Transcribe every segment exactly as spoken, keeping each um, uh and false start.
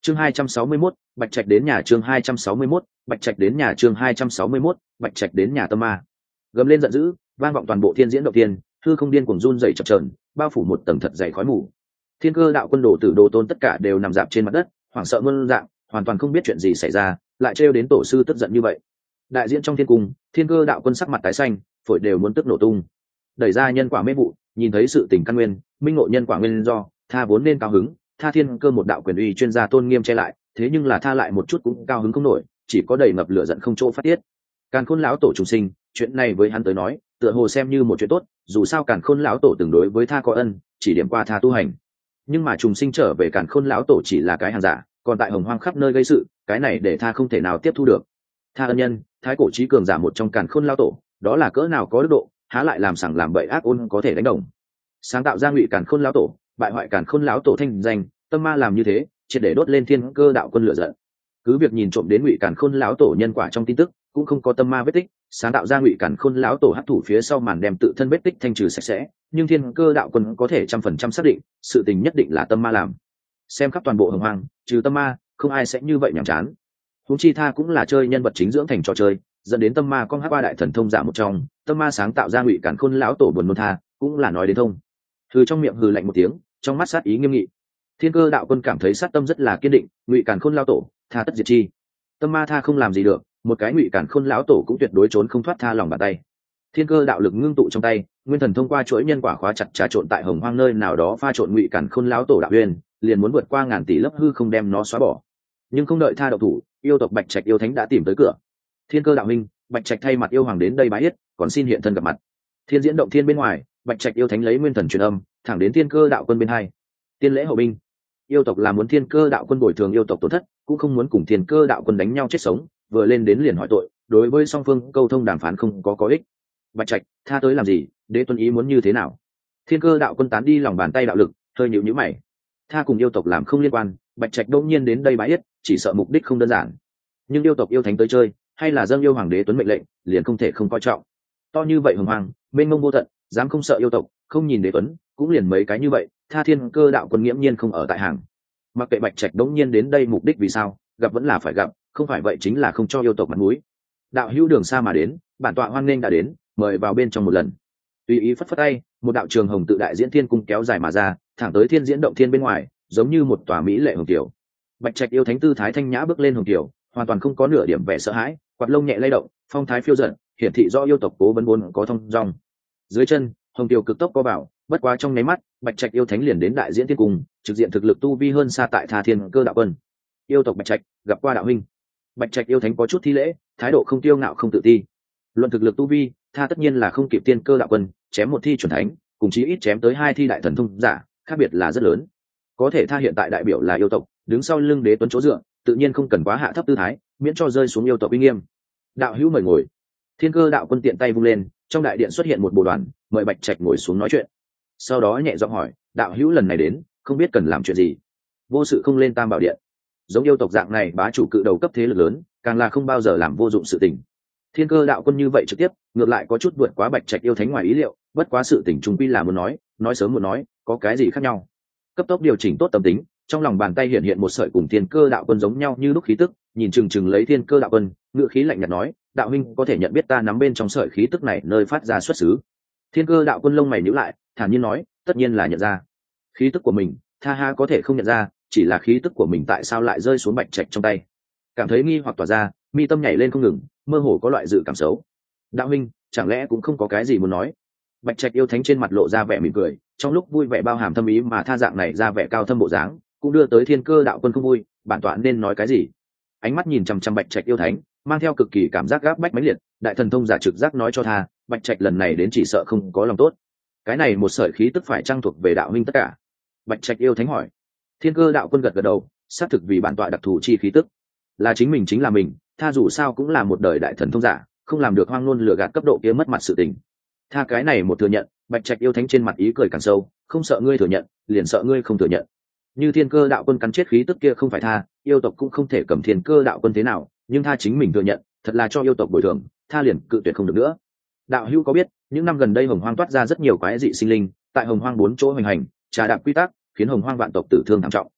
chương hai trăm sáu mươi mốt, bạch trạch đến nhà. Chương hai trăm sáu mươi mốt, bạch trạch đến nhà. Chương hai trăm sáu mươi mốt, bạch trạch đến nhà. Tâm ma gầm lên giận dữ, vang vọng toàn bộ thiên diễn động tiên, hư không điên cuồng run rẩy chập chờn, bao phủ một tầng thật dày khói mù. Thiên Cơ đạo quân đồ tử đồ tôn tất cả đều nằm dạp trên mặt đất, hoảng sợ muôn dạng, hoàn toàn không biết chuyện gì xảy ra, lại trêu đến tổ sư tức giận như vậy. Đại diễn trong thiên cung, Thiên Cơ đạo quân sắc mặt tái xanh, phổi đều muốn tức nổ tung. Đẩy ra nhân quả mê vụ, nhìn thấy sự tình căn nguyên, minh ngộ nhân quả nguyên do, tha vốn nên cao hứng, tha Thiên Cơ một đạo quyền uy chuyên gia tôn nghiêm che lại, thế nhưng là tha lại một chút cũng cao hứng không nổi, chỉ có đầy ngập lửa giận không chỗ phát tiết. Càn Khôn lão tổ trùng sinh, chuyện này với hắn tới nói, tựa hồ xem như một chuyện tốt, dù sao Càn Khôn lão tổ từng đối với tha có ân, chỉ điểm qua tha tu hành. Nhưng mà trùng sinh trở về Càn Khôn lão tổ chỉ là cái hàng giả, còn tại hồng hoang khắp nơi gây sự, cái này để tha không thể nào tiếp thu được. Tha ân nhân, thái cổ chí cường giả một trong Càn Khôn lão tổ, đó là cỡ nào có đức độ, há lại làm sằng làm bậy ác ôn có thể đánh đồng. Sáng tạo ra ngụy Càn Khôn lão tổ, bại hoại Càn Khôn lão tổ thanh danh, tâm ma làm như thế, triệt để đốt lên Thiên Cơ đạo quân lửa giận. Cứ việc nhìn trộm đến ngụy Càn Khôn lão tổ nhân quả trong tin tức, cũng không có tâm ma vết tích, sáng tạo ra ngụy Càn Khôn lão tổ hấp thủ phía sau màn đem tự thân vết tích thanh trừ sạch sẽ, nhưng Thiên Cơ đạo quân có thể trăm phần trăm xác định, sự tình nhất định là tâm ma làm. Xem khắp toàn bộ hồng hoang, trừ tâm ma, không ai sẽ như vậy nhảm chán. Huống chi tha cũng là chơi nhân vật chính dưỡng thành trò chơi, dẫn đến tâm ma con hát qua đại thần thông giả một trong, tâm ma sáng tạo ra ngụy Càn Khôn lão tổ buồn nôn tha, cũng là nói đến thông. Hừ trong miệng hừ lạnh một tiếng, trong mắt sát ý nghiêm nghị. Thiên Cơ đạo quân cảm thấy sát tâm rất là kiên định, ngụy Càn Khôn lão tổ, tha tất diệt chi. Tâm ma tha không làm gì được, một cái ngụy Càn Khôn lão tổ cũng tuyệt đối trốn không thoát tha lòng bàn tay. Thiên Cơ đạo lực ngưng tụ trong tay, nguyên thần thông qua chuỗi nhân quả khóa chặt trà trộn tại hồng hoang nơi nào đó pha trộn ngụy Càn Khôn lão tổ đạo uyên, liền muốn vượt qua ngàn tỷ lớp hư không đem nó xóa bỏ. Nhưng không đợi tha đạo thủ, yêu tộc bạch trạch yêu thánh đã tìm tới cửa. Thiên Cơ đạo huynh, bạch trạch thay mặt yêu hoàng đến đây bái yết, còn xin hiện thân gặp mặt. Thiên diễn động thiên bên ngoài, bạch trạch yêu thánh lấy nguyên thần truyền âm, thẳng đến Thiên Cơ đạo quân bên hai. Tiên lễ hậu binh. Yêu tộc là muốn Thiên Cơ đạo quân bồi thường yêu tộc tổn thất, cũng không muốn cùng Thiên Cơ đạo quân đánh nhau chết sống, vừa lên đến liền hỏi tội, đối với song phương câu thông đàm phán không có có ích. Bạch trạch, tha tới làm gì, đế tuân ý muốn như thế nào? Thiên Cơ đạo quân tán đi lòng bàn tay đạo lực, hơi nhíu nhíu mày. Tha cùng yêu tộc làm không liên quan, bạch trạch đột nhiên đến đây bái yết, chỉ sợ mục đích không đơn giản. Nhưng yêu tộc yêu thánh tới chơi, hay là dâng yêu hoàng đế tuấn mệnh lệnh, liền không thể không coi trọng. To như vậy hồng hoàng, mênh mông vô tận, dám không sợ yêu tộc, không nhìn đế tuấn, cũng liền mấy cái như vậy. Tha Thiên Cơ đạo quân nghiễm nhiên không ở tại hàng. Mặc kệ bạch trạch đột nhiên đến đây mục đích vì sao, gặp vẫn là phải gặp, không phải vậy chính là không cho yêu tộc mặt mũi. Đạo hữu đường xa mà đến, bản tọa hoan nghênh đã đến, mời vào bên trong một lần. Tùy ý phất phất tay, một đạo trường hồng tự đại diễn thiên cung kéo dài mà ra, thẳng tới thiên diễn động thiên bên ngoài, giống như một tòa mỹ lệ hồng tiểu. Bạch trạch yêu thánh tư thái thanh nhã bước lên hồng tiểu, hoàn toàn không có nửa điểm vẻ sợ hãi, quạt lông nhẹ lay động, phong thái phiêu dật, hiển thị do yêu tộc cố vấn vốn có thông dong. Dưới chân, hồng tiểu cực tốc co vào, bất quá trong nháy mắt, bạch trạch yêu thánh liền đến đại diễn thiên cung, trực diện thực lực tu vi hơn xa tại Tha Thiên Cơ đạo quân. Yêu tộc bạch trạch gặp qua đạo huynh. Bạch trạch yêu thánh có chút thi lễ, thái độ không tiêu ngạo không tự ti. Luận thực lực tu vi, Tha tất nhiên là không kịp Thiên Cơ đạo quân, chém một thi chuẩn thánh, cùng chí ít chém tới hai thi đại thần thông giả, khác biệt là rất lớn. Có thể Tha hiện tại đại biểu là yêu tộc, đứng sau lưng đế tuấn chỗ dựa, tự nhiên không cần quá hạ thấp tư thái, miễn cho rơi xuống yêu tộc uy nghiêm. Đạo hữu mời ngồi. Thiên Cơ đạo quân tiện tay vung lên, trong đại điện xuất hiện một bộ đoàn, mời bạch trạch ngồi xuống nói chuyện. Sau đó nhẹ giọng hỏi, đạo hữu lần này đến, không biết cần làm chuyện gì? Vô sự không lên Tam Bảo Điện. Giống yêu tộc dạng này bá chủ cự đầu cấp thế lực lớn, càng là không bao giờ làm vô dụng sự tình. Thiên Cơ đạo quân như vậy trực tiếp, ngược lại có chút vượt quá bạch trạch yêu thánh ngoài ý liệu, bất quá sự tình trung quy là muốn nói, nói sớm muốn nói, có cái gì khác nhau? Cấp tốc điều chỉnh tốt tâm tính, trong lòng bàn tay hiện hiện một sợi cùng Thiên Cơ đạo quân giống nhau như lúc khí tức, nhìn chừng chừng lấy Thiên Cơ đạo quân, ngựa khí lạnh nhạt nói, đạo huynh có thể nhận biết ta nắm bên trong sợi khí tức này nơi phát ra xuất xứ. Thiên Cơ đạo quân lông mày nhíu lại, thản nhiên nói, tất nhiên là nhận ra. Khí tức của mình, Tha ha có thể không nhận ra, chỉ là khí tức của mình tại sao lại rơi xuống bạch trạch trong tay. Cảm thấy nghi hoặc tỏa ra, mi tâm nhảy lên không ngừng, mơ hồ có loại dự cảm xấu. Đạo huynh, chẳng lẽ cũng không có cái gì muốn nói? Bạch trạch yêu thánh trên mặt lộ ra vẻ mỉm cười, trong lúc vui vẻ bao hàm thâm ý mà Tha dạng này ra vẻ cao thâm bộ dáng, cũng đưa tới Thiên Cơ đạo quân không vui, bản tọa nên nói cái gì? Ánh mắt nhìn chằm chằm bạch trạch yêu thánh, mang theo cực kỳ cảm giác gáp bách mãnh liệt, đại thần thông giả trực giác nói cho Tha, bạch trạch lần này đến chỉ sợ không có lòng tốt. Cái này một sợi khí tức phải trang thuộc về đạo huynh tất cả? Bạch trạch yêu thánh hỏi. Thiên Cơ đạo quân gật gật đầu, xác thực vì bản tọa đặc thù chi khí tức, là chính mình chính là mình. Tha dù sao cũng là một đời đại thần thông giả, không làm được hoang ngôn lừa gạt cấp độ kia mất mặt sự tình. Tha cái này một thừa nhận, bạch trạch yêu thánh trên mặt ý cười càng sâu, không sợ ngươi thừa nhận, liền sợ ngươi không thừa nhận. Như Thiên Cơ đạo quân cắn chết khí tức kia không phải Tha, yêu tộc cũng không thể cầm Thiên Cơ đạo quân thế nào, nhưng Tha chính mình thừa nhận, thật là cho yêu tộc bồi thường, Tha liền cự tuyệt không được nữa. Đạo hữu có biết, những năm gần đây hồng hoang toát ra rất nhiều quái dị sinh linh, tại hồng hoang bốn chỗ hoành hành, trà đạp quy tắc, khiến hồng hoang vạn tộc tử thương thảm trọng.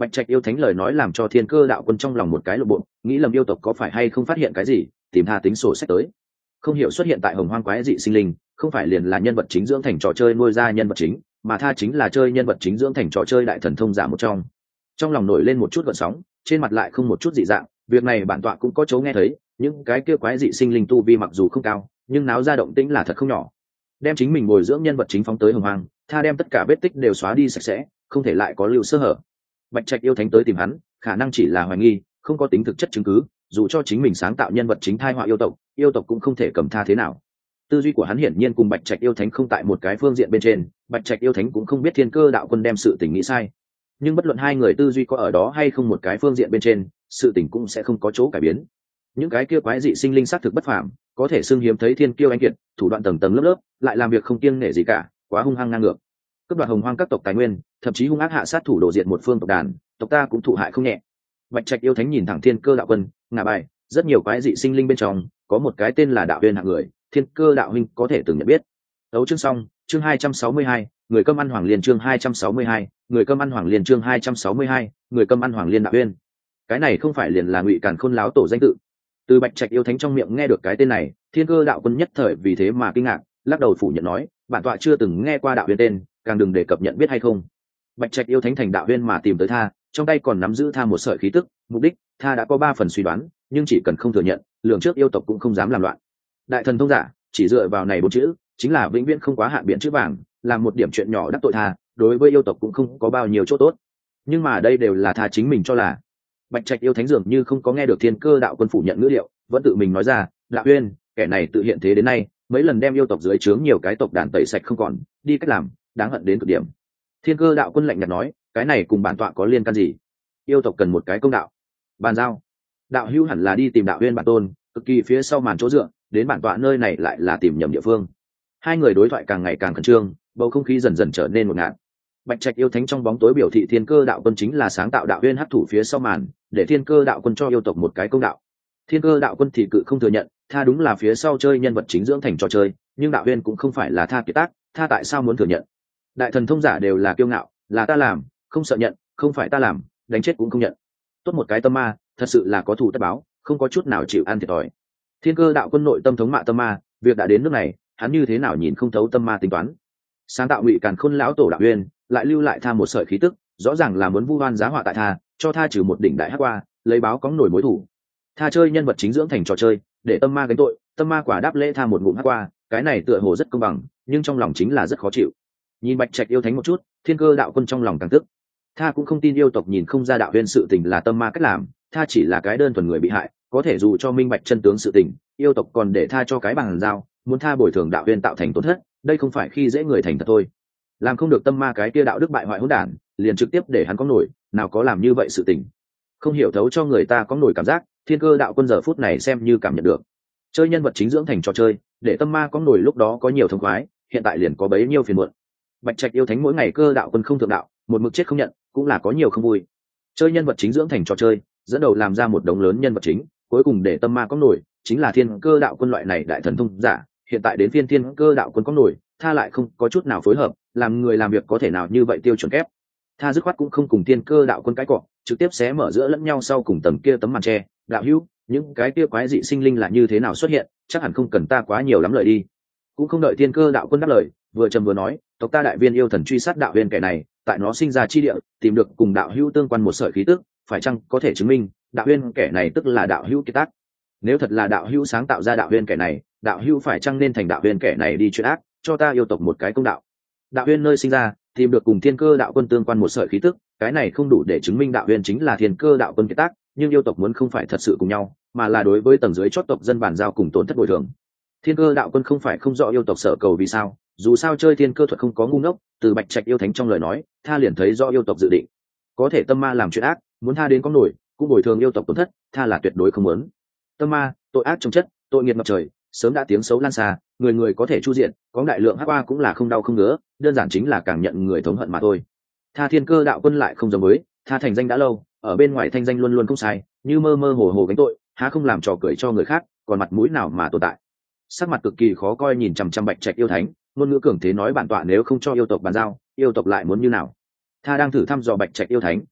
Bạch Trạch yêu thánh lời nói làm cho Thiên Cơ đạo quân trong lòng một cái lộ bộ, nghĩ lầm yêu tộc có phải hay không phát hiện cái gì, tìm tha tính sổ sách tới. Không hiểu xuất hiện tại Hồng Hoang quái dị sinh linh, không phải liền là nhân vật chính dưỡng thành trò chơi nuôi ra nhân vật chính, mà tha chính là chơi nhân vật chính dưỡng thành trò chơi đại thần thông giả một trong. Trong lòng nổi lên một chút gợn sóng, trên mặt lại không một chút dị dạng, việc này bản tọa cũng có chỗ nghe thấy, những cái kia quái dị sinh linh tu vi mặc dù không cao, nhưng náo ra động tĩnh là thật không nhỏ. Đem chính mình bồi dưỡng nhân vật chính phóng tới Hồng Hoang, tha đem tất cả vết tích đều xóa đi sạch sẽ, không thể lại có lưu sơ hở. Bạch Trạch yêu thánh tới tìm hắn, khả năng chỉ là hoài nghi, không có tính thực chất chứng cứ, dù cho chính mình sáng tạo nhân vật chính thai họa yêu tộc, yêu tộc cũng không thể cầm tha thế nào. Tư duy của hắn hiển nhiên cùng Bạch Trạch yêu thánh không tại một cái phương diện bên trên, Bạch Trạch yêu thánh cũng không biết Thiên Cơ đạo quân đem sự tình nghĩ sai. Nhưng bất luận hai người tư duy có ở đó hay không một cái phương diện bên trên, sự tình cũng sẽ không có chỗ cải biến. Những cái kia quái dị sinh linh xác thực bất phàm, có thể xưng hiếm thấy thiên kiêu anh kiệt, thủ đoạn tầng tầng lớp lớp, lại làm việc không kiêng nể gì cả, quá hung hăng ngang ngược. Cướp đoạt Hồng Hoang các tộc tài nguyên, thậm chí hung ác hạ sát thủ đồ diệt một phương tộc đàn, tộc ta cũng thụ hại không nhẹ. Bạch Trạch yêu thánh nhìn thẳng Thiên Cơ đạo quân, ngả bài, rất nhiều quái dị sinh linh bên trong, có một cái tên là đạo viên hạng người, Thiên Cơ đạo huynh có thể từng nhận biết. Đấu chương xong, chương hai trăm sáu mươi hai, người cơm ăn hoàng liên chương hai trăm sáu mươi hai, người cơm ăn hoàng liên chương hai trăm sáu mươi hai, người cơm ăn hoàng liên đạo viên. Cái này không phải liền là Ngụy Càn Khôn láo tổ danh tự. Từ Bạch Trạch yêu thánh trong miệng nghe được cái tên này, Thiên Cơ đạo quân nhất thời vì thế mà kinh ngạc, lắc đầu phủ nhận nói, bản tọa chưa từng nghe qua đạo viên tên, càng đừng đề cập nhận biết hay không. Bạch Trạch yêu thánh thành đạo viên mà tìm tới tha, trong tay còn nắm giữ tha một sợi khí tức, mục đích tha đã có ba phần suy đoán, nhưng chỉ cần không thừa nhận, lường trước yêu tộc cũng không dám làm loạn. Đại thần thông giả chỉ dựa vào này bốn chữ, chính là vĩnh viễn không quá hạn biện chữ vàng, làm một điểm chuyện nhỏ đắc tội tha, đối với yêu tộc cũng không có bao nhiêu chỗ tốt. Nhưng mà đây đều là tha chính mình cho là. Bạch Trạch yêu thánh dường như không có nghe được Thiên Cơ đạo quân phủ nhận ngữ liệu, vẫn tự mình nói ra, đạo uyên, kẻ này tự hiện thế đến nay, mấy lần đem yêu tộc dưới trướng nhiều cái tộc đàn tẩy sạch không còn, đi cách làm đáng hận đến cực điểm. Thiên Cơ đạo quân lạnh nhạt nói, cái này cùng bản tọa có liên can gì? Yêu tộc cần một cái công đạo, bàn giao. Đạo hữu hẳn là đi tìm đạo uyên bản tôn, cực kỳ phía sau màn chỗ dựa, đến bản tọa nơi này lại là tìm nhầm địa phương. Hai người đối thoại càng ngày càng khẩn trương, bầu không khí dần dần trở nên ngột ngạt. Bạch Trạch yêu thánh trong bóng tối biểu thị Thiên Cơ đạo quân chính là sáng tạo đạo uyên hắc thủ phía sau màn, để Thiên Cơ đạo quân cho yêu tộc một cái công đạo. Thiên Cơ đạo quân thì cự không thừa nhận, tha đúng là phía sau chơi nhân vật chính dưỡng thành trò chơi, nhưng đạo uyên cũng không phải là tha kiệt tác, tha tại sao muốn thừa nhận? Đại thần thông giả đều là kiêu ngạo, là ta làm, không sợ nhận, không phải ta làm, đánh chết cũng không nhận. Tốt một cái tâm ma, thật sự là có thù tất báo, không có chút nào chịu ăn thiệt thòi. Thiên Cơ đạo quân nội tâm thống mạ tâm ma, việc đã đến nước này, hắn như thế nào nhìn không thấu tâm ma tính toán. Sáng tạo Ngụy Càn Khôn lão tổ đạo uyên, lại lưu lại tha một sợi khí tức, rõ ràng là muốn vu oan giá họa tại tha, cho tha trừ một đỉnh đại hắc qua, lấy báo cóng nổi mối thủ. Tha chơi nhân vật chính dưỡng thành trò chơi, để tâm ma gánh tội, tâm ma quả đáp lễ tha một ngụm hắc qua, cái này tựa hồ rất công bằng, nhưng trong lòng chính là rất khó chịu. Nhìn Bạch Trạch yêu thánh một chút, Thiên Cơ đạo quân trong lòng càng tức. Tha cũng không tin yêu tộc nhìn không ra đạo uyên sự tình là tâm ma cách làm, tha chỉ là cái đơn thuần người bị hại, có thể dù cho minh bạch chân tướng sự tình, yêu tộc còn để tha cho cái bằng giao, muốn tha bồi thường đạo uyên tạo thành tổn thất, đây không phải khi dễ người thành thật thôi. Làm không được tâm ma cái kia đạo đức bại hoại hỗn đản, liền trực tiếp để hắn có nổi, nào có làm như vậy sự tình. Không hiểu thấu cho người ta có nổi cảm giác, Thiên Cơ đạo quân giờ phút này xem như cảm nhận được. Chơi nhân vật chính dưỡng thành trò chơi, để tâm ma có nổi lúc đó có nhiều thông khoái, hiện tại liền có bấy nhiêu phiền muộn. Bạch Trạch yêu thánh mỗi ngày Cơ đạo quân không thượng đạo, một mực chết không nhận, cũng là có nhiều không vui. Chơi nhân vật chính dưỡng thành trò chơi, dẫn đầu làm ra một đống lớn nhân vật chính, cuối cùng để tâm ma có nổi, chính là Thiên Cơ đạo quân loại này đại thần thông giả, hiện tại đến phiên Thiên Cơ đạo quân có nổi, tha lại không có chút nào phối hợp, làm người làm việc có thể nào như vậy tiêu chuẩn kép. Tha dứt khoát cũng không cùng Thiên Cơ đạo quân cãi cọ, trực tiếp xé mở giữa lẫn nhau sau cùng tầng kia tấm màn tre, đạo hữu, những cái kia quái dị sinh linh là như thế nào xuất hiện, chắc hẳn không cần ta quá nhiều lắm lời đi. Cũng không đợi Thiên Cơ đạo quân đáp lời, vừa trầm vừa nói, tộc ta đại viên yêu thần truy sát đạo viên kẻ này, tại nó sinh ra chi địa, tìm được cùng đạo hữu tương quan một sợi khí tức, phải chăng có thể chứng minh đạo viên kẻ này tức là đạo hữu kiệt tác? Nếu thật là đạo hữu sáng tạo ra đạo viên kẻ này, đạo hữu phải chăng nên thành đạo viên kẻ này đi chuyện ác, cho ta yêu tộc một cái công đạo? Đạo viên nơi sinh ra, tìm được cùng Thiên Cơ đạo quân tương quan một sợi khí tức, cái này không đủ để chứng minh đạo viên chính là Thiên Cơ đạo quân kiệt tác, nhưng yêu tộc muốn không phải thật sự cùng nhau, mà là đối với tầng dưới chót tộc dân bản giao cùng tổn thất bồi thường. Thiên Cơ đạo quân không phải không rõ yêu tộc sợ cầu vì sao, dù sao chơi thiên cơ thuật không có ngu ngốc, từ Bạch Trạch yêu thánh trong lời nói, tha liền thấy rõ yêu tộc dự định, có thể tâm ma làm chuyện ác, muốn tha đến có nổi, cũng bồi thường yêu tộc tổn thất, tha là tuyệt đối không muốn. Tâm ma, tội ác trong chất, tội nghiệp ngập trời, sớm đã tiếng xấu lan xa, người người có thể chu diện, có đại lượng hắc qua cũng là không đau không ngứa, đơn giản chính là càng nhận người thống hận mà thôi. Tha Thiên Cơ đạo quân lại không giống với, tha thành danh đã lâu, ở bên ngoài thanh danh luôn luôn không sai, như mơ mơ hồ hồ gánh tội, há không làm trò cười cho người khác, còn mặt mũi nào mà tồn tại. Sắc mặt cực kỳ khó coi nhìn chằm chằm Bạch Trạch yêu thánh, ngôn ngữ cường thế nói bản tọa nếu không cho yêu tộc bàn giao, yêu tộc lại muốn như nào? Tha đang thử thăm dò Bạch Trạch yêu thánh,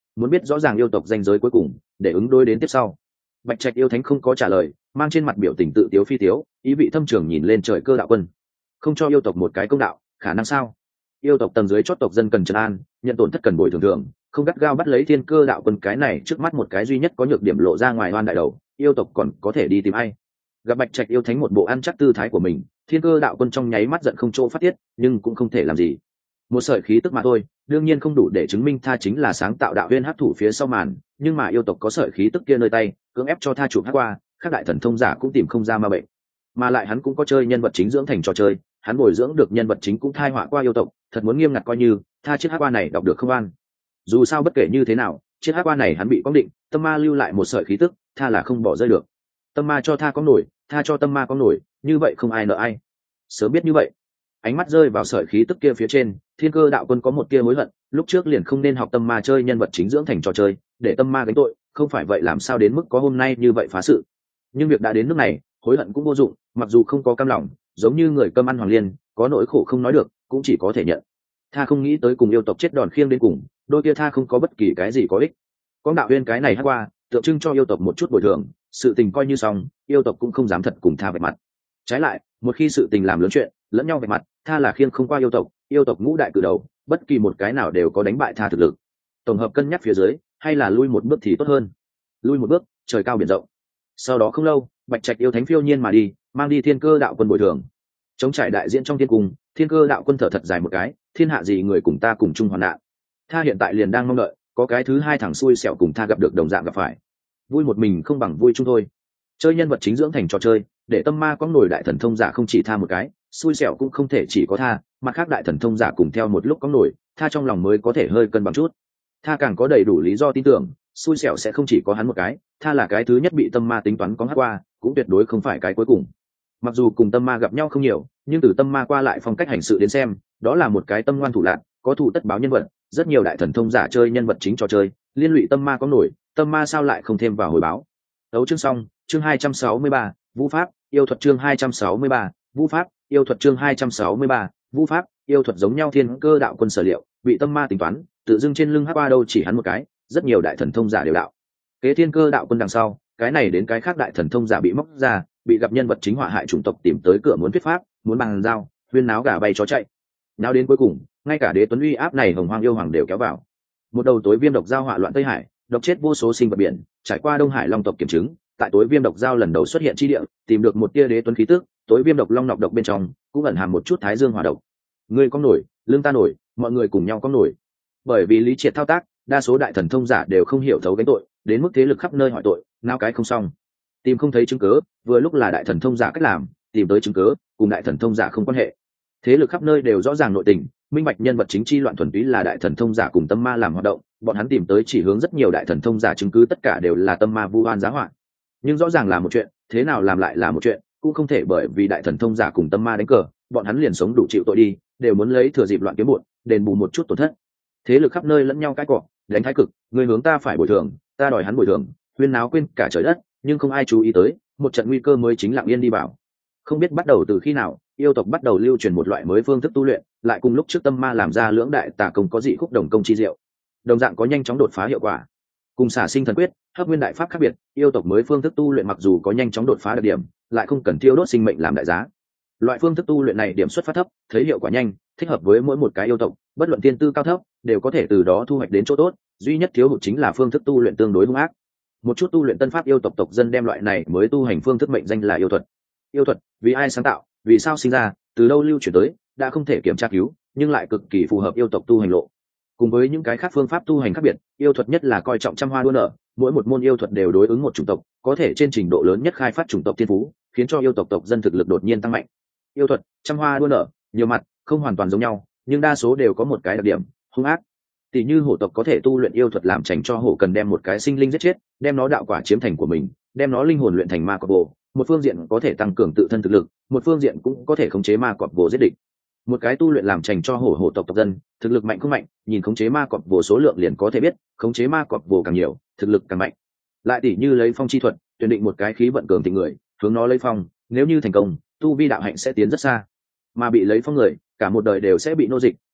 muốn biết rõ ràng yêu tộc danh giới cuối cùng để ứng đối đến tiếp sau. Bạch Trạch yêu thánh không có trả lời, mang trên mặt biểu tình tự tiếu phi tiếu, ý vị thâm trường nhìn lên trời Cơ đạo quân. Không cho yêu tộc một cái công đạo, khả năng sao? Yêu tộc tầng dưới chót tộc dân cần trấn an, nhận tổn thất cần bồi thường thường, không gắt gao bắt lấy Thiên Cơ đạo quân cái này trước mắt một cái duy nhất có nhược điểm lộ ra ngoài oan đại đầu, yêu tộc còn có thể đi tìm ai? Gặp Bạch Trạch yêu thánh một bộ ăn chắc tư thái của mình, Thiên Cơ đạo quân trong nháy mắt giận không chỗ phát tiết, nhưng cũng không thể làm gì. Một sợi khí tức mà thôi, đương nhiên không đủ để chứng minh tha chính là sáng tạo đạo viên hắc thủ phía sau màn, nhưng mà yêu tộc có sợi khí tức kia nơi tay, cưỡng ép cho tha chụp hắc qua, các đại thần thông giả cũng tìm không ra ma bệnh. Mà lại hắn cũng có chơi nhân vật chính dưỡng thành trò chơi, hắn bồi dưỡng được nhân vật chính cũng thai họa qua yêu tộc, thật muốn nghiêm ngặt coi như tha chiếc hắc qua này đọc được không an. Dù sao bất kể như thế nào, chiếc hắc qua này hắn bị quang định, tâm ma lưu lại một sợi khí tức, tha là không bỏ rơi được. Tâm ma cho tha có nổi, tha cho tâm ma có nổi, như vậy không ai nợ ai. Sớm biết như vậy, ánh mắt rơi vào sợi khí tức kia phía trên, Thiên Cơ đạo quân có một tia hối hận, lúc trước liền không nên học tâm ma chơi nhân vật chính dưỡng thành trò chơi, để tâm ma gánh tội, không phải vậy làm sao đến mức có hôm nay như vậy phá sự. Nhưng việc đã đến nước này, hối hận cũng vô dụng, mặc dù không có cam lòng, giống như người cơm ăn hoàng liên, có nỗi khổ không nói được, cũng chỉ có thể nhận. Tha không nghĩ tới cùng yêu tộc chết đòn khiêng đến cùng, đôi kia tha không có bất kỳ cái gì có ích. Có đạo uyên cái này hát qua, tượng trưng cho yêu tộc một chút bồi thường, sự tình coi như xong, yêu tộc cũng không dám thật cùng tha vạch mặt. Trái lại, một khi sự tình làm lớn chuyện, lẫn nhau vạch mặt, tha là khiêng không qua yêu tộc, yêu tộc ngũ đại cử đầu, bất kỳ một cái nào đều có đánh bại tha thực lực. Tổng hợp cân nhắc phía dưới, hay là lui một bước thì tốt hơn. Lui một bước, trời cao biển rộng. Sau đó không lâu, Bạch Trạch yêu thánh phiêu nhiên mà đi, mang đi Thiên Cơ đạo quân bồi thường. Chống trải đại diễn trong thiên cung, Thiên Cơ đạo quân thở thật dài một cái, thiên hạ gì người cùng ta cùng chung hoạn nạn. Tha hiện tại liền đang mong đợi, có cái thứ hai thằng xui xẻo cùng tha gặp được đồng dạng gặp phải. Vui một mình không bằng vui chung thôi. Chơi nhân vật chính dưỡng thành trò chơi, để tâm ma có nổi đại thần thông giả không chỉ tha một cái, xui xẻo cũng không thể chỉ có tha, mặt khác đại thần thông giả cùng theo một lúc có nổi, tha trong lòng mới có thể hơi cân bằng chút. Tha càng có đầy đủ lý do tin tưởng, xui xẻo sẽ không chỉ có hắn một cái, tha là cái thứ nhất bị tâm ma tính toán có hát qua, cũng tuyệt đối không phải cái cuối cùng. Mặc dù cùng tâm ma gặp nhau không nhiều, nhưng từ tâm ma qua lại phong cách hành sự đến xem, đó là một cái tâm ngoan thủ lạn, có thù tất báo nhân vật. Rất nhiều đại thần thông giả chơi nhân vật chính trò chơi, liên lụy tâm ma có nổi, tâm ma sao lại không thêm vào hồi báo. Đấu chương xong, chương hai trăm sáu mươi ba, Vũ pháp, yêu thuật chương hai trăm sáu mươi ba, Vũ pháp, yêu thuật chương hai trăm sáu mươi ba, Vũ pháp, yêu thuật giống nhau Thiên Cơ đạo quân sở liệu, bị tâm ma tính toán, tự dưng trên lưng hát qua đâu chỉ hắn một cái, rất nhiều đại thần thông giả đều đạo. Kế Thiên Cơ đạo quân đằng sau, cái này đến cái khác đại thần thông giả bị móc ra, bị gặp nhân vật chính họa hại chủng tộc tìm tới cửa muốn thuyết pháp, muốn bằng giao, huyên náo gà bay chó chạy. Náo đến cuối cùng, ngay cả Đế Tuấn uy áp này Hồng Hoang yêu hoàng đều kéo vào. Một đầu tối viêm độc giao họa loạn Tây Hải, độc chết vô số sinh vật biển, trải qua Đông Hải Long tộc kiểm chứng, tại tối viêm độc giao lần đầu xuất hiện chi địa, tìm được một tia Đế Tuấn khí tức, tối viêm độc long nọc độc bên trong cũng ẩn hàm một chút Thái Dương hỏa độc. Người có nổi, lương ta nổi, mọi người cùng nhau có nổi. Bởi vì lý triệt thao tác, đa số đại thần thông giả đều không hiểu thấu gánh tội, đến mức thế lực khắp nơi hỏi tội, nao cái không xong. Tìm không thấy chứng cứ, vừa lúc là đại thần thông giả cách làm, tìm tới chứng cứ, cùng đại thần thông giả không quan hệ. Thế lực khắp nơi đều rõ ràng nội tình, minh bạch nhân vật chính chi loạn thuần túy là đại thần thông giả cùng tâm ma làm hoạt động, bọn hắn tìm tới chỉ hướng rất nhiều đại thần thông giả chứng cứ tất cả đều là tâm ma vu oan giá họa. Nhưng rõ ràng là một chuyện, thế nào làm lại là một chuyện, cũng không thể bởi vì đại thần thông giả cùng tâm ma đánh cờ, bọn hắn liền sống đủ chịu tội đi, đều muốn lấy thừa dịp loạn kiếm bụt, đền bù một chút tổn thất. Thế lực khắp nơi lẫn nhau cãi cọ, đánh thái cực, người hướng ta phải bồi thường, ta đòi hắn bồi thường, huyên náo quên cả trời đất, nhưng không ai chú ý tới, một trận nguy cơ mới chính lặng yên đi vào. Không biết bắt đầu từ khi nào, yêu tộc bắt đầu lưu truyền một loại mới phương thức tu luyện, lại cùng lúc trước tâm ma làm ra lưỡng đại tà công có dị khúc đồng công chi diệu, đồng dạng có nhanh chóng đột phá hiệu quả. Cùng xả sinh thần quyết, hấp nguyên đại pháp khác biệt, yêu tộc mới phương thức tu luyện mặc dù có nhanh chóng đột phá đặc điểm, lại không cần tiêu đốt sinh mệnh làm đại giá. Loại phương thức tu luyện này điểm xuất phát thấp, thấy hiệu quả nhanh, thích hợp với mỗi một cái yêu tộc, bất luận tiên tư cao thấp, đều có thể từ đó thu hoạch đến chỗ tốt, duy nhất thiếu hụt chính là phương thức tu luyện tương đối hung ác. Một chút tu luyện tân pháp yêu tộc tộc dân đem loại này mới tu hành phương thức mệnh danh là yêu thuật. Yêu thuật, vì ai sáng tạo, vì sao sinh ra, từ đâu lưu truyền tới, đã không thể kiểm tra cứu, nhưng lại cực kỳ phù hợp yêu tộc tu hành lộ. Cùng với những cái khác phương pháp tu hành khác biệt, yêu thuật nhất là coi trọng trăm hoa đua nở, mỗi một môn yêu thuật đều đối ứng một chủng tộc, có thể trên trình độ lớn nhất khai phát chủng tộc thiên phú, khiến cho yêu tộc tộc dân thực lực đột nhiên tăng mạnh. Yêu thuật, trăm hoa đua nở, nhiều mặt, không hoàn toàn giống nhau, nhưng đa số đều có một cái đặc điểm, hung ác. Tỷ như hổ tộc có thể tu luyện yêu thuật làm chành cho hổ cần đem một cái sinh linh giết chết, đem nó đạo quả chiếm thành của mình, đem nó linh hồn luyện thành ma cọp vồ, một phương diện có thể tăng cường tự thân thực lực, một phương diện cũng có thể khống chế ma cọp vồ giết địch. Một cái tu luyện làm chành cho hổ hổ tộc tộc dân, thực lực mạnh không mạnh, nhìn khống chế ma cọp vồ số lượng liền có thể biết, khống chế ma cọp vồ càng nhiều, thực lực càng mạnh. Lại tỷ như lấy phong chi thuật, tuyển định một cái khí vận cường thịnh người, hướng nó lấy phong, nếu như thành công, tu vi đạo hạnh sẽ tiến rất xa. Mà bị lấy phong người, cả một đời đều sẽ bị nô dịch,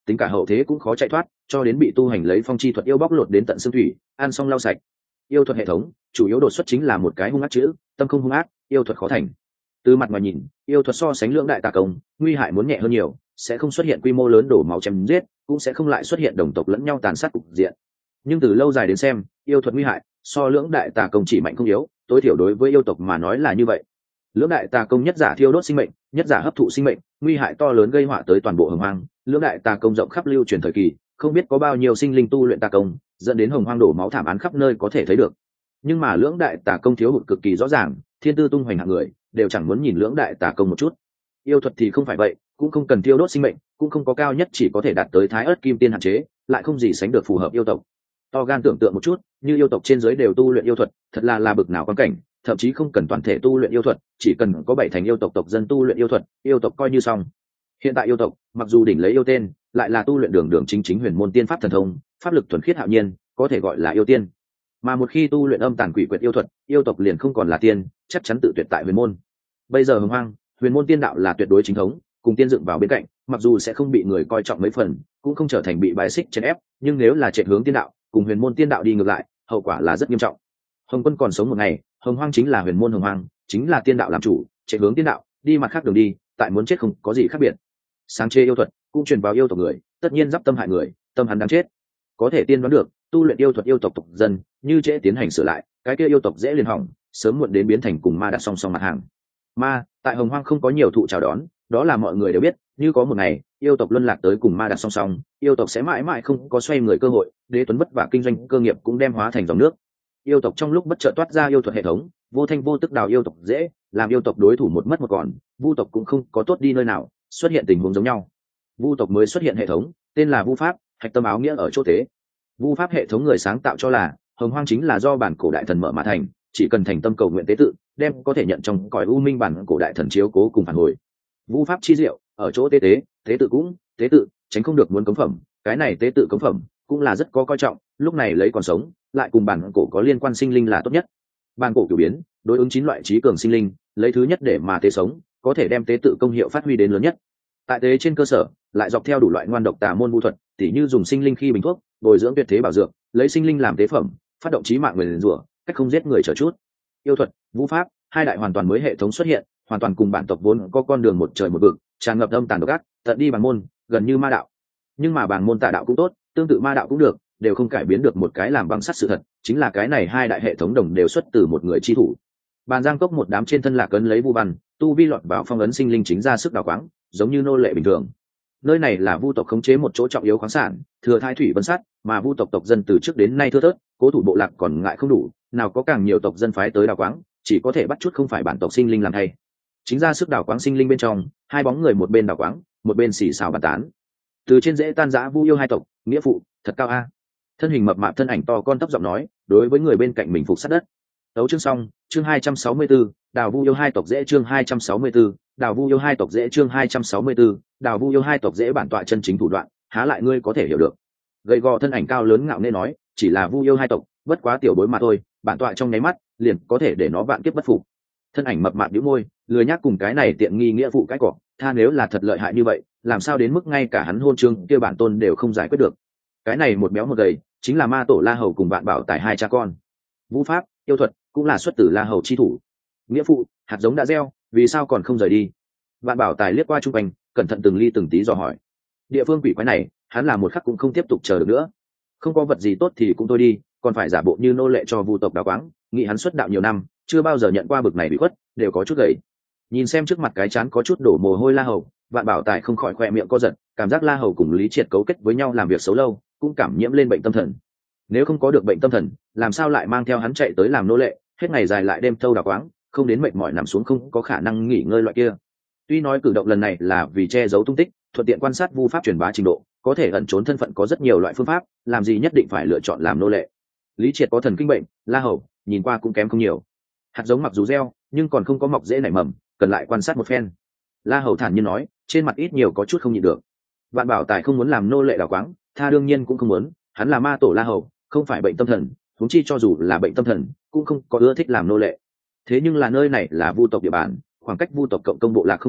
tính cả hậu thế cũng khó chạy thoát, cho đến bị tu hành lấy phong chi thuật yêu bóc lột đến tận xương thủy, ăn xong lau sạch. Yêu thuật hệ thống chủ yếu đột xuất chính là một cái hung ác chữ, tâm không hung ác, yêu thuật khó thành. Từ mặt ngoài nhìn, yêu thuật so sánh lưỡng đại tà công nguy hại muốn nhẹ hơn nhiều, sẽ không xuất hiện quy mô lớn đổ máu chém giết, cũng sẽ không lại xuất hiện đồng tộc lẫn nhau tàn sát cục diện. Nhưng từ lâu dài đến xem, yêu thuật nguy hại so lưỡng đại tà công chỉ mạnh không yếu, tối thiểu đối với yêu tộc mà nói là như vậy. Lưỡng đại tà công nhất giả thiêu đốt sinh mệnh, nhất giả hấp thụ sinh mệnh, nguy hại to lớn, gây họa tới toàn bộ hồng hoang. Lưỡng đại tà công rộng khắp lưu truyền thời kỳ, không biết có bao nhiêu sinh linh tu luyện tà công, dẫn đến hồng hoang đổ máu thảm án khắp nơi có thể thấy được. Nhưng mà lưỡng đại tà công thiếu hụt cực kỳ rõ ràng, thiên tư tung hoành hạng người đều chẳng muốn nhìn lưỡng đại tà công một chút. Yêu thuật thì không phải vậy, cũng không cần thiêu đốt sinh mệnh, cũng không có cao nhất chỉ có thể đạt tới thái ớt kim tiên hạn chế, lại không gì sánh được phù hợp yêu tộc. To gan tưởng tượng một chút, như yêu tộc trên dưới đều tu luyện yêu thuật, thật là là bực nào quan cảnh, thậm chí không cần toàn thể tu luyện yêu thuật, chỉ cần có bảy thành yêu tộc tộc dân tu luyện yêu thuật, yêu tộc coi như xong. Hiện tại yêu tộc, mặc dù đỉnh lấy yêu tên, lại là tu luyện đường đường chính chính huyền môn tiên pháp thần thông, pháp lực thuần khiết hạo nhiên, có thể gọi là yêu tiên. Mà một khi tu luyện âm tàn quỷ quyệt yêu thuật, yêu tộc liền không còn là tiên, chắc chắn tự tuyệt tại huyền môn. Bây giờ hồng hoang, huyền môn tiên đạo là tuyệt đối chính thống, cùng tiên dựng vào bên cạnh, mặc dù sẽ không bị người coi trọng mấy phần, cũng không trở thành bị bài xích chèn ép, nhưng nếu là chạy hướng tiên đạo, cùng huyền môn tiên đạo đi ngược lại, hậu quả là rất nghiêm trọng. Hồng Quân còn sống một ngày, hồng hoang chính là huyền môn hồng hoang, chính là tiên đạo làm chủ, chạy hướng tiên đạo, đi mặt khác đường đi, tại muốn chết không có gì khác biệt. Sáng chế yêu thuật cũng truyền vào yêu tộc người, tất nhiên giáp tâm hại người, tâm hắn đáng chết. Có thể tiên đoán được, tu luyện yêu thuật yêu tộc tộc dân, như trễ tiến hành sửa lại, cái kia yêu tộc dễ liền hỏng, sớm muộn đến biến thành cùng ma đặt song song mặt hàng. Ma, tại hồng hoang không có nhiều thụ chào đón, đó là mọi người đều biết, như có một ngày, yêu tộc luân lạc tới cùng ma đặt song song, yêu tộc sẽ mãi mãi không có xoay người cơ hội, đế tuấn vất vả kinh doanh cơ nghiệp cũng đem hóa thành dòng nước. Yêu tộc trong lúc bất chợt toát ra yêu thuật hệ thống, vô thanh vô tức đào yêu tộc dễ, làm yêu tộc đối thủ một mất một còn, vu tộc cũng không có tốt đi nơi nào, xuất hiện tình huống giống nhau. Vu tộc mới xuất hiện hệ thống, tên là vu pháp, hạch tâm áo nghĩa ở chỗ thế. Vu pháp hệ thống người sáng tạo cho là hồng hoang chính là do bản cổ đại thần mở mà thành, chỉ cần thành tâm cầu nguyện tế tự, đem có thể nhận trong cõi u minh bản cổ đại thần chiếu cố cùng phản hồi. Vu pháp chi diệu ở chỗ tế tế, tế tự cũng tế tự, tránh không được muốn cống phẩm, cái này tế tự cống phẩm cũng là rất có coi trọng, lúc này lấy còn sống, lại cùng bản cổ có liên quan sinh linh là tốt nhất. Bản cổ cửu biến, đối ứng chín loại trí cường sinh linh, lấy thứ nhất để mà tế sống, có thể đem tế tự công hiệu phát huy đến lớn nhất. Tại tế trên cơ sở, lại dọc theo đủ loại ngoan độc tà môn vu thuật, tỉ như dùng sinh linh khi bình thuốc, bồi dưỡng tuyệt thế bảo dược, lấy sinh linh làm tế phẩm, phát động chí mạng nguyền rủa, cách không giết người chờ chút. Yêu thuật, vũ pháp, hai đại hoàn toàn mới hệ thống xuất hiện, hoàn toàn cùng bản tộc vốn có con đường một trời một vực, tràn ngập âm tàn độc ác, tận đi bằng môn, gần như ma đạo. Nhưng mà bằng môn tà đạo cũng tốt, tương tự ma đạo cũng được, đều không cải biến được một cái làm bằng sắt sự thật, chính là cái này hai đại hệ thống đồng đều xuất từ một người chi thủ. Bàn Giang Cốc một đám trên thân lạc ấn lấy vu văn, tu vi lọt vào phong ấn sinh linh chính ra sức đào quáng, giống như nô lệ bình thường. Nơi này là vu tộc khống chế một chỗ trọng yếu khoáng sản, thừa thai thủy vân sắt, mà vu tộc tộc dân từ trước đến nay thưa thớt, cố thủ bộ lạc còn ngại không đủ, nào có càng nhiều tộc dân phái tới đào quáng, chỉ có thể bắt chút không phải bản tộc sinh linh làm thay. Chính ra sức đào quáng sinh linh bên trong, hai bóng người một bên đào quáng, một bên xì xào bàn tán. Từ trên dễ tan rã vu yêu hai tộc, nghĩa phụ thật cao a. Thân hình mập mạp thân ảnh to con thấp giọng nói, đối với người bên cạnh mình phục sát đất. Đấu chương xong, chương hai trăm sáu mươi 4, đào vu yêu hai tộc dễ chương hai trăm sáu mươi 4, đào vu yêu hai tộc dễ chương hai trăm sáu mươi 4, đào vu yêu hai tộc dễ bản tọa chân chính thủ đoạn, há lại ngươi có thể hiểu được. Gầy gò thân ảnh cao lớn ngạo nghễ nói, chỉ là vu yêu hai tộc, bất quá tiểu bối mà thôi, bản tọa trong nháy mắt, liền có thể để nó vạn kiếp bất phục. Thân ảnh mập mạp nhíu môi, lười nhác cùng cái này tiện nghi nghĩa phụ cái cỏ, tha nếu là thật lợi hại như vậy, làm sao đến mức ngay cả hắn hôn chương kia bản tôn đều không giải quyết được. Cái này một béo một gầy, chính là ma tổ La Hầu cùng Vạn Bảo Tài hai cha con. Vũ pháp, yêu thuật cũng là xuất từ La Hầu chi thủ. Nghĩa phụ, hạt giống đã gieo, vì sao còn không rời đi? Vạn Bảo Tài liếc qua chung quanh, cẩn thận từng ly từng tí dò hỏi. Địa phương quỷ quái này, hắn là một khắc cũng không tiếp tục chờ được nữa. Không có vật gì tốt thì cũng thôi đi, còn phải giả bộ như nô lệ cho vu tộc đào quáng, nghĩ hắn xuất đạo nhiều năm, chưa bao giờ nhận qua bực này bị khuất, đều có chút gầy. Nhìn xem trước mặt cái chán có chút đổ mồ hôi La Hầu, Vạn Bảo Tài không khỏi khoe miệng co giật, cảm giác La Hầu cùng Lý Triệt cấu kết với nhau làm việc xấu lâu, cũng cảm nhiễm lên bệnh tâm thần. Nếu không có được bệnh tâm thần, làm sao lại mang theo hắn chạy tới làm nô lệ, hết ngày dài lại đêm thâu đào quáng, không đến mệt mỏi nằm xuống không có khả năng nghỉ ngơi loại kia. Tuy nói cử động lần này là vì che giấu tung tích, thuận tiện quan sát vu pháp truyền bá trình độ, có thể ẩn trốn thân phận có rất nhiều loại phương pháp, làm gì nhất định phải lựa chọn làm nô lệ. Lý Triệt có thần kinh bệnh, La Hầu nhìn qua cũng kém không nhiều. Hạt giống mặc dù gieo, nhưng còn không có mọc dễ nảy mầm, cần lại quan sát một phen. La Hầu thản nhiên nói, trên mặt ít nhiều có chút không nhịn được. Vạn Bảo Tài không muốn làm nô lệ đào quáng, tha đương nhiên cũng không muốn, hắn là ma tổ La Hầu, không phải bệnh tâm thần, huống chi cho dù là bệnh tâm thần, cũng không có ưa thích làm nô lệ. Thế nhưng là nơi này là vu tộc địa bàn, khoảng cách vu tộc cộng công bộ lạc không xa,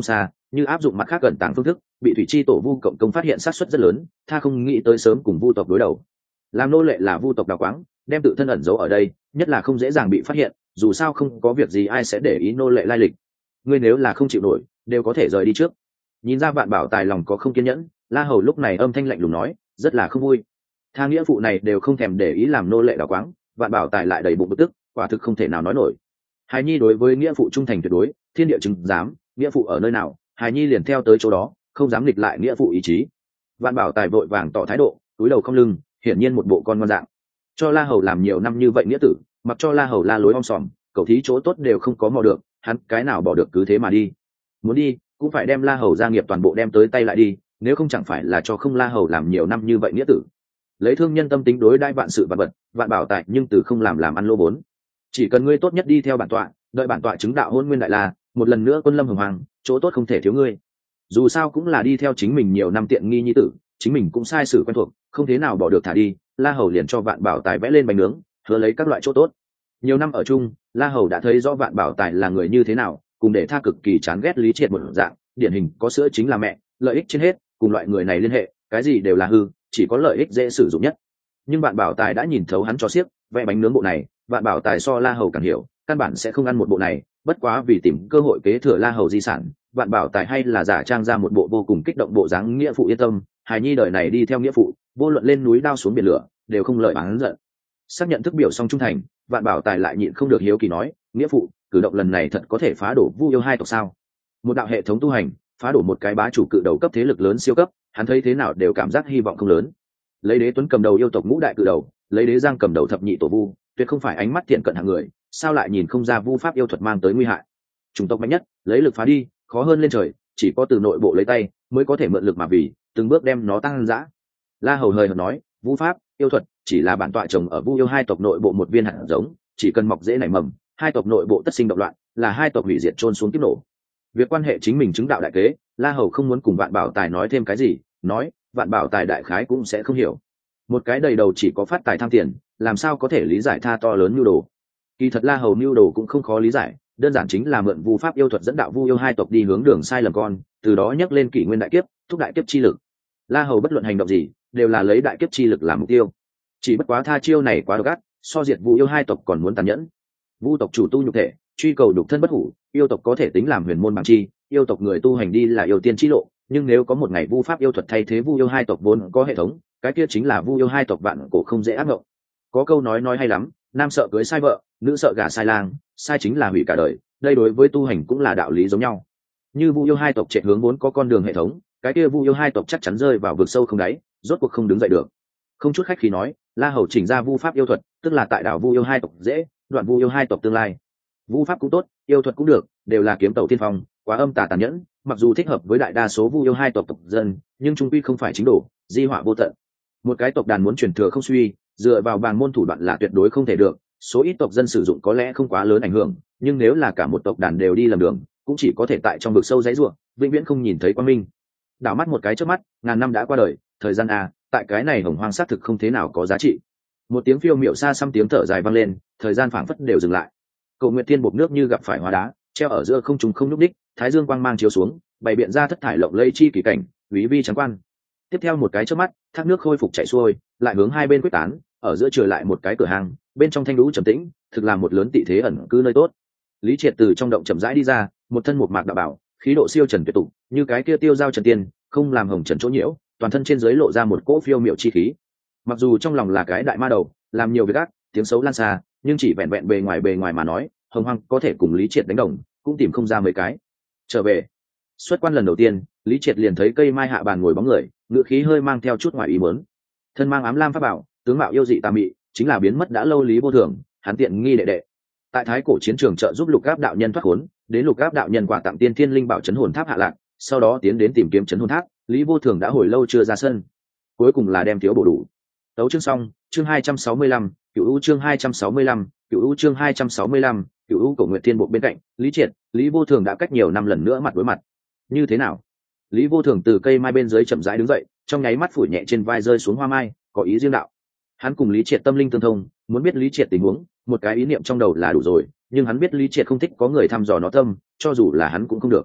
như áp dụng mặt khác cẩn tàng phương thức bị thủy chi tổ vu cộng công phát hiện sát suất rất lớn, tha không nghĩ tới sớm cùng vu tộc đối đầu. Làm nô lệ là vu tộc đào quáng, đem tự thân ẩn giấu ở đây, nhất là không dễ dàng bị phát hiện, dù sao không có việc gì ai sẽ để ý nô lệ lai lịch. Ngươi nếu là không chịu nổi đều có thể rời đi trước. Nhìn ra Vạn Bảo Tài lòng có không kiên nhẫn, La Hầu lúc này âm thanh lạnh lùng nói, rất là không vui. Tha nghĩa phụ này đều không thèm để ý làm nô lệ đào quáng, Vạn Bảo Tài lại đầy bụng bực tức, quả thực không thể nào nói nổi. Hài nhi đối với nghĩa phụ trung thành tuyệt đối, thiên địa chứng giám, nghĩa phụ ở nơi nào hài nhi liền theo tới chỗ đó, không dám nghịch lại nghĩa phụ ý chí. Vạn Bảo Tài vội vàng tỏ thái độ, túi đầu không lưng, hiển nhiên một bộ con ngoan dạng. Cho La Hầu làm nhiều năm như vậy nghĩa tử, mặc cho La Hầu la lối om sòm, cầu thí chỗ tốt đều không có mò được, hắn cái nào bỏ được cứ thế mà đi. Muốn đi cũng phải đem La Hầu gia nghiệp toàn bộ đem tới tay lại đi, nếu không chẳng phải là cho không La Hầu làm nhiều năm như vậy nghĩa tử. Lấy thương nhân tâm tính đối đãi vạn sự vạn vật, Vạn Bảo Tài nhưng từ không làm làm ăn lô vốn. Chỉ cần ngươi tốt nhất đi theo bản tọa, đợi bản tọa chứng đạo hôn nguyên đại la, một lần nữa quân lâm hồng hoàng, chỗ tốt không thể thiếu ngươi. Dù sao cũng là đi theo chính mình nhiều năm tiện nghi nhi tử, chính mình cũng sai sử quen thuộc, không thế nào bỏ được thả đi. La Hầu liền cho Vạn Bảo Tài vẽ lên bánh nướng, hứa lấy các loại chỗ tốt. Nhiều năm ở chung, La Hầu đã thấy rõ Vạn Bảo Tài là người như thế nào, cùng để Tha cực kỳ chán ghét Lý Triệt một dạng, điển hình có sữa chính là mẹ, lợi ích trên hết, cùng loại người này liên hệ, cái gì đều là hư, chỉ có lợi ích dễ sử dụng nhất. Nhưng Vạn Bảo Tài đã nhìn thấu hắn cho xiếc, vẽ bánh nướng bộ này, Vạn Bảo Tài so La Hầu càng hiểu, căn bản sẽ không ăn một bộ này, bất quá vì tìm cơ hội kế thừa La Hầu di sản, Vạn Bảo Tài hay là giả trang ra một bộ vô cùng kích động bộ dáng nghĩa phụ yên tâm, hài nhi đời này đi theo nghĩa phụ, vô luận lên núi đao xuống biển lửa, đều không lợi bán giận. Xác nhận thức biểu xong trung thành, Vạn Bảo Tài lại nhịn không được hiếu kỳ nói, nghĩa phụ, cử động lần này thật có thể phá đổ Vu yêu hai tộc sao? Một đạo hệ thống tu hành, phá đổ một cái bá chủ cự đầu cấp thế lực lớn siêu cấp, hắn thấy thế nào đều cảm giác hy vọng không lớn. Lấy Đế Tuấn cầm đầu yêu tộc ngũ đại cự đầu, lấy Đế Giang cầm đầu thập nhị tổ vu, tuyệt không phải ánh mắt thiện cận hạng người, sao lại nhìn không ra vu pháp yêu thuật mang tới nguy hại. Chủng tộc mạnh nhất, lấy lực phá đi, khó hơn lên trời, chỉ có từ nội bộ lấy tay mới có thể mượn lực mà vì, từng bước đem nó tăng dã. La Hầu hời hợt nói, vu pháp, yêu thuật chỉ là bản tọa trồng ở vu yêu hai tộc nội bộ một viên hạt giống, chỉ cần mọc dễ nảy mầm, hai tộc nội bộ tất sinh động loạn, là hai tộc hủy diệt chôn xuống kiếp nổ. Việc quan hệ chính mình chứng đạo đại kế, La Hầu không muốn cùng Vạn Bảo Tài nói thêm cái gì, nói, Vạn Bảo Tài đại khái cũng sẽ không hiểu. Một cái đầy đầu chỉ có phát tài tham tiền, làm sao có thể lý giải Tha to lớn nhu đồ. Kỳ thật La Hầu nhu đồ cũng không khó lý giải, đơn giản chính là mượn vu pháp yêu thuật dẫn đạo vu yêu hai tộc đi hướng đường sai lầm con, từ đó nhắc lên kỷ nguyên đại kiếp, thúc đại kiếp chi lực. La Hầu bất luận hành động gì, đều là lấy đại kiếp chi lực làm mục tiêu. Chỉ bất quá Tha chiêu này quá độc ác, so diệt vu yêu hai tộc còn muốn tàn nhẫn. Vu tộc chủ tu nhục thể, truy cầu nhục thân bất hủ, yêu tộc có thể tính làm huyền môn bằng chi, yêu tộc người tu hành đi là yêu tiên chi lộ, nhưng nếu có một ngày vu pháp yêu thuật thay thế vu yêu hai tộc vốn có hệ thống, cái kia chính là vu yêu hai tộc vạn cổ không dễ ác ngộng. Có câu nói nói hay lắm, nam sợ cưới sai vợ, nữ sợ gả sai lang, sai chính là hủy cả đời, đây đối với tu hành cũng là đạo lý giống nhau. Như vu yêu hai tộc chạy hướng vốn có con đường hệ thống, cái kia vu yêu hai tộc chắc chắn rơi vào vực sâu không đáy, rốt cuộc không đứng dậy được. Không chút khách khí nói, La Hầu chỉnh ra vu pháp yêu thuật, tức là tại đảo vu yêu hai tộc dễ, đoạn vu yêu hai tộc tương lai. Vu pháp cũng tốt, yêu thuật cũng được, đều là kiếm tẩu tiên phong, quá âm tà tàn nhẫn, mặc dù thích hợp với đại đa số vu yêu hai tộc tộc dân, nhưng trung quy không phải chính đồ, di họa vô tận. Một cái tộc đàn muốn truyền thừa không suy, dựa vào bàng môn thủ đoạn là tuyệt đối không thể được, số ít tộc dân sử dụng có lẽ không quá lớn ảnh hưởng, nhưng nếu là cả một tộc đàn đều đi lầm đường, cũng chỉ có thể tại trong vực sâu dãy rủa, vĩnh viễn không nhìn thấy quang minh. Đảo mắt một cái chớp mắt, ngàn năm đã qua đời, thời gian a, tại cái này hồng hoang xác thực không thế nào có giá trị. Một tiếng phiêu miệu xa xăm tiếng thở dài vang lên, thời gian phảng phất đều dừng lại. Cầu nguyện tiên bộc nước như gặp phải hóa đá, treo ở giữa không trung không nhúc đích, thái dương quang mang chiếu xuống, bày biện ra thất thải lộng lẫy chi kỳ cảnh, quý vi trắng quan. Tiếp theo một cái chớp mắt, thác nước khôi phục chảy xuôi, lại hướng hai bên quyết tán, ở giữa trở lại một cái cửa hàng, bên trong thanh lũ trầm tĩnh, thực là một lớn tị thế ẩn cư nơi tốt. Lý Triệt từ trong động chậm rãi đi ra, một thân một mạc đạo bảo, khí độ siêu trần tuyệt tục, như cái kia tiêu giao trần tiên, không làm hồng trần chỗ nhiễu, toàn thân trên dưới lộ ra một cỗ phiêu miệu chi khí. Mặc dù trong lòng là cái đại ma đầu, làm nhiều việc ác, tiếng xấu lan xa, nhưng chỉ vẹn vẹn bề ngoài bề ngoài mà nói, hồng hoang có thể cùng Lý Triệt đánh đồng, cũng tìm không ra mấy cái. Trở về, xuất quan lần đầu tiên, Lý Triệt liền thấy cây mai hạ bàn ngồi bóng người, ngựa khí hơi mang theo chút ngoài ý muốn. Thân mang ám lam pháp bảo, tướng mạo yêu dị tà mị, chính là biến mất đã lâu Lý Vô Thường, hắn tiện nghi đệ đệ. Tại thái cổ chiến trường trợ giúp Lục Áp đạo nhân thoát khốn, đến Lục Áp đạo nhân quả tặng tiên thiên linh bảo chấn hồn tháp hạ lạc, sau đó tiến đến tìm kiếm chấn hồn tháp, Lý Vô Thường đã hồi lâu chưa ra sân. Cuối cùng là đem thiếu bổ đủ. Tấu chương xong, chương hai trăm sáu mươi lăm, Cửu U chương hai trăm sáu mươi lăm, Cửu U chương hai trăm sáu mươi lăm, Cửu U Cổ Nguyệt Thiên Bộ bên cạnh, Lý Triệt, Lý Vô Thường đã cách nhiều năm lần nữa mặt đối mặt. Như thế nào? Lý Vô Thường từ cây mai bên dưới chậm rãi đứng dậy, trong nháy mắt phủi nhẹ trên vai rơi xuống hoa mai, có ý riêng đạo. Hắn cùng Lý Triệt tâm linh tương thông, muốn biết Lý Triệt tình huống, một cái ý niệm trong đầu là đủ rồi, nhưng hắn biết Lý Triệt không thích có người thăm dò nó tâm, cho dù là hắn cũng không được.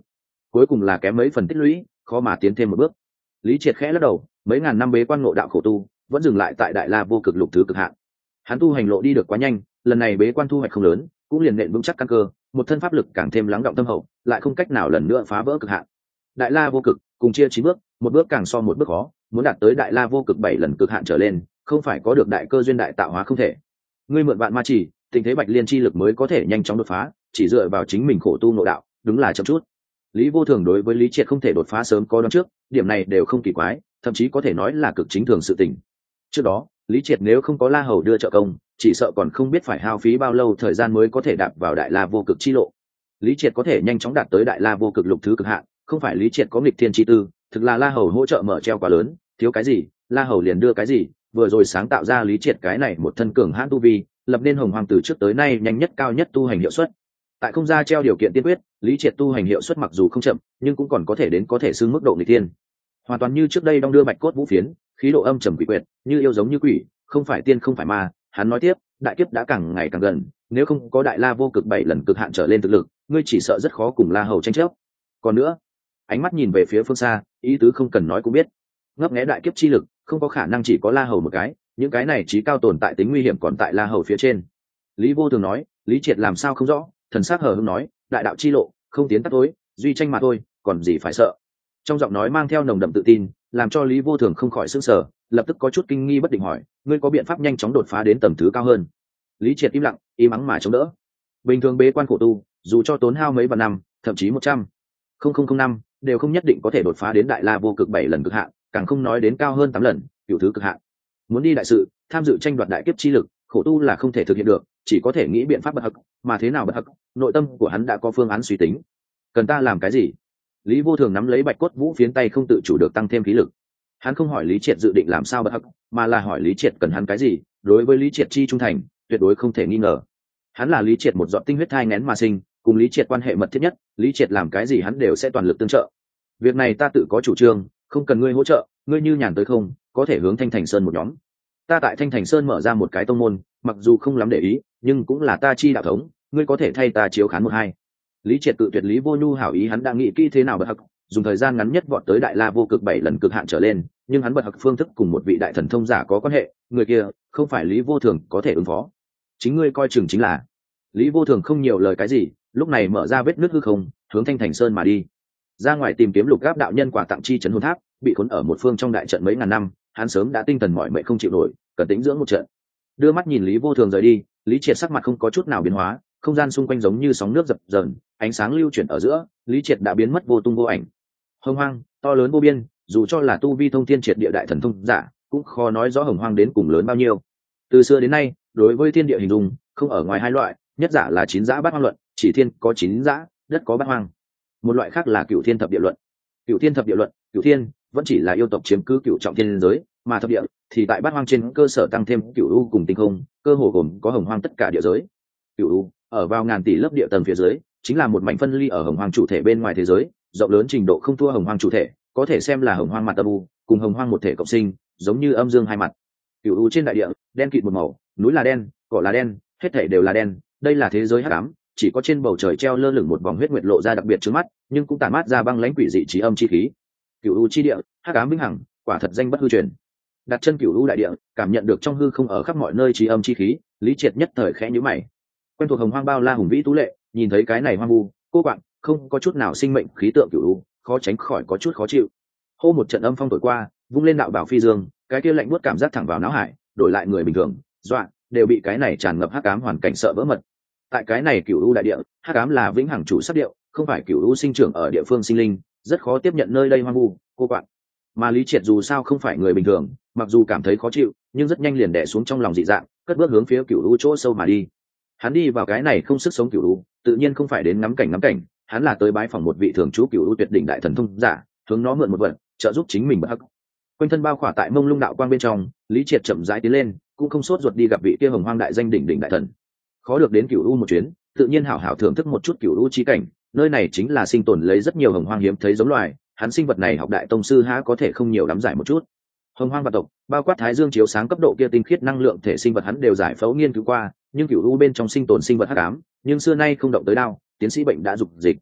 cuối cùng là kém mấy phần tích lũy, khó mà tiến thêm một bước. Lý Triệt khẽ lắc đầu, mấy ngàn năm bế quan ngộ đạo khổ tu, vẫn dừng lại tại Đại La Vô Cực Lục thứ cực hạn. Hắn tu hành lộ đi được quá nhanh, lần này bế quan thu hoạch không lớn, cũng liền nện vững chắc căn cơ, một thân pháp lực càng thêm lắng động tâm hậu, lại không cách nào lần nữa phá vỡ cực hạn. Đại La Vô Cực cùng chia chín bước, một bước càng so một bước khó, muốn đạt tới Đại La Vô Cực bảy lần cực hạn trở lên, không phải có được đại cơ duyên đại tạo hóa không thể. Ngươi mượn vạn ma chỉ, tình thế bạch liên chi lực mới có thể nhanh chóng đột phá, chỉ dựa vào chính mình khổ tu nội đạo, đúng là chậm chút. Lý Vô Thường đối với Lý Triệt không thể đột phá sớm có đoán trước, điểm này đều không kỳ quái, thậm chí có thể nói là cực chính thường sự tình. Trước đó, Lý Triệt nếu không có La Hầu đưa trợ công, chỉ sợ còn không biết phải hao phí bao lâu thời gian mới có thể đạp vào Đại La Vô Cực chi lộ. Lý Triệt có thể nhanh chóng đạt tới Đại La Vô Cực lục thứ cực hạn, không phải Lý Triệt có nghịch thiên chi tư, thực là La Hầu hỗ trợ mở treo quá lớn, thiếu cái gì, La Hầu liền đưa cái gì, vừa rồi sáng tạo ra Lý Triệt cái này một thân cường hãn tu vi, lập nên Hồng Hoàng từ trước tới nay nhanh nhất cao nhất tu hành hiệu suất. Tại không ra treo điều kiện tiên quyết, Lý Triệt tu hành hiệu suất mặc dù không chậm, nhưng cũng còn có thể đến có thể xưng mức độ nghịch thiên. Hoàn toàn như trước đây đong đưa bạch cốt vũ phiến, khí độ âm trầm quỷ quyệt, như yêu giống như quỷ, không phải tiên không phải ma. Hắn nói tiếp, đại kiếp đã càng ngày càng gần, nếu không có Đại La Vô Cực bảy lần cực hạn trở lên thực lực, ngươi chỉ sợ rất khó cùng La Hầu tranh chấp. Còn nữa, ánh mắt nhìn về phía phương xa, ý tứ không cần nói cũng biết, ngấp nghé đại kiếp chi lực, không có khả năng chỉ có La Hầu một cái, những cái này chí cao tồn tại tính nguy hiểm còn tại La Hầu phía trên. Lý Vô Thường nói, Lý Triệt làm sao không rõ, thần sắc hờ hững nói, đại đạo chi lộ, không tiến tắt tối, duy tranh mà thôi, còn gì phải sợ. Trong giọng nói mang theo nồng đậm tự tin, làm cho Lý Vô Thường không khỏi sửng sở, lập tức có chút kinh nghi bất định hỏi, ngươi có biện pháp nhanh chóng đột phá đến tầm thứ cao hơn? Lý Triệt im lặng, im ắng mà chống đỡ. Bình thường bế quan khổ tu, dù cho tốn hao mấy vạn năm, thậm chí một trăm, không không không năm, đều không nhất định có thể đột phá đến Đại La Vô Cực bảy lần cực hạn, càng không nói đến cao hơn tám lần, cửu thứ cực hạn. Muốn đi đại sự, tham dự tranh đoạt đại kiếp chi lực, khổ tu là không thể thực hiện được, chỉ có thể nghĩ biện pháp bất hắc, mà thế nào bất hắc, nội tâm của hắn đã có phương án suy tính. Cần ta làm cái gì? Lý Vô Thường nắm lấy bạch cốt vũ phiến tay không tự chủ được tăng thêm khí lực. Hắn không hỏi Lý Triệt dự định làm sao bất hắc, mà là hỏi Lý Triệt cần hắn cái gì. Đối với Lý Triệt chi trung thành, tuyệt đối không thể nghi ngờ. Hắn là Lý Triệt một giọt tinh huyết thai nghén mà sinh, cùng Lý Triệt quan hệ mật thiết nhất, Lý Triệt làm cái gì hắn đều sẽ toàn lực tương trợ. Việc này ta tự có chủ trương, không cần ngươi hỗ trợ, ngươi như nhàn tới không, có thể hướng Thanh Thành Sơn một nhóm. Ta tại Thanh Thành Sơn mở ra một cái tông môn, mặc dù không lắm để ý, nhưng cũng là ta chi đạo thống, ngươi có thể thay ta chiếu khán một hai. Lý Triệt tự tuyệt Lý Vô Nhu hảo ý, hắn đã nghĩ kỹ thế nào bật hắc, dùng thời gian ngắn nhất vọt tới Đại La Vô Cực bảy lần cực hạn trở lên, nhưng hắn bật hắc phương thức cùng một vị đại thần thông giả có quan hệ, người kia không phải Lý Vô Thường có thể ứng phó. Chính ngươi coi chừng chính là. Lý Vô Thường không nhiều lời cái gì, lúc này mở ra vết nứt hư không, hướng Thanh Thành Sơn mà đi. Ra ngoài tìm kiếm Lục Gáp đạo nhân quả tặng chi trấn hồn tháp, bị khốn ở một phương trong đại trận mấy ngàn năm, hắn sớm đã tinh thần mỏi mệt không chịu nổi, cần tĩnh dưỡng một trận. Đưa mắt nhìn Lý Vô Thường rời đi, Lý Triệt sắc mặt không có chút nào biến hóa, không gian xung quanh giống như sóng nước dập dờn, ánh sáng lưu chuyển ở giữa, Lý Triệt đã biến mất vô tung vô ảnh. Hồng Hoang to lớn vô biên, dù cho là tu vi thông thiên triệt địa đại thần thông giả, cũng khó nói rõ Hồng Hoang đến cùng lớn bao nhiêu. Từ xưa đến nay, đối với thiên địa hình dung, không ở ngoài hai loại, nhất giả là chín dã bát hoang luận, chỉ thiên có chín dã, đất có bát hoang. Một loại khác là cửu thiên thập địa luận. Cửu thiên thập địa luận, cửu thiên vẫn chỉ là yêu tộc chiếm cứ cửu trọng thiên giới, mà thập địa thì tại bát hoang trên cơ sở tăng thêm cửu u cùng tinh không, cơ hồ gồm có Hồng Hoang tất cả địa giới. Cửu u ở vào ngàn tỷ lớp địa tầng phía dưới, chính là một mảnh phân ly ở Hồng Hoang chủ thể bên ngoài thế giới, rộng lớn trình độ không thua Hồng Hoang chủ thể, có thể xem là Hồng Hoang mặt âm u, cùng Hồng Hoang một thể cộng sinh, giống như âm dương hai mặt. Cửu u trên đại địa, đen kịt một màu, núi là đen, cỏ là đen, hết thảy đều là đen, đây là thế giới hắc ám, chỉ có trên bầu trời treo lơ lửng một vòng huyết nguyệt lộ ra đặc biệt trước mắt, nhưng cũng tản mát ra băng lãnh quỷ dị trí âm chi khí. Cửu u chi địa, hắc ám vĩnh hằng, quả thật danh bất hư truyền. Đặt chân cửu u đại địa, cảm nhận được trong hư không ở khắp mọi nơi trí âm chi khí, Lý Triệt nhất thời khẽ nhíu mày. Quen thuộc Hồng Hoang bao la hùng vĩ tú lệ, nhìn thấy cái này hoang vu, cô quạng, không có chút nào sinh mệnh khí tượng cửu u, khó tránh khỏi có chút khó chịu. Hô một trận âm phong thổi qua, vung lên đạo bảo phi dương, cái kia lạnh buốt cảm giác thẳng vào não hải, đổi lại người bình thường, dọa, đều bị cái này tràn ngập hắc ám hoàn cảnh sợ vỡ mật. Tại cái này cửu u đại địa, hắc ám là vĩnh hằng chủ sắc điệu, không phải cửu u sinh trưởng ở địa phương sinh linh, rất khó tiếp nhận nơi đây hoang vu, cô quạng. Mà Lý Triệt dù sao không phải người bình thường, mặc dù cảm thấy khó chịu, nhưng rất nhanh liền đè xuống trong lòng dị dạng, cất bước hướng phía cửu u chỗ sâu mà đi. Hắn đi vào cái này không sức sống cửu u, tự nhiên không phải đến ngắm cảnh ngắm cảnh, hắn là tới bái phỏng một vị thường trú cửu u tuyệt đỉnh đại thần thông giả, hướng nó mượn một vật, trợ giúp chính mình bất hắc. Quanh thân bao khỏa tại mông lung đạo quang bên trong, Lý Triệt chậm rãi tiến lên, cũng không sốt ruột đi gặp vị kia Hồng Hoang đại danh đỉnh đỉnh đại thần. Khó được đến cửu u một chuyến, tự nhiên hảo hảo thưởng thức một chút cửu u chi cảnh, nơi này chính là sinh tồn lấy rất nhiều Hồng Hoang hiếm thấy giống loài, hắn sinh vật này học đại tông sư há có thể không nhiều lắm giải một chút. Hồng Hoang vật tộc, bao quát Thái Dương chiếu sáng cấp độ kia tinh khiết năng lượng thể sinh vật hắn đều giải phẫu nghiên cứu qua, nhưng cửu u bên trong sinh tồn sinh vật hắc ám, nhưng xưa nay không động tới đao, tiến sĩ bệnh đã dục dịch.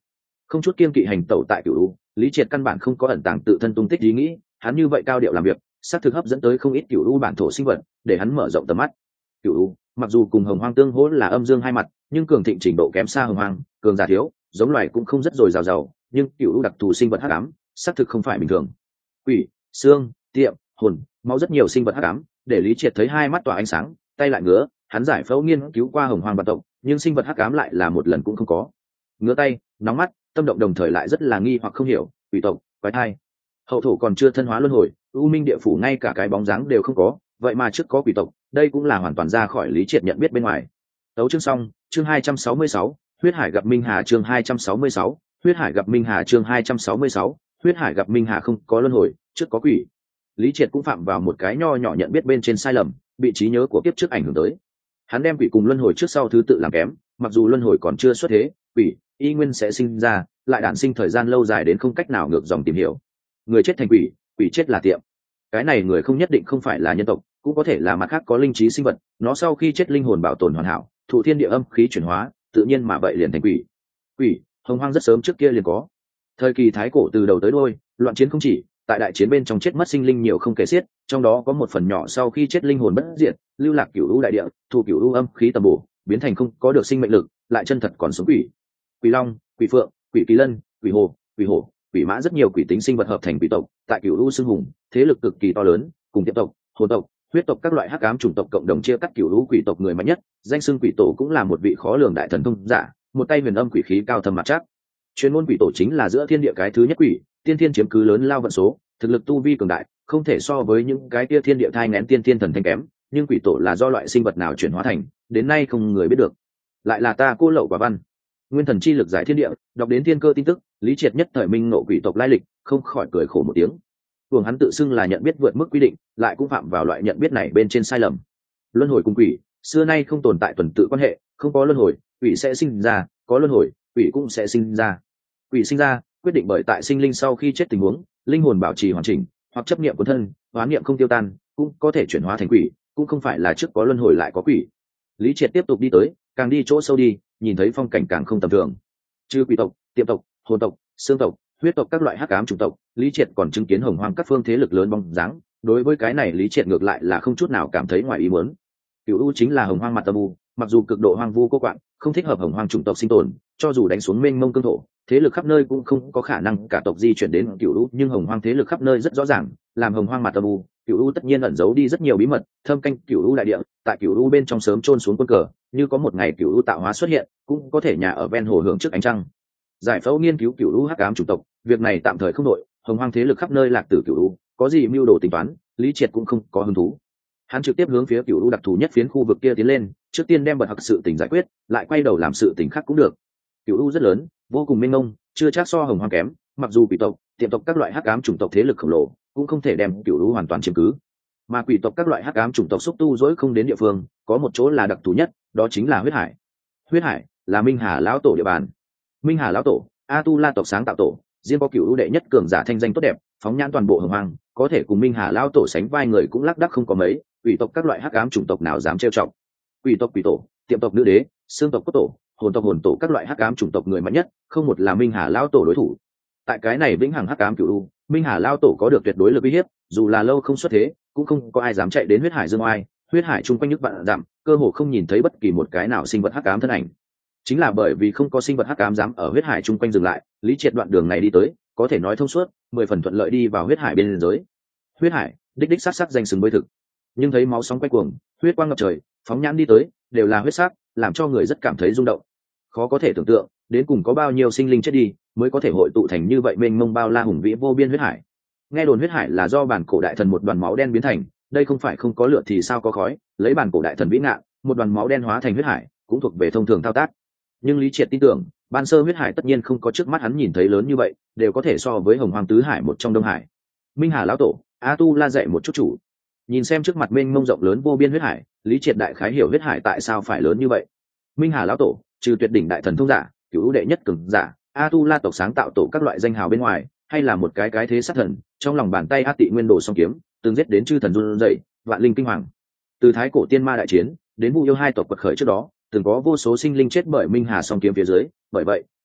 không chút kiên kỵ hành tẩu tại cựu u. Lý Triệt căn bản không có ẩn tàng tự thân tung tích ý nghĩ, hắn như vậy cao điệu làm việc xác thực hấp dẫn tới không ít cựu u bản thổ sinh vật, để hắn mở rộng tầm mắt. Cựu u mặc dù cùng hồng hoang tương hỗ là âm dương hai mặt, nhưng cường thịnh trình độ kém xa hồng hoang, cường giả thiếu, giống loài cũng không rất dồi dào giàu, nhưng cựu u đặc thù sinh vật hắc ám xác thực không phải bình thường. Quỷ, xương, tiệm, hồn, máu rất nhiều sinh vật hắc ám, để Lý Triệt thấy hai mắt tỏa ánh sáng, tay lại ngứa. Hắn giải phẫu nghiên cứu qua hồng hoang bản tộc, nhưng sinh vật hắc ám lại là một lần cũng không có. Ngứa tay, nóng mắt, tâm động đồng thời lại rất là nghi hoặc không hiểu. Quỷ tộc, quái thai, hậu thổ còn chưa thân hóa luân hồi, u minh địa phủ ngay cả cái bóng dáng đều không có, vậy mà trước có quỷ tộc, đây cũng là hoàn toàn ra khỏi Lý Triệt nhận biết bên ngoài. Tấu chương xong, chương hai trăm sáu mươi sáu, huyết hải gặp minh hà, chương hai trăm sáu mươi sáu, huyết hải gặp minh hà, chương hai trăm sáu mươi sáu, huyết hải gặp minh hà. Không có luân hồi, trước có quỷ. Lý Triệt cũng phạm vào một cái nho nhỏ nhận biết bên trên sai lầm, bị trí nhớ của kiếp trước ảnh hưởng tới. Hắn đem quỷ cùng luân hồi trước sau thứ tự làm kém, mặc dù luân hồi còn chưa xuất thế, quỷ y nguyên sẽ sinh ra, lại đản sinh thời gian lâu dài đến không cách nào ngược dòng tìm hiểu. Người chết thành quỷ, quỷ chết là tiệm. Cái này người không nhất định không phải là nhân tộc, cũng có thể là mặt khác có linh trí sinh vật, nó sau khi chết linh hồn bảo tồn hoàn hảo, thụ thiên địa âm khí chuyển hóa, tự nhiên mà vậy liền thành quỷ. Quỷ, hồng hoang rất sớm trước kia liền có. Thời kỳ thái cổ từ đầu tới đuôi, loạn chiến không chỉ, tại đại chiến bên trong chết mất sinh linh nhiều không kể xiết, trong đó có một phần nhỏ sau khi chết linh hồn bất diệt, lưu lạc cửu u đại địa, thụ cửu u âm khí tầm bổ, biến thành không có được sinh mệnh lực, lại chân thật còn sống quỷ. Quỷ long, quỷ phượng, quỷ kỳ lân, quỷ hồ, quỷ hổ, quỷ mã, rất nhiều quỷ tính sinh vật hợp thành quỷ tộc, tại cửu u xưng hùng, thế lực cực kỳ to lớn, cùng tiệm tộc, hồn tộc, huyết tộc các loại hắc ám chủng tộc cộng đồng chia cắt cửu u quỷ tộc người mạnh nhất, danh xưng quỷ tổ cũng là một vị khó lường đại thần thông giả, một tay huyền âm quỷ khí cao thâm mặt chắc. Chuyên môn quỷ tổ chính là giữa thiên địa cái thứ nhất quỷ, tiên thiên chiếm cứ lớn lao vận số, thực lực tu vi cường đại, không thể so với những cái kia thiên địa thai nghén tiên thiên thần thanh kém, nhưng quỷ tổ là do loại sinh vật nào chuyển hóa thành, đến nay không người biết được. Lại là ta cô lậu quả văn, nguyên thần chi lực giải thiên địa, đọc đến thiên cơ tin tức, Lý Triệt nhất thời minh nộ quỷ tộc lai lịch, không khỏi cười khổ một tiếng. Cuồng hắn tự xưng là nhận biết vượt mức quy định, lại cũng phạm vào loại nhận biết này bên trên sai lầm. Luân hồi cùng quỷ, xưa nay không tồn tại tuần tự quan hệ, không có luân hồi, quỷ sẽ sinh ra, có luân hồi, quỷ cũng sẽ sinh ra. Quỷ sinh ra, quyết định bởi tại sinh linh sau khi chết tình huống, linh hồn bảo trì hoàn chỉnh, hoặc chấp niệm của thân, hoán niệm không tiêu tan, cũng có thể chuyển hóa thành quỷ, cũng không phải là trước có luân hồi lại có quỷ. Lý Triệt tiếp tục đi tới, càng đi chỗ sâu đi, nhìn thấy phong cảnh càng không tầm thường. Trừ quỷ tộc, tiệm tộc, hồn tộc, xương tộc, huyết tộc các loại hắc ám chủng tộc, Lý Triệt còn chứng kiến hồng hoang các phương thế lực lớn bóng dáng. Đối với cái này Lý Triệt ngược lại là không chút nào cảm thấy ngoài ý muốn. Cửu u chính là hồng hoang mặt âm u, mặc dù cực độ hoang vu cô quạng, không thích hợp hồng hoang chủng tộc sinh tồn, cho dù đánh xuống mênh mông cương thổ, thế lực khắp nơi cũng không có khả năng cả tộc di chuyển đến cửu u, nhưng hồng hoang thế lực khắp nơi rất rõ ràng, làm hồng hoang mặt âm u, cửu u tất nhiên ẩn giấu đi rất nhiều bí mật, thâm canh cửu u đại địa, tại cửu u bên trong sớm chôn xuống quân cờ, như có một ngày cửu u tạo hóa xuất hiện, cũng có thể nhà ở ven hồ hưởng trước ánh trăng. Giải phẫu nghiên cứu cửu u hắc ám chủng tộc, việc này tạm thời không đội, hồng hoang thế lực khắp nơi lạc tử cửu u, có gì mưu đồ tính toán, Lý Triệt cũng không có hứng thú. Hắn trực tiếp hướng phía cửu u đặc thù nhất phiến khu vực kia tiến lên, trước tiên đem bật hặc sự tình giải quyết, lại quay đầu làm sự tình khác cũng được. Cửu u rất lớn, vô cùng mênh mông, chưa chắc so hồng hoang kém, mặc dù quỷ tộc, tiệm tộc các loại hắc ám chủng tộc thế lực khổng lồ, cũng không thể đem cửu u hoàn toàn chiếm cứ. Mà quỷ tộc các loại hắc ám chủng tộc xúc tu dỗi không đến địa phương, có một chỗ là đặc thù nhất, đó chính là huyết hải. Huyết hải là Minh Hà lão tổ địa bàn. Minh Hà lão tổ, A Tu La tộc sáng tạo tổ, riêng có cửu u đệ nhất cường giả thanh danh tốt đẹp, phóng nhãn toàn bộ hồng hoang, có thể cùng Minh Hà lão tổ sánh vai người cũng lác đác không có mấy, quỷ tộc các loại hắc ám chủng tộc nào dám trêu chọc. Quỷ tộc quỷ tổ, tiệm tộc nữ đế, xương tộc cốt tổ, hồn tộc hồn tổ các loại hắc ám chủng tộc người mạnh nhất, không một là Minh Hà lão tổ đối thủ. Tại cái này vĩnh hằng hắc ám cửu u, Minh Hà lão tổ có được tuyệt đối lực uy hiếp, dù là lâu không xuất thế, cũng không có ai dám chạy đến huyết hải dương oai. Huyết hải chung quanh nước vạn dặm, cơ hồ không nhìn thấy bất kỳ một cái nào sinh vật hắc ám thân ảnh. Chính là bởi vì không có sinh vật hắc ám dám ở huyết hải chung quanh dừng lại, Lý Triệt đoạn đường này đi tới, có thể nói thông suốt, mười phần thuận lợi đi vào huyết hải bên giới. Huyết hải, đích đích sát sát danh xứng với thực. Nhưng thấy máu sóng quay cuồng, huyết quang ngập trời, phóng nhãn đi tới, đều là huyết sắc, làm cho người rất cảm thấy rung động. Khó có thể tưởng tượng, đến cùng có bao nhiêu sinh linh chết đi, mới có thể hội tụ thành như vậy mênh mông bao la hùng vĩ vô biên huyết hải. Nghe đồn huyết hải là do bản cổ đại thần một đoàn máu đen biến thành, đây không phải không có lửa thì sao có khói, lấy bản cổ đại thần vĩ ngạn, một đoàn máu đen hóa thành huyết hải, cũng thuộc về thông thường thao tác. Nhưng Lý Triệt tin tưởng, ban sơ huyết hải tất nhiên không có trước mắt hắn nhìn thấy lớn như vậy, đều có thể so với hồng hoang tứ hải một trong đông hải. Minh Hà lão tổ, A Tu La dạy một chút chủ. Nhìn xem trước mặt mênh mông rộng lớn vô biên huyết hải, Lý Triệt đại khái hiểu huyết hải tại sao phải lớn như vậy. Minh Hà lão tổ, trừ tuyệt đỉnh đại thần thông giả, cửu đệ nhất cường giả, A Tu La tộc sáng tạo tổ các loại danh hào bên ngoài, hay là một cái cái thế sát thần, trong lòng bàn tay A Tị Nguyên Đồ song kiếm, từng giết đến chư thần run rẩy, vạn linh kinh hoàng. Từ thái cổ tiên ma đại chiến, đến Vu Yêu hai tộc quật khởi trước đó, từng có vô số sinh linh chết bởi Minh Hà song kiếm phía dưới, bởi vậy,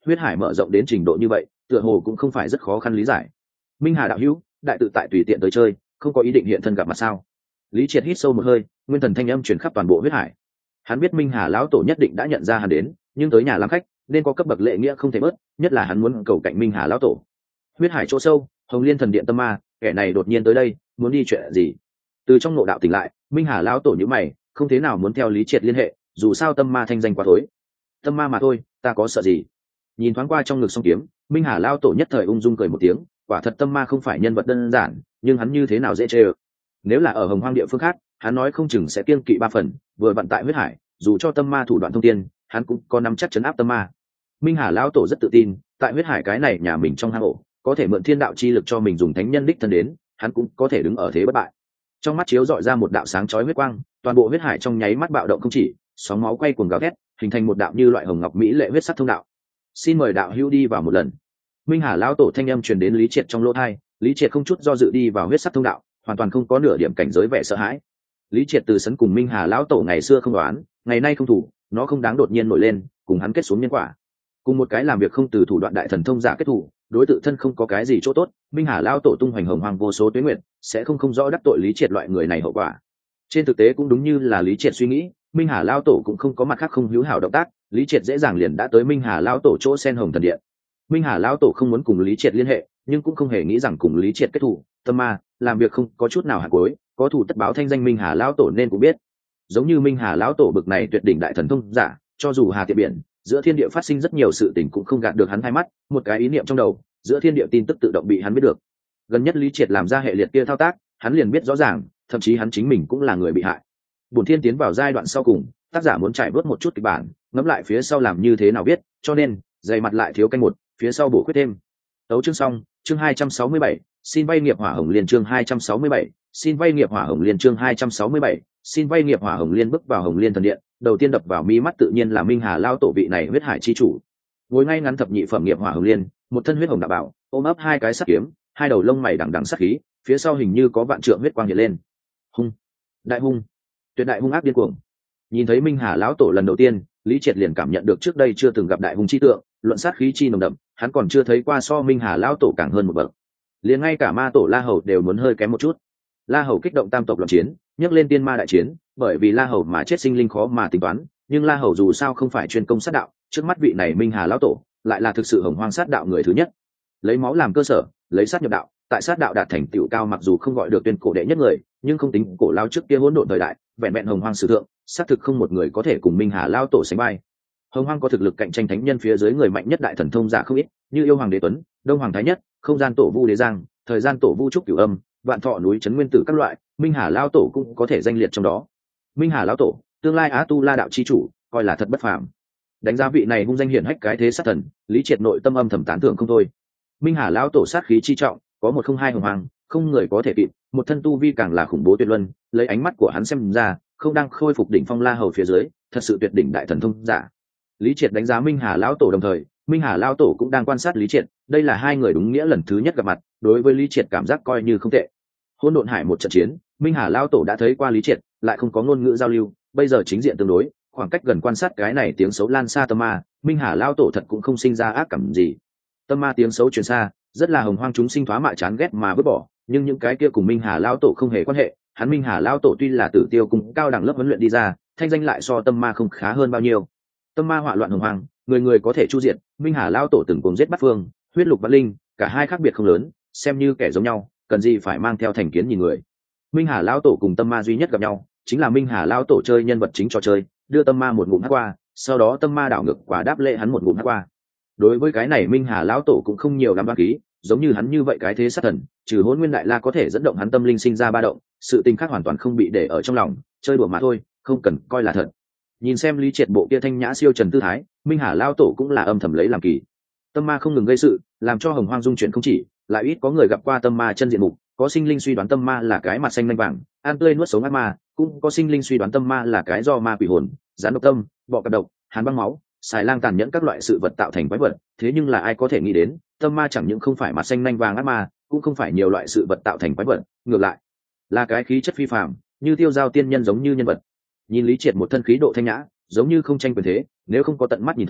huyết hải mở rộng đến trình độ như vậy tựa hồ cũng không phải rất khó khăn lý giải. Minh Hà đạo hữu, đại tự tại tùy tiện tới chơi, không có ý định hiện thân gặp mặt sao? Lý Triệt hít sâu một hơi, nguyên thần thanh âm truyền khắp toàn bộ huyết hải. Hắn biết Minh Hà lão tổ nhất định đã nhận ra hắn đến, nhưng tới nhà làm khách nên có cấp bậc lễ nghĩa không thể bớt, nhất là hắn muốn cầu cạnh Minh Hà lão tổ. Huyết hải chỗ sâu, Hồng Liên thần điện tâm ma, kẻ này đột nhiên tới đây, muốn đi chuyện gì? Từ trong nội đạo tỉnh lại, Minh Hà lão tổ nhíu mày, không thế nào muốn theo Lý Triệt liên hệ, dù sao tâm ma thanh danh quá thối. Tâm ma mà thôi, ta có sợ gì? Nhìn thoáng qua trong ngực song kiếm, Minh Hà lão tổ nhất thời ung dung cười một tiếng, quả thật tâm ma không phải nhân vật đơn giản, nhưng hắn như thế nào dễ chơi. Nếu là ở Hồng Hoang địa phương khác, hắn nói không chừng sẽ kiêng kỵ ba phần, vừa vận tại huyết hải, dù cho tâm ma thủ đoạn thông tiên, hắn cũng có nắm chắc chấn áp tâm ma. Minh Hà lão tổ rất tự tin, tại huyết hải cái này nhà mình trong hang ổ, có thể mượn thiên đạo chi lực cho mình dùng thánh nhân đích thân đến, hắn cũng có thể đứng ở thế bất bại. Trong mắt chiếu dọi ra một đạo sáng chói huyết quang, toàn bộ huyết hải trong nháy mắt bạo động không chỉ, sóng máu quay cuồng gào thét, hình thành một đạo như loại hồng ngọc mỹ lệ huyết sắc thông đạo. Xin mời đạo hữu đi vào một lần. Minh Hà lão tổ thanh âm truyền đến Lý Triệt trong lỗ tai, Lý Triệt không chút do dự đi vào huyết sắc thông đạo, hoàn toàn không có nửa điểm cảnh giới vẻ sợ hãi. Lý Triệt từ sấn cùng Minh Hà lão tổ ngày xưa không đoán, ngày nay không thủ, nó không đáng đột nhiên nổi lên, cùng hắn kết xuống nhân quả. Cùng một cái làm việc không từ thủ đoạn đại thần thông giả kết thủ, đối tự thân không có cái gì chỗ tốt, Minh Hà lão tổ tung hoành hồng hoang vô số tuế nguyện, sẽ không không rõ đắc tội Lý Triệt loại người này hậu quả. Trên thực tế cũng đúng như là Lý Triệt suy nghĩ, Minh Hà lão tổ cũng không có mặt khác không hữu hảo động tác, Lý Triệt dễ dàng liền đã tới Minh Hà lão tổ chỗ sen hồng thần điện. Minh Hà lão tổ không muốn cùng Lý Triệt liên hệ, nhưng cũng không hề nghĩ rằng cùng Lý Triệt kết thù, tâm ma, làm việc không có chút nào hạt cuối, có thủ tất báo thanh danh Minh Hà lão tổ nên cũng biết. Giống như Minh Hà lão tổ bực này tuyệt đỉnh đại thần thông giả, cho dù Hà Tiệm Biển, giữa thiên địa phát sinh rất nhiều sự tình cũng không gạt được hắn hai mắt, một cái ý niệm trong đầu, giữa thiên địa tin tức tự động bị hắn biết được. Gần nhất Lý Triệt làm ra hệ liệt kia thao tác, hắn liền biết rõ ràng, thậm chí hắn chính mình cũng là người bị hại. Bổn Thiên tiến vào giai đoạn sau cùng, tác giả muốn trải bớt một chút kịch bản, ngẫm lại phía sau làm như thế nào biết, cho nên dày mặt lại thiếu canh một, phía sau bổ khuyết thêm. Tấu chương xong, chương hai trăm sáu mươi bảy, xin vay nghiệp hỏa hồng liên chương hai trăm sáu mươi bảy, xin vay nghiệp hỏa hồng liên chương hai trăm sáu mươi bảy, xin vay nghiệp hỏa hồng liên bước vào hồng liên thần điện, đầu tiên đập vào mi mắt tự nhiên là Minh Hà lao tổ vị này huyết hải chi chủ. Ngồi ngay ngắn thập nhị phẩm nghiệp hỏa hồng liên, một thân huyết hồng đạo bảo, ôm ấp hai cái sắt kiếm, hai đầu lông mày đằng đằng sắc khí, phía sau hình như có vạn trượng huyết quang hiện lên. Hung, đại hung, tuyệt đại hung ác điên cuồng. Nhìn thấy Minh Hà lão tổ lần đầu tiên, Lý Triệt liền cảm nhận được trước đây chưa từng gặp đại hung chi tượng, luận sát khí chi nồng đậm, hắn còn chưa thấy qua so Minh Hà lão tổ càng hơn một bậc. Liền ngay cả ma tổ La Hầu đều muốn hơi kém một chút. La Hầu kích động tam tộc luận chiến, nhấc lên tiên ma đại chiến, bởi vì La Hầu mà chết sinh linh khó mà tính toán, nhưng La Hầu dù sao không phải chuyên công sát đạo, trước mắt vị này Minh Hà lão tổ, lại là thực sự hồng hoang sát đạo người thứ nhất. Lấy máu làm cơ sở, lấy sát nhập đạo, tại sát đạo đạt thành tựu cao mặc dù không gọi được tuyên cổ đệ nhất người, nhưng không tính cổ lao trước kia hỗn độn thời đại, vẹn vẹn hồng hoang sử thượng, xác thực không một người có thể cùng Minh Hà lão tổ sánh vai. Hồng hoang có thực lực cạnh tranh thánh nhân phía dưới người mạnh nhất đại thần thông giả không ít, như yêu hoàng đế tuấn, đông hoàng thái nhất, không gian tổ vu đế giang, thời gian tổ vu trúc cửu âm, vạn thọ núi trấn nguyên tử các loại, Minh Hà lão tổ cũng có thể danh liệt trong đó. Minh Hà lão tổ, tương lai Á Tu La đạo chi chủ, coi là thật bất phàm. Đánh giá vị này hung danh hiển hách cái thế sát thần, Lý Triệt nội tâm âm thầm tán thưởng không thôi. Minh Hà lão tổ sát khí chi trọng, có một không hai hồng hoàng, không người có thể kịp, một thân tu vi càng là khủng bố tuyệt luân, lấy ánh mắt của hắn xem ra, không đang khôi phục đỉnh phong La Hầu phía dưới, thật sự tuyệt đỉnh đại thần thông giả. Lý Triệt đánh giá Minh Hà lão tổ đồng thời, Minh Hà lão tổ cũng đang quan sát Lý Triệt, đây là hai người đúng nghĩa lần thứ nhất gặp mặt, đối với Lý Triệt cảm giác coi như không tệ. Hỗn độn hải một trận chiến, Minh Hà lão tổ đã thấy qua Lý Triệt, lại không có ngôn ngữ giao lưu, bây giờ chính diện tương đối, khoảng cách gần quan sát cái này tiếng xấu lan xa tâm ma, Minh Hà lão tổ thật cũng không sinh ra ác cảm gì. Tâm ma tiếng xấu truyền xa, rất là hồng hoang chúng sinh thoá mạ chán ghét mà vứt bỏ, nhưng những cái kia cùng Minh Hà lão tổ không hề quan hệ, hắn Minh Hà lão tổ tuy là tử tiêu cùng cao đẳng lớp huấn luyện đi ra, thanh danh lại so tâm ma không khá hơn bao nhiêu. Tâm ma họa loạn hồng hoang, người người có thể chu diệt, Minh Hà lão tổ từng cùng giết bắt phương, huyết lục văn linh, cả hai khác biệt không lớn, xem như kẻ giống nhau, cần gì phải mang theo thành kiến nhìn người. Minh Hà lão tổ cùng tâm ma duy nhất gặp nhau, chính là Minh Hà lão tổ chơi nhân vật chính trò chơi, đưa tâm ma một ngụm hát qua, sau đó tâm ma đảo ngược quả đáp lệ hắn một ngụm hát qua. Đối với cái này Minh Hà lão tổ cũng không nhiều lắm đăng ký, giống như hắn như vậy cái thế sát thần, trừ Hỗn Nguyên Đại La có thể dẫn động hắn tâm linh sinh ra ba động, sự tình khác hoàn toàn không bị để ở trong lòng, chơi đùa mà thôi, không cần coi là thật. Nhìn xem Lý Triệt bộ kia thanh nhã siêu trần tư thái, Minh Hà lão tổ cũng là âm thầm lấy làm kỳ. Tâm ma không ngừng gây sự, làm cho hồng hoang dung chuyển không chỉ, lại ít có người gặp qua tâm ma chân diện mục, có sinh linh suy đoán tâm ma là cái mặt xanh lanh vàng, ăn tươi nuốt sống ác ma, cũng có sinh linh suy đoán tâm ma là cái do ma quỷ hồn, gián độc tâm, bọ cạp độc, hàn băng máu, xài lang tàn nhẫn các loại sự vật tạo thành quái vật. Thế nhưng là ai có thể nghĩ đến, tâm ma chẳng những không phải mặt xanh lanh vàng ác ma, cũng không phải nhiều loại sự vật tạo thành quái vật, ngược lại là cái khí chất phi phàm, như tiêu giao tiên nhân giống như nhân vật. Nhìn Lý Triệt một thân khí độ thanh nhã, giống như không tranh quyền thế, nếu không có tận mắt nhìn thấy,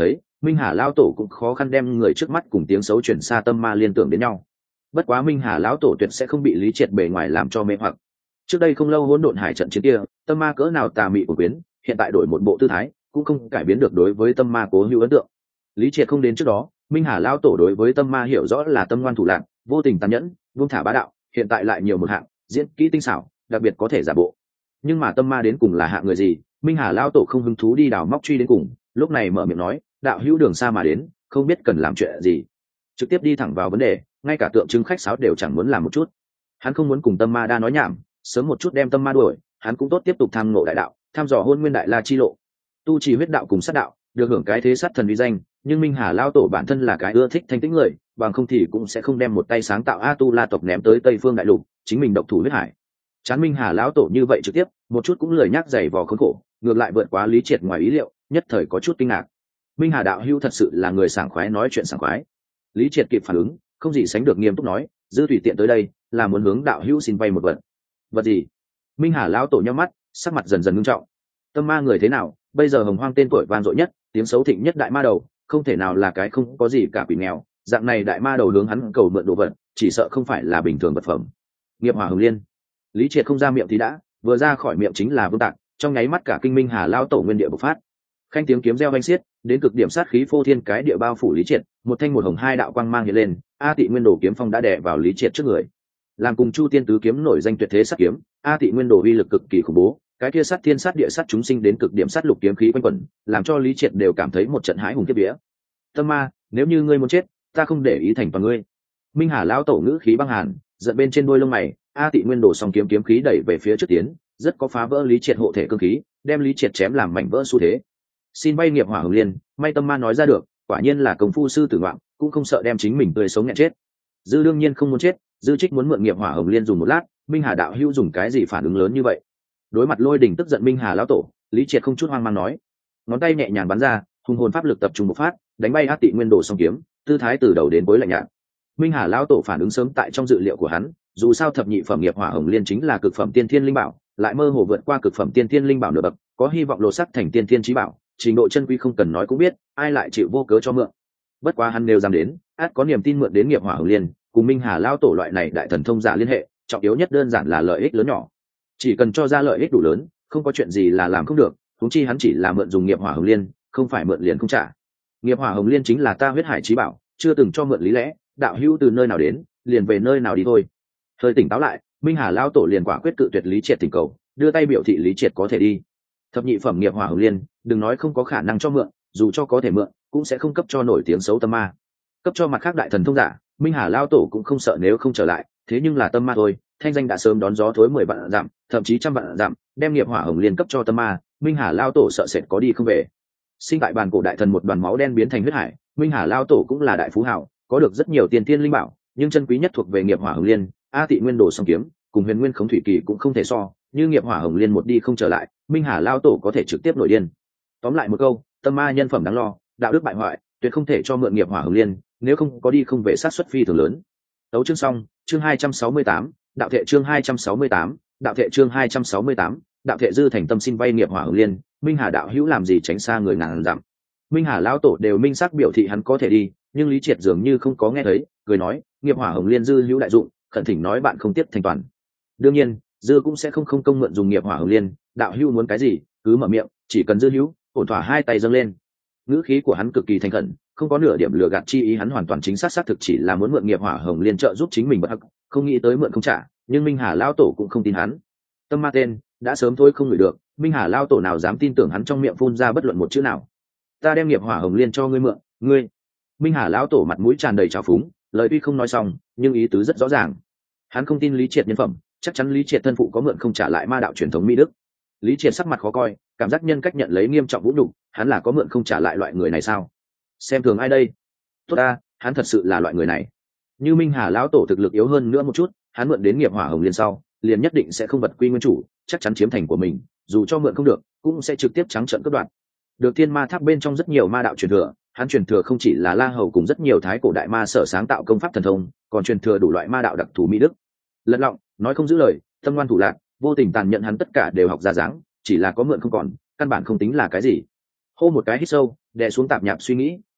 Minh Hà lão tổ cũng khó khăn đem người trước mắt cùng tiếng xấu chuyển xa tâm ma liên tưởng đến nhau. Bất quá Minh Hà lão tổ tuyệt sẽ không bị Lý Triệt bề ngoài làm cho mê hoặc. Trước đây không lâu hỗn độn hải trận chiến kia, tâm ma cỡ nào tà mị của quyến, hiện tại đổi một bộ tư thái, cũng không cải biến được đối với tâm ma cố hữu ấn tượng. Lý Triệt không đến trước đó, Minh Hà lão tổ đối với tâm ma hiểu rõ là tâm ngoan thủ lạn, vô tình tàn nhẫn, buông thả bá đạo, hiện tại lại nhiều một hạng, diễn kỹ tinh xảo, đặc biệt có thể giả bộ. Nhưng mà tâm ma đến cùng là hạng người gì, Minh Hà lão tổ không hứng thú đi đào móc truy đến cùng, lúc này mở miệng nói, đạo hữu đường xa mà đến, không biết cần làm chuyện gì, trực tiếp đi thẳng vào vấn đề, ngay cả tượng trưng khách sáo đều chẳng muốn làm một chút. Hắn không muốn cùng tâm ma đa nói nhảm, sớm một chút đem tâm ma đuổi, hắn cũng tốt tiếp tục tham ngộ đại đạo, tham dò hôn nguyên đại la chi lộ, tu trì huyết đạo cùng sát đạo, được hưởng cái thế sát thần uy danh. Nhưng Minh Hà lão tổ bản thân là cái ưa thích thanh tĩnh người, bằng không thì cũng sẽ không đem một tay sáng tạo A Tu La tộc ném tới Tây Phương đại lục, chính mình độc thủ huyết hải. Chán Minh Hà lão tổ như vậy trực tiếp, một chút cũng lười nhắc giày vò khốn khổ, ngược lại vượt quá Lý Triệt ngoài ý liệu, nhất thời có chút kinh ngạc. Minh Hà đạo hữu thật sự là người sảng khoái nói chuyện sảng khoái. Lý Triệt kịp phản ứng, không gì sánh được nghiêm túc nói, dư tùy tiện tới đây, là muốn hướng đạo hữu xin vay một vật. Vật gì? Minh Hà lão tổ nhắm mắt, sắc mặt dần dần ngưng trọng. Tâm ma người thế nào, bây giờ hồng hoang tên tuổi vang dội nhất, tiếng xấu thịnh nhất đại ma đầu, không thể nào là cái không có gì cả quỷ nghèo, dạng này đại ma đầu hướng hắn cầu mượn đồ vật, chỉ sợ không phải là bình thường vật phẩm. Nghiệp hỏa hồng liên. Lý Triệt không ra miệng thì đã, vừa ra khỏi miệng chính là vương tạc, trong nháy mắt cả kinh Minh Hà lão tổ nguyên địa bộc phát. Khanh tiếng kiếm reo vang xiết, đến cực điểm sát khí phô thiên cái địa bao phủ Lý Triệt, một thanh một hồng hai đạo quang mang hiện lên, A Tị Nguyên Đồ kiếm phong đã đè vào Lý Triệt trước người. Làm cùng Chu Tiên tứ kiếm nổi danh tuyệt thế sát kiếm, A Tị Nguyên Đồ uy lực cực kỳ khủng bố, cái kia sát thiên sát địa sát chúng sinh đến cực điểm sát lục kiếm khí quanh quẩn, làm cho Lý Triệt đều cảm thấy một trận hãi hùng kiếp vía. Tâm ma, nếu như ngươi muốn chết, ta không để ý thành toàn ngươi. Minh Hà lão tổ ngữ khí băng hàn, giận bên trên đuôi lông mày, A Tị Nguyên Đồ song kiếm kiếm khí đẩy về phía trước tiến, rất có phá vỡ Lý Triệt hộ thể cương khí, đem Lý Triệt chém làm mảnh vỡ xu thế. Xin bay nghiệp hỏa hồng liên, may tâm ma nói ra được, quả nhiên là công phu sư tử ngoạn, cũng không sợ đem chính mình tươi sống nghẹn chết. Dư đương nhiên không muốn chết, Dư Trích muốn mượn nghiệp hỏa hồng liên dùng một lát, Minh Hà đạo hữu dùng cái gì phản ứng lớn như vậy? Đối mặt lôi đình tức giận Minh Hà lão tổ, Lý Triệt không chút hoang mang nói, ngón tay nhẹ nhàng bắn ra, hùng hồn pháp lực tập trung một phát, đánh bay A Tị Nguyên Đồ song kiếm, tư thái từ đầu đến cuối lạnh nhạt. Minh Hà lão tổ phản ứng sớm tại trong dự liệu của hắn, dù sao thập nhị phẩm nghiệp hỏa hồng liên chính là cực phẩm tiên thiên linh bảo, lại mơ hồ vượt qua cực phẩm tiên thiên linh bảo nửa bậc, có hy vọng lột sắc thành tiên thiên chí bảo, trình độ chân quý không cần nói cũng biết, ai lại chịu vô cớ cho mượn. Bất quá hắn đều dám đến, át có niềm tin mượn đến nghiệp hỏa hồng liên, cùng Minh Hà lão tổ loại này đại thần thông giả liên hệ, trọng yếu nhất đơn giản là lợi ích lớn nhỏ. Chỉ cần cho ra lợi ích đủ lớn, không có chuyện gì là làm không được, huống chi hắn chỉ là mượn dùng nghiệp hỏa hồng liên, không phải mượn liền không trả. Nghiệp hỏa hồng liên chính là ta huyết hải chí bảo, chưa từng cho mượn lý lẽ, đạo hữu từ nơi nào đến, liền về nơi nào đi thôi. Hơi tỉnh táo lại, Minh Hà lão tổ liền quả quyết cự tuyệt Lý Triệt thỉnh cầu, đưa tay biểu thị Lý Triệt có thể đi. Thập nhị phẩm nghiệp hỏa hồng liên, đừng nói không có khả năng cho mượn, dù cho có thể mượn, cũng sẽ không cấp cho nổi tiếng xấu tâm ma. Cấp cho mặt khác đại thần thông giả, Minh Hà lão tổ cũng không sợ nếu không trở lại, thế nhưng là tâm ma thôi, thanh danh đã sớm đón gió thối mười vạn dặm, thậm chí trăm vạn dặm, đem nghiệp hỏa hồng liên cấp cho tâm ma, Minh Hà lão tổ sợ sệt có đi không về. Sinh tại bàn cổ đại thần một đoàn máu đen biến thành huyết hải, Minh Hà lão tổ cũng là đại phú hào, có được rất nhiều tiền thiên linh bảo, nhưng chân quý nhất thuộc về nghiệp hỏa hồng liên, A Tị Nguyên Đồ song kiếm, cùng Huyền Nguyên Khống Thủy Kỳ cũng không thể so, như nghiệp hỏa hồng liên một đi không trở lại, Minh Hà lão tổ có thể trực tiếp nổi điên. Tóm lại một câu, tâm ma nhân phẩm đáng lo, đạo đức bại hoại, tuyệt không thể cho mượn nghiệp hỏa hồng liên, nếu không có đi không về sát xuất phi thường lớn. Tấu chương xong, chương hai trăm sáu mươi tám, đạo thệ chương hai trăm sáu mươi tám, đạo thệ chương hai trăm sáu mươi tám, đạo thệ dư thành tâm xin vay nghiệp hỏa hồng liên, Minh Hà đạo hữu làm gì tránh xa người ngàn dặm. Minh Hà lão tổ đều minh xác biểu thị hắn có thể đi, nhưng Lý Triệt dường như không có nghe thấy, cười nói, nghiệp hỏa hồng liên dư hữu đại dụng, khẩn thỉnh nói bạn không tiếp thành toàn. Đương nhiên, dư cũng sẽ không không công mượn dùng nghiệp hỏa hồng liên, đạo hữu muốn cái gì, cứ mở miệng, chỉ cần dư hữu, ổn thỏa hai tay dâng lên. Ngữ khí của hắn cực kỳ thành khẩn, không có nửa điểm lừa gạt chi ý, hắn hoàn toàn chính xác xác thực chỉ là muốn mượn nghiệp hỏa hồng liên trợ giúp chính mình bất hắc, không nghĩ tới mượn không trả, nhưng Minh Hà lão tổ cũng không tin hắn. Tâm ma tên đã sớm thôi không ngửi được, Minh Hà lão tổ nào dám tin tưởng hắn trong miệng phun ra bất luận một chữ nào. Ta đem nghiệp hỏa hồng liên cho ngươi mượn, ngươi. Minh Hà lão tổ mặt mũi tràn đầy trào phúng, lời tuy không nói xong, nhưng ý tứ rất rõ ràng. Hắn không tin Lý Triệt nhân phẩm, chắc chắn Lý Triệt thân phụ có mượn không trả lại ma đạo truyền thống mỹ đức. Lý Triệt sắc mặt khó coi, cảm giác nhân cách nhận lấy nghiêm trọng vũ nhục, hắn là có mượn không trả lại loại người này sao? Xem thường ai đây? Tốt ta, hắn thật sự là loại người này. Như Minh Hà lão tổ thực lực yếu hơn nữa một chút, hắn mượn đến nghiệp hỏa hồng liên sau, liền nhất định sẽ không vật quy nguyên chủ, chắc chắn chiếm thành của mình, dù cho mượn không được, cũng sẽ trực tiếp trắng trợn cướp đoạt. Được Thiên Ma Tháp bên trong rất nhiều ma đạo truyền thừa, hắn truyền thừa không chỉ là La Hầu cùng rất nhiều thái cổ đại ma sở sáng tạo công pháp thần thông, còn truyền thừa đủ loại ma đạo đặc thù mỹ đức. Lật lọng, nói không giữ lời, tâm ngoan thủ lạc, vô tình tàn nhẫn hắn tất cả đều học ra dáng, chỉ là có mượn không còn, căn bản không tính là cái gì. Hô một cái hít sâu, đè xuống tạp nhạp suy nghĩ,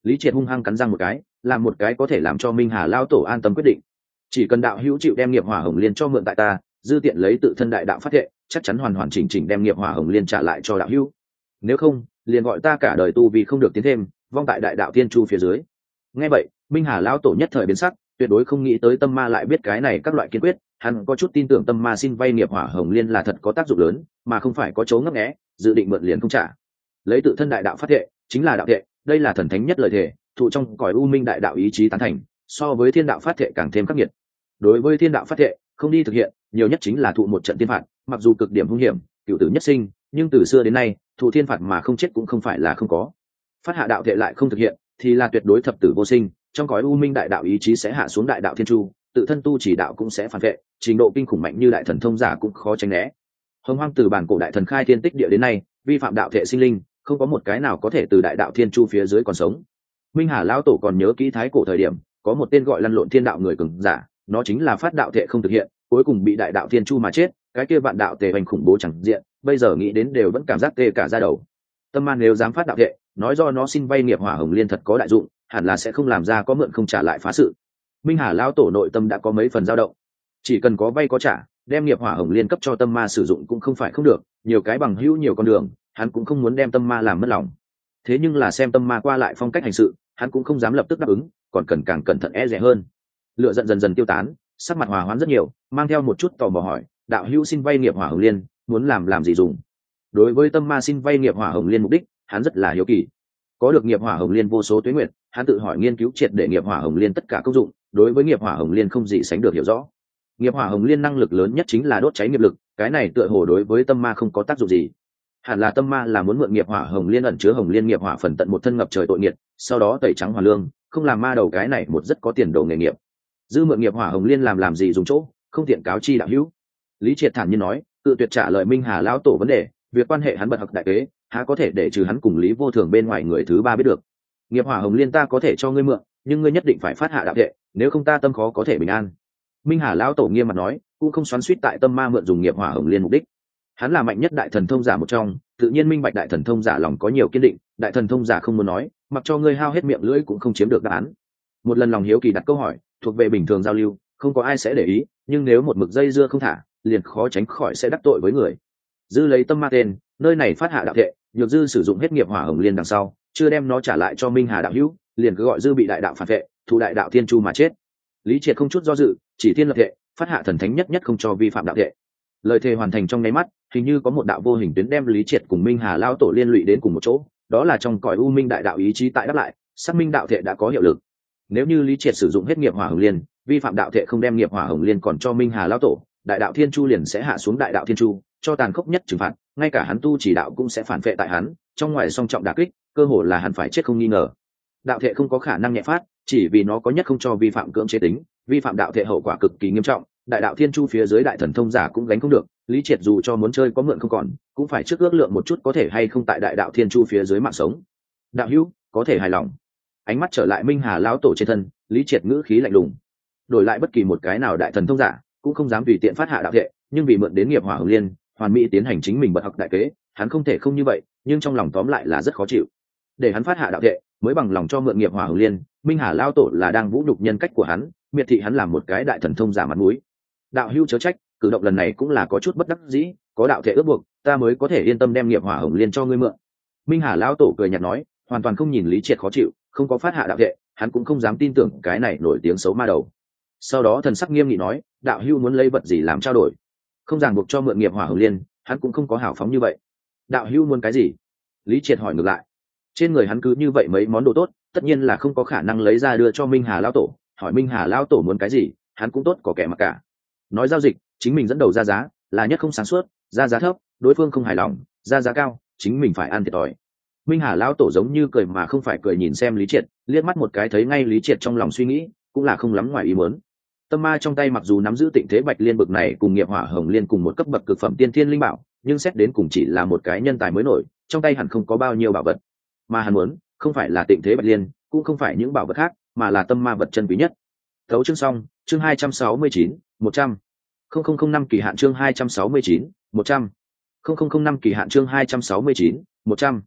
Lý Triệt hung hăng cắn răng một cái, làm một cái có thể làm cho Minh Hà lao tổ an tâm quyết định. Chỉ cần đạo hữu chịu đem nghiệp hỏa hồng liên cho mượn tại ta, dư tiện lấy tự thân đại đạo phát thệ, chắc chắn hoàn hoàn chỉnh chỉnh đem nghiệp hỏa hồng liên trả lại cho đạo hữu. Nếu không, liền gọi ta cả đời tu vì không được tiến thêm, vong tại đại đạo thiên chu phía dưới. Nghe vậy, Minh Hà lão tổ nhất thời biến sắc, tuyệt đối không nghĩ tới tâm ma lại biết cái này các loại kiên quyết, hắn có chút tin tưởng tâm ma xin vay nghiệp hỏa hồng liên là thật có tác dụng lớn, mà không phải có chỗ ngấp nghé, dự định mượn liền không trả. Lấy tự thân đại đạo phát thệ, chính là đạo thệ, đây là thần thánh nhất lời thề, thụ trong cõi u minh đại đạo ý chí tán thành, so với thiên đạo phát thệ càng thêm khắc nghiệt. Đối với thiên đạo phát thệ, không đi thực hiện, nhiều nhất chính là thụ một trận thiên phạt, mặc dù cực điểm hung hiểm, cửu tử nhất sinh, nhưng từ xưa đến nay, thụ thiên phạt mà không chết cũng không phải là không có. Phát hạ đạo thệ lại không thực hiện, thì là tuyệt đối thập tử vô sinh, trong cõi u minh đại đạo ý chí sẽ hạ xuống đại đạo thiên chu, tự thân tu chỉ đạo cũng sẽ phản vệ, trình độ kinh khủng mạnh như đại thần thông giả cũng khó tránh né. Hồng Hoang từ bản cổ đại thần khai thiên tích địa đến nay, vi phạm đạo thệ sinh linh, không có một cái nào có thể từ đại đạo thiên chu phía dưới còn sống. Minh Hà lão tổ còn nhớ kỹ thái cổ thời điểm, có một tên gọi lăn lộn thiên đạo người cường giả, nó chính là phát đạo thệ không thực hiện, cuối cùng bị đại đạo thiên chu mà chết, cái kia vạn đạo tề hành khủng bố chẳng diện, bây giờ nghĩ đến đều vẫn cảm giác tê cả da đầu. Tâm man nếu dám phát đạo thệ, nói do nó xin vay nghiệp hỏa hồng liên thật có đại dụng, hẳn là sẽ không làm ra có mượn không trả lại phá sự. Minh Hà lão tổ nội tâm đã có mấy phần dao động, chỉ cần có vay có trả, đem nghiệp hỏa hồng liên cấp cho tâm ma sử dụng cũng không phải không được, nhiều cái bằng hữu nhiều con đường, hắn cũng không muốn đem tâm ma làm mất lòng. Thế nhưng là xem tâm ma qua lại phong cách hành sự, hắn cũng không dám lập tức đáp ứng, còn cần càng cẩn thận e dè hơn. Lửa giận dần dần tiêu tán, sắc mặt hòa hoãn rất nhiều, mang theo một chút tò mò hỏi, đạo hữu xin vay nghiệp hỏa hồng liên, muốn làm làm gì dùng? Đối với tâm ma xin vay nghiệp hỏa hồng liên mục đích, hắn rất là hiếu kỳ. Có được nghiệp hỏa hồng liên vô số tuế nguyệt, hắn tự hỏi nghiên cứu triệt để nghiệp hỏa hồng liên tất cả công dụng, đối với nghiệp hỏa hồng liên không gì sánh được hiểu rõ. Nghiệp hỏa hồng liên năng lực lớn nhất chính là đốt cháy nghiệp lực, cái này tựa hồ đối với tâm ma không có tác dụng gì. Hẳn là tâm ma là muốn mượn nghiệp hỏa hồng liên ẩn chứa hồng liên nghiệp hỏa phần tận một thân ngập trời tội nghiệt, sau đó tẩy trắng hoàn lương, không làm ma đầu cái này một rất có tiền đồ nghề nghiệp. Dư mượn nghiệp hỏa hồng liên làm làm gì dùng chỗ, không tiện cáo chi đạo hữu. Lý Triệt thản nhiên nói, tự tuyệt trả lời Minh Hà lão tổ vấn đề, việc quan hệ hắn bật học đại kế, há có thể để trừ hắn cùng Lý Vô Thường bên ngoài người thứ ba biết được. Nghiệp hỏa hồng liên ta có thể cho ngươi mượn, nhưng ngươi nhất định phải phát hạ đạo thệ, nếu không ta tâm khó có thể bình an. Minh Hà lão tổ nghiêm mặt nói, cũng không xoắn xuýt tại tâm ma mượn dùng nghiệp hỏa hồng liên mục đích. Hắn là mạnh nhất đại thần thông giả một trong, tự nhiên minh bạch đại thần thông giả lòng có nhiều kiên định, đại thần thông giả không muốn nói, mặc cho ngươi hao hết miệng lưỡi cũng không chiếm được đáp án. Một lần lòng hiếu kỳ đặt câu hỏi, thuộc về bình thường giao lưu, không có ai sẽ để ý, nhưng nếu một mực dây dưa không thả, liền khó tránh khỏi sẽ đắc tội với người. Dư lấy tâm ma tên, nơi này phát hạ đạo thệ, nhược dư sử dụng hết nghiệp hỏa hồng liên đằng sau, chưa đem nó trả lại cho Minh Hà đạo hữu, liền cứ gọi dư bị đại đạo phản vệ, thủ đại đạo thiên chu mà chết. Lý Triệt không chút do dự, chỉ thiên lập thệ, phát hạ thần thánh nhất nhất không cho vi phạm đạo thệ. Lời thề hoàn thành trong nháy mắt, hình như có một đạo vô hình tuyến đem Lý Triệt cùng Minh Hà lao tổ liên lụy đến cùng một chỗ, đó là trong cõi u minh đại đạo ý chí tại đáp lại, xác minh đạo thệ đã có hiệu lực. Nếu như Lý Triệt sử dụng hết nghiệp hỏa hồng liên, vi phạm đạo thệ không đem nghiệp hỏa hồng liên còn cho Minh Hà lao tổ, đại đạo thiên chu liền sẽ hạ xuống đại đạo thiên chu, cho tàn khốc nhất trừng phạt, ngay cả hắn tu chỉ đạo cũng sẽ phản vệ tại hắn, trong ngoài song trọng đả kích, cơ hồ là hắn phải chết không nghi ngờ. Đạo thệ không có khả năng nhẹ phát, chỉ vì nó có nhất không cho vi phạm cưỡng chế tính, vi phạm đạo thệ hậu quả cực kỳ nghiêm trọng, đại đạo thiên chu phía dưới đại thần thông giả cũng gánh không được. Lý Triệt dù cho muốn chơi có mượn không còn, cũng phải trước ước lượng một chút có thể hay không tại đại đạo thiên chu phía dưới mạng sống. Đạo hữu có thể hài lòng. Ánh mắt trở lại Minh Hà lão tổ trên thân, Lý Triệt ngữ khí lạnh lùng. Đổi lại bất kỳ một cái nào đại thần thông giả cũng không dám tùy tiện phát hạ đạo thệ, nhưng vì mượn đến nghiệp hỏa hồng liên, hoàn mỹ tiến hành chính mình bật học đại kế, hắn không thể không như vậy, nhưng trong lòng tóm lại là rất khó chịu. Để hắn phát hạ đạo thệ, mới bằng lòng cho mượn nghiệp hỏa hồng liên, Minh Hà lão tổ là đang vũ nhục nhân cách của hắn, miệt thị hắn làm một cái đại thần thông giả mặt mũi. Đạo hữu chớ trách, cử động lần này cũng là có chút bất đắc dĩ, có đạo thệ ước buộc, ta mới có thể yên tâm đem nghiệp hỏa hồng liên cho ngươi mượn. Minh Hà lão tổ cười nhạt nói, hoàn toàn không nhìn Lý Triệt khó chịu, không có phát hạ đạo thệ, hắn cũng không dám tin tưởng cái này nổi tiếng xấu ma đầu. Sau đó thần sắc nghiêm nghị nói, đạo hữu muốn lấy vật gì làm trao đổi? Không ràng buộc cho mượn nghiệp hỏa hồng liên, hắn cũng không có hảo phóng như vậy. Đạo hữu muốn cái gì? Lý Triệt hỏi ngược lại. Trên người hắn cứ như vậy mấy món đồ tốt, tất nhiên là không có khả năng lấy ra đưa cho Minh Hà lão tổ, hỏi Minh Hà lão tổ muốn cái gì, hắn cũng tốt có kẻ mặc cả. Nói giao dịch, chính mình dẫn đầu ra giá, là nhất không sáng suốt, ra giá thấp, đối phương không hài lòng, ra giá cao, chính mình phải ăn thiệt thòi. Minh Hà lão tổ giống như cười mà không phải cười nhìn xem Lý Triệt, liếc mắt một cái thấy ngay Lý Triệt trong lòng suy nghĩ, cũng là không lắm ngoài ý muốn. Tâm ma trong tay mặc dù nắm giữ Tịnh Thế Bạch Liên bực này cùng nghiệp hỏa hồng liên cùng một cấp bậc cực phẩm tiên thiên linh bảo, nhưng xét đến cùng chỉ là một cái nhân tài mới nổi, trong tay hẳn không có bao nhiêu bảo vật. Mà hắn muốn, không phải là Tịnh Thế Bạch Liên, cũng không phải những bảo vật khác, mà là tâm ma vật chân quý nhất. Thấu chương xong, chương hai trăm sáu mươi chín, một trăm. không không không năm kỳ hạn chương hai trăm sáu mươi chín, một trăm. không không không năm kỳ hạn chương hai trăm sáu mươi chín, một trăm.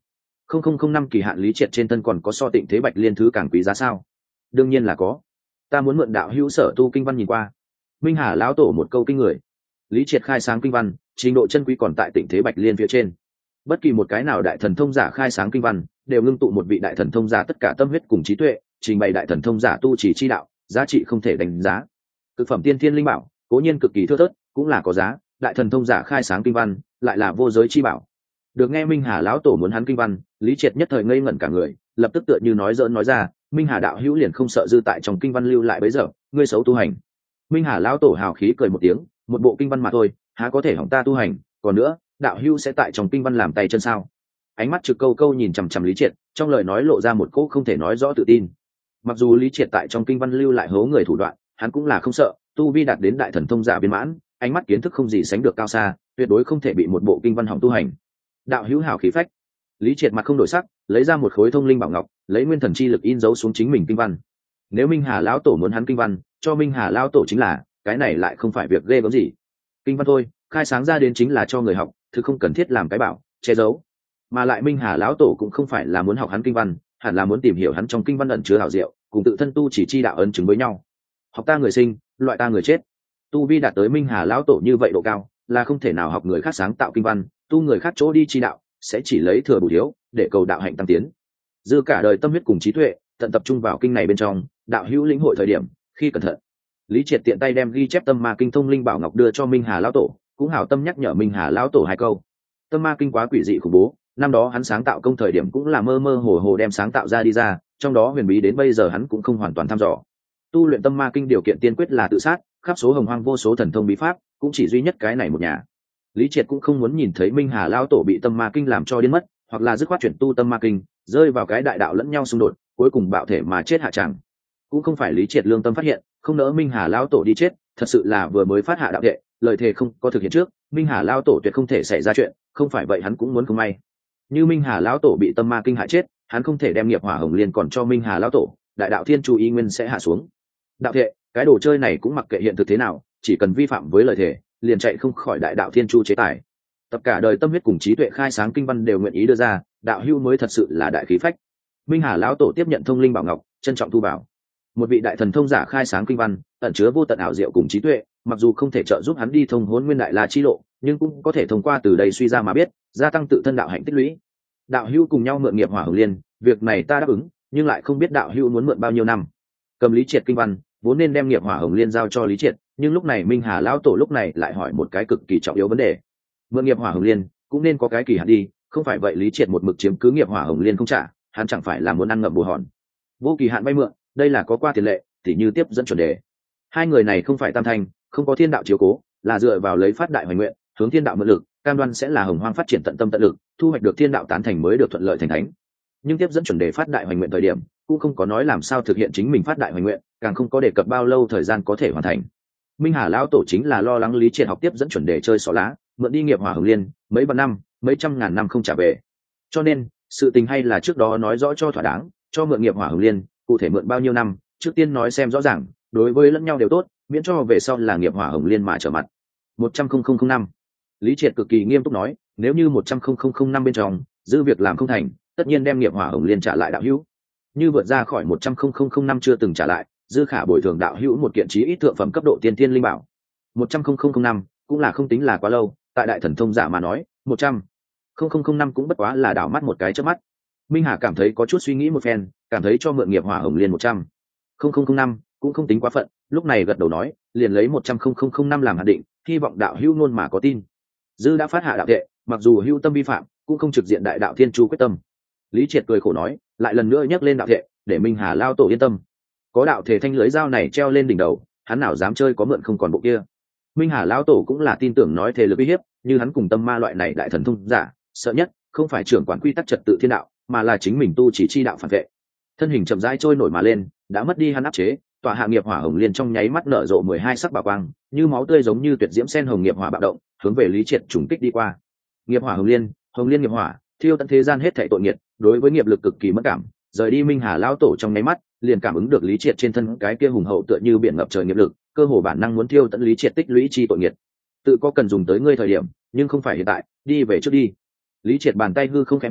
không không không năm kỳ hạn lý triệt trên thân còn có so Tịnh Thế Bạch Liên thứ càng quý giá sao? Đương nhiên là có. Ta muốn mượn đạo hữu sở tu kinh văn nhìn qua. Minh Hà lão tổ một câu kinh người. Lý triệt khai sáng kinh văn, trình độ chân quý còn tại Tịnh Thế Bạch Liên phía trên. Bất kỳ một cái nào đại thần thông giả khai sáng kinh văn, đều ngưng tụ một vị đại thần thông giả tất cả tâm huyết cùng trí tuệ, trình bày đại thần thông giả tu chỉ chi đạo, giá trị không thể đánh giá. Cực phẩm tiên thiên linh bảo, cố nhiên cực kỳ thưa thớt, cũng là có giá, đại thần thông giả khai sáng kinh văn, lại là vô giới chi bảo. Được nghe Minh Hà lão tổ muốn hắn kinh văn, Lý triệt nhất thời ngây ngẩn cả người, lập tức tựa như nói giỡn nói ra, Minh Hà đạo hữu liền không sợ dư tại trong kinh văn lưu lại bấy giờ, ngươi xấu tu hành. Minh Hà lão tổ hào khí cười một tiếng, một bộ kinh văn mà thôi, há có thể hỏng ta tu hành, còn nữa, đạo hữu sẽ tại trong kinh văn làm tay chân sao? Ánh mắt trực câu câu nhìn chằm chằm Lý triệt, trong lời nói lộ ra một cỗ không thể nói rõ tự tin. Mặc dù Lý triệt tại trong kinh văn lưu lại hố người thủ đoạn, hắn cũng là không sợ, tu vi đạt đến đại thần thông giả viên mãn, ánh mắt kiến thức không gì sánh được cao xa, tuyệt đối không thể bị một bộ kinh văn hỏng tu hành. Đạo hữu hảo khí phách. Lý triệt mặt không đổi sắc, lấy ra một khối thông linh bảo ngọc, lấy nguyên thần chi lực in dấu xuống chính mình kinh văn. Nếu Minh Hà lão tổ muốn hắn kinh văn, cho Minh Hà lão tổ chính là, cái này lại không phải việc ghê gớm gì. Kinh văn thôi, khai sáng ra đến chính là cho người học, thứ không cần thiết làm cái bảo che giấu. Mà lại Minh Hà lão tổ cũng không phải là muốn học hắn kinh văn, hẳn là muốn tìm hiểu hắn trong kinh văn ẩn chứa hảo diệu, cùng tự thân tu chỉ chi đạo ấn chứng với nhau. Học ta người sinh, loại ta người chết. Tu vi đạt tới Minh Hà lão tổ như vậy độ cao, là không thể nào học người khác sáng tạo kinh văn, tu người khác chỗ đi chi đạo, sẽ chỉ lấy thừa bù thiếu, để cầu đạo hạnh tăng tiến. Dư cả đời tâm huyết cùng trí tuệ, tận tập trung vào kinh này bên trong, đạo hữu lĩnh hội thời điểm, khi cẩn thận. Lý triệt tiện tay đem ghi chép tâm ma kinh thông linh bảo ngọc đưa cho Minh Hà lão tổ, cũng hảo tâm nhắc nhở Minh Hà lão tổ hai câu. Tâm ma kinh quá quỷ dị khủng bố, năm đó hắn sáng tạo công thời điểm cũng là mơ mơ hồ hồ đem sáng tạo ra đi ra, trong đó huyền bí đến bây giờ hắn cũng không hoàn toàn thăm dò. Tu luyện tâm ma kinh điều kiện tiên quyết là tự sát, khắp số hồng hoang vô số thần thông bí pháp, cũng chỉ duy nhất cái này một nhà. Lý triệt cũng không muốn nhìn thấy Minh Hà lão tổ bị tâm ma kinh làm cho điên mất, hoặc là dứt khoát chuyển tu tâm ma kinh, rơi vào cái đại đạo lẫn nhau xung đột, cuối cùng bạo thể mà chết hạ tràng. Cũng không phải Lý triệt lương tâm phát hiện, không nỡ Minh Hà lão tổ đi chết, thật sự là vừa mới phát hạ đạo thể, lời thề không có thực hiện trước, Minh Hà lão tổ tuyệt không thể xảy ra chuyện, không phải vậy hắn cũng muốn không may. Như Minh Hà lão tổ bị tâm ma kinh hại chết, hắn không thể đem nghiệp hỏa hồng liên còn cho Minh Hà lão tổ, đại đạo thiên chu ý nguyên sẽ hạ xuống. Đạo thể, cái đồ chơi này cũng mặc kệ hiện thực thế nào, chỉ cần vi phạm với lời thề, liền chạy không khỏi đại đạo thiên chu chế tài. Tất cả đời tâm huyết cùng trí tuệ khai sáng kinh văn đều nguyện ý đưa ra, đạo hữu mới thật sự là đại khí phách. Minh Hà lão tổ tiếp nhận thông linh bảo ngọc, trân trọng thu vào. Một vị đại thần thông giả khai sáng kinh văn, ẩn chứa vô tận ảo diệu cùng trí tuệ, mặc dù không thể trợ giúp hắn đi thông hỗn nguyên đại la chi lộ, nhưng cũng có thể thông qua từ đây suy ra mà biết, gia tăng tự thân đạo hạnh tích lũy. Đạo hữu cùng nhau mượn nghiệp hỏa hồng liên, việc này ta đáp ứng, nhưng lại không biết đạo hữu muốn mượn bao nhiêu năm. Cầm Lý triệt kinh văn, vốn nên đem nghiệp hỏa hồng liên giao cho Lý triệt, nhưng lúc này Minh Hà lão tổ lúc này lại hỏi một cái cực kỳ trọng yếu vấn đề. Mượn nghiệp hỏa hồng liên cũng nên có cái kỳ hạn đi, không phải vậy Lý triệt một mực chiếm cứ nghiệp hỏa hồng liên không trả, hắn chẳng phải là muốn ăn ngậm bồ hòn. Vô kỳ hạn vay mượn, đây là có qua tiền lệ, tỉ như tiếp dẫn chuẩn đề. Hai người này không phải tam thanh, không có thiên đạo chiếu cố, là dựa vào lấy phát đại hoài nguyện, hướng thiên đạo mượn lực, cam đoan sẽ là hồng hoang phát triển tận tâm tận lực, thu hoạch được thiên đạo tán thành mới được thuận lợi thành thánh. Nhưng tiếp dẫn chuẩn đề phát đại hoài nguyện thời điểm, cũng không có nói làm sao thực hiện chính mình phát đại hoài nguyện, càng không có đề cập bao lâu thời gian có thể hoàn thành. Minh Hà lão tổ chính là lo lắng Lý triệt học tiếp dẫn chuẩn đề chơi xỏ lá, mượn đi nghiệp hỏa hồng liên, mấy vạn năm, mấy trăm ngàn năm không trả về. Cho nên, sự tình hay là trước đó nói rõ cho thỏa đáng, cho mượn nghiệp hỏa hồng liên, cụ thể mượn bao nhiêu năm, trước tiên nói xem rõ ràng, đối với lẫn nhau đều tốt, miễn cho về sau là nghiệp hỏa hồng liên mà trở mặt. một trăm nghìn năm. Lý triệt cực kỳ nghiêm túc nói, nếu như một trăm nghìn năm bên trong, dư việc làm không thành, tất nhiên đem nghiệp hỏa hồng liên trả lại đạo hữu. Như vượt ra khỏi một trăm nghìn năm chưa từng trả lại, dư khả bồi thường đạo hữu một kiện chí ít thượng phẩm cấp độ tiên tiên linh bảo. một trăm nghìn năm cũng là không tính là quá lâu, tại đại thần thông giả mà nói, một trăm nghìn năm cũng bất quá là đảo mắt một cái chớp mắt. Minh Hà cảm thấy có chút suy nghĩ một phen, cảm thấy cho mượn nghiệp hỏa hồng liên một trăm nghìn năm cũng không tính quá phận, lúc này gật đầu nói, liền lấy một trăm nghìn năm làm hạn định, hy vọng đạo hữu luôn mà có tin. Dư đã phát hạ đạo thệ, mặc dù hữu tâm vi phạm, cũng không trực diện đại đạo thiên chu quyết tâm. Lý triệt cười khổ nói, lại lần nữa nhắc lên đạo thệ, để Minh Hà lao tổ yên tâm. Có đạo thể thanh lưới dao này treo lên đỉnh đầu, hắn nào dám chơi có mượn không còn bộ kia. Minh Hà lao tổ cũng là tin tưởng nói thể lực uy hiếp, như hắn cùng tâm ma loại này đại thần thông giả, sợ nhất không phải trưởng quản quy tắc trật tự thiên đạo, mà là chính mình tu chỉ chi đạo phản vệ. Thân hình chậm rãi trôi nổi mà lên, đã mất đi hắn áp chế, tỏa hạ nghiệp hỏa hồng liên trong nháy mắt nở rộ mười hai sắc bảo quang, như máu tươi giống như tuyệt diễm sen hồng nghiệp hỏa bạo động, hướng về Lý triệt trùng kích đi qua. Nghiệp hỏa hồng liên, hồng liên nghiệp hỏa, thiêu tận thế gian hết thảy tội nghiệt, đối với nghiệp lực cực kỳ mất cảm, rời đi Minh Hà lao tổ trong nháy mắt, liền cảm ứng được Lý triệt trên thân cái kia hùng hậu tựa như biển ngập trời nghiệp lực, cơ hồ bản năng muốn thiêu tận Lý triệt tích lũy chi tội nghiệt. Tự có cần dùng tới ngươi thời điểm, nhưng không phải hiện tại, đi về trước đi. Lý triệt bàn tay hư không khẽ vỗ,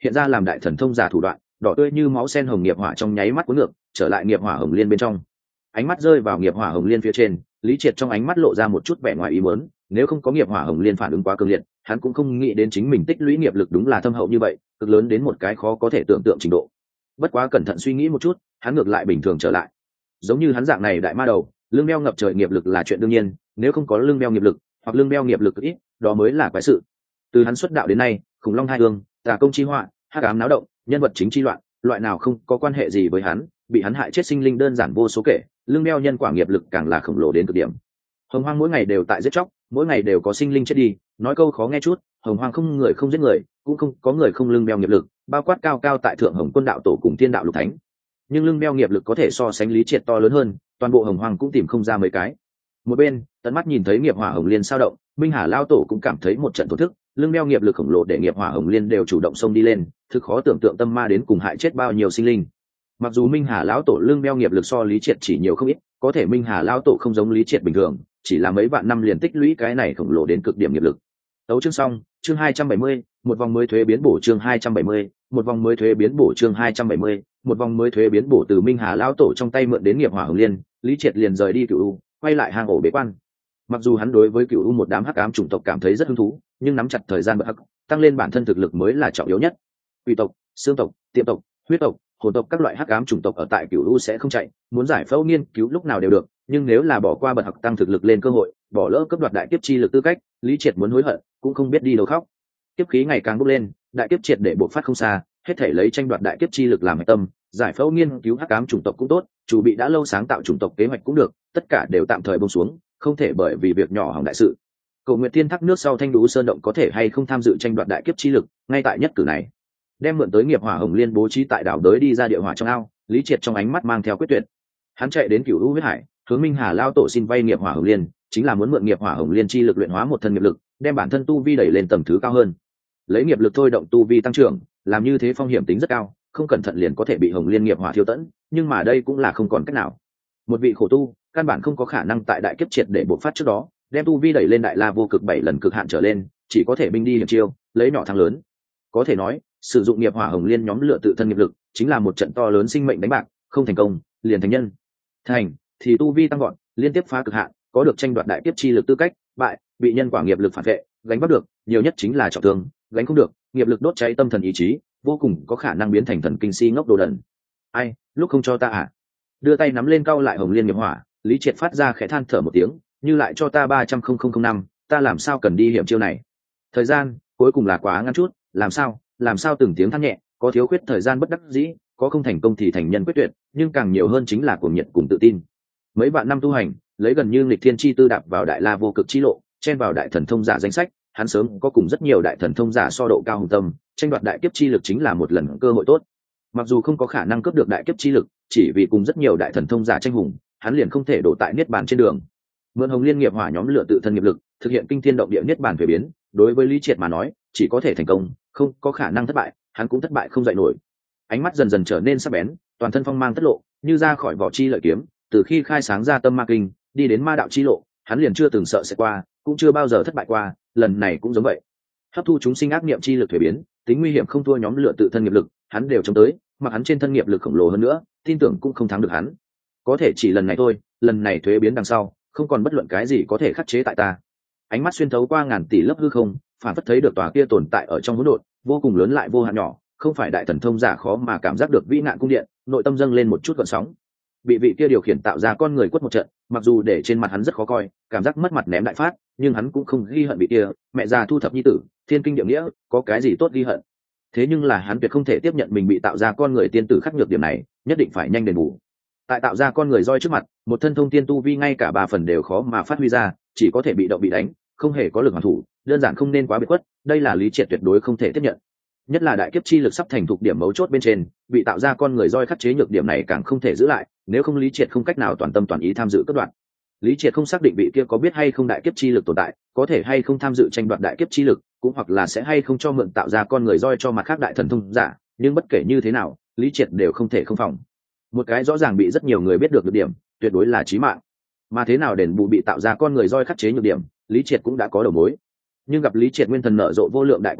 hiện ra làm đại thần thông giả thủ đoạn, đỏ tươi như máu sen hồng nghiệp hỏa trong nháy mắt cuốn ngược trở lại nghiệp hỏa hồng liên bên trong. Ánh mắt rơi vào nghiệp hỏa hồng liên phía trên, Lý Triệt trong ánh mắt lộ ra một chút vẻ ngoài ý muốn, nếu không có nghiệp hỏa hồng liên phản ứng quá cường liệt, hắn cũng không nghĩ đến chính mình tích lũy nghiệp lực đúng là thâm hậu như vậy, cực lớn đến một cái khó có thể tưởng tượng trình độ. Bất quá cẩn thận suy nghĩ một chút, hắn ngược lại bình thường trở lại. Giống như hắn dạng này đại ma đầu, lưng đeo ngập trời nghiệp lực là chuyện đương nhiên, nếu không có lưng đeo nghiệp lực, hoặc lưng đeo nghiệp lực ít, đó mới là quái sự. Từ hắn xuất đạo đến nay, khủng long hai hương, tà công chi họa, hắc ám náo động, nhân vật chính chi loạn, loại nào không có quan hệ gì với hắn, bị hắn hại chết sinh linh đơn giản vô số kể, lưng đeo nhân quả nghiệp lực càng là khổng lồ đến cực điểm. Hồng Hoang mỗi ngày đều tại giết chóc, mỗi ngày đều có sinh linh chết đi, nói câu khó nghe chút, Hồng Hoang không người không giết người, cũng không có người không lưng đeo nghiệp lực, bao quát cao cao tại thượng Hồng Quân đạo tổ cùng Thiên đạo lục thánh. Nhưng lưng đeo nghiệp lực có thể so sánh Lý Triệt to lớn hơn, toàn bộ Hồng Hoang cũng tìm không ra mấy cái. Một bên, tận mắt nhìn thấy nghiệp hỏa hồng liên sao động, Minh Hà lao tổ cũng cảm thấy một trận thổ thức, lưng đeo nghiệp lực khổng lồ để nghiệp hỏa hồng liên đều chủ động xông đi lên, thực khó tưởng tượng tâm ma đến cùng hại chết bao nhiêu sinh linh. Mặc dù Minh Hà lão tổ lưng đeo nghiệp lực so Lý Triệt chỉ nhiều không ít, có thể Minh Hà lão tổ không giống Lý Triệt bình thường, chỉ là mấy vạn năm liền tích lũy cái này khổng lồ đến cực điểm nghiệp lực. Tấu chương xong, chương hai trăm bảy mươi, một vòng mới thuế biến bổ chương hai trăm bảy mươi, một vòng mới thuế biến bổ chương hai trăm bảy mươi, một vòng mới thuế biến bổ từ Minh Hà lão tổ trong tay mượn đến nghiệp hỏa hồng liên, Lý Triệt liền rời đi Cửu U, quay lại hang ổ bế quan. Mặc dù hắn đối với Cửu U một đám hắc ám chủng tộc cảm thấy rất hứng thú, nhưng nắm chặt thời gian bật hắc, tăng lên bản thân thực lực mới là trọng yếu nhất. Quỷ tộc, xương tộc, tiệm tộc, huyết tộc, hồn tộc các loại hắc ám chủng tộc ở tại Cửu U sẽ không chạy, muốn giải phẫu nghiên cứu lúc nào đều được, nhưng nếu là bỏ qua bật hắc tăng thực lực lên cơ hội, bỏ lỡ cấp đoạt đại kiếp chi lực tư cách, Lý Triệt muốn hối hận, cũng không biết đi đâu khóc. Kiếp khí ngày càng bốc lên, đại kiếp triệt để bộc phát không xa, hết thể lấy tranh đoạt đại kiếp chi lực làm hệ tâm, giải phẫu nghiên cứu hắc ám chủng tộc cũng tốt, chủ bị đã lâu sáng tạo chủng tộc kế hoạch cũng được, tất cả đều tạm thời buông xuống, không thể bởi vì việc nhỏ hỏng đại sự. Cầu nguyện tiên thác nước sau Thanh Đú Sơn động có thể hay không tham dự tranh đoạt đại kiếp chi lực, ngay tại nhất cử này. Đem mượn tới nghiệp hỏa hồng liên bố trí tại đảo đới đi ra địa hỏa trong ao, Lý Triệt trong ánh mắt mang theo quyết tuyệt. Hắn chạy đến Cửu U huyết hải, hướng Minh Hà lao tổ xin vay nghiệp hỏa hồng liên, chính là muốn mượn nghiệp hỏa hồng liên chi lực luyện hóa một thân nghiệp lực, đem bản thân tu vi đẩy lên tầng thứ cao hơn. Lấy nghiệp lực thôi động tu vi tăng trưởng, làm như thế phong hiểm tính rất cao, không cẩn thận liền có thể bị hồng liên nghiệp hỏa thiêu tẫn, nhưng mà đây cũng là không còn cách nào. Một vị khổ tu, căn bản không có khả năng tại đại kiếp triệt để bộc phát trước đó, đem tu vi đẩy lên đại la vô cực bảy lần cực hạn trở lên, chỉ có thể binh đi hiểm chiêu, lấy nhỏ thắng lớn. Có thể nói, sử dụng nghiệp hỏa hồng liên nhóm lửa tự thân nghiệp lực, chính là một trận to lớn sinh mệnh đánh bạc, không thành công, liền thành nhân. Thành thì tu vi tăng gọn, liên tiếp phá cực hạn, có được tranh đoạt đại kiếp chi lực tư cách, bại, bị nhân quả nghiệp lực phản vệ, gánh vác được, nhiều nhất chính là trọng thương, gánh không được, nghiệp lực đốt cháy tâm thần ý chí, vô cùng có khả năng biến thành thần kinh si ngốc đồ đần. Ai, lúc không cho ta à? Đưa tay nắm lên cau lại hồng liên nghiệp hỏa, Lý Triệt phát ra khẽ than thở một tiếng, như lại cho ta ba trăm không không không năm, ta làm sao cần đi hiểm chiêu này? Thời gian cuối cùng là quá ngắn chút, làm sao, làm sao từng tiếng than nhẹ, có thiếu khuyết thời gian bất đắc dĩ, có không thành công thì thành nhân quyết tuyệt, nhưng càng nhiều hơn chính là cuồng nhiệt cùng tự tin. Mấy vạn năm tu hành, lấy gần như nghịch thiên chi tư đạp vào đại la vô cực chi lộ, chen vào đại thần thông giả danh sách, hắn sớm có cùng rất nhiều đại thần thông giả so độ cao hùng tâm, tranh đoạt đại kiếp chi lực chính là một lần cơ hội tốt. Mặc dù không có khả năng cướp được đại kiếp chi lực, chỉ vì cùng rất nhiều đại thần thông giả tranh hùng, hắn liền không thể đổ tại niết bàn trên đường. Mượn hồng liên nghiệp hỏa nhóm lửa tự thân nghiệp lực, thực hiện kinh thiên động địa niết bàn về biến, đối với Lý Triệt mà nói, chỉ có thể thành công, không có khả năng thất bại, hắn cũng thất bại không dậy nổi. Ánh mắt dần dần trở nên sắc bén, toàn thân phong mang tất lộ, như ra khỏi vỏ chi lợi kiếm, từ khi khai sáng ra tâm ma kinh, đi đến ma đạo chi lộ, hắn liền chưa từng sợ sẽ qua, cũng chưa bao giờ thất bại qua, lần này cũng giống vậy. Hấp thu chúng sinh ác niệm chi lực thuế biến, tính nguy hiểm không thua nhóm lửa tự thân nghiệp lực, hắn đều chống tới, mặc hắn trên thân nghiệp lực khổng lồ hơn nữa, tin tưởng cũng không thắng được hắn. Có thể chỉ lần này thôi, lần này thuế biến đằng sau, không còn bất luận cái gì có thể khắc chế tại ta. Ánh mắt xuyên thấu qua ngàn tỷ lớp hư không, phản phất thấy được tòa kia tồn tại ở trong hỗn độn, vô cùng lớn lại vô hạn nhỏ, không phải đại thần thông giả khó mà cảm giác được vĩ nạn cung điện, nội tâm dâng lên một chút gợn sóng. Bị vị kia điều khiển tạo ra con người quất một trận, mặc dù để trên mặt hắn rất khó coi, cảm giác mất mặt ném đại phát, nhưng hắn cũng không ghi hận vị kia, mẹ già thu thập nhi tử, thiên kinh địa nghĩa, có cái gì tốt ghi hận. Thế nhưng là hắn tuyệt không thể tiếp nhận mình bị tạo ra con người tiên tử khắc nhược điểm này, nhất định phải nhanh đền bù. Tại tạo ra con người roi trước mặt, một thân thông tiên tu vi ngay cả ba phần đều khó mà phát huy ra, chỉ có thể bị động bị đánh, không hề có lực hoàn thủ, đơn giản không nên quá biệt khuất, đây là Lý Triệt tuyệt đối không thể tiếp nhận. Nhất là đại kiếp chi lực sắp thành thục điểm mấu chốt bên trên, bị tạo ra con người roi khắc chế nhược điểm này càng không thể giữ lại, nếu không Lý Triệt không cách nào toàn tâm toàn ý tham dự cấp đoạn. Lý Triệt không xác định vị kia có biết hay không đại kiếp chi lực tồn tại, có thể hay không tham dự tranh đoạt đại kiếp chi lực, cũng hoặc là sẽ hay không cho mượn tạo ra con người roi cho mặt khác đại thần thông giả, nhưng bất kể như thế nào, Lý Triệt đều không thể không phòng. Một cái rõ ràng bị rất nhiều người biết được nhược điểm, tuyệt đối là chí mạng. Mà thế nào đền bù bị tạo ra con người roi khắc chế nhược điểm, Lý Triệt cũng đã có đầu mối. Nhưng gặp Lý Triệt nguyên thần nở rộ vô lượng đại quang minh,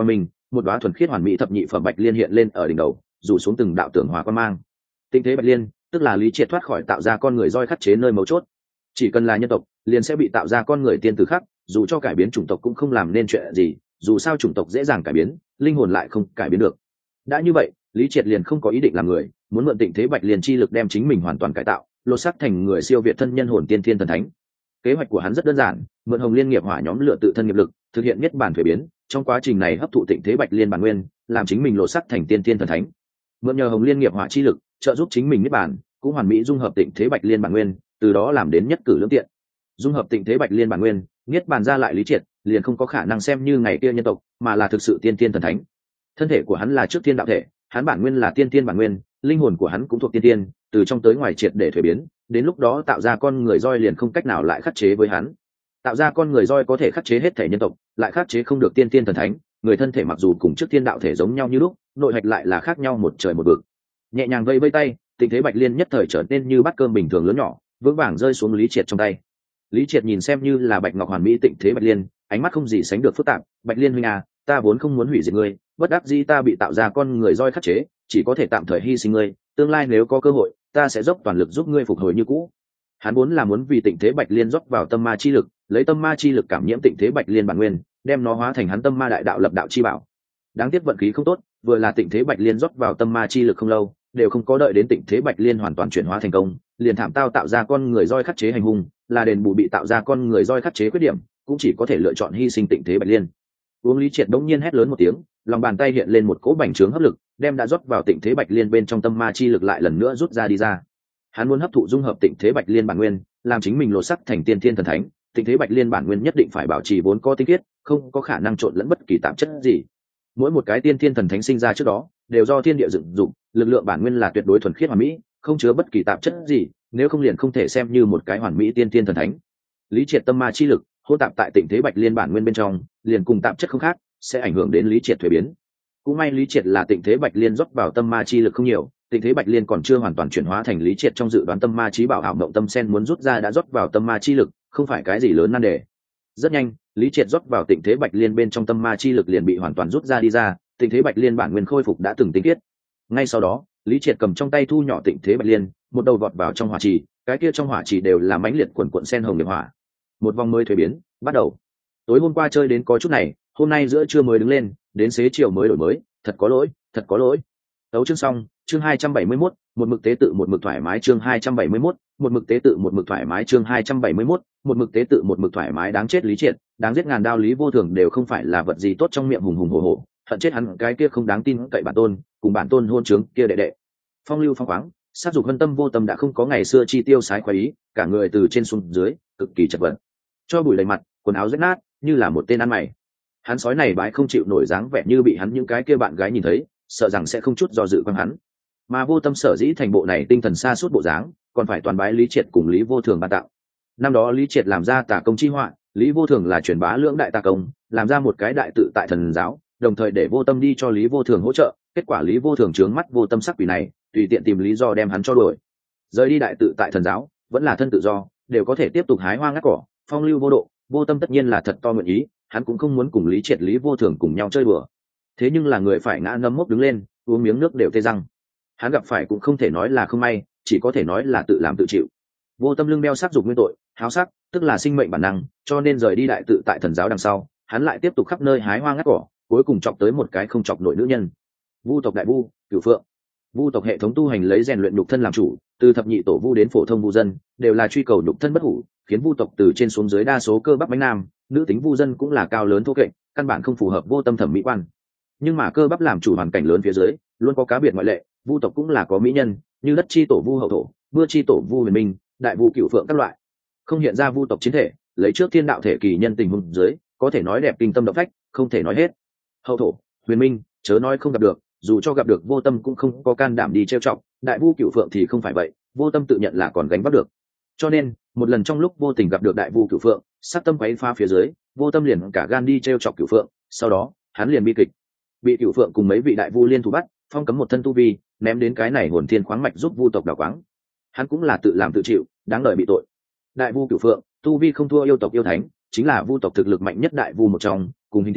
một đóa thuần khiết hoàn mỹ thập nhị phẩm bạch liên hiện lên ở đỉnh đầu, rủ xuống từng đạo tưởng hòa quan mang. Tịnh thế bạch liên tức là lý triệt thoát khỏi tạo ra con người roi khắc chế nơi mấu chốt. Chỉ cần là nhân tộc liền sẽ bị tạo ra con người tiên tử khắc, dù cho cải biến chủng tộc cũng không làm nên chuyện gì, dù sao chủng tộc dễ dàng cải biến, linh hồn lại không cải biến được. Đã như vậy, lý triệt liền không có ý định làm người, muốn mượn tịnh thế bạch liên chi lực đem chính mình hoàn toàn cải tạo, lột xác thành người siêu việt thân nhân hồn tiên thiên thần thánh. Kế hoạch của hắn rất đơn giản, mượn hồng liên nghiệp hỏa nhóm lựa tự thân nghiệp lực, thực hiện nhất bản thuế biến, trong quá trình này hấp thụ tịnh thế bạch liên bản nguyên, làm chính mình lột xác thành tiên thiên thần thánh. Mượn nhờ hồng liên nghiệp hỏa chi lực, trợ giúp chính mình nhất bản, cũng hoàn mỹ dung hợp tịnh thế bạch liên bản nguyên, từ đó làm đến nhất cử lưỡng tiện. Dung hợp tịnh thế bạch liên bản nguyên, nhất bản ra lại lý triệt, liền không có khả năng xem như ngày kia nhân tộc, mà là thực sự tiên thiên thần thánh. Thân thể của hắn là trước thiên đạo thể, hắn bản nguyên là tiên thiên bản nguyên, linh hồn của hắn cũng thuộc tiên thiên, từ trong tới ngoài triệt để thuế biến, đến lúc đó tạo ra con người roi liền không cách nào lại khắc chế với hắn. Tạo ra con người roi có thể khắc chế hết thể nhân tộc, lại khắc chế không được tiên thiên thần thánh, người thân thể mặc dù cùng trước thiên đạo thể giống nhau như lúc, nội hạch lại là khác nhau một trời một vực. Nhẹ nhàng vây vây tay, tịnh thế bạch liên nhất thời trở nên như bát cơm bình thường lớn nhỏ, vững vàng rơi xuống lý triệt trong tay. Lý triệt nhìn xem như là bạch ngọc hoàn mỹ tịnh thế bạch liên, ánh mắt không gì sánh được phức tạp. Bạch liên huynh à, ta vốn không muốn hủy diệt ngươi, bất đắc dĩ ta bị tạo ra con người roi khắc chế, chỉ có thể tạm thời hy sinh ngươi, tương lai nếu có cơ hội ta sẽ dốc toàn lực giúp ngươi phục hồi như cũ. Hắn vốn là muốn vì tịnh thế bạch liên dốc vào tâm ma chi lực, lấy tâm ma chi lực cảm nhiễm tịnh thế bạch liên bản nguyên, đem nó hóa thành hắn tâm ma đại đạo lập đạo chi bảo. Đáng tiếc vận khí không tốt, vừa là tịnh thế bạch liên dốc vào tâm ma chi lực không lâu, đều không có đợi đến tịnh thế bạch liên hoàn toàn chuyển hóa thành công, liền thảm tao tạo ra con người roi khắc chế hành hung, là đền bù bị tạo ra con người roi khắc chế khuyết điểm, cũng chỉ có thể lựa chọn hy sinh tịnh thế bạch liên. Uống Lý Triệt đống nhiên hét lớn một tiếng, lòng bàn tay hiện lên một cỗ bành trướng hấp lực, đem đã rót vào tịnh thế bạch liên bên trong tâm ma chi lực lại lần nữa rút ra đi ra. Hắn muốn hấp thụ dung hợp tịnh thế bạch liên bản nguyên, làm chính mình lột sắc thành tiên thiên thần thánh. Tịnh thế bạch liên bản nguyên nhất định phải bảo trì vốn có tinh khiết, không có khả năng trộn lẫn bất kỳ tạp chất gì. Mỗi một cái tiên thiên thần thánh sinh ra trước đó, đều do thiên địa dựng dụng, lực lượng bản nguyên là tuyệt đối thuần khiết hoàn mỹ, không chứa bất kỳ tạp chất gì, nếu không liền không thể xem như một cái hoàn mỹ tiên thiên thần thánh. Lý Triệt tâm ma chi lực hỗn tạp tại tịnh thế bạch liên bản nguyên bên trong, liền cùng tạp chất không khác, sẽ ảnh hưởng đến Lý Triệt thuế biến. Cũng may Lý Triệt là tịnh thế bạch liên rót vào tâm ma chi lực không nhiều, tịnh thế bạch liên còn chưa hoàn toàn chuyển hóa thành Lý Triệt trong dự đoán tâm ma chí bảo ảo động tâm sen muốn rút ra đã rót vào tâm ma chi lực, không phải cái gì lớn nan đề. Rất nhanh, Lý Triệt rót vào tịnh thế bạch liên bên trong tâm ma chi lực liền bị hoàn toàn rút ra đi ra, tịnh thế bạch liên bản nguyên khôi phục đã từng tinh khiết. Ngay sau đó, Lý Triệt cầm trong tay thu nhỏ tịnh thế bạch liên, một đầu vọt vào trong hỏa trì, cái kia trong hỏa trì đều là mãnh liệt quần quần sen hồng nghiệp hỏa. Một vòng mới thuế biến bắt đầu. Tối hôm qua chơi đến có chút này, hôm nay giữa trưa mới đứng lên, đến xế chiều mới đổi mới, thật có lỗi, thật có lỗi. Tấu chương xong, chương hai trăm bảy mươi mốt, một mực tế tự một mực thoải mái chương hai trăm bảy mươi mốt, một mực tế tự một mực thoải mái chương hai trăm bảy mươi mốt, một mực tế tự một mực thoải mái đáng chết Lý Triệt, đáng giết ngàn đao Lý Vô Thường đều không phải là vật gì tốt trong miệng hùng hùng hổ hổ, hận chết hắn cái kia không đáng tin cậy bản tôn, cùng bản tôn hôn trướng kia đệ đệ. Phong lưu phong khoáng, sát dục hân tâm vô tâm đã không có ngày xưa chi tiêu sái khoái ý, cả người từ trên xuống dưới, cực kỳ chật vật. Cho bụi đầy mặt, quần áo rách nát, như là một tên ăn mày. Hắn sói này bái không chịu nổi dáng vẻ như bị hắn những cái kia bạn gái nhìn thấy, sợ rằng sẽ không chút do dự quăng hắn. Mà vô tâm sở dĩ thành bộ này tinh thần xa suốt bộ dáng, còn phải toàn bái Lý Triệt cùng Lý Vô Thường ban tạo. Năm đó Lý Triệt làm ra tà công chi họa, Lý Vô Thường là truyền bá lưỡng đại tà công, làm ra một cái đại tự tại thần giáo, đồng thời để vô tâm đi cho Lý Vô Thường hỗ trợ. Kết quả Lý Vô Thường trướng mắt vô tâm sắc quỷ này, tùy tiện tìm lý do đem hắn cho đuổi. Rời đi đại tự tại thần giáo, vẫn là thân tự do, đều có thể tiếp tục hái hoa ngắt cỏ, phong lưu vô độ. Vô tâm tất nhiên là thật to nguyện ý, hắn cũng không muốn cùng Lý Triệt Lý Vô Thường cùng nhau chơi đùa. Thế nhưng là người phải ngã ngâm mốc đứng lên, uống miếng nước đều tê răng. Hắn gặp phải cũng không thể nói là không may, chỉ có thể nói là tự làm tự chịu. Vô tâm lưng đeo sát dục nguyên tội, háo sắc, tức là sinh mệnh bản năng, cho nên rời đi đại tự tại thần giáo đằng sau, hắn lại tiếp tục khắp nơi hái hoa ngắt cỏ, cuối cùng chọc tới một cái không chọc nổi nữ nhân. Vu tộc đại vu, Cửu Phượng. Vu tộc hệ thống tu hành lấy rèn luyện nhục thân làm chủ, từ thập nhị tổ vu đến phổ thông vu dân, đều là truy cầu nhục thân bất hủ, khiến vu tộc từ trên xuống dưới đa số cơ bắp bánh nam, nữ tính vu dân cũng là cao lớn thô kệch, căn bản không phù hợp vô tâm thẩm mỹ quan. Nhưng mà cơ bắp làm chủ hoàn cảnh lớn phía dưới, luôn có cá biệt ngoại lệ, vu tộc cũng là có mỹ nhân, như đất chi tổ vu hậu thổ, mưa chi tổ vu huyền minh, đại vu Cửu Phượng các loại. Không hiện ra vu tộc chiến thể, lấy trước thiên đạo thể kỳ nhân tình huống dưới, có thể nói đẹp kinh tâm động phách, không thể nói hết. Hậu thổ, huyền minh, chớ nói không gặp được, dù cho gặp được vô tâm cũng không có can đảm đi trêu chọc, đại vu Cửu Phượng thì không phải vậy, vô tâm tự nhận là còn gánh vác được. Cho nên một lần trong lúc vô tình gặp được đại vu Cửu Phượng, sát tâm quấy phá phía dưới, vô tâm liền cả gan đi trêu chọc Cửu Phượng, sau đó hắn liền bi kịch, bị Cửu Phượng cùng mấy vị đại vu liên thủ bắt, phong cấm một thân tu vi, ném đến cái này hồn thiên khoáng mạch giúp vu tộc đào quáng. Hắn cũng là tự làm tự chịu, đáng đời bị tội. Đại vu Cửu Phượng tu vi không thua yêu tộc yêu thánh, chính là vu tộc thực lực mạnh nhất đại vu một trong, cùng hình tiên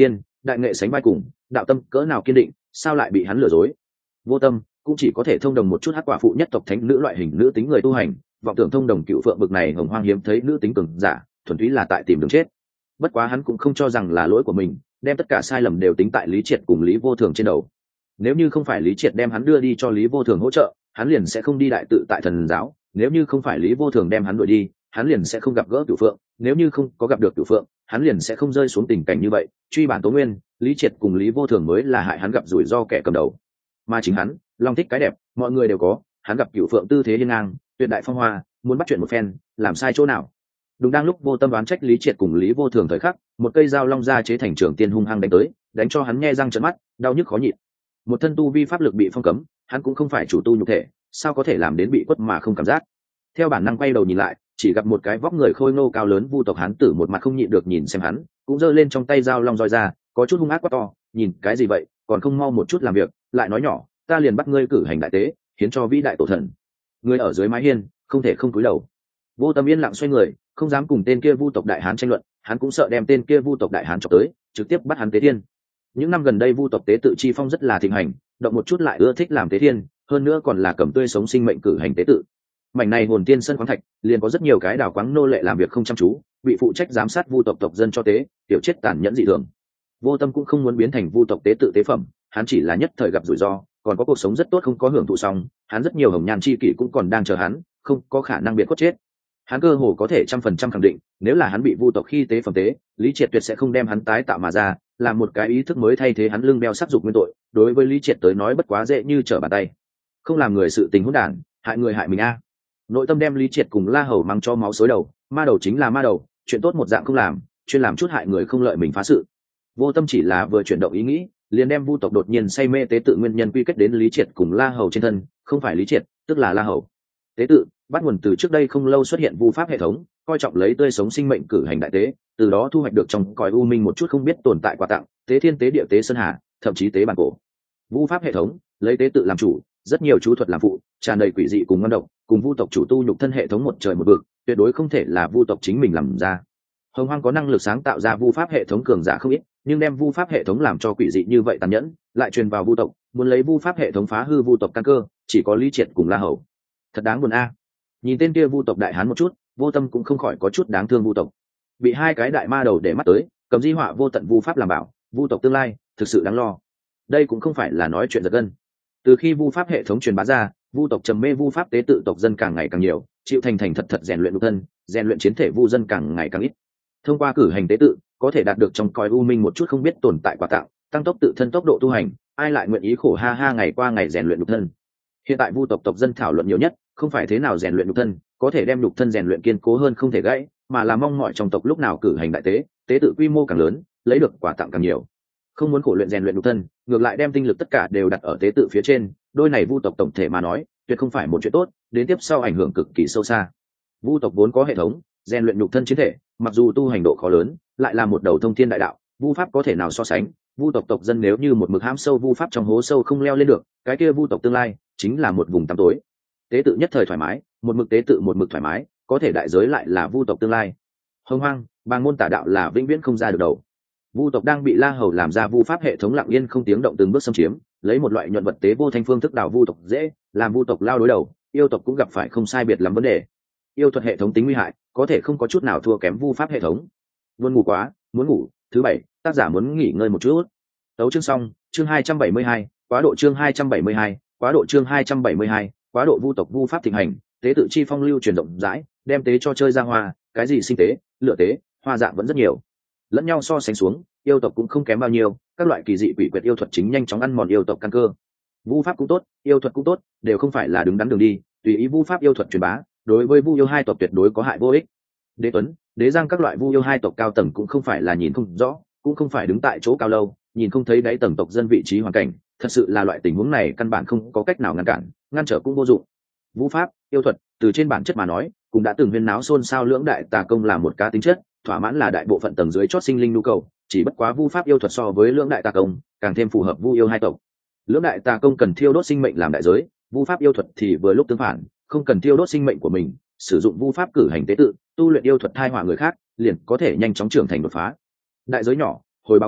đại nghệ sánh vai cùng, đạo tâm cỡ nào kiên định, sao lại bị hắn lừa dối? Vô Tâm cũng chỉ có thể thông đồng một chút hắc quả phụ nhất tộc thánh nữ loại hình nữ tính người tu hành, vọng tưởng thông đồng cựu phượng bực này hồng hoang hiếm thấy nữ tính cường giả, thuần túy là tại tìm đường chết. Bất quá hắn cũng không cho rằng là lỗi của mình, đem tất cả sai lầm đều tính tại Lý Triệt cùng Lý Vô Thường trên đầu. Nếu như không phải Lý Triệt đem hắn đưa đi cho Lý Vô Thường hỗ trợ, hắn liền sẽ không đi đại tự tại thần giáo. Nếu như không phải Lý Vô Thường đem hắn đuổi đi, hắn liền sẽ không gặp gỡ Cửu Phượng. Nếu như không có gặp được Cửu Phượng, hắn liền sẽ không rơi xuống tình cảnh như vậy. Truy bản tố nguyên, Lý Triệt cùng Lý Vô Thường mới là hại hắn gặp rủi ro kẻ cầm đầu. Mà chính hắn, long thích cái đẹp, mọi người đều có. Hắn gặp Cửu Phượng tư thế hiên ngang, tuyệt đại phong hoa, muốn bắt chuyện một phen, làm sai chỗ nào? Đúng đang lúc Vô Tâm đoán trách Lý Triệt cùng Lý Vô Thường thời khắc, một cây dao long ra chế thành trường tiên hung hăng đánh tới, đánh cho hắn nhe răng trợn mắt, đau nhức khó nhịn. Một thân tu vi pháp lực bị phong cấm, hắn cũng không phải chủ tu nhục thể, sao có thể làm đến bị quất mà không cảm giác? Theo bản năng quay đầu nhìn lại, chỉ gặp một cái vóc người khôi ngô cao lớn vu tộc hán tử một mặt không nhịn được nhìn xem hắn, cũng giơ lên trong tay dao long roi ra, có chút hung ác quá to, nhìn cái gì vậy, còn không mau một chút làm việc, lại nói nhỏ, ta liền bắt ngươi cử hành đại tế, hiến cho vĩ đại tổ thần. Người ở dưới mái hiên, không thể không cúi đầu. Vô Tâm yên lặng xoay người, không dám cùng tên kia vu tộc đại hán tranh luận, hắn cũng sợ đem tên kia vu tộc đại hán chọc tới, trực tiếp bắt hắn tế thiên. Những năm gần đây vu tộc tế tự chi phong rất là thịnh hành, động một chút lại ưa thích làm tế thiên, hơn nữa còn là cầm tươi sống sinh mệnh cử hành tế tự. Mảnh này hồn tiên sân khoáng thạch, liền có rất nhiều cái đào quáng nô lệ làm việc không chăm chú, bị phụ trách giám sát vu tộc tộc dân cho tế, tiểu chết tàn nhẫn dị thường. Vô Tâm cũng không muốn biến thành vu tộc tế tự tế phẩm, hắn chỉ là nhất thời gặp rủi ro, còn có cuộc sống rất tốt không có hưởng thụ xong, hắn rất nhiều hồng nhan chi kỷ cũng còn đang chờ hắn, không có khả năng biệt cốt chết. Hắn cơ hồ có thể trăm phần trăm khẳng định, nếu là hắn bị vu tộc khi tế phẩm tế, Lý Triệt tuyệt sẽ không đem hắn tái tạo mà ra, là một cái ý thức mới thay thế hắn lưng đeo sắc dục nguyên tội. Đối với Lý Triệt tới nói bất quá dễ như trở bàn tay, không làm người sự tình hỗn đản, hại người hại mình a. Nội tâm đem Lý Triệt cùng La Hầu mang cho máu xối đầu, ma đầu chính là ma đầu, chuyện tốt một dạng không làm, chuyên làm chút hại người không lợi mình phá sự. Vô Tâm chỉ là vừa chuyển động ý nghĩ, liền đem vu tộc đột nhiên say mê tế tự nguyên nhân quy kết đến Lý Triệt cùng La Hầu trên thân, không phải Lý Triệt, tức là La Hầu. Tế tự bắt nguồn từ trước đây không lâu xuất hiện vu pháp hệ thống, coi trọng lấy tươi sống sinh mệnh cử hành đại tế, từ đó thu hoạch được trong cõi u minh một chút không biết tồn tại quà tặng, tế thiên tế địa tế sơn hà, thậm chí tế bản cổ. Vu pháp hệ thống lấy tế tự làm chủ, rất nhiều chú thuật làm phụ, tràn đầy quỷ dị cùng ngon độc, cùng vu tộc chủ tu nhục thân hệ thống một trời một vực, tuyệt đối không thể là vu tộc chính mình làm ra. Hồng Hoang có năng lực sáng tạo ra vu pháp hệ thống cường giả không ít, nhưng đem vu pháp hệ thống làm cho quỷ dị như vậy tàn nhẫn, lại truyền vào vu tộc, muốn lấy vu pháp hệ thống phá hư vu tộc căn cơ, chỉ có Lý Triệt cùng La Hầu. Thật đáng buồn a. Nhìn tên kia vu tộc đại hán một chút, Vô Tâm cũng không khỏi có chút đáng thương vu tộc. Bị hai cái đại ma đầu để mắt tới, cầm di họa vô tận vu pháp làm bảo, vu tộc tương lai thực sự đáng lo. Đây cũng không phải là nói chuyện giật gân. Từ khi vu pháp hệ thống truyền bá ra, vu tộc trầm mê vu pháp tế tự tộc dân càng ngày càng nhiều, chịu thành thành thật thật rèn luyện nhục thân, rèn luyện chiến thể vu dân càng ngày càng ít. Thông qua cử hành tế tự, có thể đạt được trong cõi u minh một chút không biết tồn tại quà tặng, tăng tốc tự thân tốc độ tu hành, ai lại nguyện ý khổ ha ha ngày qua ngày rèn luyện nhục thân. Hiện tại vu tộc tộc dân thảo luận nhiều nhất, không phải thế nào rèn luyện nhục thân, có thể đem nhục thân rèn luyện kiên cố hơn không thể gãy, mà là mong mọi trong tộc lúc nào cử hành đại tế, tế tự quy mô càng lớn, lấy được quà tặng càng nhiều. Không muốn khổ luyện rèn luyện nhục thân, ngược lại đem tinh lực tất cả đều đặt ở tế tự phía trên, đôi này vu tộc tổng thể mà nói, tuyệt không phải một chuyện tốt, đến tiếp sau ảnh hưởng cực kỳ sâu xa. Vu tộc vốn có hệ thống, rèn luyện nhục thân chiến thể, mặc dù tu hành độ khó lớn, lại là một đầu thông thiên đại đạo, vu pháp có thể nào so sánh? Vu tộc tộc dân nếu như một mực hãm sâu vu pháp trong hố sâu không leo lên được, cái kia vu tộc tương lai chính là một vùng tăm tối. Tế tự nhất thời thoải mái, một mực tế tự một mực thoải mái, có thể đại giới lại là vu tộc tương lai. Hồng Hoang, bàng môn tả đạo là vĩnh viễn không ra được đầu. Vu tộc đang bị La Hầu làm ra vu pháp hệ thống lặng yên không tiếng động từng bước xâm chiếm, lấy một loại nhuận vật tế vô thanh phương thức đào vu tộc dễ, làm vu tộc lao đối đầu, yêu tộc cũng gặp phải không sai biệt lắm vấn đề. Yêu thuật hệ thống tính nguy hại, có thể không có chút nào thua kém vu pháp hệ thống. Muốn ngủ quá, muốn ngủ. Thứ bảy, tác giả muốn nghỉ ngơi một chút. Tấu chương xong, chương hai trăm bảy mươi hai, quá độ chương hai trăm bảy mươi hai, quá độ chương hai trăm bảy mươi hai, quá độ vu tộc vu pháp thịnh hành, tế tự chi phong lưu truyền rộng rãi, đem tế cho chơi ra hoa, cái gì sinh tế, lựa tế, hoa dạng vẫn rất nhiều. Lẫn nhau so sánh xuống, yêu tộc cũng không kém bao nhiêu, các loại kỳ dị quỷ quyệt yêu thuật chính nhanh chóng ăn mòn yêu tộc căn cơ. Vu pháp cũng tốt, yêu thuật cũng tốt, đều không phải là đứng đắn đường đi, tùy ý vu pháp yêu thuật truyền bá, đối với vu yêu hai tộc tuyệt đối có hại vô ích. Đế Tuấn, Đế Giang các loại vu yêu hai tộc cao tầng cũng không phải là nhìn không rõ, cũng không phải đứng tại chỗ cao lâu, nhìn không thấy đáy tầng tộc dân vị trí hoàn cảnh, thật sự là loại tình huống này căn bản không có cách nào ngăn cản, ngăn trở cũng vô dụng. Vu pháp, yêu thuật, từ trên bản chất mà nói, cũng đã từng huyên náo xôn xao lưỡng đại tà công là một cá tính chất, thỏa mãn là đại bộ phận tầng dưới chót sinh linh nhu cầu, chỉ bất quá vu pháp yêu thuật so với lưỡng đại tà công, càng thêm phù hợp vu yêu hai tộc. Lưỡng đại tà công cần thiêu đốt sinh mệnh làm đại giới, vu pháp yêu thuật thì vừa lúc tương phản, không cần thiêu đốt sinh mệnh của mình, sử dụng vu pháp cử hành tế tự, tu luyện yêu thuật thai họa người khác, liền có thể nhanh chóng trưởng thành đột phá. Đại giới nhỏ, hồi báo cao,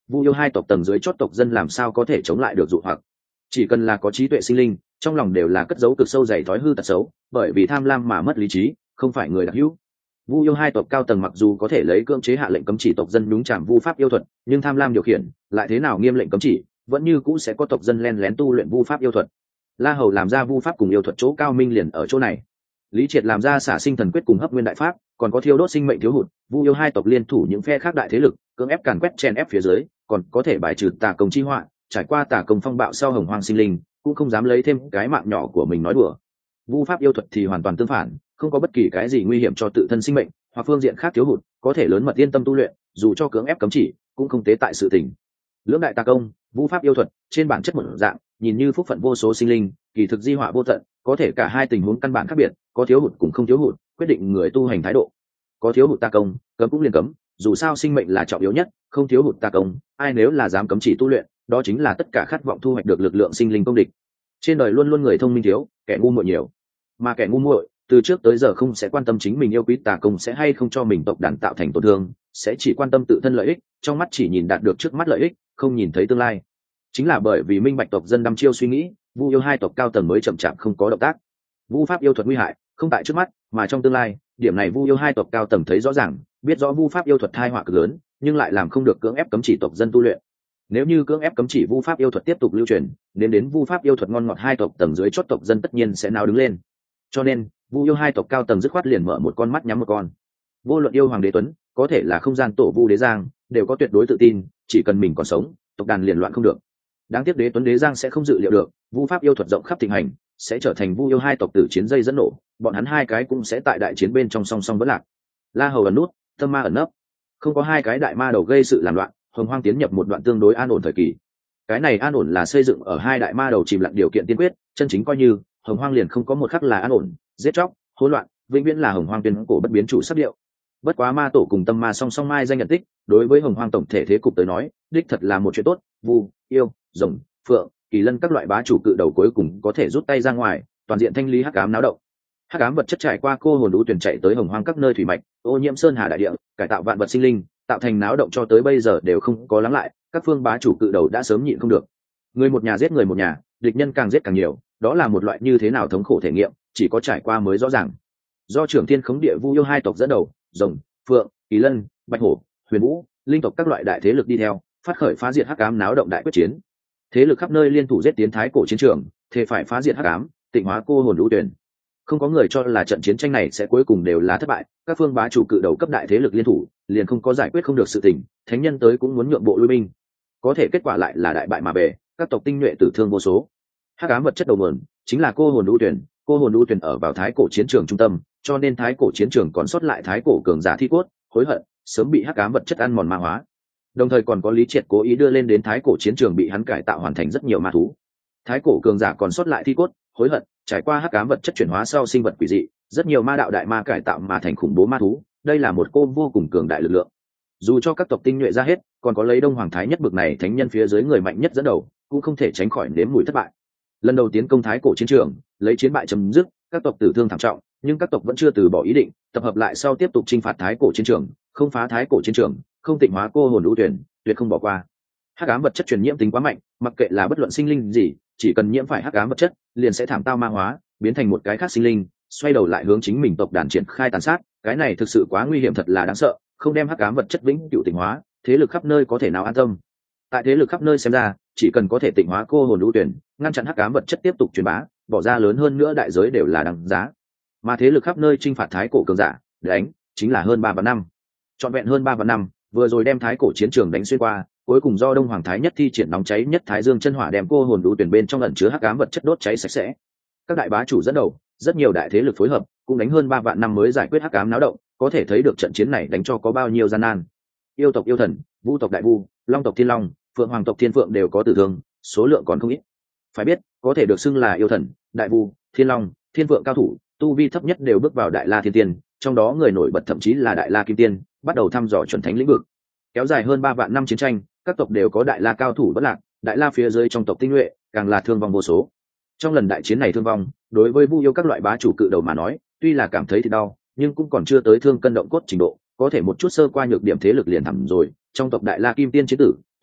vu yêu hai tộc tầng dưới chót tộc dân làm sao có thể chống lại được dụ hoặc. Chỉ cần là có trí tuệ sinh linh, trong lòng đều là cất giấu cực sâu dày thói hư tật xấu, bởi vì tham lam mà mất lý trí, không phải người đặc hữu. Vu yêu hai tộc cao tầng mặc dù có thể lấy cưỡng chế hạ lệnh cấm chỉ tộc dân đúng chạm vu pháp yêu thuật, nhưng tham lam điều khiển lại thế nào nghiêm lệnh cấm chỉ, vẫn như cũ sẽ có tộc dân len lén tu luyện vu pháp yêu thuật. La Hầu làm ra vu pháp cùng yêu thuật chỗ cao minh liền ở chỗ này. Lý Triệt làm ra xả sinh thần quyết cùng hấp nguyên đại pháp, còn có thiêu đốt sinh mệnh thiếu hụt, vu yêu hai tộc liên thủ những phe khác đại thế lực, cưỡng ép càn quét chen ép phía dưới, còn có thể bài trừ tà công chi họa, trải qua tà công phong bạo sau hồng hoang sinh linh, cũng không dám lấy thêm cái mạng nhỏ của mình nói đùa. Vu pháp yêu thuật thì hoàn toàn tương phản, không có bất kỳ cái gì nguy hiểm cho tự thân sinh mệnh, hoặc phương diện khác thiếu hụt, có thể lớn mật yên tâm tu luyện, dù cho cưỡng ép cấm chỉ, cũng không tế tại sự tình. Lưỡng đại tà công, vu pháp yêu thuật, trên bản chất một dạng, nhìn như phúc phận vô số sinh linh, kỳ thực di họa vô tận, có thể cả hai tình huống căn bản khác biệt, có thiếu hụt cũng không thiếu hụt, quyết định người tu hành thái độ. Có thiếu hụt tà công, cấm cũng liền cấm, dù sao sinh mệnh là trọng yếu nhất, không thiếu hụt tà công, ai nếu là dám cấm chỉ tu luyện, đó chính là tất cả khát vọng thu hoạch được lực lượng sinh linh công địch. Trên đời luôn luôn người thông minh thiếu, kẻ ngu muội nhiều, mà kẻ ngu muội từ trước tới giờ không sẽ quan tâm chính mình yêu quý tà công sẽ hay không cho mình tộc đàn tạo thành tổn thương, sẽ chỉ quan tâm tự thân lợi ích, trong mắt chỉ nhìn đạt được trước mắt lợi ích, không nhìn thấy tương lai. Chính là bởi vì minh bạch tộc dân đăm chiêu suy nghĩ, vu yêu hai tộc cao tầng mới chậm chạp không có động tác. Vu pháp yêu thuật nguy hại không tại trước mắt, mà trong tương lai, điểm này vu yêu hai tộc cao tầng thấy rõ ràng, biết rõ vu pháp yêu thuật tai họa cực lớn, nhưng lại làm không được cưỡng ép cấm chỉ tộc dân tu luyện. Nếu như cưỡng ép cấm chỉ vu pháp yêu thuật tiếp tục lưu truyền, đến đến vu pháp yêu thuật ngon ngọt hai tộc tầng dưới chót tộc dân tất nhiên sẽ náo đứng lên. Cho nên, vu yêu hai tộc cao tầng dứt khoát liền mở một con mắt nhắm một con. Vô luận yêu hoàng đế tuấn, có thể là không gian tổ vu đế giang, đều có tuyệt đối tự tin, chỉ cần mình còn sống, tộc đàn liền loạn không được. Đáng tiếc đế tuấn đế giang sẽ không dự liệu được, vu pháp yêu thuật rộng khắp thịnh hành, sẽ trở thành vu yêu hai tộc tử chiến dây dẫn nổ, bọn hắn hai cái cũng sẽ tại đại chiến bên trong song song vỡ lạc. La Hầu ẩn nút, Tâm Ma ẩn nấp, không có hai cái đại ma đầu gây sự làm loạn, hồng hoang tiến nhập một đoạn tương đối an ổn thời kỳ. Cái này an ổn là xây dựng ở hai đại ma đầu chìm lặng điều kiện tiên quyết, chân chính coi như hồng hoang liền không có một khắc là an ổn, giết chóc, hỗn loạn, vĩnh viễn là hồng hoang tuyên cổ bất biến chủ sắc điệu. Bất quá ma tổ cùng tâm ma song song mai danh nhận tích, đối với hồng hoang tổng thể thế cục tới nói, đích thật là một chuyện tốt. Vu, yêu, rồng, phượng, kỳ lân các loại bá chủ cự đầu cuối cùng có thể rút tay ra ngoài, toàn diện thanh lý hắc ám náo động. Hắc ám vật chất trải qua cô hồn đũ tuyển chạy tới hồng hoang các nơi thủy mạch, ô nhiễm sơn hà đại địa, cải tạo vạn vật sinh linh, tạo thành náo động cho tới bây giờ đều không có lắng lại. Các phương bá chủ cự đầu đã sớm nhịn không được, người một nhà giết người một nhà, địch nhân càng giết càng nhiều, đó là một loại như thế nào thống khổ thể nghiệm, chỉ có trải qua mới rõ ràng. Do trưởng thiên khống địa vu yêu hai tộc dẫn đầu, rồng, phượng, kỳ lân, bạch hổ, huyền vũ, linh tộc các loại đại thế lực đi theo, phát khởi phá diệt hắc ám náo động đại quyết chiến. Thế lực khắp nơi liên thủ giết tiến thái cổ chiến trường, thế phải phá diệt hắc ám, tịnh hóa cô hồn lũ tuyển. Không có người cho là trận chiến tranh này sẽ cuối cùng đều là thất bại, các phương bá chủ cự đầu cấp đại thế lực liên thủ, liền không có giải quyết không được sự tình, thánh nhân tới cũng muốn nhượng bộ lui binh. Có thể kết quả lại là đại bại mà bề, các tộc tinh nhuệ tử thương vô số. Hắc ám vật chất đầu nguồn chính là cô hồn lũ tuyển, cô hồn lũ tuyển ở vào thái cổ chiến trường trung tâm, cho nên thái cổ chiến trường còn sót lại thái cổ cường giả thi cốt, hối hận, sớm bị hắc ám vật chất ăn mòn ma hóa. Đồng thời còn có Lý Triệt cố ý đưa lên đến thái cổ chiến trường bị hắn cải tạo hoàn thành rất nhiều ma thú. Thái cổ cường giả còn sót lại thi cốt, hối hận, trải qua hắc ám vật chất chuyển hóa sau sinh vật quỷ dị, rất nhiều ma đạo đại ma cải tạo mà thành khủng bố ma thú, đây là một cô vô cùng cường đại lực lượng. Dù cho các tộc tinh nhuệ ra hết, còn có lấy Đông Hoàng Thái nhất bực này thánh nhân phía dưới người mạnh nhất dẫn đầu, cũng không thể tránh khỏi nếm mùi thất bại. Lần đầu tiến công thái cổ chiến trường, lấy chiến bại chấm dứt, các tộc tử thương thảm trọng, nhưng các tộc vẫn chưa từ bỏ ý định, tập hợp lại sau tiếp tục chinh phạt thái cổ chiến trường, không phá thái cổ chiến trường, không tịnh hóa cô hồn lũ tuyển, tuyệt không bỏ qua. Hắc ám vật chất truyền nhiễm tính quá mạnh, mặc kệ là bất luận sinh linh gì, chỉ cần nhiễm phải hắc ám vật chất, liền sẽ thảm tao ma hóa, biến thành một cái khác sinh linh, xoay đầu lại hướng chính mình tộc đàn triển khai tàn sát, cái này thực sự quá nguy hiểm thật là đáng sợ, không đem hắc ám vật chất vĩnh cửu tịnh hóa, thế lực khắp nơi có thể nào an tâm. Tại thế lực khắp nơi xem ra, chỉ cần có thể tịnh hóa cô hồn lũ tuyển, ngăn chặn hắc ám vật chất tiếp tục truyền bá, bỏ ra lớn hơn nữa đại giới đều là đáng giá. Mà thế lực khắp nơi chinh phạt thái cổ cường giả, đánh chính là hơn ba vạn năm, trọn vẹn hơn ba vạn năm, vừa rồi đem thái cổ chiến trường đánh xuyên qua, cuối cùng do Đông Hoàng Thái nhất thi triển nóng cháy nhất Thái Dương chân hỏa đem cô hồn lũ tuyển bên trong ẩn chứa hắc ám vật chất đốt cháy sạch sẽ. Các đại bá chủ dẫn đầu, rất nhiều đại thế lực phối hợp, cũng đánh hơn ba vạn năm mới giải quyết hắc ám náo động, có thể thấy được trận chiến này đánh cho có bao nhiêu gian nan. Yêu tộc yêu thần, Vũ tộc đại vu, Long tộc thiên long, Phượng hoàng tộc thiên phượng đều có tử thương, số lượng còn không ít. Phải biết, có thể được xưng là yêu thần, đại vu, thiên long, thiên phượng cao thủ, tu vi thấp nhất đều bước vào đại la thiên tiên, trong đó người nổi bật thậm chí là đại la kim tiên, bắt đầu thăm dò chuẩn thánh lĩnh vực. Kéo dài hơn ba vạn năm chiến tranh, các tộc đều có đại la cao thủ bất lạc, đại la phía dưới trong tộc tinh nhuệ càng là thương vong vô số. Trong lần đại chiến này thương vong, đối với vu yêu các loại bá chủ cự đầu mà nói, tuy là cảm thấy thì đau, nhưng cũng còn chưa tới thương cân động cốt trình độ, có thể một chút sơ qua nhược điểm thế lực liền thẳm rồi. Trong tộc đại la kim tiên chiến tử,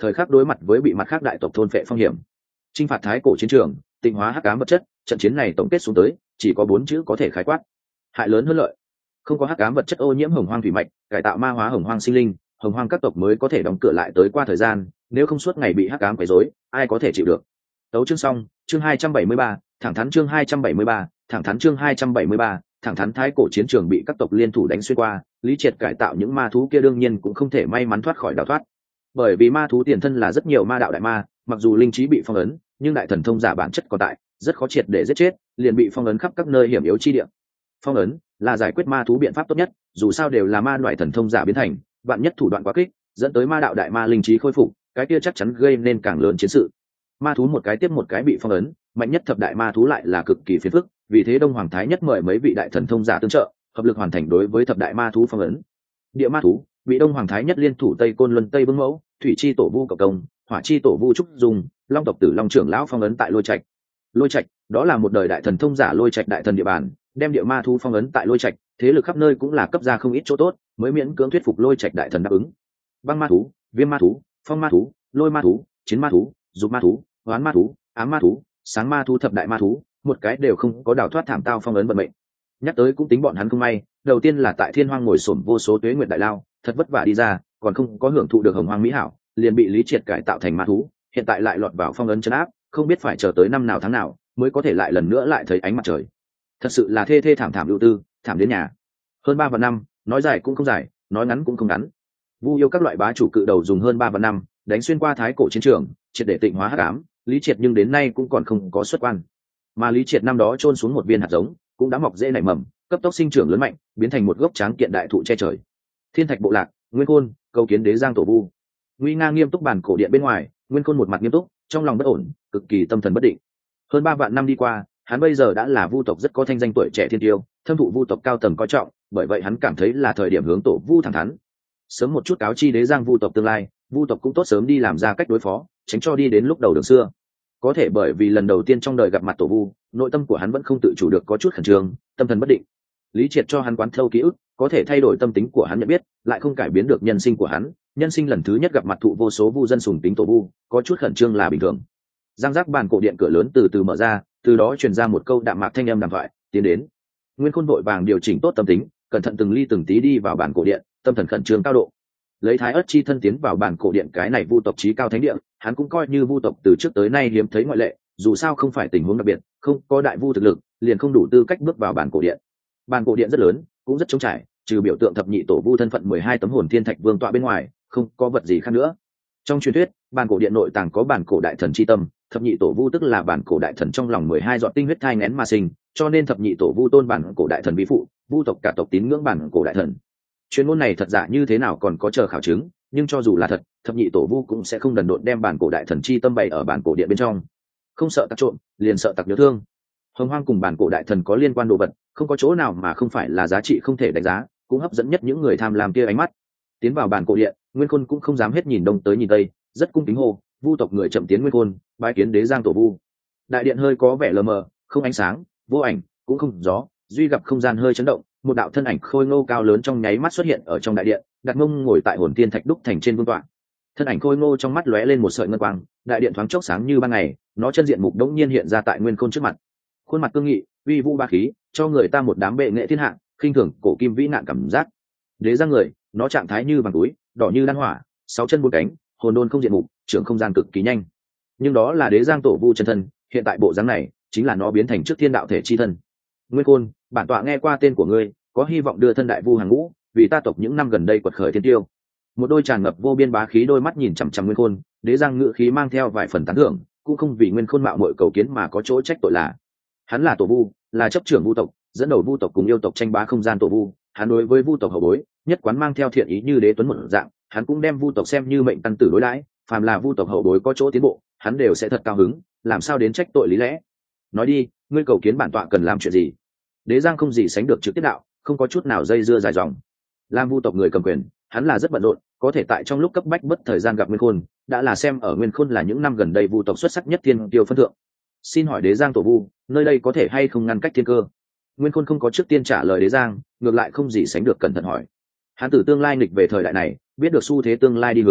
thời khắc đối mặt với bị mặt khác đại tộc thôn phệ phong hiểm. Chinh phạt thái cổ chiến trường, tịnh hóa hắc ám vật chất, trận chiến này tổng kết xuống tới chỉ có bốn chữ có thể khái quát: hại lớn hơn lợi. Không có hắc ám vật chất ô nhiễm hồng hoang thủy mạch, cải tạo ma hóa hồng hoang sinh linh, hồng hoang các tộc mới có thể đóng cửa lại tới qua thời gian, nếu không suốt ngày bị hắc ám quấy rối, ai có thể chịu được. Tấu chương xong, chương hai trăm bảy mươi ba, thẳng thắn chương hai trăm bảy mươi ba, thẳng thắn chương hai trăm bảy mươi ba, thẳng thắn thái cổ chiến trường bị các tộc liên thủ đánh xuyên qua, Lý Triệt cải tạo những ma thú kia đương nhiên cũng không thể may mắn thoát khỏi đào thoát. Bởi vì ma thú tiền thân là rất nhiều ma đạo đại ma, mặc dù linh trí bị phong ấn, nhưng đại thần thông giả bản chất còn tại, rất khó triệt để giết chết, liền bị phong ấn khắp các nơi hiểm yếu chi địa. Phong ấn là giải quyết ma thú biện pháp tốt nhất, dù sao đều là ma loại thần thông giả biến thành, vạn nhất thủ đoạn quá kích, dẫn tới ma đạo đại ma linh trí khôi phục, cái kia chắc chắn gây nên càng lớn chiến sự. Ma thú một cái tiếp một cái bị phong ấn, mạnh nhất thập đại ma thú lại là cực kỳ phiền phức, vì thế Đông Hoàng Thái nhất mời mấy vị đại thần thông giả tương trợ, hợp lực hoàn thành đối với thập đại ma thú phong ấn. Địa ma thú, bị Đông Hoàng Thái nhất liên thủ Tây Côn Luân Tây Vương Mẫu, Thủy chi tổ vu Cộng Công, Hỏa chi tổ vu Trúc Dung, Long tộc tử Long trưởng lão phong ấn tại Lôi Trạch. Lôi Trạch, đó là một đời đại thần thông giả Lôi Trạch đại thần địa bàn, đem địa ma thú phong ấn tại Lôi Trạch, thế lực khắp nơi cũng là cấp ra không ít chỗ tốt, mới miễn cưỡng thuyết phục Lôi Trạch đại thần đáp ứng. Băng ma thú, Viêm ma thú, Phong ma thú, Lôi ma thú, Chiến ma thú, Dục ma thú, Hoán ma thú, Ám ma thú, Sáng ma thú thập đại ma thú, một cái đều không có đào thoát thảm tao phong ấn vận mệnh. Nhắc tới cũng tính bọn hắn không may, đầu tiên là tại Thiên Hoang ngồi xổm vô số tuế nguyệt đại lao, thật vất vả đi ra, còn không có hưởng thụ được hồng hoang mỹ hảo, liền bị Lý Triệt cải tạo thành ma thú, hiện tại lại lọt vào phong ấn trấn áp, không biết phải chờ tới năm nào tháng nào mới có thể lại lần nữa lại thấy ánh mặt trời. Thật sự là thê thê thảm thảm ưu tư, thảm đến nhà. Hơn ba vạn năm, nói dài cũng không dài, nói ngắn cũng không ngắn. Vu yêu các loại bá chủ cự đầu dùng hơn ba vạn năm, đánh xuyên qua thái cổ chiến trường, triệt để tịnh hóa hắc ám, Lý Triệt nhưng đến nay cũng còn không có xuất quan. Mà Lý Triệt năm đó chôn xuống một viên hạt giống, cũng đã mọc rễ nảy mầm, cấp tốc sinh trưởng lớn mạnh, biến thành một gốc tráng kiện đại thụ che trời. Thiên Thạch bộ lạc, Nguyên Khôn, cầu kiến đế giang tổ vu. Nguy nga nghiêm túc bản cổ điện bên ngoài, Nguyên Khôn một mặt nghiêm túc, trong lòng bất ổn, cực kỳ tâm thần bất định. Hơn ba vạn năm đi qua, hắn bây giờ đã là vu tộc rất có thanh danh tuổi trẻ thiên tiêu, thâm thụ vu tộc cao tầng coi trọng, bởi vậy hắn cảm thấy là thời điểm hướng tổ vu thẳng thắn. Sớm một chút cáo chi đế giang vu tộc tương lai, vu tộc cũng tốt sớm đi làm ra cách đối phó, tránh cho đi đến lúc đầu đường xưa. Có thể bởi vì lần đầu tiên trong đời gặp mặt tổ vu, nội tâm của hắn vẫn không tự chủ được có chút khẩn trương, tâm thần bất định. Lý Triệt cho hắn quán thâu ký ức, có thể thay đổi tâm tính của hắn nhận biết, lại không cải biến được nhân sinh của hắn. Nhân sinh lần thứ nhất gặp mặt thụ vô số vu dân sùng tính tổ vu, có chút khẩn trương là bình thường. Giang giác bàn cổ điện cửa lớn từ từ mở ra, từ đó truyền ra một câu đạm mạc thanh âm đàm thoại, tiến đến. Nguyên Khôn vội vàng điều chỉnh tốt tâm tính, cẩn thận từng ly từng tí đi vào bàn cổ điện, tâm thần khẩn trương cao độ. Lấy Thái Ức chi thân tiến vào bàn cổ điện, cái này vu tộc chí cao thánh địa, hắn cũng coi như vu tộc từ trước tới nay hiếm thấy ngoại lệ, dù sao không phải tình huống đặc biệt, không có đại vu thực lực, liền không đủ tư cách bước vào bàn cổ điện. Bàn cổ điện rất lớn, cũng rất trống trải, trừ biểu tượng thập nhị tổ vu thân phận mười hai tấm hồn thiên thạch vương tọa bên ngoài, không có vật gì khác nữa. Trong truyền thuyết, bàn cổ điện nội tàng có bản cổ đại thần chi tâm, thập nhị tổ vu tức là bản cổ đại thần trong lòng mười hai giọt tinh huyết thai nghén mà sinh, cho nên thập nhị tổ vu tôn bản cổ đại thần vi phụ, vu tộc cả tộc tín ngưỡng bản cổ đại thần. Chuyên môn này thật giả như thế nào còn có chờ khảo chứng, nhưng cho dù là thật, thập nhị tổ vu cũng sẽ không đần độn đem bản cổ đại thần chi tâm bày ở bản cổ điện bên trong. Không sợ tặc trộm, liền sợ tặc nhớ thương. Hồng Hoang cùng bản cổ đại thần có liên quan đồ vật, không có chỗ nào mà không phải là giá trị không thể đánh giá, cũng hấp dẫn nhất những người tham lam kia ánh mắt. Tiến vào bản cổ điện, Nguyên Khôn cũng không dám hết nhìn đông tới nhìn tây, rất cung kính hô, vu tộc người chậm tiến Nguyên Khôn, bái kiến đế giang tổ vu. Đại điện hơi có vẻ lờ mờ, không ánh sáng, vô ảnh, cũng không gió, duy gặp không gian hơi chấn động, một đạo thân ảnh khôi ngô cao lớn trong nháy mắt xuất hiện ở trong đại điện, đặt mông ngồi tại hồn tiên thạch đúc thành trên vương tọa. Thân ảnh khôi ngô trong mắt lóe lên một sợi ngân quang, đại điện thoáng chốc sáng như ban ngày, nó chân diện mục đống nhiên hiện ra tại Nguyên Khôn trước mặt. Khuôn mặt cương nghị, uy vũ ba khí, cho người ta một đám bệ nghệ thiên hạ, khinh thường cổ kim vĩ nạn cảm giác. Đế giang người, nó trạng thái như vàng túi, đỏ như đan hỏa, sáu chân bốn cánh, hồn đôn không diện mục, trưởng không gian cực kỳ nhanh. Nhưng đó là đế giang tổ vu chân thân, hiện tại bộ dáng này chính là nó biến thành trước thiên đạo thể chi thân. Nguyên Khôn, bản tọa nghe qua tên của ngươi, có hy vọng đưa thân đại vu hàng ngũ, vì ta tộc những năm gần đây quật khởi thiên tiêu. Một đôi tràn ngập vô biên bá khí đôi mắt nhìn chằm chằm Nguyên Khôn, đế giang ngự khí mang theo vài phần tán thưởng, cũng không vì Nguyên Khôn mạo muội cầu kiến mà có chỗ trách tội là. Hắn là tổ vu, là chấp trưởng vu tộc, dẫn đầu vu tộc cùng yêu tộc tranh bá không gian tổ vu, hắn đối với vu tộc hậu bối, nhất quán mang theo thiện ý như đế tuấn một dạng, hắn cũng đem vu tộc xem như mệnh căn tử đối đãi, phàm là vu tộc hậu bối có chỗ tiến bộ, hắn đều sẽ thật cao hứng, làm sao đến trách tội lý lẽ. Nói đi, ngươi cầu kiến bản tọa cần làm chuyện gì? Đế giang không gì sánh được trực tiếp đạo, không có chút nào dây dưa dài dòng. Làm vu tộc người cầm quyền, hắn là rất bận rộn, có thể tại trong lúc cấp bách bất thời gian gặp Nguyên Khôn, đã là xem ở Nguyên Khôn là những năm gần đây vu tộc xuất sắc nhất thiên tiêu phân thượng. Xin hỏi đế giang tổ vu, nơi đây có thể hay không ngăn cách thiên cơ? Nguyên Khôn không có trước tiên trả lời đế giang, ngược lại không gì sánh được cẩn thận hỏi. Hắn từ tương lai nghịch về thời đại này, biết được xu thế tương lai đi hướng,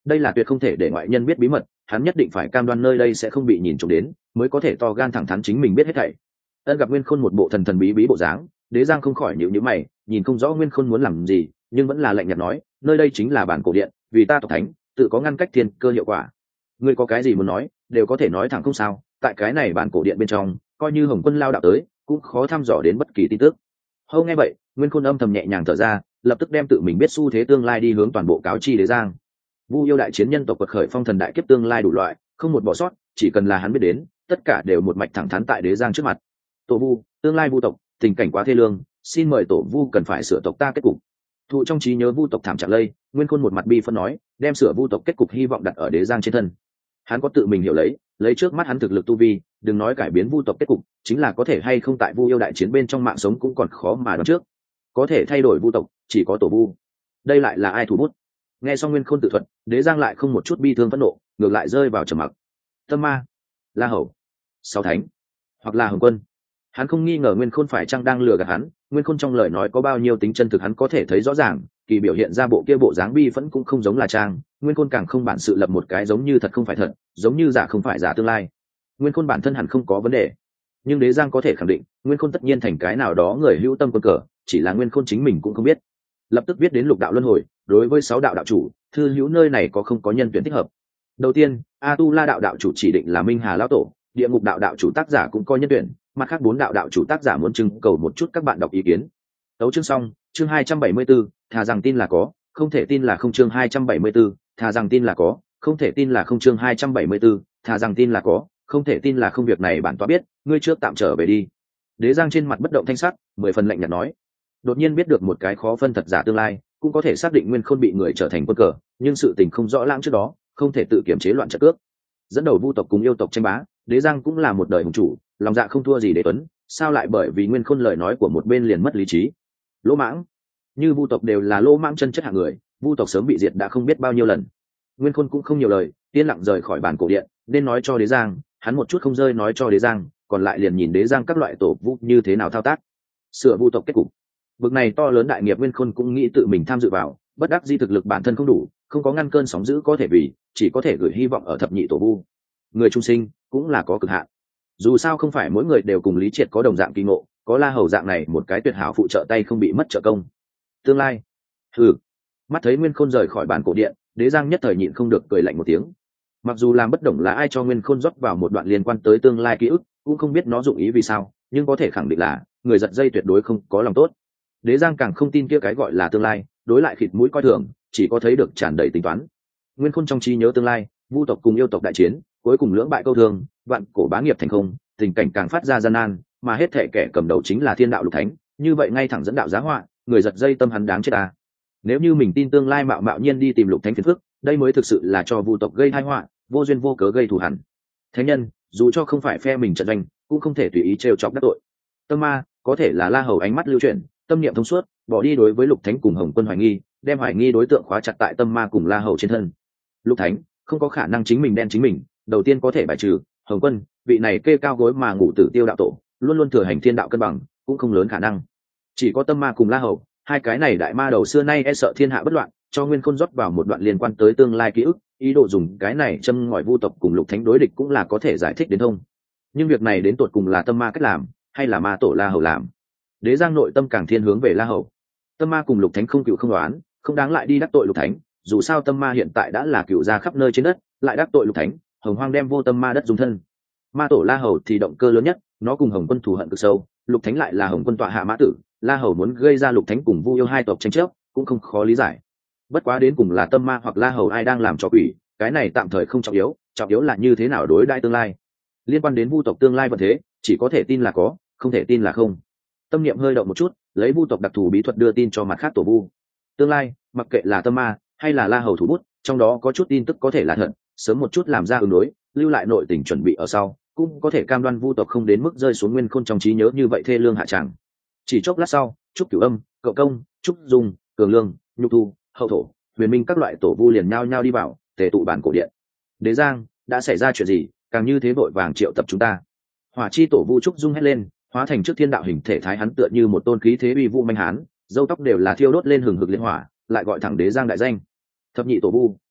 đây là tuyệt không thể để ngoại nhân biết bí mật, hắn nhất định phải cam đoan nơi đây sẽ không bị nhìn trộm đến, mới có thể to gan thẳng thắn chính mình biết hết thảy. Ân gặp Nguyên Khôn một bộ thần thần bí bí bộ dáng, Đế Giang không khỏi nhíu nhíu mày, nhìn không rõ Nguyên Khôn muốn làm gì, nhưng vẫn là lạnh nhạt nói, nơi đây chính là bản cổ điện, vì ta tộc thánh, tự có ngăn cách thiên cơ hiệu quả. Ngươi có cái gì muốn nói, đều có thể nói thẳng không sao, tại cái này bản cổ điện bên trong, coi như Hồng Quân lao đạo tới, cũng khó thăm dò đến bất kỳ tin tức. Hâu nghe vậy, Nguyên Khôn âm thầm nhẹ nhàng thở ra, lập tức đem tự mình biết xu thế tương lai đi hướng toàn bộ cáo chi Đế Giang. Vu yêu đại chiến nhân tộc quật khởi, phong thần đại kiếp tương lai đủ loại, không một bỏ sót, chỉ cần là hắn biết đến, tất cả đều một mạch thẳng thắn tại Đế Giang trước mặt. Tổ Vu, tương lai Vu tộc, tình cảnh quá thê lương, xin mời Tổ Vu cần phải sửa tộc ta kết cục. Thụ trong trí nhớ Vu tộc thảm trạng lây, Nguyên Khôn một mặt bi phân nói, đem sửa Vu tộc kết cục hy vọng đặt ở Đế Giang trên thân. Hắn có tự mình hiểu lấy, lấy trước mắt hắn thực lực tu vi, đừng nói cải biến Vu tộc kết cục, chính là có thể hay không tại Vu yêu đại chiến bên trong mạng sống cũng còn khó mà đoán trước. Có thể thay đổi Vu tộc, chỉ có Tổ Vu. Đây lại là ai thủ bút? Nghe xong Nguyên Khôn tự thuật, Đế Giang lại không một chút bi thương phẫn nộ, ngược lại rơi vào trầm mặc. Tâm Ma, La Hầu, Sáu Thánh, hoặc là Hồng Quân. Hắn không nghi ngờ Nguyên Khôn phải chăng đang lừa gạt hắn, Nguyên Khôn trong lời nói có bao nhiêu tính chân thực hắn có thể thấy rõ ràng, kỳ biểu hiện ra bộ kia bộ dáng bi vẫn cũng không giống là trang, Nguyên Khôn càng không bản sự lập một cái giống như thật không phải thật, giống như giả không phải giả tương lai. Nguyên Khôn bản thân hẳn không có vấn đề, nhưng Đế Giang có thể khẳng định, Nguyên Khôn tất nhiên thành cái nào đó người hữu tâm quân cờ, chỉ là Nguyên Khôn chính mình cũng không biết. Lập tức biết đến lục đạo luân hồi, đối với sáu đạo đạo chủ, thư hữu nơi này có không có nhân tuyển thích hợp. Đầu tiên, A Tu La đạo đạo chủ chỉ định là Minh Hà lão tổ, địa ngục đạo đạo chủ tác giả cũng có nhân tuyển, mặt khác bốn đạo đạo chủ tác giả muốn trưng cầu một chút các bạn đọc ý kiến. Tấu chương xong, chương hai trăm bảy mươi 74, thà rằng tin là có, không thể tin là không. Chương hai trăm bảy mươi 74, thà rằng tin là có, không thể tin là không. Chương hai trăm bảy mươi 74, thà rằng tin là có, không thể tin là không. Việc này bản tọa biết, ngươi trước tạm trở về đi. Đế Giang trên mặt bất động thanh sắc, mười phần lạnh nhạt nói. Đột nhiên biết được một cái khó phân thật giả tương lai, cũng có thể xác định Nguyên Khôn bị người trở thành quân cờ, nhưng sự tình không rõ lãng trước đó, không thể tự kiểm chế loạn trận cước. Dẫn đầu Vu tộc cùng yêu tộc tranh bá, Đế Giang cũng là một đời hùng chủ, lòng dạ không thua gì Đế Tuấn, sao lại bởi vì Nguyên Khôn lời nói của một bên liền mất lý trí? Lỗ mãng, như Vu tộc đều là lỗ mãng chân chất hạng người, Vu tộc sớm bị diệt đã không biết bao nhiêu lần. Nguyên Khôn cũng không nhiều lời, yên lặng rời khỏi bàn cổ điện, nên nói cho Đế Giang, hắn một chút không rơi nói cho Đế Giang, còn lại liền nhìn Đế Giang các loại tổ vu như thế nào thao tác, sửa Vu tộc kết cục. Bực này to lớn đại nghiệp Nguyên Khôn cũng nghĩ tự mình tham dự vào, bất đắc dĩ thực lực bản thân không đủ, không có ngăn cơn sóng dữ có thể vì, chỉ có thể gửi hy vọng ở thập nhị tổ vu. Người trung sinh cũng là có cực hạn, dù sao không phải mỗi người đều cùng Lý Triệt có đồng dạng kỳ ngộ, có La Hầu dạng này một cái tuyệt hảo phụ trợ tay không bị mất trợ công. Tương lai, thử mắt thấy Nguyên Khôn rời khỏi bàn cổ điện, Đế Giang nhất thời nhịn không được cười lạnh một tiếng. Mặc dù làm bất đồng là ai cho Nguyên Khôn rót vào một đoạn liên quan tới tương lai ký ức, cũng không biết nó dụng ý vì sao, nhưng có thể khẳng định là người giật dây tuyệt đối không có lòng tốt. Đế Giang càng không tin kia cái gọi là tương lai, đối lại khịt mũi coi thường, chỉ có thấy được tràn đầy tính toán. Nguyên Khôn trong trí nhớ tương lai, Vu tộc cùng yêu tộc đại chiến, cuối cùng lưỡng bại câu thương, vạn cổ bá nghiệp thành không, tình cảnh càng phát ra gian nan, mà hết thể kẻ cầm đầu chính là Thiên đạo lục thánh, như vậy ngay thẳng dẫn đạo giá họa, người giật dây tâm hắn đáng chết ta. Nếu như mình tin tương lai mạo mạo nhiên đi tìm lục thánh phiền phức, đây mới thực sự là cho Vu tộc gây tai họa, vô duyên vô cớ gây thù hằn. Thánh nhân, dù cho không phải phe mình trận doanh, cũng không thể tùy ý trêu chọc đắc tội. Tâm ma, có thể là La Hầu ánh mắt lưu chuyển, tâm niệm thông suốt, bỏ đi đối với lục thánh cùng Hồng Quân hoài nghi, đem hoài nghi đối tượng khóa chặt tại tâm ma cùng La Hầu trên thân. Lục thánh không có khả năng chính mình đen chính mình, đầu tiên có thể bài trừ. Hồng Quân, vị này kê cao gối mà ngủ tử tiêu đạo tổ, luôn luôn thừa hành thiên đạo cân bằng, cũng không lớn khả năng. Chỉ có tâm ma cùng La Hầu, hai cái này đại ma đầu xưa nay e sợ thiên hạ bất loạn, cho Nguyên Khôn rót vào một đoạn liên quan tới tương lai ký ức, ý đồ dùng cái này châm ngòi Vu tộc cùng lục thánh đối địch cũng là có thể giải thích đến thông. Nhưng việc này đến tột cùng là tâm ma cách làm, hay là ma tổ La Hầu làm? Đế Giang nội tâm càng thiên hướng về La Hầu. Tâm ma cùng lục thánh không cựu không đoán, không đáng lại đi đắc tội lục thánh, dù sao tâm ma hiện tại đã là cựu gia khắp nơi trên đất, lại đắc tội lục thánh, Hồng Hoang đem vô tâm ma đất dung thân. Ma tổ La Hầu thì động cơ lớn nhất, nó cùng Hồng Quân thù hận cực sâu, lục thánh lại là Hồng Quân tọa hạ mã tử, La Hầu muốn gây ra lục thánh cùng Vu yêu hai tộc tranh chấp, cũng không khó lý giải. Bất quá đến cùng là tâm ma hoặc La Hầu ai đang làm trò quỷ, cái này tạm thời không trọng yếu, trọng yếu là như thế nào đối đãi tương lai. Liên quan đến Vu tộc tương lai vận thế, chỉ có thể tin là có, không thể tin là không. Tâm niệm hơi động một chút, lấy Vu tộc đặc thù bí thuật đưa tin cho mặt khác tổ Vu. Tương lai, mặc kệ là tâm ma hay là La Hầu thủ bút, trong đó có chút tin tức có thể là thật, sớm một chút làm ra ứng đối, lưu lại nội tình chuẩn bị ở sau, cũng có thể cam đoan Vu tộc không đến mức rơi xuống Nguyên Khôn trong trí nhớ như vậy thê lương hạ tràng. Chỉ chốc lát sau, Trúc Cửu Âm, Cậu Công, Trúc Dung, Cường Lương, Nhục Thu, Hậu Thổ, Huyền Minh các loại tổ Vu liền nhao nhao đi vào, tề tụ bản cổ điện. Đế Giang, đã xảy ra chuyện gì, càng như thế vội vàng triệu tập chúng ta? Hỏa chi tổ Vu Trúc Dung hét lên, hóa thành trước thiên đạo hình thể thái hắn tựa như một tôn khí thế uy vũ manh hán, râu tóc đều là thiêu đốt lên hừng hực liên hỏa, lại gọi thẳng Đế Giang đại danh. Thập nhị tổ Vu,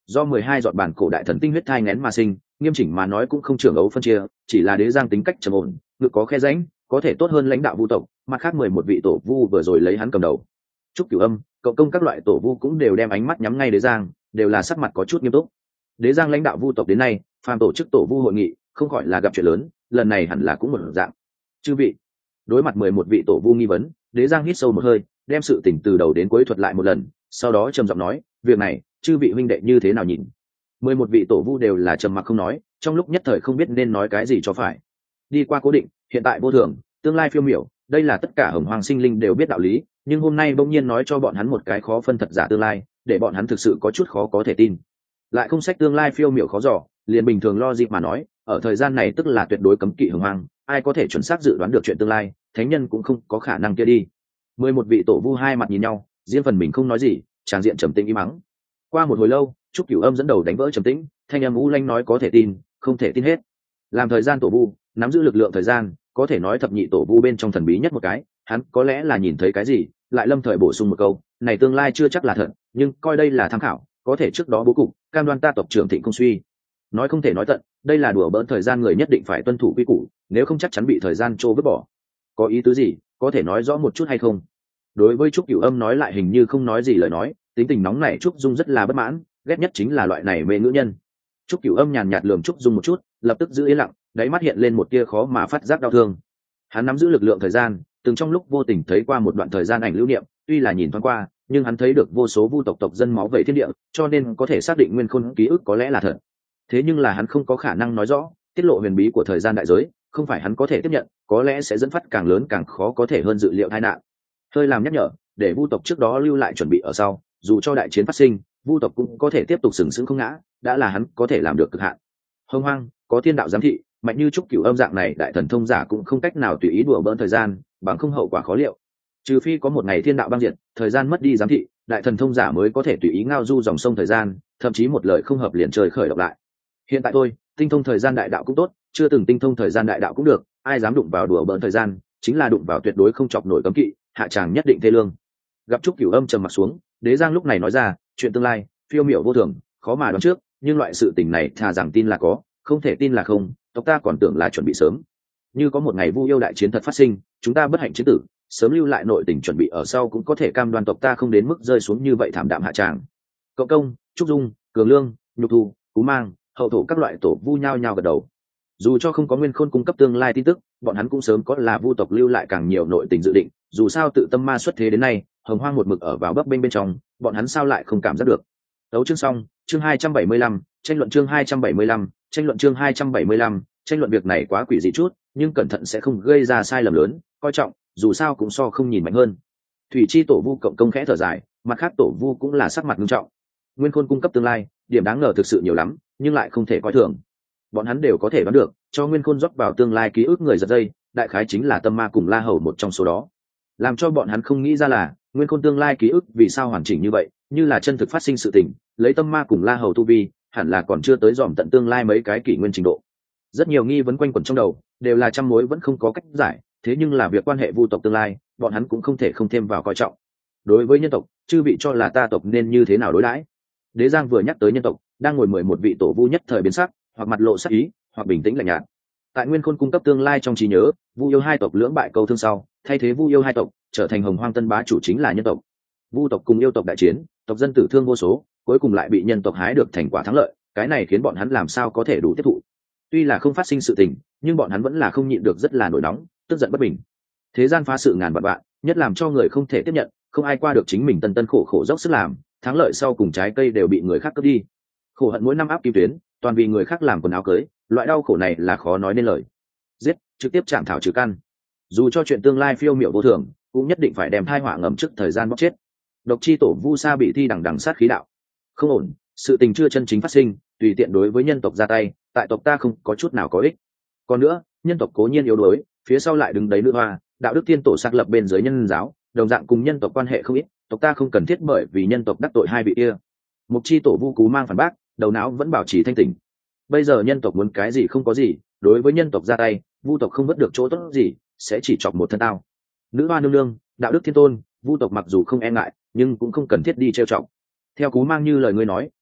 do mười hai giọt bản cổ đại thần tinh huyết thai ngén mà sinh, nghiêm chỉnh mà nói cũng không trưởng ấu phân chia, chỉ là đế giang tính cách trầm ổn, ngự có khe rãnh, có thể tốt hơn lãnh đạo vu tộc, mặt khác mười một vị tổ vu vừa rồi lấy hắn cầm đầu. Trúc Cửu Âm, Cậu Công các loại tổ vu cũng đều đem ánh mắt nhắm ngay đế giang, đều là sắc mặt có chút nghiêm túc. Đế giang lãnh đạo vu tộc đến nay, phàm tổ chức tổ vu hội nghị, không khỏi là gặp chuyện lớn, lần này hẳn là cũng một dạng. Chư vị, đối mặt mười một vị tổ vu nghi vấn, đế giang hít sâu một hơi, đem sự tình từ đầu đến cuối thuật lại một lần, sau đó trầm giọng nói, việc này chư vị huynh đệ như thế nào nhìn? Mười một vị tổ vu đều là trầm mặc không nói, trong lúc nhất thời không biết nên nói cái gì cho phải. Đi qua cố định, hiện tại vô thường, tương lai phiêu miểu, đây là tất cả hồng hoàng sinh linh đều biết đạo lý, nhưng hôm nay bỗng nhiên nói cho bọn hắn một cái khó phân thật giả tương lai, để bọn hắn thực sự có chút khó có thể tin. Lại không sách tương lai phiêu miểu khó dò, liền bình thường lo gì mà nói, ở thời gian này tức là tuyệt đối cấm kỵ hồng hoàng, ai có thể chuẩn xác dự đoán được chuyện tương lai, thánh nhân cũng không có khả năng kia đi. Mười một vị tổ vu hai mặt nhìn nhau, riêng phần mình không nói gì, tràng diện trầm tĩnh im mắng. Qua một hồi lâu, Trúc Cửu Âm dẫn đầu đánh vỡ trầm tĩnh, thanh âm u lanh nói có thể tin, không thể tin hết. Làm thời gian tổ vu, nắm giữ lực lượng thời gian, có thể nói thập nhị tổ vu bên trong thần bí nhất một cái, hắn có lẽ là nhìn thấy cái gì, lại lâm thời bổ sung một câu, này tương lai chưa chắc là thật, nhưng coi đây là tham khảo, có thể trước đó bố cục, cam đoan ta tộc trưởng thịnh không suy. Nói không thể nói tận, đây là đùa bỡn thời gian, người nhất định phải tuân thủ quy củ, nếu không chắc chắn bị thời gian trô vứt bỏ. Có ý tứ gì, có thể nói rõ một chút hay không? Đối với Trúc Cửu Âm nói lại hình như không nói gì lời nói, tính tình nóng này Trúc Dung rất là bất mãn, ghét nhất chính là loại này mê ngữ nhân. Trúc Cửu Âm nhàn nhạt lườm Trúc Dung một chút, lập tức giữ yên lặng, đáy mắt hiện lên một tia khó mà phát giác đau thương. Hắn nắm giữ lực lượng thời gian, từng trong lúc vô tình thấy qua một đoạn thời gian ảnh lưu niệm, tuy là nhìn thoáng qua, nhưng hắn thấy được vô số vu tộc tộc dân máu vẩy thiên địa, cho nên có thể xác định nguyên khôn ký ức có lẽ là thật. Thế nhưng là hắn không có khả năng nói rõ, tiết lộ huyền bí của thời gian đại giới, không phải hắn có thể tiếp nhận, có lẽ sẽ dẫn phát càng lớn càng khó có thể hơn dự liệu tai nạn. Hơi làm nhắc nhở, để vu tộc trước đó lưu lại chuẩn bị ở sau, dù cho đại chiến phát sinh, vu tộc cũng có thể tiếp tục sừng sững không ngã, đã là hắn có thể làm được cực hạn. Hồng Hoang có thiên đạo giám thị, mạnh như Trúc Cửu Âm dạng này đại thần thông giả cũng không cách nào tùy ý đùa bỡn thời gian, bằng không hậu quả khó liệu. Trừ phi có một ngày thiên đạo băng diệt, thời gian mất đi giám thị, đại thần thông giả mới có thể tùy ý ngao du dòng sông thời gian, thậm chí một lời không hợp liền trời khởi động lại. Hiện tại tôi, tinh thông thời gian đại đạo cũng tốt, chưa từng tinh thông thời gian đại đạo cũng được, ai dám đụng vào đùa bỡn thời gian, chính là đụng vào tuyệt đối không chọc nổi cấm kỵ, hạ tràng nhất định thê lương. Gặp Trúc Cửu Âm trầm mặt xuống, Đế Giang lúc này nói ra, chuyện tương lai phiêu miểu vô thường, khó mà đoán trước, nhưng loại sự tình này thà rằng tin là có, không thể tin là không, tộc ta còn tưởng là chuẩn bị sớm. Như có một ngày vu yêu đại chiến thật phát sinh, chúng ta bất hạnh chiến tử, sớm lưu lại nội tình chuẩn bị ở sau cũng có thể cam đoan tộc ta không đến mức rơi xuống như vậy thảm đạm hạ tràng. Cậu Công, Trúc Dung, Cường Lương, Nhục Thu, Cú Mang, hậu thổ các loại tổ vu nhao nhao gật đầu. Dù cho không có nguyên khôn cung cấp tương lai tin tức, bọn hắn cũng sớm có là vu tộc lưu lại càng nhiều nội tình dự định, dù sao tự tâm ma xuất thế đến nay, hồng hoang một mực ở vào bấp bênh bên trong, bọn hắn sao lại không cảm giác được. Tấu chương xong, chương hai trăm bảy mươi lăm, tranh luận chương hai trăm bảy mươi lăm, tranh luận chương hai trăm bảy mươi lăm, tranh luận việc này quá quỷ dị chút, nhưng cẩn thận sẽ không gây ra sai lầm lớn, coi trọng, dù sao cũng so không nhìn mạnh hơn. Thủy chi tổ vu cộng công khẽ thở dài, mặt khác tổ vu cũng là sắc mặt nghiêm trọng. Nguyên khôn cung cấp tương lai, điểm đáng ngờ thực sự nhiều lắm, nhưng lại không thể coi thường. Bọn hắn đều có thể đoán được, cho nguyên khôn rót vào tương lai ký ức người giật dây, đại khái chính là tâm ma cùng la hầu một trong số đó. Làm cho bọn hắn không nghĩ ra là nguyên khôn tương lai ký ức vì sao hoàn chỉnh như vậy, như là chân thực phát sinh sự tình, lấy tâm ma cùng la hầu tu vi, hẳn là còn chưa tới dòm tận tương lai mấy cái kỷ nguyên trình độ. Rất nhiều nghi vấn quanh quẩn trong đầu, đều là trăm mối vẫn không có cách giải, thế nhưng là việc quan hệ vu tộc tương lai, bọn hắn cũng không thể không thêm vào coi trọng. Đối với nhân tộc, chư vị cho là ta tộc nên như thế nào đối đãi? Đế Giang vừa nhắc tới nhân tộc, đang ngồi mười một vị tổ vu nhất thời biến sắc, hoặc mặt lộ sắc ý, hoặc bình tĩnh lạnh nhạt. Tại nguyên khôn cung cấp tương lai trong trí nhớ, vu yêu hai tộc lưỡng bại câu thương sau, thay thế vu yêu hai tộc trở thành hồng hoang tân bá chủ chính là nhân tộc. Vu tộc cùng yêu tộc đại chiến, tộc dân tử thương vô số, cuối cùng lại bị nhân tộc hái được thành quả thắng lợi, cái này khiến bọn hắn làm sao có thể đủ tiếp thụ. Tuy là không phát sinh sự tình, nhưng bọn hắn vẫn là không nhịn được rất là nổi nóng, tức giận bất bình. Thế gian phá sự ngàn vạn vạn, nhất làm cho người không thể tiếp nhận, không ai qua được chính mình tân tân khổ khổ dốc sức làm, thắng lợi sau cùng trái cây đều bị người khác cướp đi. Khổ hận mỗi năm áp kim tuyến, toàn vì người khác làm quần áo cưới, loại đau khổ này là khó nói nên lời. Giết, trực tiếp chạm thảo trừ căn. Dù cho chuyện tương lai phiêu miểu vô thường, cũng nhất định phải đem thai họa ngầm trước thời gian bóc chết. Độc chi tổ vu sa bị thi đằng đằng sát khí đạo. Không ổn, sự tình chưa chân chính phát sinh, tùy tiện đối với nhân tộc ra tay, tại tộc ta không có chút nào có ích. Còn nữa, nhân tộc cố nhiên yếu đuối, phía sau lại đứng đấy nữ hoa, đạo đức tiên tổ xác lập bên dưới nhân giáo, đồng dạng cùng nhân tộc quan hệ không ít, tộc ta không cần thiết bởi vì nhân tộc đắc tội hai vị kia. Mục chi tổ vu Cú Mang phản bác, đầu não vẫn bảo trì thanh tỉnh. Bây giờ nhân tộc muốn cái gì không có gì, đối với nhân tộc ra tay, vu tộc không vớt được chỗ tốt gì, sẽ chỉ chọc một thân tao. Nữ hoa nương nương, đạo đức thiên tôn, vu tộc mặc dù không e ngại, nhưng cũng không cần thiết đi trêu chọc. Theo Cú Mang như lời ngươi nói,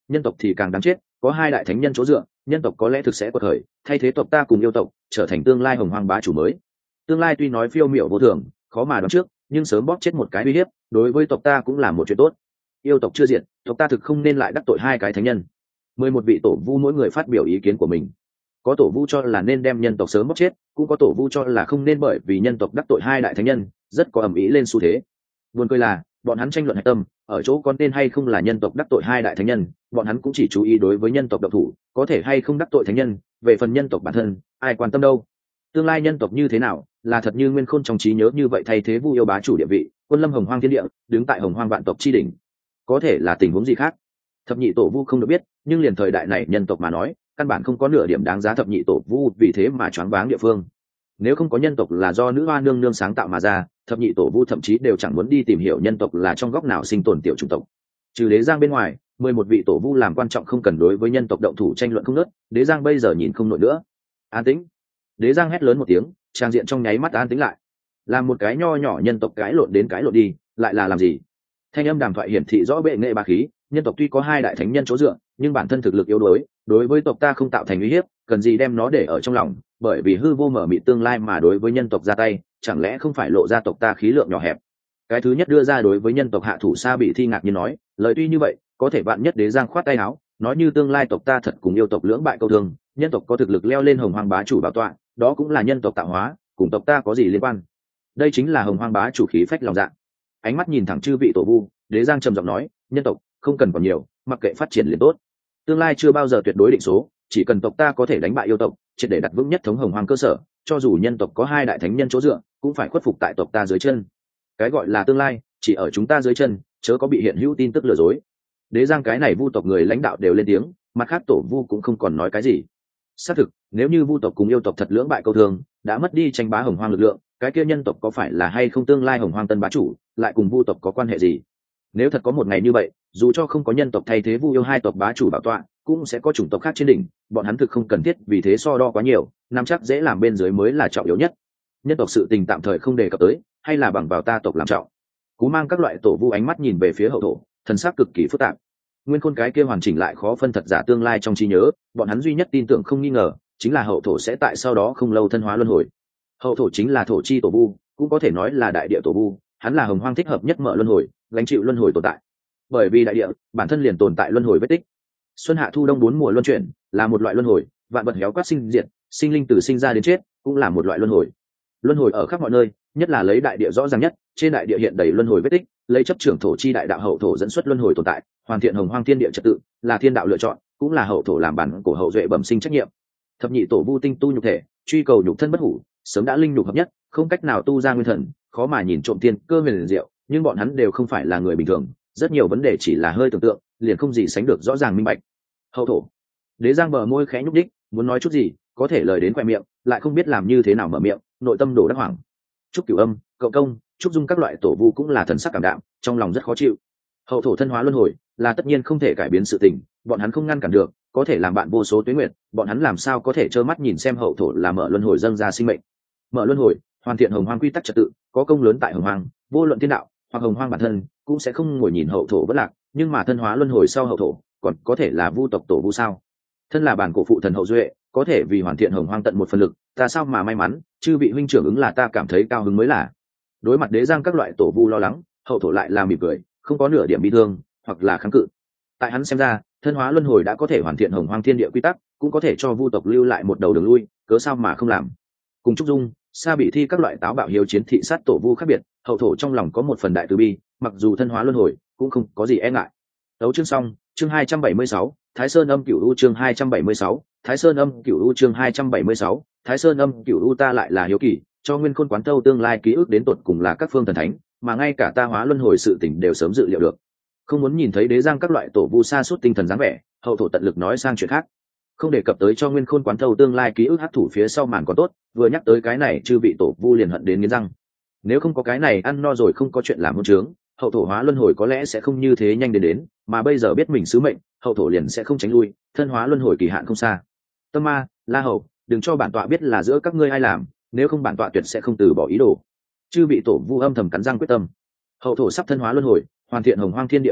nhân tộc thì càng đáng chết, có hai đại thánh nhân chỗ dựa, nhân tộc có lẽ thực sẽ quật khởi, thay thế tộc ta cùng yêu tộc, trở thành tương lai hồng hoang bá chủ mới. Tương lai tuy nói phiêu miểu vô thường, khó mà đoán trước, nhưng sớm bóp chết một cái uy hiếp, đối với tộc ta cũng là một chuyện tốt. Yêu tộc chưa diệt, tộc ta thực không nên lại đắc tội hai cái thánh nhân. Mười một vị tổ vu mỗi người phát biểu ý kiến của mình. Có tổ vu cho là nên đem nhân tộc sớm bóp chết, cũng có tổ vu cho là không nên, bởi vì nhân tộc đắc tội hai đại thánh nhân, rất có ầm ĩ lên xu thế. Buồn cười là, bọn hắn tranh luận hạch tâm, ở chỗ có nên hay không là nhân tộc đắc tội hai đại thánh nhân, bọn hắn cũng chỉ chú ý đối với nhân tộc độc thủ, có thể hay không đắc tội thánh nhân, về phần nhân tộc bản thân, ai quan tâm đâu. Tương lai nhân tộc như thế nào, là thật như Nguyên Khôn trong trí nhớ như vậy thay thế Vu yêu bá chủ địa vị, quân lâm hồng hoang thiên địa, đứng tại hồng hoang vạn tộc chi đỉnh. Có thể là tình huống gì khác, thập nhị tổ vu không được biết, nhưng liền thời đại này nhân tộc mà nói, căn bản không có nửa điểm đáng giá thập nhị tổ vu vì thế mà choáng váng địa phương. Nếu không có nhân tộc là do nữ hoa nương nương sáng tạo mà ra, thập nhị tổ vu thậm chí đều chẳng muốn đi tìm hiểu nhân tộc là trong góc nào sinh tồn tiểu chủng tộc. Trừ Đế Giang bên ngoài, mười một vị tổ vu làm quan trọng không cần đối với nhân tộc động thủ tranh luận không nớt. Đế Giang bây giờ nhìn không nổi nữa. An tĩnh. Đế Giang hét lớn một tiếng, trang diện trong nháy mắt an tĩnh lại. Làm một cái nho nhỏ nhân tộc cãi lộn đến cãi lộn đi, lại là làm gì? Thanh âm đàm thoại hiển thị rõ bệ nghệ bá khí, nhân tộc tuy có hai đại thánh nhân chỗ dựa, nhưng bản thân thực lực yếu đuối, đối với tộc ta không tạo thành uy hiếp, cần gì đem nó để ở trong lòng, bởi vì hư vô mở mịt tương lai mà đối với nhân tộc ra tay, chẳng lẽ không phải lộ ra tộc ta khí lượng nhỏ hẹp. Cái thứ nhất đưa ra đối với nhân tộc hạ thủ Sa Bị Thi ngạc nhiên nói, lời tuy như vậy, có thể bạn nhất Đế Giang khoát tay áo, nói như tương lai tộc ta thật cùng yêu tộc lưỡng bại câu thương, nhân tộc có thực lực leo lên hồng hoang bá chủ bảo tọa, đó cũng là nhân tộc tạo hóa, cùng tộc ta có gì liên quan. Đây chính là hồng hoang bá chủ khí phách lòng dạ. Ánh mắt nhìn thẳng chư vị tổ vu, Đế Giang trầm giọng nói, nhân tộc không cần còn nhiều, mặc kệ phát triển liền tốt. Tương lai chưa bao giờ tuyệt đối định số, chỉ cần tộc ta có thể đánh bại yêu tộc, triệt để đặt vững nhất thống hồng hoang cơ sở, cho dù nhân tộc có hai đại thánh nhân chỗ dựa, cũng phải khuất phục tại tộc ta dưới chân. Cái gọi là tương lai, chỉ ở chúng ta dưới chân, chớ có bị hiện hữu tin tức lừa dối. Đế Giang cái này vu tộc người lãnh đạo đều lên tiếng, mặt khác tổ vu cũng không còn nói cái gì. Xác thực, nếu như vu tộc cùng yêu tộc thật lưỡng bại câu thương, đã mất đi tranh bá hồng hoang lực lượng, cái kia nhân tộc có phải là hay không tương lai hồng hoang tân bá chủ, lại cùng vu tộc có quan hệ gì? Nếu thật có một ngày như vậy, dù cho không có nhân tộc thay thế vu yêu hai tộc bá chủ bảo tọa, cũng sẽ có chủng tộc khác trên đỉnh, bọn hắn thực không cần thiết vì thế so đo quá nhiều, nắm chắc dễ làm bên dưới mới là trọng yếu nhất. Nhân tộc sự tình tạm thời không đề cập tới, hay là bằng vào ta tộc làm trọng. Cú Mang các loại tổ vu ánh mắt nhìn về phía hậu thổ, thần sắc cực kỳ phức tạp. Nguyên Khôn cái kia hoàn chỉnh lại khó phân thật giả tương lai trong trí nhớ, bọn hắn duy nhất tin tưởng không nghi ngờ, chính là hậu thổ sẽ tại sau đó không lâu thân hóa luân hồi. Hậu thổ chính là thổ chi tổ vu, cũng có thể nói là đại địa tổ vu, hắn là hồng hoang thích hợp nhất mở luân hồi, gánh chịu luân hồi tồn tại. Bởi vì đại địa bản thân liền tồn tại luân hồi vết tích. Xuân hạ thu đông bốn mùa luân chuyển, là một loại luân hồi, vạn vật héo quát sinh diệt, sinh linh từ sinh ra đến chết, cũng là một loại luân hồi. Luân hồi ở khắp mọi nơi, nhất là lấy đại địa rõ ràng nhất, trên đại địa hiện đầy luân hồi vết tích, lấy chấp trưởng thổ chi đại đạo hậu thổ dẫn xuất luân hồi tồn tại, hoàn thiện hồng hoang thiên địa trật tự, là thiên đạo lựa chọn, cũng là hậu thổ làm bản của hậu duệ bẩm sinh trách nhiệm. Thập nhị tổ vu tinh tu nhục thể, truy cầu nhục thân bất hủ, sớm đã linh nhục hợp nhất, không cách nào tu ra nguyên thần, khó mà nhìn trộm tiên cơ huyền diệu, nhưng bọn hắn đều không phải là người bình thường, rất nhiều vấn đề chỉ là hơi tưởng tượng, liền không gì sánh được rõ ràng minh bạch. Hậu thổ. Đế Giang bờ môi khẽ nhúc nhích, muốn nói chút gì, có thể lời đến quẹt miệng, lại không biết làm như thế nào mở miệng, nội tâm đổ đắc hoảng. Trúc Cửu Âm, Cậu Công, Trúc Dung các loại tổ vu cũng là thần sắc cảm đạm, trong lòng rất khó chịu. Hậu thổ thân hóa luân hồi, là tất nhiên không thể cải biến sự tình, bọn hắn không ngăn cản được, có thể làm bạn vô số tuế nguyệt, bọn hắn làm sao có thể trơ mắt nhìn xem hậu thổ là mở luân hồi dâng ra sinh mệnh. Mở luân hồi, hoàn thiện hồng hoang quy tắc trật tự, có công lớn tại hồng hoang, vô luận thiên đạo hoặc hồng hoang bản thân cũng sẽ không ngồi nhìn hậu thổ vất lạc, nhưng mà thân hóa luân hồi sau hậu thổ, còn có thể là vu tộc tổ vu sao? Thân là bản cổ phụ thần hậu duệ, có thể vì hoàn thiện hồng hoang tận một phần lực, ta sao mà may mắn, chư vị huynh trưởng ứng là ta cảm thấy cao hứng mới là. Đối mặt Đế Giang các loại tổ vu lo lắng, hậu thổ lại là mỉm cười, không có nửa điểm bi thương hoặc là kháng cự. Tại hắn xem ra, thân hóa luân hồi đã có thể hoàn thiện hồng hoang thiên địa quy tắc, cũng có thể cho vu tộc lưu lại một đầu đường lui, cớ sao mà không làm. Cùng Trúc Dung, Sa Bị Thi các loại táo bạo hiếu chiến thị sát tổ vu khác biệt, hậu thổ trong lòng có một phần đại từ bi, mặc dù thân hóa luân hồi, cũng không có gì e ngại. Tấu chương xong, chương hai trăm bảy mươi sáu, Thái Sơn Âm Cửu U chương hai trăm bảy mươi sáu, Thái Sơn Âm Cửu U chương hai trăm bảy mươi sáu, Thái Sơn Âm Cửu U ta lại là hiếu kỳ, cho Nguyên Khôn quán thâu tương lai ký ức đến tột cùng là các phương thần thánh, mà ngay cả ta hóa luân hồi sự tình đều sớm dự liệu được. Không muốn nhìn thấy Đế Giang các loại tổ vu sa sút tinh thần dáng vẻ, hậu thổ tận lực nói sang chuyện khác. Không đề cập tới cho Nguyên Khôn quán thâu tương lai ký ức hắc thủ phía sau màn còn tốt, vừa nhắc tới cái này chư vị tổ vu liền hận đến nghiến răng. Nếu không có cái này ăn no rồi không có chuyện làm hôn trướng, hậu thổ hóa luân hồi có lẽ sẽ không như thế nhanh đến đến, mà bây giờ biết mình sứ mệnh, hậu thổ liền sẽ không tránh lui, thân hóa luân hồi kỳ hạn không xa. Tâm Ma, La Hầu, đừng cho bản tọa biết là giữa các ngươi ai làm, nếu không bản tọa tuyệt sẽ không từ bỏ ý đồ. Chư vị tổ vu âm thầm cắn răng quyết tâm. Hậu thổ sắp thân hóa luân hồi, hoàn thiện hồng hoang thiên địa quy tắc,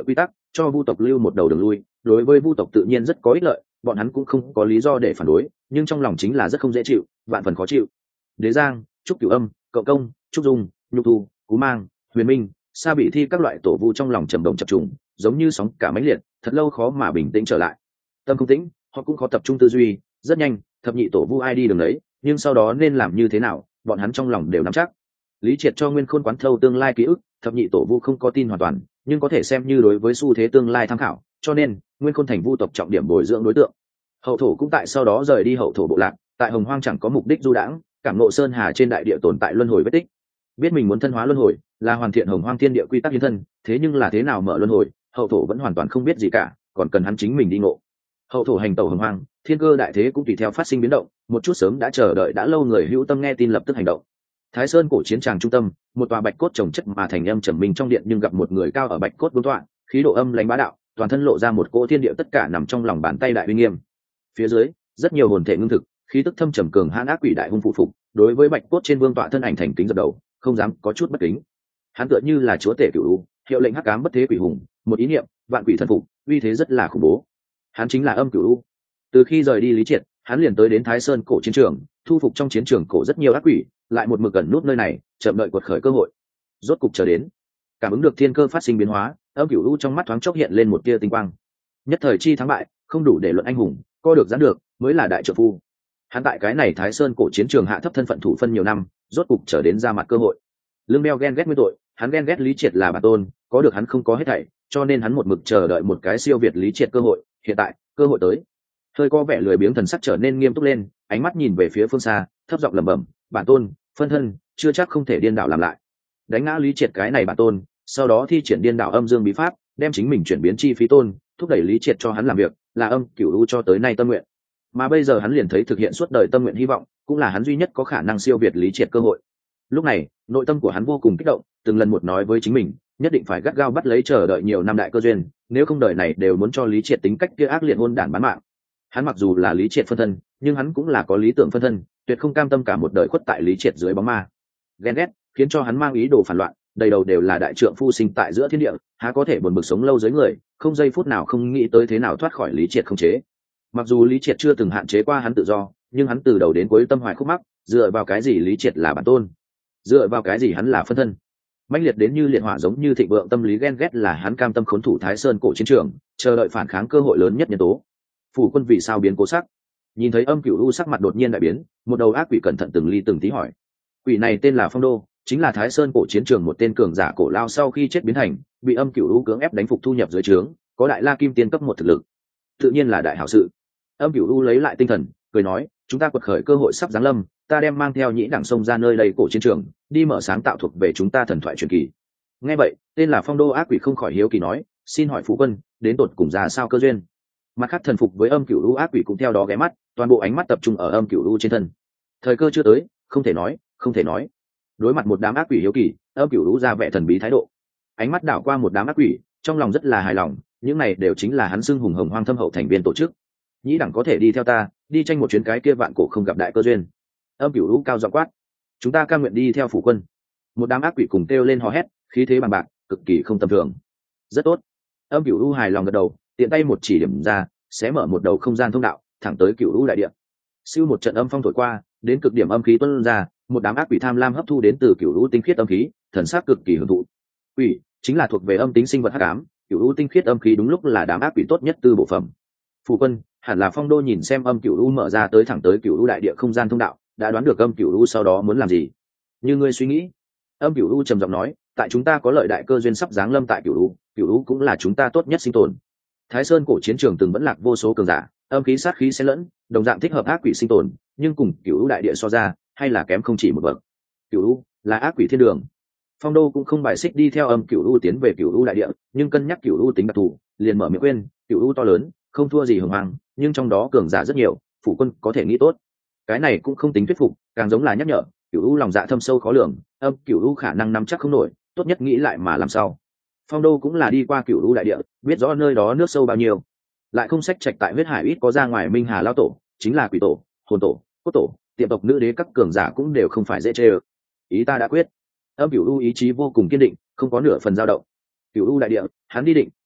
cho vu tộc lưu một đầu đường lui, đối với vu tộc tự nhiên rất có ích lợi, bọn hắn cũng không có lý do để phản đối, nhưng trong lòng chính là rất không dễ chịu, vạn phần khó chịu. Đế Giang, Trúc Cửu Âm, Cậu Công, Trúc Dung, Nhục Thu, Cú Mang, Huyền Minh, Sa Bị Thi các loại tổ vu trong lòng trầm động chập trùng, giống như sóng cả mãnh liệt, thật lâu khó mà bình tĩnh trở lại. Tâm không tĩnh, họ cũng khó tập trung tư duy, rất nhanh, thập nhị tổ vu ai đi đường đấy, nhưng sau đó nên làm như thế nào, bọn hắn trong lòng đều nắm chắc. Lý Triệt cho Nguyên Khôn quán thâu tương lai ký ức, thập nhị tổ vu không có tin hoàn toàn, nhưng có thể xem như đối với xu thế tương lai tham khảo, cho nên Nguyên Khôn thành vu tộc trọng điểm bồi dưỡng đối tượng. Hậu thổ cũng tại sau đó rời đi hậu thổ bộ lạc, tại Hồng Hoang chẳng có mục đích du đãng, cảm ngộ sơn hà trên đại địa tồn tại luân hồi vết tích, biết mình muốn thân hóa luân hồi là hoàn thiện Hồng Hoang thiên địa quy tắc hiến thân, thế nhưng là thế nào mở luân hồi, hậu thổ vẫn hoàn toàn không biết gì cả, còn cần hắn chính mình đi ngộ. Hậu thổ hành tẩu Hồng Hoang, thiên cơ đại thế cũng tùy theo phát sinh biến động, một chút sớm đã chờ đợi đã lâu người hữu tâm nghe tin lập tức hành động. Thái Sơn cổ chiến tràng trung tâm, một tòa bạch cốt trồng chất mà thành âm trầm minh trong điện, nhưng gặp một người cao ở bạch cốt vương tọa, khí độ âm lãnh bá đạo, toàn thân lộ ra một cỗ thiên địa tất cả nằm trong lòng bàn tay đại uy nghiêm. Phía dưới, rất nhiều hồn thể ngưng thực, khí tức thâm trầm cường hãn ác quỷ đại hung phụ phục, đối với bạch cốt trên vương tọa thân ảnh thành kính dập đầu, không dám có chút bất kính. Hắn tựa như là chúa tể cửu u, hiệu lệnh hắc ám bất thế quỷ hùng, một ý niệm, vạn quỷ thần phục, uy thế rất là khủng bố. Hắn chính là âm cửu u. Từ khi rời đi Lý Triệt, hắn liền tới đến Thái Sơn cổ chiến trường, thu phục trong chiến trường cổ rất nhiều ác quỷ, lại một mực gần nút nơi này, chậm đợi quật khởi cơ hội. Rốt cục chờ đến, cảm ứng được thiên cơ phát sinh biến hóa, âm cửu u trong mắt thoáng chốc hiện lên một tia tinh quang. Nhất thời chi thắng bại, không đủ để luận anh hùng, co được giãn được, mới là đại trợ phu. Hắn tại cái này Thái Sơn cổ chiến trường hạ thấp thân phận thủ phân nhiều năm, rốt cục chờ đến ra mặt cơ hội. Lương Beo ghen ghét nguyên tội, hắn ghen ghét Lý Triệt là bản tôn, có được hắn không có hết thảy, cho nên hắn một mực chờ đợi một cái siêu việt Lý Triệt cơ hội, hiện tại, cơ hội tới. Hơi có vẻ lười biếng thần sắc trở nên nghiêm túc lên, ánh mắt nhìn về phía phương xa, thấp giọng lẩm bẩm, bản tôn, phân thân, chưa chắc không thể điên đảo làm lại. Đánh ngã Lý Triệt cái này bản tôn, sau đó thi triển điên đảo âm dương bí pháp, đem chính mình chuyển biến chi phí tôn, thúc đẩy Lý Triệt cho hắn làm việc, là âm cửu u cho tới nay tâm nguyện. Mà bây giờ hắn liền thấy thực hiện suốt đời tâm nguyện hy vọng, cũng là hắn duy nhất có khả năng siêu việt Lý Triệt cơ hội. Lúc này, nội tâm của hắn vô cùng kích động, từng lần một nói với chính mình, nhất định phải gắt gao bắt lấy chờ đợi nhiều năm đại cơ duyên, nếu không đời này đều muốn cho Lý Triệt tính cách kia ác liệt hôn đản bán mạng. Hắn mặc dù là Lý Triệt phân thân, nhưng hắn cũng là có lý tưởng phân thân, tuyệt không cam tâm cả một đời khuất tại Lý Triệt dưới bóng ma. Ghen ghét khiến cho hắn mang ý đồ phản loạn, đầy đầu đều là đại trượng phu sinh tại giữa thiên địa, há có thể buồn bực sống lâu dưới người, không giây phút nào không nghĩ tới thế nào thoát khỏi Lý Triệt không chế. Mặc dù Lý Triệt chưa từng hạn chế qua hắn tự do, nhưng hắn từ đầu đến cuối tâm hoài khúc mắc, dựa vào cái gì Lý Triệt là bản tôn, dựa vào cái gì hắn là phân thân. Mãnh liệt đến như liệt hỏa giống như thịnh vượng tâm lý ghen ghét là hắn cam tâm khốn thủ Thái Sơn cổ chiến trường, chờ đợi phản kháng cơ hội lớn nhất nhân tố. Phủ quân vì sao biến cố sắc? Nhìn thấy âm cửu u sắc mặt đột nhiên đại biến, một đầu ác quỷ cẩn thận từng ly từng tí hỏi. Quỷ này tên là Phong Đô, chính là Thái Sơn cổ chiến trường một tên cường giả cổ lao sau khi chết biến thành, bị âm cửu u cưỡng ép đánh phục thu nhập dưới trướng, có đại la kim tiên cấp một thực lực, tự nhiên là đại hảo sự. Âm cửu u lấy lại tinh thần, cười nói, chúng ta quật khởi cơ hội sắp giáng lâm, ta đem mang theo nhĩ đẳng sông ra nơi đây cổ chiến trường, đi mở sáng tạo thuộc về chúng ta thần thoại truyền kỳ. Nghe vậy, tên là Phong Đô ác quỷ không khỏi hiếu kỳ nói, xin hỏi phụ quân, đến tột cùng ra sao cơ duyên? Mặt khác thần phục với âm cửu u ác quỷ cũng theo đó ghé mắt, toàn bộ ánh mắt tập trung ở âm cửu u trên thân. Thời cơ chưa tới, không thể nói, không thể nói. Đối mặt một đám ác quỷ hiếu kỳ, âm cửu u ra vẻ thần bí thái độ. Ánh mắt đảo qua một đám ác quỷ, trong lòng rất là hài lòng, những này đều chính là hắn xưng hùng hồng hoang thâm hậu thành viên tổ chức. Nhĩ đẳng có thể đi theo ta, đi tranh một chuyến cái kia vạn cổ không gặp đại cơ duyên. Âm cửu u cao giọng quát, chúng ta cam nguyện đi theo phủ quân. Một đám ác quỷ cùng kêu lên hò hét, khí thế bằng bạc, cực kỳ không tầm thường. Rất tốt. Âm cửu u hài lòng gật đầu, tiện tay một chỉ điểm ra, sẽ mở một đầu không gian thông đạo, thẳng tới cửu u đại địa. Siêu một trận âm phong thổi qua, đến cực điểm âm khí tuôn ra, một đám ác quỷ tham lam hấp thu đến từ cửu u tinh khiết âm khí, thần sắc cực kỳ hưởng thụ. Quỷ chính là thuộc về âm tính sinh vật hắc ám, cửu u tinh khiết âm khí đúng lúc là đám ác quỷ tốt nhất tư bộ phẩm. Phủ quân, hẳn là Phong Đô nhìn xem âm cửu u mở ra tới thẳng tới cửu u đại địa không gian thông đạo, đã đoán được âm cửu u sau đó muốn làm gì. Như ngươi suy nghĩ. Âm cửu u trầm giọng nói, tại chúng ta có lợi đại cơ duyên sắp giáng lâm tại cửu u, cửu u cũng là chúng ta tốt nhất sinh tồn. Thái Sơn cổ chiến trường từng vẫn lạc vô số cường giả, âm khí sát khí xen lẫn, đồng dạng thích hợp ác quỷ sinh tồn, nhưng cùng cửu u đại địa so ra, hay là kém không chỉ một bậc. Cửu u là ác quỷ thiên đường. Phong Đô cũng không bài xích đi theo âm cửu u tiến về cửu u đại địa, nhưng cân nhắc cửu u tính đặc thù, liền mở miệng khuyên, cửu u to lớn, không thua gì hồng hoang, nhưng trong đó cường giả rất nhiều, phủ quân có thể nghĩ tốt. Cái này cũng không tính thuyết phục, càng giống là nhắc nhở, cửu u lòng dạ thâm sâu khó lường, âm cửu u khả năng nắm chắc không nổi, tốt nhất nghĩ lại mà làm sao. Phong Đô cũng là đi qua cửu u đại địa, biết rõ nơi đó nước sâu bao nhiêu, lại không sách trạch tại huyết hải ít có ra ngoài minh hà lao tổ, chính là quỷ tổ, hồn tổ, cốt tổ, tiệm tộc nữ đế các cường giả cũng đều không phải dễ chê ơ. Ý ta đã quyết. Âm cửu u ý chí vô cùng kiên định, không có nửa phần dao động. Cửu u đại địa, hắn đi định,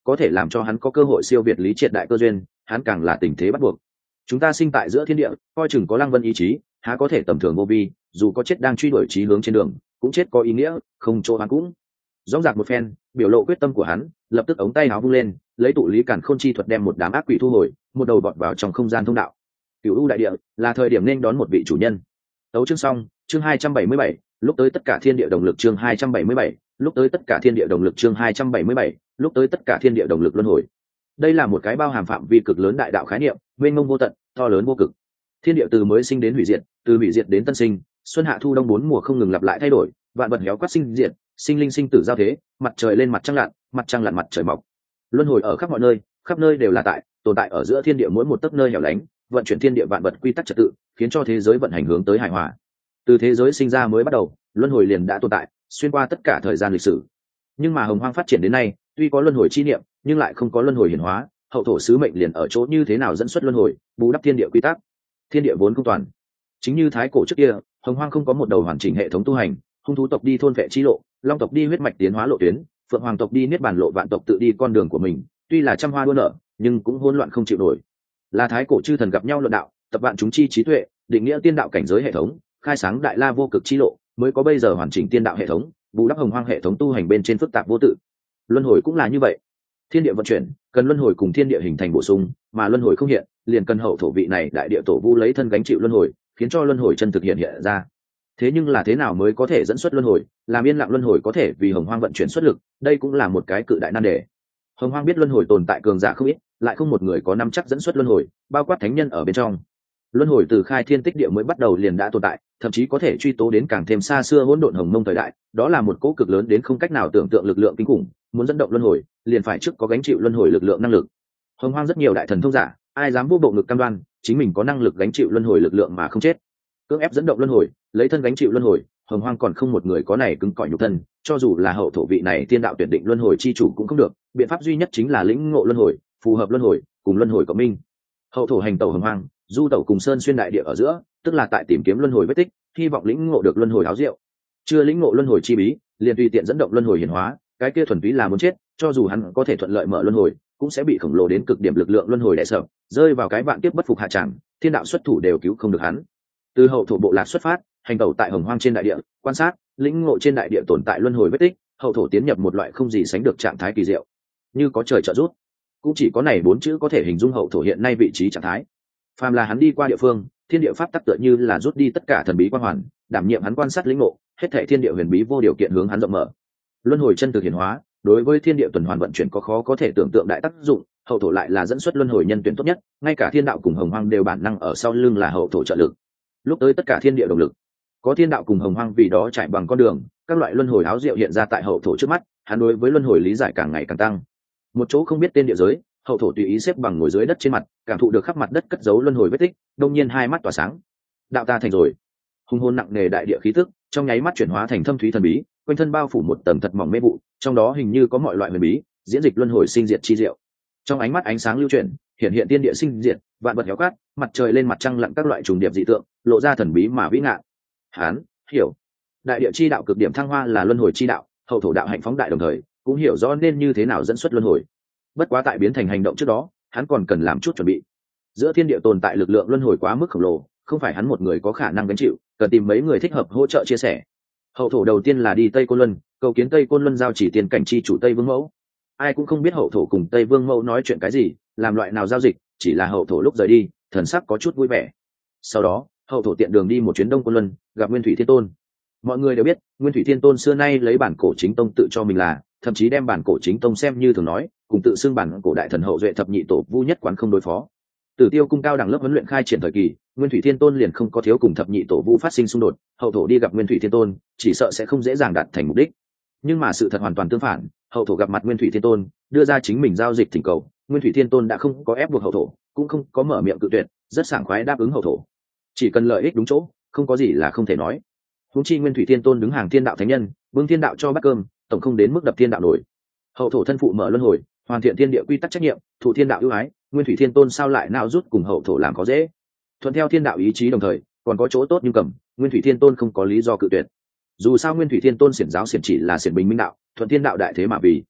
có thể làm cho hắn có cơ hội siêu việt lý triệt đại cơ duyên, hắn càng là tình thế bắt buộc. Chúng ta sinh tại giữa thiên địa, coi chừng có lăng vân ý chí, há có thể tầm thường vô vi, dù có chết đang truy đuổi chí hướng trên đường, cũng chết có ý nghĩa, không chỗ hắn cũng. Rõ ràng một phen, biểu lộ quyết tâm của hắn, lập tức ống tay áo vung lên, lấy tụ lý cản khôn chi thuật đem một đám ác quỷ thu hồi, một đầu bọt vào trong không gian thông đạo. Cửu u đại địa là thời điểm nên đón một vị chủ nhân. Tấu chương xong, chương hai trăm bảy mươi bảy, lúc tới tất cả thiên địa đồng lực chương hai trăm bảy mươi bảy, lúc tới tất cả thiên địa đồng lực chương hai trăm bảy mươi bảy, lúc tới tất cả thiên địa đồng lực luân hồi. Đây là một cái bao hàm phạm vi cực lớn đại đạo khái niệm, mênh mông vô tận, to lớn vô cực. Thiên địa từ mới sinh đến hủy diệt, từ hủy diệt đến tân sinh, xuân hạ thu đông bốn mùa không ngừng lặp lại thay đổi, vạn vật héo quát sinh diệt, sinh linh sinh tử giao thế, mặt trời lên mặt trăng lặn, mặt trăng lặn mặt trời mọc. Luân hồi ở khắp mọi nơi, khắp nơi đều là tại, tồn tại ở giữa thiên địa mỗi một tấc nơi hẻo lánh, vận chuyển thiên địa vạn vật quy tắc trật tự, khiến cho thế giới vận hành hướng tới hài hòa. Từ thế giới sinh ra mới bắt đầu, luân hồi liền đã tồn tại, xuyên qua tất cả thời gian lịch sử. Nhưng mà hồng hoang phát triển đến nay, tuy có luân hồi chi niệm, nhưng lại không có luân hồi hiển hóa, hậu thổ sứ mệnh liền ở chỗ như thế nào dẫn xuất luân hồi, bù đắp thiên địa quy tắc. Thiên địa vốn không toàn. Chính như thái cổ trước kia, hồng hoang không có một đầu hoàn chỉnh hệ thống tu hành, hung thú tộc đi thôn vệ chi lộ, long tộc đi huyết mạch tiến hóa lộ tuyến, phượng hoàng tộc đi niết bàn lộ, vạn tộc tự đi con đường của mình, tuy là trăm hoa đua nở, nhưng cũng hỗn loạn không chịu nổi. Là thái cổ chư thần gặp nhau luận đạo, tập vạn chúng chi trí tuệ, định nghĩa tiên đạo cảnh giới hệ thống, khai sáng đại la vô cực chi lộ, mới có bây giờ hoàn chỉnh tiên đạo hệ thống, bù đắp hồng hoang hệ thống tu hành bên trên phức tạp vô tự. Luân hồi cũng là như vậy. Thiên địa vận chuyển, cần luân hồi cùng thiên địa hình thành bổ sung, mà luân hồi không hiện, liền cần hậu thổ vị này đại địa tổ vu lấy thân gánh chịu luân hồi, khiến cho luân hồi chân thực hiện hiện ra. Thế nhưng là thế nào mới có thể dẫn xuất luân hồi, làm yên lặng luân hồi có thể vì hồng hoang vận chuyển xuất lực, đây cũng là một cái cự đại nan đề. Hồng hoang biết luân hồi tồn tại cường giả không ít, lại không một người có nắm chắc dẫn xuất luân hồi, bao quát thánh nhân ở bên trong. Luân hồi từ khai thiên tích địa mới bắt đầu liền đã tồn tại, thậm chí có thể truy tố đến càng thêm xa xưa hỗn độn hồng mông thời đại, đó là một cỗ cực lớn đến không cách nào tưởng tượng lực lượng kinh khủng, muốn dẫn động luân hồi, liền phải trước có gánh chịu luân hồi lực lượng năng lực. Hồng hoang rất nhiều đại thần thông giả, ai dám vô bộ ngực cam đoan, chính mình có năng lực gánh chịu luân hồi lực lượng mà không chết. Cưỡng ép dẫn động luân hồi, lấy thân gánh chịu luân hồi, hồng hoang còn không một người có này cứng cỏi nhục thân, cho dù là hậu thổ vị này tiên đạo tuyển định luân hồi chi chủ cũng không được, biện pháp duy nhất chính là lĩnh ngộ luân hồi, phù hợp luân hồi, cùng luân hồi cộng minh. Hậu thổ hành tẩu hồng hoang, du tẩu cùng sơn xuyên đại địa ở giữa, tức là tại tìm kiếm luân hồi vết tích, hy vọng lĩnh ngộ được luân hồi áo diệu. Chưa lĩnh ngộ luân hồi chi bí, liền tùy tiện dẫn động luân hồi hiển hóa, cái kia thuần túy là muốn chết, cho dù hắn có thể thuận lợi mở luân hồi, cũng sẽ bị khổng lồ đến cực điểm lực lượng luân hồi đè sập, rơi vào cái vạn kiếp bất phục hạ tràng, thiên đạo xuất thủ đều cứu không được hắn. Từ hậu thổ bộ lạc xuất phát, hành tẩu tại hồng hoang trên đại địa, quan sát, lĩnh ngộ trên đại địa tồn tại luân hồi vết tích, hậu thổ tiến nhập một loại không gì sánh được trạng thái kỳ diệu, như có trời trợ giúp. Cũng chỉ có này bốn chữ có thể hình dung hậu thổ hiện nay vị trí trạng thái. Phàm là hắn đi qua địa phương, thiên địa pháp tắc tựa như là rút đi tất cả thần bí quan hoàn, đảm nhiệm hắn quan sát lĩnh ngộ, hết thảy thiên địa huyền bí vô điều kiện hướng hắn rộng mở. Luân hồi chân thực hiển hóa, đối với thiên địa tuần hoàn vận chuyển có khó có thể tưởng tượng đại tác dụng, hậu thổ lại là dẫn xuất luân hồi nhân tuyển tốt nhất, ngay cả thiên đạo cùng hồng hoang đều bản năng ở sau lưng là hậu thổ trợ lực. Lúc tới tất cả thiên địa động lực, có thiên đạo cùng hồng hoang vì đó chạy bằng con đường, các loại luân hồi áo diệu hiện ra tại hậu thổ trước mắt, hắn đối với luân hồi lý giải càng ngày càng tăng. Một chỗ không biết tên địa giới, hậu thổ tùy ý xếp bằng ngồi dưới đất trên mặt, cảm thụ được khắp mặt đất cất giấu luân hồi vết tích, đông nhiên hai mắt tỏa sáng. Đạo ta thành rồi. Hung hồn nặng nề đại địa khí tức, trong nháy mắt chuyển hóa thành thâm thúy thần bí, quanh thân bao phủ một tầng thật mỏng mê vụ, trong đó hình như có mọi loại huyền bí, diễn dịch luân hồi sinh diệt chi diệu. Trong ánh mắt ánh sáng lưu chuyển, hiện hiện tiên địa sinh diệt, vạn vật héo cát, mặt trời lên mặt trăng lặn các loại trùng điệp dị tượng, lộ ra thần bí mà vĩ ngạn. Hán hiểu, đại địa chi đạo cực điểm thăng hoa là luân hồi chi đạo, hậu thổ đạo hạnh phóng đại đồng thời, cũng hiểu rõ nên như thế nào dẫn xuất luân hồi. Bất quá tại biến thành hành động trước đó, hắn còn cần làm chút chuẩn bị. Giữa thiên địa tồn tại lực lượng luân hồi quá mức khổng lồ, không phải hắn một người có khả năng gánh chịu, cần tìm mấy người thích hợp hỗ trợ chia sẻ. Hậu thổ đầu tiên là đi Tây Côn Luân, cầu kiến Tây Côn Luân giao chỉ tiền cảnh chi chủ Tây Vương Mẫu. Ai cũng không biết hậu thổ cùng Tây Vương Mẫu nói chuyện cái gì, làm loại nào giao dịch, chỉ là hậu thổ lúc rời đi, thần sắc có chút vui vẻ. Sau đó, hậu thổ tiện đường đi một chuyến Đông Côn Luân, gặp Nguyên Thủy Thiên Tôn. Mọi người đều biết, Nguyên Thủy Thiên Tôn xưa nay lấy bản cổ chính tông tự cho mình là, thậm chí đem bản cổ chính tông xem như thường nói, cùng tự xưng bản cổ đại thần hậu duệ thập nhị tổ vu nhất quán không đối phó. Tử Tiêu cung cao đẳng lớp huấn luyện khai triển thời kỳ, Nguyên Thủy Thiên Tôn liền không có thiếu cùng thập nhị tổ vu phát sinh xung đột, hậu thổ đi gặp Nguyên Thủy Thiên Tôn, chỉ sợ sẽ không dễ dàng đạt thành mục đích. Nhưng mà sự thật hoàn toàn tương phản, hậu thổ gặp mặt Nguyên Thủy Thiên Tôn, đưa ra chính mình giao dịch thỉnh cầu, Nguyên Thủy Thiên Tôn đã không có ép buộc hậu thổ, cũng không có mở miệng cự tuyệt, rất sảng khoái đáp ứng hậu thổ. Chỉ cần lợi ích đúng chỗ, không có gì là không thể nói. Huống chi Nguyên Thủy Thiên Tôn đứng hàng thiên đạo thánh nhân, vương thiên đạo cho bát cơm, tổng không đến mức đập thiên đạo nổi. Hậu thổ thân phụ mở luân hồi, hoàn thiện thiên địa quy tắc trách nhiệm, thụ thiên đạo ưu ái, Nguyên Thủy Thiên Tôn sao lại nào rút cùng hậu thổ làm khó dễ. Thuận theo thiên đạo ý chí đồng thời, còn có chỗ tốt nhưng cầm, Nguyên Thủy Thiên Tôn không có lý do cự tuyệt. Dù sao Nguyên Thủy Thiên Tôn xiển giáo xiển chỉ là xiển bình minh đạo, thuận thiên đạo đại thế mà vì.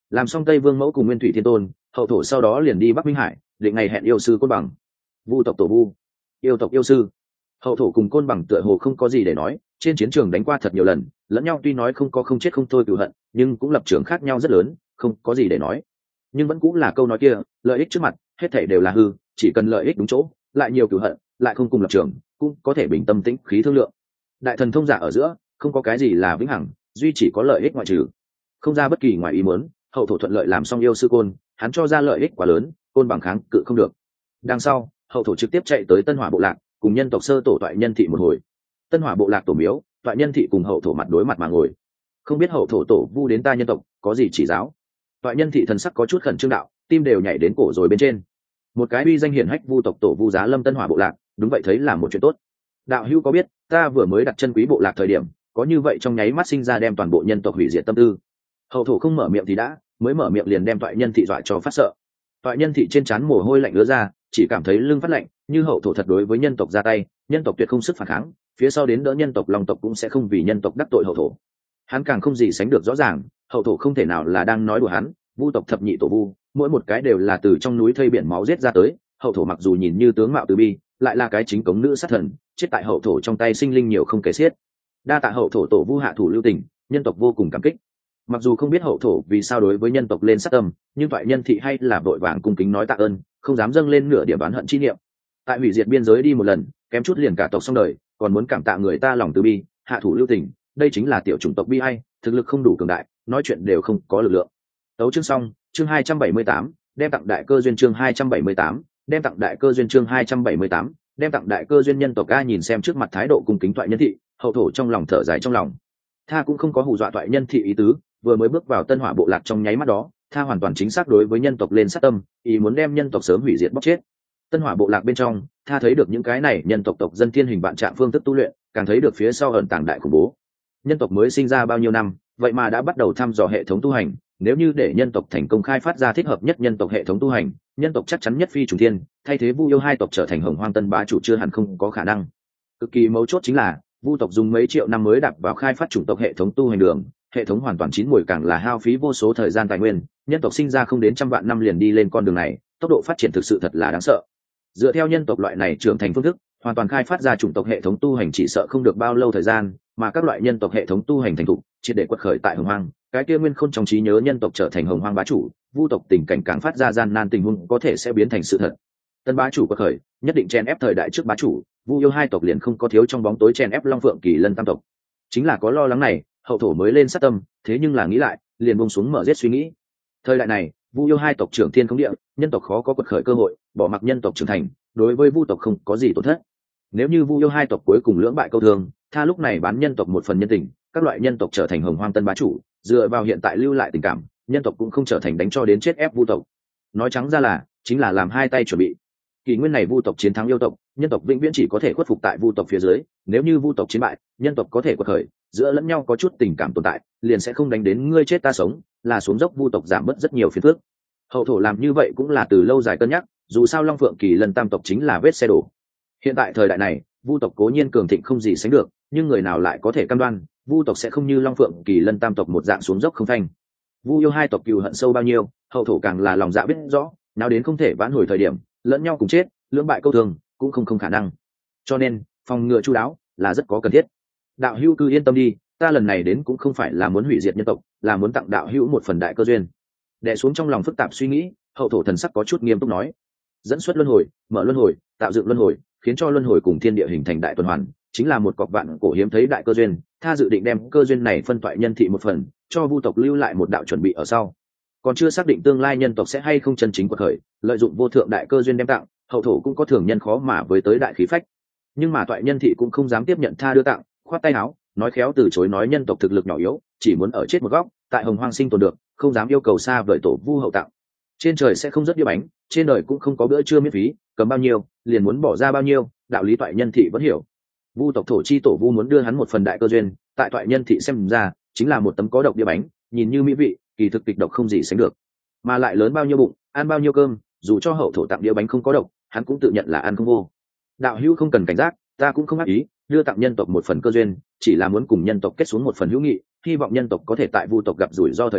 Làm xong Tây Vương Mẫu cùng Nguyên Thủy Thiên Tôn, hậu thổ sau đó liền đi Bắc Minh Hải, định ngày hẹn yêu sư Côn Bằng. Vu tộc tổ vu, yêu tộc yêu sư. Hậu thổ cùng Côn Bằng tựa hồ không có gì để nói, trên chiến trường đánh qua thật nhiều lần, lẫn nhau tuy nói không có không chết không thôi cừu hận, nhưng cũng lập trường khác nhau rất lớn, không có gì để nói. Nhưng vẫn cũng là câu nói kia, lợi ích trước mặt, hết thảy đều là hư, chỉ cần lợi ích đúng chỗ, lại nhiều cừu hận, lại không cùng lập trường, cũng có thể bình tâm tĩnh khí thương lượng. Đại thần thông giả ở giữa, không có cái gì là vĩnh hằng, duy chỉ có lợi ích ngoại trừ. Không ra bất kỳ ngoài ý muốn, hậu thổ thuận lợi làm xong yêu sư Côn, hắn cho ra lợi ích quá lớn, Côn Bằng kháng cự không được. Đằng sau, hậu thổ trực tiếp chạy tới Tân Hỏa bộ lạc, cùng nhân tộc sơ tổ toại nhân thị một hồi. Tân Hỏa bộ lạc tổ miếu, toại nhân thị cùng hậu thổ mặt đối mặt mà ngồi. Không biết hậu thổ tổ vu đến ta nhân tộc có gì chỉ giáo. Toại nhân thị thần sắc có chút khẩn trương đạo, tim đều nhảy đến cổ rồi bên trên. Một cái uy danh hiển hách vu tộc tổ vu giá lâm Tân Hỏa bộ lạc, đúng vậy thấy là một chuyện tốt. Đạo hữu có biết, ta vừa mới đặt chân quý bộ lạc thời điểm, có như vậy trong nháy mắt sinh ra đem toàn bộ nhân tộc hủy diệt tâm tư. Hậu thổ không mở miệng thì đã, mới mở miệng liền đem toại nhân thị dọa cho phát sợ. Toại nhân thị trên trán mồ hôi lạnh ứa ra, chỉ cảm thấy lưng phát lạnh, như hậu thổ thật đối với nhân tộc ra tay, nhân tộc tuyệt không sức phản kháng, phía sau đến đỡ nhân tộc long tộc cũng sẽ không vì nhân tộc đắc tội hậu thổ. Hắn càng không gì sánh được rõ ràng, hậu thổ không thể nào là đang nói đùa hắn, vu tộc thập nhị tổ vu, mỗi một cái đều là từ trong núi thây biển máu giết ra tới, hậu thổ mặc dù nhìn như tướng mạo từ bi, lại là cái chính cống nữ sát thần, chết tại hậu thổ trong tay sinh linh nhiều không kể xiết. Đa tạ hậu thổ tổ vu hạ thủ lưu tình, nhân tộc vô cùng cảm kích. Mặc dù không biết hậu thổ vì sao đối với nhân tộc lên sát tâm, nhưng toại nhân thị hay là vội vàng cung kính nói tạ ơn, không dám dâng lên nửa điểm oán hận chi niệm. Tại hủy diệt biên giới đi một lần, kém chút liền cả tộc xong đời, còn muốn cảm tạ người ta lòng từ bi, hạ thủ lưu tình, đây chính là tiểu chủng tộc bi ai, thực lực không đủ cường đại, nói chuyện đều không có lực lượng. Tấu chương xong, chương hai trăm bảy mươi tám, đem tặng đại cơ duyên chương hai trăm bảy mươi tám, đem tặng đại cơ duyên chương hai trăm bảy mươi tám, đem tặng đại cơ duyên nhân tộc a nhìn xem trước mặt thái độ cung kính toại nhân thị, hậu thổ trong lòng thở dài trong lòng. Tha cũng không có hù dọa toại nhân thị ý tứ, vừa mới bước vào Tân Hỏa bộ lạc trong nháy mắt đó, Tha hoàn toàn chính xác đối với nhân tộc lên sát tâm, ý muốn đem nhân tộc sớm hủy diệt bóc chết. Tân Hỏa bộ lạc bên trong, Tha thấy được những cái này nhân tộc tộc dân thiên hình vạn trạng phương thức tu luyện, càng thấy được phía sau ẩn tàng đại khủng bố. Nhân tộc mới sinh ra bao nhiêu năm, vậy mà đã bắt đầu thăm dò hệ thống tu hành, nếu như để nhân tộc thành công khai phát ra thích hợp nhất nhân tộc hệ thống tu hành, nhân tộc chắc chắn nhất phi trùng thiên, thay thế Vu yêu hai tộc trở thành Hồng Hoang Tân bá chủ chưa hẳn không có khả năng. Cực kỳ mấu chốt chính là, Vu tộc dùng mấy triệu năm mới đạp vào khai phát chủng tộc hệ thống tu hành đường, hệ thống hoàn toàn chín mùi càng là hao phí vô số thời gian tài nguyên, nhân tộc sinh ra không đến trăm vạn năm liền đi lên con đường này, tốc độ phát triển thực sự thật là đáng sợ. Dựa theo nhân tộc loại này trưởng thành phương thức, hoàn toàn khai phát ra chủng tộc hệ thống tu hành chỉ sợ không được bao lâu thời gian, mà các loại nhân tộc hệ thống tu hành thành thục, triệt để quật khởi tại Hồng Hoang, cái kia nguyên khôn trong trí nhớ nhân tộc trở thành Hồng Hoang bá chủ, Vu tộc tình cảnh càng phát ra gian nan tình huống có thể sẽ biến thành sự thật. Tân bá chủ quật khởi, nhất định chen ép thời đại trước bá chủ, Vu yêu hai tộc liền không có thiếu trong bóng tối chen ép Long Phượng Kỳ Lân tam tộc. Chính là có lo lắng này, hậu thổ mới lên sát tâm, thế nhưng là nghĩ lại, liền buông xuống mở giết suy nghĩ. Thời đại này, Vu yêu hai tộc trưởng thiên không địa, nhân tộc khó có quật khởi cơ hội, bỏ mặc nhân tộc trưởng thành, đối với Vu tộc không có gì tổn thất. Nếu như Vu yêu hai tộc cuối cùng lưỡng bại câu thương, Tha lúc này bán nhân tộc một phần nhân tình, các loại nhân tộc trở thành Hồng Hoang Tân bá chủ, dựa vào hiện tại lưu lại tình cảm, nhân tộc cũng không trở thành đánh cho đến chết ép Vu tộc. Nói trắng ra là, chính là làm hai tay chuẩn bị. Kỷ nguyên này Vu tộc chiến thắng yêu tộc, nhân tộc vĩnh viễn chỉ có thể khuất phục tại Vu tộc phía dưới, nếu như Vu tộc chiến bại, nhân tộc có thể quật khởi, giữa lẫn nhau có chút tình cảm tồn tại, liền sẽ không đánh đến ngươi chết ta sống, là xuống dốc Vu tộc giảm bớt rất nhiều phiền phức. Hậu thổ làm như vậy cũng là từ lâu dài cân nhắc, dù sao Long Phượng Kỳ Lân tam tộc chính là vết xe đổ. Hiện tại thời đại này, Vu tộc cố nhiên cường thịnh không gì sánh được, nhưng người nào lại có thể cam đoan, Vu tộc sẽ không như Long Phượng Kỳ Lân tam tộc một dạng xuống dốc không phanh. Vu yêu hai tộc cừu hận sâu bao nhiêu, hậu thổ càng là lòng dạ biết rõ, nào đến không thể vãn hồi thời điểm, lẫn nhau cùng chết, lưỡng bại câu thường, cũng không không khả năng. Cho nên, phòng ngừa chu đáo là rất có cần thiết. Đạo hữu cứ yên tâm đi, ta lần này đến cũng không phải là muốn hủy diệt nhân tộc, là muốn tặng đạo hữu một phần đại cơ duyên. Đè xuống trong lòng phức tạp suy nghĩ, hậu thổ thần sắc có chút nghiêm túc nói: dẫn xuất luân hồi, mở luân hồi, tạo dựng luân hồi, khiến cho luân hồi cùng thiên địa hình thành đại tuần hoàn, chính là một cọc vạn cổ hiếm thấy đại cơ duyên. Tha dự định đem cơ duyên này phân toại nhân thị một phần, cho Vu tộc lưu lại một đạo chuẩn bị ở sau. Còn chưa xác định tương lai nhân tộc sẽ hay không chân chính quật khởi, lợi dụng vô thượng đại cơ duyên đem tặng, hậu thổ cũng có thường nhân khó mà với tới đại khí phách. Nhưng mà toại nhân thị cũng không dám tiếp nhận Tha đưa tặng, khoát tay áo, nói khéo từ chối, nói nhân tộc thực lực nhỏ yếu, chỉ muốn ở chết một góc, tại Hồng Hoang sinh tồn được, không dám yêu cầu xa vời tổ Vu hậu tặng. Trên trời sẽ không rất đĩa bánh, trên đời cũng không có bữa trưa miễn phí, cầm bao nhiêu liền muốn bỏ ra bao nhiêu, đạo lý toại nhân thị vẫn hiểu. Vu tộc thổ chi tổ Vu muốn đưa hắn một phần đại cơ duyên, tại toại nhân thị xem ra chính là một tấm có độc đĩa bánh, nhìn như mỹ vị, kỳ thực kịch độc không gì sánh được, mà lại lớn bao nhiêu bụng, ăn bao nhiêu cơm, dù cho hậu thổ tặng đĩa bánh không có độc, hắn cũng tự nhận là ăn không vô. Đạo hữu không cần cảnh giác, ta cũng không ác ý, đưa tặng nhân tộc một phần cơ duyên, chỉ là muốn cùng nhân tộc kết xuống một phần hữu nghị, hy vọng nhân tộc có thể tại Vu tộc gặp rủi ro thời điểm,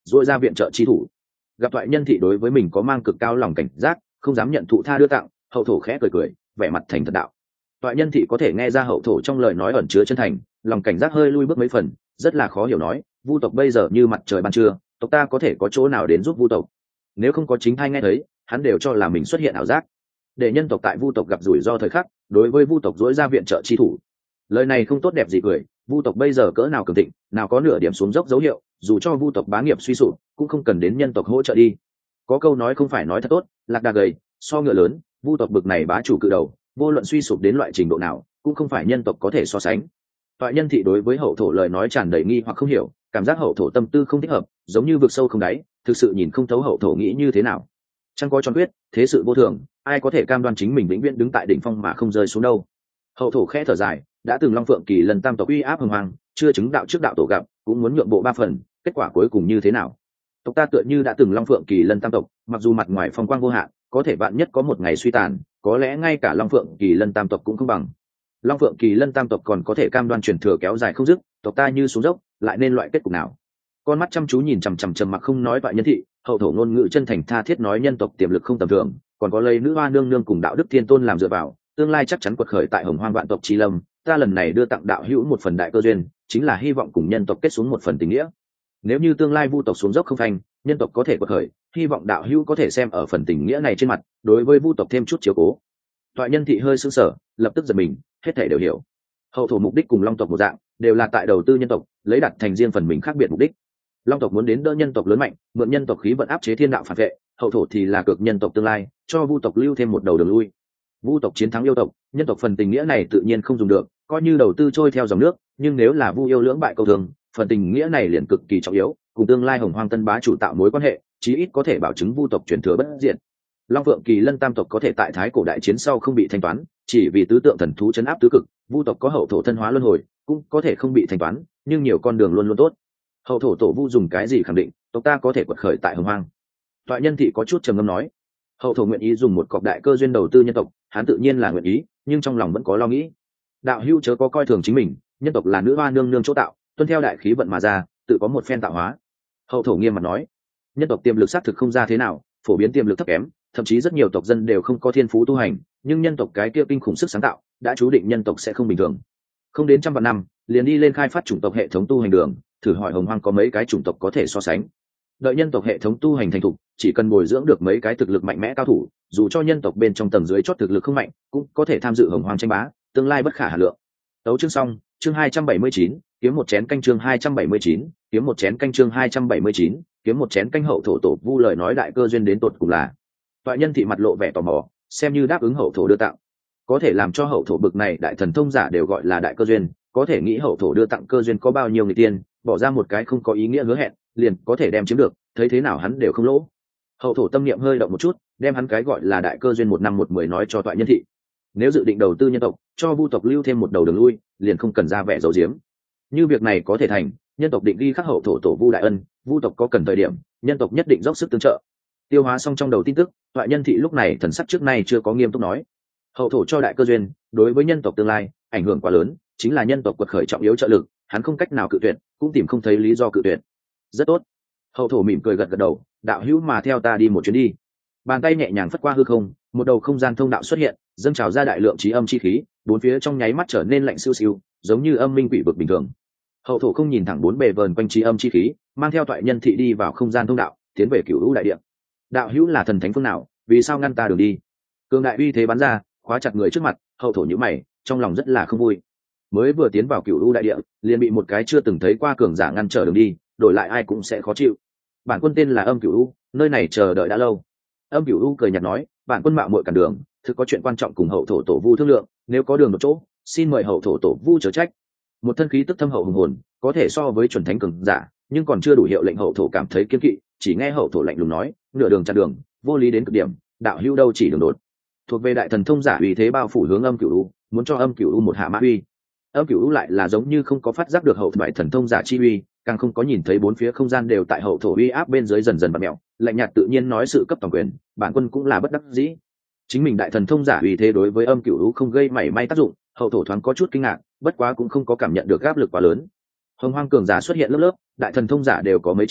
dội ra viện trợ chi thủ. Gặp thoại nhân thị đối với mình có mang cực cao lòng cảnh giác, không dám nhận thụ tha đưa tặng, hậu thổ khẽ cười cười, vẻ mặt thành thật đạo. Thoại nhân thị có thể nghe ra hậu thổ trong lời nói ẩn chứa chân thành, lòng cảnh giác hơi lui bước mấy phần, rất là khó hiểu nói, vu tộc bây giờ như mặt trời ban trưa, tộc ta có thể có chỗ nào đến giúp vu tộc? Nếu không có chính thai nghe thấy, hắn đều cho là mình xuất hiện ảo giác. Để nhân tộc tại vu tộc gặp rủi ro thời khắc, đối với vu tộc dỗi ra viện trợ chi thủ. Lời này không tốt đẹp gì cười, vu tộc bây giờ cỡ nào cường thịnh, nào có nửa điểm xuống dốc dấu hiệu, dù cho vu tộc bá nghiệp suy sụp, cũng không cần đến nhân tộc hỗ trợ đi. Có câu nói không phải nói thật tốt, lạc đà gầy, so ngựa lớn, vu tộc bực này bá chủ cự đầu, vô luận suy sụp đến loại trình độ nào, cũng không phải nhân tộc có thể so sánh. Toại nhân thị đối với hậu thổ lời nói tràn đầy nghi hoặc không hiểu, cảm giác hậu thổ tâm tư không thích hợp, giống như vực sâu không đáy, thực sự nhìn không thấu hậu thổ nghĩ như thế nào. Chẳng có tròn quyết, thế sự vô thường, ai có thể cam đoan chính mình vĩnh viễn đứng tại đỉnh phong mà không rơi xuống đâu. Hậu thổ khẽ thở dài, đã từng long phượng kỳ lần tam tộc uy áp hùng hoàng, chưa chứng đạo trước đạo tổ gặp, cũng muốn nhượng bộ ba phần, kết quả cuối cùng như thế nào? Tộc ta tựa như đã từng long phượng kỳ lân tam tộc, mặc dù mặt ngoài phong quang vô hạn, có thể vạn nhất có một ngày suy tàn, có lẽ ngay cả long phượng kỳ lân tam tộc cũng không bằng. Long phượng kỳ lân tam tộc còn có thể cam đoan truyền thừa kéo dài không dứt, tộc ta như xuống dốc, lại nên loại kết cục nào? Con mắt chăm chú nhìn chằm chằm trầm mặc không nói Toại nhân thị, hậu thổ ngôn ngữ chân thành tha thiết nói nhân tộc tiềm lực không tầm thường, còn có lấy nữ hoa nương nương cùng đạo đức thiên tôn làm dựa vào, tương lai chắc chắn quật khởi tại hồng hoang vạn tộc chi lâm. Ta lần này đưa tặng đạo hữu một phần đại cơ duyên, chính là hy vọng cùng nhân tộc kết xuống một phần tình nghĩa. Nếu như tương lai vu tộc xuống dốc không phanh, nhân tộc có thể quật khởi, hy vọng đạo hữu có thể xem ở phần tình nghĩa này trên mặt, đối với vu tộc thêm chút chiếu cố. Toại nhân thị hơi sững sờ, lập tức giật mình, hết thảy đều hiểu. Hậu thổ mục đích cùng long tộc một dạng, đều là tại đầu tư nhân tộc, lấy đặt thành riêng phần mình khác biệt mục đích. Long tộc muốn đến đỡ nhân tộc lớn mạnh, mượn nhân tộc khí vận áp chế thiên đạo phản vệ, hậu thổ thì là cực nhân tộc tương lai, cho vu tộc lưu thêm một đầu đường lui. Vu tộc chiến thắng yêu tộc, nhân tộc phần tình nghĩa này tự nhiên không dùng được, coi như đầu tư trôi theo dòng nước, nhưng nếu là vu yêu lưỡng bại câu thương, phần tình nghĩa này liền cực kỳ trọng yếu, cùng tương lai hồng hoang tân bá chủ tạo mối quan hệ, chí ít có thể bảo chứng vu tộc truyền thừa bất diệt. Long Phượng Kỳ Lân tam tộc có thể tại thái cổ đại chiến sau không bị thanh toán, chỉ vì tứ tượng thần thú chấn áp tứ cực, vu tộc có hậu thổ thân hóa luân hồi, cũng có thể không bị thanh toán, nhưng nhiều con đường luôn luôn tốt. Hậu thổ tổ vu dùng cái gì khẳng định tộc ta có thể quật khởi tại hồng hoang? Toại nhân thị có chút trầm ngâm nói, hậu thổ nguyện ý dùng một cọc đại cơ duyên đầu tư nhân tộc, hắn tự nhiên là nguyện ý, nhưng trong lòng vẫn có lo nghĩ. Đạo hữu chớ có coi thường chính mình, nhân tộc là nữ hoa nương nương chỗ tạo, tuân theo đại khí vận mà ra, tự có một phen tạo hóa. Hậu thổ nghiêm mặt nói, nhân tộc tiềm lực xác thực không ra thế nào, phổ biến tiềm lực thấp kém, thậm chí rất nhiều tộc dân đều không có thiên phú tu hành, nhưng nhân tộc cái kia kinh khủng sức sáng tạo đã chú định nhân tộc sẽ không bình thường. Không đến trăm vạn năm liền đi lên khai phát chủng tộc hệ thống tu hành đường, thử hỏi hồng hoang có mấy cái chủng tộc có thể so sánh? Đợi nhân tộc hệ thống tu hành thành thục, chỉ cần bồi dưỡng được mấy cái thực lực mạnh mẽ cao thủ, dù cho nhân tộc bên trong tầng dưới chót thực lực không mạnh, cũng có thể tham dự hồng hoang tranh bá, tương lai bất khả hà lượng. Tấu chương xong, chương hai trăm bảy mươi chín, kiếm một chén canh chương hai trăm bảy mươi chín, kiếm một chén canh chương hai trăm bảy mươi chín, kiếm một chén canh. Hậu thổ tổ vu lời nói đại cơ duyên đến tột cùng là. Toại nhân thị mặt lộ vẻ tò mò, xem như đáp ứng hậu thổ đưa tặng. Có thể làm cho hậu thổ bực này đại thần thông giả đều gọi là đại cơ duyên, có thể nghĩ hậu thổ đưa tặng cơ duyên có bao nhiêu người tiên, bỏ ra một cái không có ý nghĩa hứa hẹn, liền có thể đem chiếm được, thấy thế nào hắn đều không lỗ. Hậu thổ tâm niệm hơi động một chút, đem hắn cái gọi là đại cơ duyên một năm một mười nói cho Toại nhân thị. Nếu dự định đầu tư nhân tộc, cho vu tộc lưu thêm một đầu đường lui, liền không cần ra vẻ giấu giếm. Như việc này có thể thành, nhân tộc định ghi khắc hậu thổ tổ vu đại ân, vu tộc có cần thời điểm, nhân tộc nhất định dốc sức tương trợ. Tiêu hóa xong trong đầu tin tức, Toại nhân thị lúc này thần sắc trước nay chưa có nghiêm túc nói, hậu thổ cho đại cơ duyên, đối với nhân tộc tương lai ảnh hưởng quá lớn, chính là nhân tộc quật khởi trọng yếu trợ lực, hắn không cách nào cự tuyệt, cũng tìm không thấy lý do cự tuyệt. Rất tốt. Hậu thổ mỉm cười gật gật đầu, đạo hữu mà theo ta đi một chuyến đi. Bàn tay nhẹ nhàng phất qua hư không, một đầu không gian thông đạo xuất hiện, dâng trào ra đại lượng trí âm chi khí, bốn phía trong nháy mắt trở nên lạnh siêu siêu, giống như âm minh quỷ vực bình thường. Hậu thổ không nhìn thẳng bốn bề vờn quanh trí âm chi khí, mang theo Toại nhân thị đi vào không gian thông đạo, tiến về Cửu Lũ đại địa. Đạo hữu là thần thánh phương nào, vì sao ngăn ta đường đi? Cường đại uy thế bắn ra, khóa chặt người trước mặt. Hậu thổ nhíu mày, trong lòng rất là không vui. Mới vừa tiến vào Cửu Lũ đại địa, liền bị một cái chưa từng thấy qua cường giả ngăn trở đường đi, đổi lại ai cũng sẽ khó chịu. Bản quân tên là Âm Cửu Lũ, nơi này chờ đợi đã lâu. Âm Cửu Lũ cười nhạt nói, bản quân mạo muội cản đường, thực có chuyện quan trọng cùng hậu thổ tổ vu thương lượng, nếu có đường một chỗ, xin mời hậu thổ tổ vu chớ trách. Một thân khí tức thâm hậu hùng hồn, có thể so với chuẩn thánh cường giả, nhưng còn chưa đủ hiệu lệnh hậu thổ cảm thấy kiên kỵ, chỉ nghe hậu thổ lạnh lùng nói, nửa đường chặn đường, vô lý đến cực điểm, đạo hữu đâu chỉ đường đột. Thuộc về đại thần thông giả uy thế bao phủ hướng Âm Cửu Lũ, muốn cho Âm Cửu Lũ một hạ mã uy. Âm Cửu Lũ lại là giống như không có phát giác được hậu thổ đại thần thông giả chi uy, càng không có nhìn thấy bốn phía không gian đều tại hậu thổ uy áp bên dưới dần dần bật mèo, lạnh nhạt tự nhiên nói sự cấp toàn quyền, bản quân cũng là bất đắc dĩ. Chính mình đại thần thông giả uy thế đối với Âm Cửu Lũ không gây mảy may tác dụng, hậu thổ thoáng có chút kinh ngạc, bất quá cũng không có cảm nhận được áp lực quá lớn. Hồng hoang cường giả xuất hiện lớp lớp, đại thần thông giả đều có mấy trăm,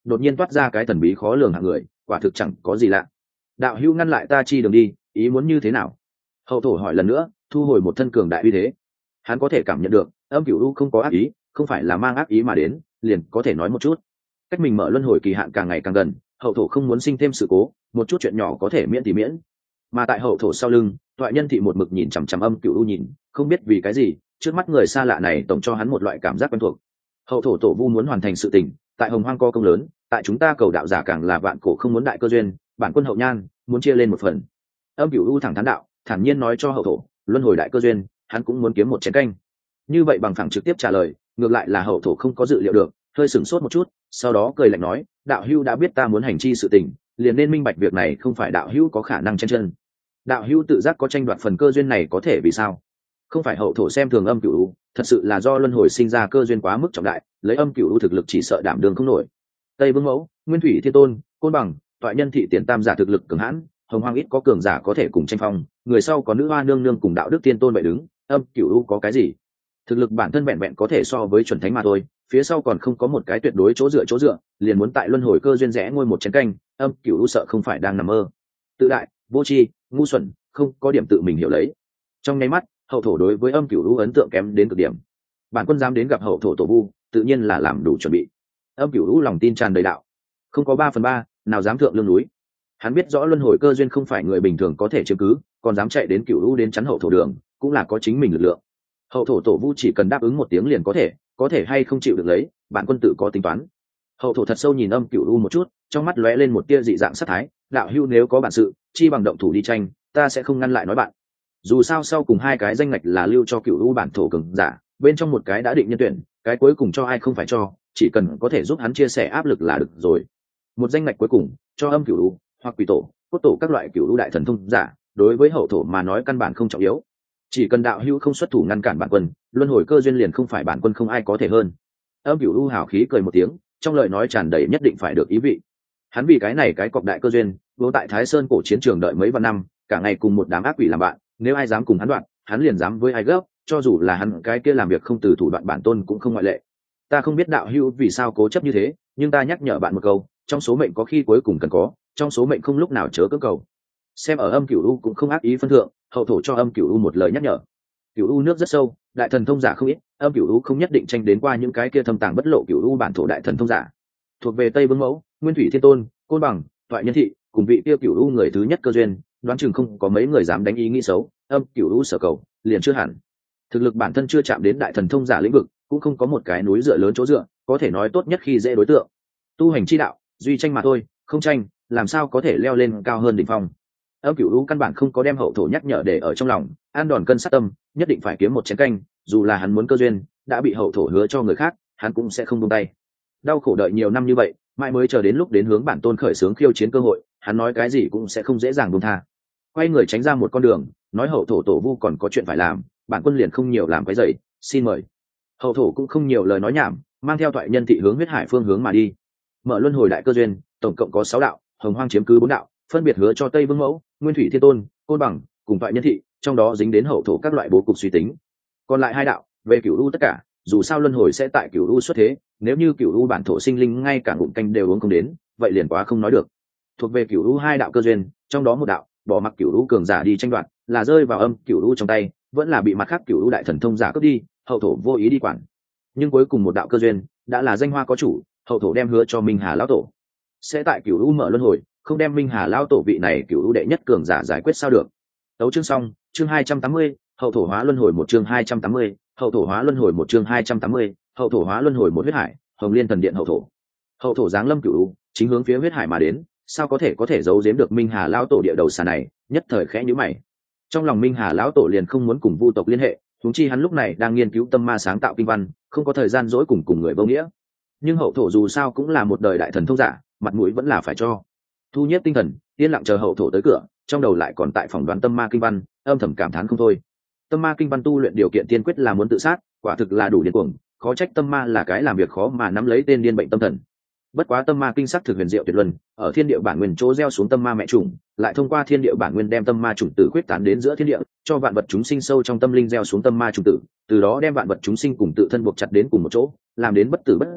đột nhiên toát ra cái thần bí khó lường hạng người, quả thực chẳng có gì lạ. Đạo hữu ngăn lại ta chi đường đi, ý muốn như thế nào? Hậu thổ hỏi lần nữa, thu hồi một thân cường đại uy thế. Hắn có thể cảm nhận được âm cửu u không có ác ý, không phải là mang ác ý mà đến, liền có thể nói một chút. Cách mình mở luân hồi kỳ hạn càng ngày càng gần, hậu thổ không muốn sinh thêm sự cố, một chút chuyện nhỏ có thể miễn thì miễn. Mà tại hậu thổ sau lưng, toại nhân thị một mực nhìn chằm chằm âm cửu u nhìn, không biết vì cái gì, trước mắt người xa lạ này tổng cho hắn một loại cảm giác quen thuộc. Hậu thổ tổ vu muốn hoàn thành sự tình, tại hồng hoang co công lớn, tại chúng ta cầu đạo giả càng là vạn cổ không muốn đại cơ duyên, bản quân hậu nhan muốn chia lên một phần. Âm cửu u thẳng thắn đạo, thản nhiên nói cho hậu thổ, luân hồi đại cơ duyên, hắn cũng muốn kiếm một chén canh. Như vậy bằng phẳng trực tiếp trả lời, ngược lại là hậu thổ không có dự liệu được, hơi sửng sốt một chút, sau đó cười lạnh nói, đạo hữu đã biết ta muốn hành chi sự tình, liền nên minh bạch việc này không phải đạo hữu có khả năng chen chân. Đạo hữu tự giác có tranh đoạt phần cơ duyên này có thể vì sao? Không phải hậu thổ xem thường âm cửu u, thật sự là do luân hồi sinh ra cơ duyên quá mức trọng đại, lấy âm cửu u thực lực chỉ sợ đảm đường không nổi. Tây Vương Mẫu, Nguyên Thủy Thiên Tôn, Côn Bằng, toại nhân thị tiền tam giả thực lực cường hãn, hồng hoang ít có cường giả có thể cùng tranh phong, người sau có nữ hoa nương nương cùng đạo đức tiên tôn vậy đứng, âm cửu u có cái gì? Thực lực bản thân vẹn vẹn có thể so với chuẩn thánh mà thôi, phía sau còn không có một cái tuyệt đối chỗ dựa chỗ dựa, liền muốn tại luân hồi cơ duyên rẽ ngôi một chén canh, âm cửu u sợ không phải đang nằm mơ. Tự đại, vô tri, ngu xuẩn, không có điểm tự mình hiểu lấy. Trong nháy mắt, hậu thổ đối với âm cửu u ấn tượng kém đến cực điểm. Bản quân dám đến gặp hậu thổ tổ vu, tự nhiên là làm đủ chuẩn bị. Âm cửu u lòng tin tràn đầy đạo, không có ba phần ba, nào dám thượng lưng núi. Hắn biết rõ luân hồi cơ duyên không phải người bình thường có thể chiếm cứ, còn dám chạy đến cửu u đến chắn hậu thổ đường, cũng là có chính mình lực lượng. Hậu thổ tổ vu chỉ cần đáp ứng một tiếng liền có thể, có thể hay không chịu được lấy, bản quân tự có tính toán. Hậu thổ thật sâu nhìn âm cửu u một chút, trong mắt lóe lên một tia dị dạng sát thái, đạo hữu nếu có bản sự, chi bằng động thủ đi tranh, ta sẽ không ngăn lại nói bạn. Dù sao sau cùng hai cái danh ngạch là lưu cho cửu u bản thổ cường giả, bên trong một cái đã định nhân tuyển, cái cuối cùng cho ai không phải cho, chỉ cần có thể giúp hắn chia sẻ áp lực là được rồi. Một danh ngạch cuối cùng cho âm cửu u hoặc quỷ tổ, cốt tổ các loại cửu u đại thần thông giả, đối với hậu thổ mà nói căn bản không trọng yếu. Chỉ cần đạo hữu không xuất thủ ngăn cản bản quân, luân hồi cơ duyên liền không phải bản quân không ai có thể hơn. Âm cửu u hào khí cười một tiếng, trong lời nói tràn đầy nhất định phải được ý vị. Hắn vì cái này cái cọc đại cơ duyên, vô tại Thái Sơn cổ chiến trường đợi mấy vạn năm, cả ngày cùng một đám ác quỷ làm bạn, nếu ai dám cùng hắn đoạn, hắn liền dám với ai gấp, cho dù là hắn cái kia làm việc không từ thủ đoạn bản tôn cũng không ngoại lệ. Ta không biết đạo hữu vì sao cố chấp như thế, nhưng ta nhắc nhở bạn một câu, trong số mệnh có khi cuối cùng cần có, trong số mệnh không lúc nào chớ cưỡng cầu. Xem ở âm cửu u cũng không ác ý phân thượng, hậu thổ cho âm cửu u một lời nhắc nhở. Cửu u nước rất sâu, đại thần thông giả không ít, âm cửu u không nhất định tranh đến qua những cái kia thâm tàng bất lộ cửu u bản thổ đại thần thông giả. Thuộc về Tây Vương Mẫu, Nguyên Thủy Thiên Tôn, Côn Bằng, toại nhân thị, cùng vị kia cửu u người thứ nhất cơ duyên, đoán chừng không có mấy người dám đánh ý nghĩ xấu, âm cửu u sở cầu, liền chưa hẳn. Thực lực bản thân chưa chạm đến đại thần thông giả lĩnh vực, cũng không có một cái núi dựa lớn chỗ dựa, có thể nói tốt nhất khi dễ đối tượng. Tu hành chi đạo, duy tranh mà thôi, không tranh, làm sao có thể leo lên cao hơn đỉnh phong. Âm cửu u căn bản không có đem hậu thổ nhắc nhở để ở trong lòng, an đòn cân sát tâm, nhất định phải kiếm một chén canh, dù là hắn muốn cơ duyên, đã bị hậu thổ hứa cho người khác, hắn cũng sẽ không buông tay. Đau khổ đợi nhiều năm như vậy, mãi mới chờ đến lúc đến hướng bản tôn khởi xướng khiêu chiến cơ hội, hắn nói cái gì cũng sẽ không dễ dàng buông tha. Quay người tránh ra một con đường, nói hậu thổ tổ vu còn có chuyện phải làm, bản quân liền không nhiều làm cái dậy, xin mời. Hậu thổ cũng không nhiều lời nói nhảm, mang theo thoại nhân thị hướng huyết hải phương hướng mà đi. Mở luân hồi đại cơ duyên, tổng cộng có sáu đạo, hồng hoang chiếm cứ bốn đạo, phân biệt hứa cho Tây Vương Mẫu, Nguyên Thủy Thiên Tôn, Côn Bằng cùng thoại nhân thị, trong đó dính đến hậu thổ các loại bố cục suy tính. Còn lại hai đạo, về cửu u tất cả, dù sao luân hồi sẽ tại cửu u xuất thế, nếu như cửu u bản thổ sinh linh ngay cả ngụm canh đều uống không đến, vậy liền quá không nói được. Thuộc về cửu u hai đạo cơ duyên, trong đó một đạo, bỏ mặc cửu u cường giả đi tranh đoạt, là rơi vào âm cửu u trong tay, vẫn là bị mặt khác cửu u đại thần thông giả cướp đi, hậu thổ vô ý đi quản. Nhưng cuối cùng một đạo cơ duyên, đã là danh hoa có chủ, hậu thổ đem hứa cho Minh Hà lão tổ, sẽ tại cửu u mở luân hồi, không đem Minh Hà lão tổ vị này cửu u đệ nhất cường giả giải quyết sao được. Tấu chương xong, chương hai trăm tám mươi, hậu thổ hóa luân hồi một chương hai trăm tám mươi, hậu thổ hóa luân hồi một chương hai trăm tám mươi, hậu thổ hóa luân hồi một huyết hải, Hồng Liên thần điện hậu thổ. Hậu thổ giáng lâm cửu u, chính hướng phía huyết hải mà đến, sao có thể có thể giấu giếm được Minh Hà lão tổ địa đầu xà này, nhất thời khẽ nhíu mày. Trong lòng Minh Hà lão tổ liền không muốn cùng vu tộc liên hệ, huống chi hắn lúc này đang nghiên cứu tâm ma sáng tạo kinh văn, không có thời gian dỗi cùng cùng người vô nghĩa. Nhưng hậu thổ dù sao cũng là một đời đại thần thông giả, mặt mũi vẫn là phải cho. Thu nhất tinh thần, yên lặng chờ hậu thổ tới cửa, trong đầu lại còn tại phòng đoán tâm ma kinh văn, âm thầm cảm thán không thôi. Tâm ma kinh văn tu luyện điều kiện tiên quyết là muốn tự sát, quả thực là đủ điên cuồng, khó trách tâm ma là cái làm việc khó mà nắm lấy tên điên bệnh tâm thần. Bất quá tâm ma kinh sắc thực huyền diệu tuyệt luân, ở thiên địa bản nguyên chỗ gieo xuống tâm ma mẹ trùng, lại thông qua thiên địa bản nguyên đem tâm ma trùng tử quyết tán đến giữa thiên địa, cho vạn vật chúng sinh sâu trong tâm linh gieo xuống tâm ma trùng tử, từ đó đem vạn vật chúng sinh cùng tự thân buộc chặt đến cùng một chỗ, làm đến bất tử bất diệt,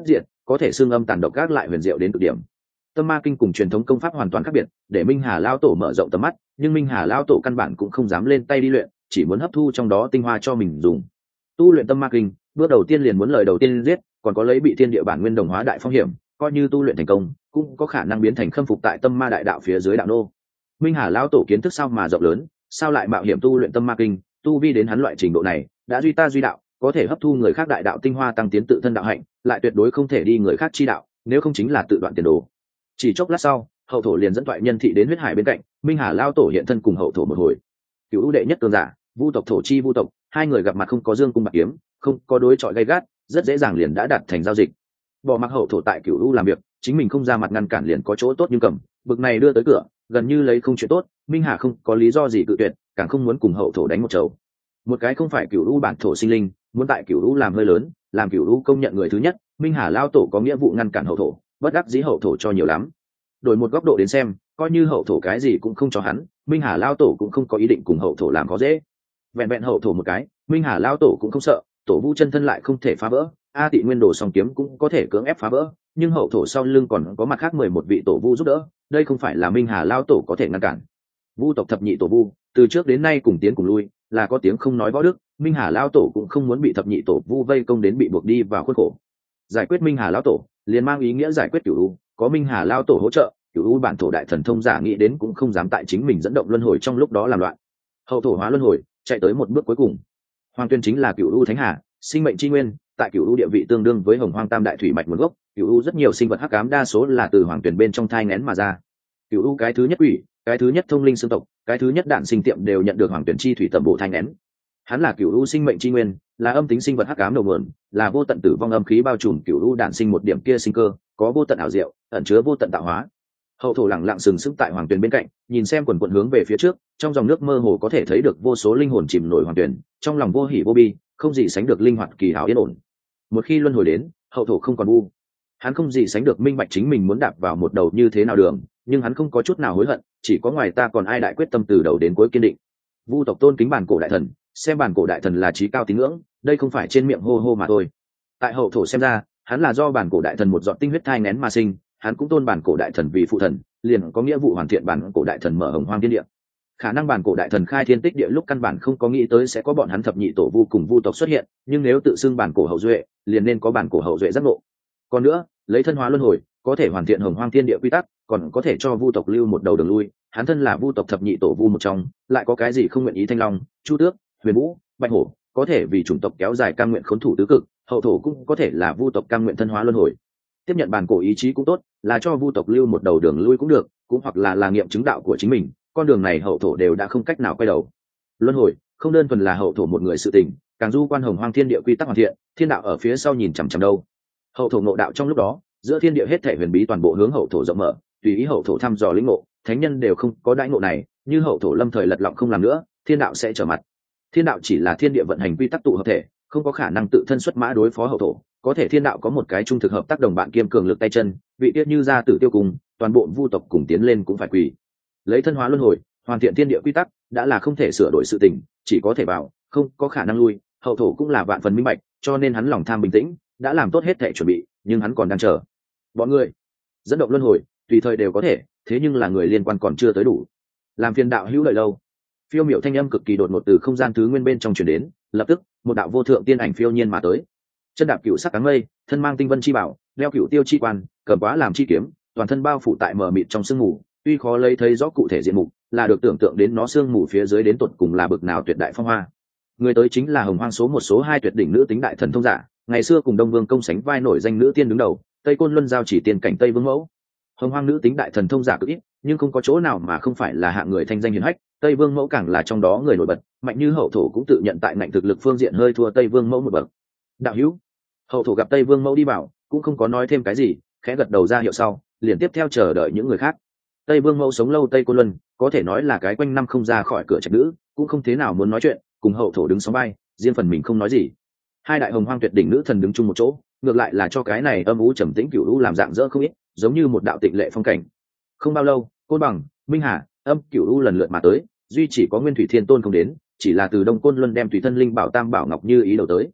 có thể xương âm tàn độc gác lại huyền diệu đến cực điểm. Tâm ma kinh cùng truyền thống công pháp hoàn toàn khác biệt, để Minh Hà lão tổ mở rộng tầm mắt, nhưng Minh Hà lão tổ căn bản cũng không dám lên tay đi luyện, chỉ muốn hấp thu trong đó tinh hoa cho mình dùng. Tu luyện tâm ma kinh, bước đầu tiên liền muốn lời đầu tiên giết, còn có lấy bị thiên địa bản nguyên đồng hóa đại phong hiểm, coi như tu luyện thành công, cũng có khả năng biến thành khâm phục tại tâm ma đại đạo phía dưới đạo nô. Minh Hà lão tổ kiến thức sao mà rộng lớn, sao lại mạo hiểm tu luyện tâm ma kinh, tu vi đến hắn loại trình độ này, đã duy ta duy đạo, có thể hấp thu người khác đại đạo tinh hoa tăng tiến tự thân đạo hạnh, lại tuyệt đối không thể đi người khác chi đạo, nếu không chính là tự đoạn tiền đồ. Chỉ chốc lát sau, hậu thổ liền dẫn thoại nhân thị đến huyết hải bên cạnh, Minh Hà lão tổ hiện thân cùng hậu thổ một hồi. Cửu ưu đệ nhất cường giả, vu tộc thổ chi vu tộc, hai người gặp mặt không có dương cung bạc kiếm, không có đối chọi gay gắt, rất dễ dàng liền đã đạt thành giao dịch. Bỏ mặc hậu thổ tại Cửu ưu làm việc, chính mình không ra mặt ngăn cản liền có chỗ tốt nhưng cầm, bực này đưa tới cửa, gần như lấy không chuyện tốt. Minh Hà không có lý do gì cự tuyệt, càng không muốn cùng hậu thổ đánh một chầu. Một cái không phải Cửu ưu bản thổ sinh linh, muốn tại Cửu ưu làm hơi lớn, làm Cửu ưu công nhận người thứ nhất, Minh Hà lao tổ có nghĩa vụ ngăn cản hậu thổ, bất đắc dĩ hậu thổ cho nhiều lắm. Đổi một góc độ đến xem, coi như hậu thổ cái gì cũng không cho hắn, Minh Hà lao tổ cũng không có ý định cùng hậu thổ làm khó dễ. Vẹn vẹn hậu thổ một cái, Minh Hà lao tổ cũng không sợ, tổ vu chân thân lại không thể phá vỡ, a tị nguyên đồ song kiếm cũng có thể cưỡng ép phá vỡ, nhưng hậu thổ sau lưng còn có mặt khác mười một vị tổ vu giúp đỡ, đây không phải là Minh Hà lao tổ có thể ngăn cản. Vu tộc thập nhị tổ vu từ trước đến nay cùng tiến cùng lui, là có tiếng không nói võ đức, Minh Hà lao tổ cũng không muốn bị thập nhị tổ vu vây công đến bị buộc đi vào khuôn khổ. Giải quyết Minh Hà lao tổ liền mang ý nghĩa giải quyết Cửu ưu, có Minh Hà lao tổ hỗ trợ, Cửu ưu bản thổ đại thần thông giả nghĩ đến cũng không dám tại chính mình dẫn động luân hồi trong lúc đó làm loạn. Hậu thổ hóa luân hồi, chạy tới một bước cuối cùng. Hoàng Tuyên chính là Cửu ưu thánh hà, sinh mệnh chi nguyên, tại Cửu ưu địa vị tương đương với Hồng Hoang Tam đại thủy mạch nguồn gốc, Cửu ưu rất nhiều sinh vật hắc ám đa số là từ Hoàng Tuyên bên trong thai nghén mà ra. Cửu ưu cái thứ nhất quỷ, cái thứ nhất thông linh xương tộc, cái thứ nhất đạn sinh tiệm đều nhận được Hoàng Tuyên chi thủy tầm bộ thai nghén. Hắn là Cửu ưu sinh mệnh chi nguyên, là âm tính sinh vật hắc ám đầu nguồn, là vô tận tử vong âm khí bao trùm Cửu ưu đạn sinh một điểm kia sinh cơ, có vô tận ảo diệu, ẩn chứa vô tận tạo hóa. Hậu thổ lẳng lặng sừng sững tại Hoàng Tuyên bên cạnh, nhìn xem quần quần hướng về phía trước, trong dòng nước mơ hồ có thể thấy được vô số linh hồn chìm nổi Hoàng Tuyên, trong lòng vô hỉ vô bi, không gì sánh được linh hoạt kỳ hảo yên ổn. Một khi luân hồi đến, hậu thổ không còn bu, hắn không gì sánh được minh bạch chính mình muốn đạp vào một đầu như thế nào đường, nhưng hắn không có chút nào hối hận, chỉ có ngoài ta còn ai đại quyết tâm từ đầu đến cuối kiên định. Vu tộc tôn kính bản cổ đại thần, xem bản cổ đại thần là trí cao tín ngưỡng, đây không phải trên miệng hô hô mà thôi. Tại hậu thổ xem ra, hắn là do bản cổ đại thần một giọt tinh huyết thai nghén mà sinh, hắn cũng tôn bản cổ đại thần vì phụ thần, liền có nghĩa vụ hoàn thiện bản cổ đại thần mở hồng hoang thiên địa. Khả năng bản cổ đại thần khai thiên tích địa lúc căn bản không có nghĩ tới sẽ có bọn hắn thập nhị tổ vu cùng vu tộc xuất hiện, nhưng nếu tự xưng bản cổ hậu duệ, liền nên có bản cổ hậu duệ giác ngộ. Còn nữa, lấy thân hóa luân hồi, có thể hoàn thiện hồng hoang thiên địa quy tắc, còn có thể cho vu tộc lưu một đầu đường lui. Hắn thân là vu tộc thập nhị tổ vu một trong, lại có cái gì không nguyện ý thanh long, chu tước, huyền vũ, bạch hổ, có thể vì chủng tộc kéo dài cam nguyện khốn thủ tứ cực, hậu thổ cũng có thể là vu tộc cam nguyện thân hóa luân hồi. Tiếp nhận bản cổ ý chí cũng tốt, là cho vu tộc lưu một đầu đường lui cũng được, cũng hoặc là là nghiệm chứng đạo của chính mình, con đường này hậu thổ đều đã không cách nào quay đầu. Luân hồi không đơn thuần là hậu thổ một người sự tình, càng du quan hồng hoang thiên địa quy tắc hoàn thiện, thiên đạo ở phía sau nhìn chằm chằm đâu. Hậu thổ ngộ đạo trong lúc đó, giữa thiên địa hết thể huyền bí toàn bộ hướng hậu thổ rộng mở, tùy ý hậu thổ thăm dò lĩnh ngộ, thánh nhân đều không có đãi ngộ này, như hậu thổ lâm thời lật lọng không làm nữa, thiên đạo sẽ trở mặt. Thiên đạo chỉ là thiên địa vận hành quy tắc tụ hợp thể, không có khả năng tự thân xuất mã đối phó hậu thổ, có thể thiên đạo có một cái trung thực hợp tác đồng bạn kiêm cường lực tay chân, vị tiết như gia tử tiêu cùng, toàn bộ vu tộc cùng tiến lên cũng phải quỳ. Lấy thân hóa luân hồi, hoàn thiện thiên địa quy tắc, đã là không thể sửa đổi sự tình, chỉ có thể vào, không có khả năng lui. Hậu thổ cũng là vạn phần minh bạch, cho nên hắn lòng tham bình tĩnh, đã làm tốt hết thể chuẩn bị, nhưng hắn còn đang chờ. Bọn người dẫn động luân hồi, tùy thời đều có thể, thế nhưng là người liên quan còn chưa tới đủ. Làm phiền đạo hữu lợi lâu. Phiêu miểu thanh âm cực kỳ đột ngột từ không gian thứ nguyên bên trong truyền đến, lập tức, một đạo vô thượng tiên ảnh phiêu nhiên mà tới. Chân đạp cựu sắc cáng mây, thân mang tinh vân chi bảo, đeo cựu tiêu chi quan, cầm quá làm chi kiếm, toàn thân bao phủ tại mờ mịt trong sương mù, tuy khó lấy thấy rõ cụ thể diện mục, là được tưởng tượng đến nó sương mù phía dưới đến tột cùng là bực nào tuyệt đại phong hoa. Người tới chính là hồng hoang số một số hai tuyệt đỉnh nữ tính đại thần thông giả, ngày xưa cùng Đông Vương công sánh vai nổi danh nữ tiên đứng đầu, Tây Côn Luân giao chỉ tiên cảnh Tây Vương mẫu. Hồng hoang nữ tính đại thần thông giả cực ít, nhưng không có chỗ nào mà không phải là hạng người thanh danh hiển hách, Tây Vương mẫu càng là trong đó người nổi bật, mạnh như hậu thổ cũng tự nhận tại ngạnh thực lực phương diện hơi thua Tây Vương mẫu một bậc. Đạo hữu. Hậu thổ gặp Tây Vương mẫu đi vào, cũng không có nói thêm cái gì, khẽ gật đầu ra hiệu sau, liền tiếp theo chờ đợi những người khác. Tây Vương mẫu sống lâu Tây Côn Luân, có thể nói là cái quanh năm không ra khỏi cửa trạch nữ, cũng không thế nào muốn nói chuyện, cùng hậu thổ đứng sóng vai, riêng phần mình không nói gì. Hai đại hồng hoang tuyệt đỉnh nữ thần đứng chung một chỗ, ngược lại là cho cái này âm u trầm tĩnh cửu u làm dạng dỡ không ít, giống như một đạo tịnh lệ phong cảnh. Không bao lâu, Côn Bằng, Minh Hà, Âm Cửu u lần lượt mà tới, duy chỉ có Nguyên Thủy Thiên Tôn không đến, chỉ là từ Đông Côn Luân đem tùy thân linh bảo Tam Bảo Ngọc Như ý đầu tới.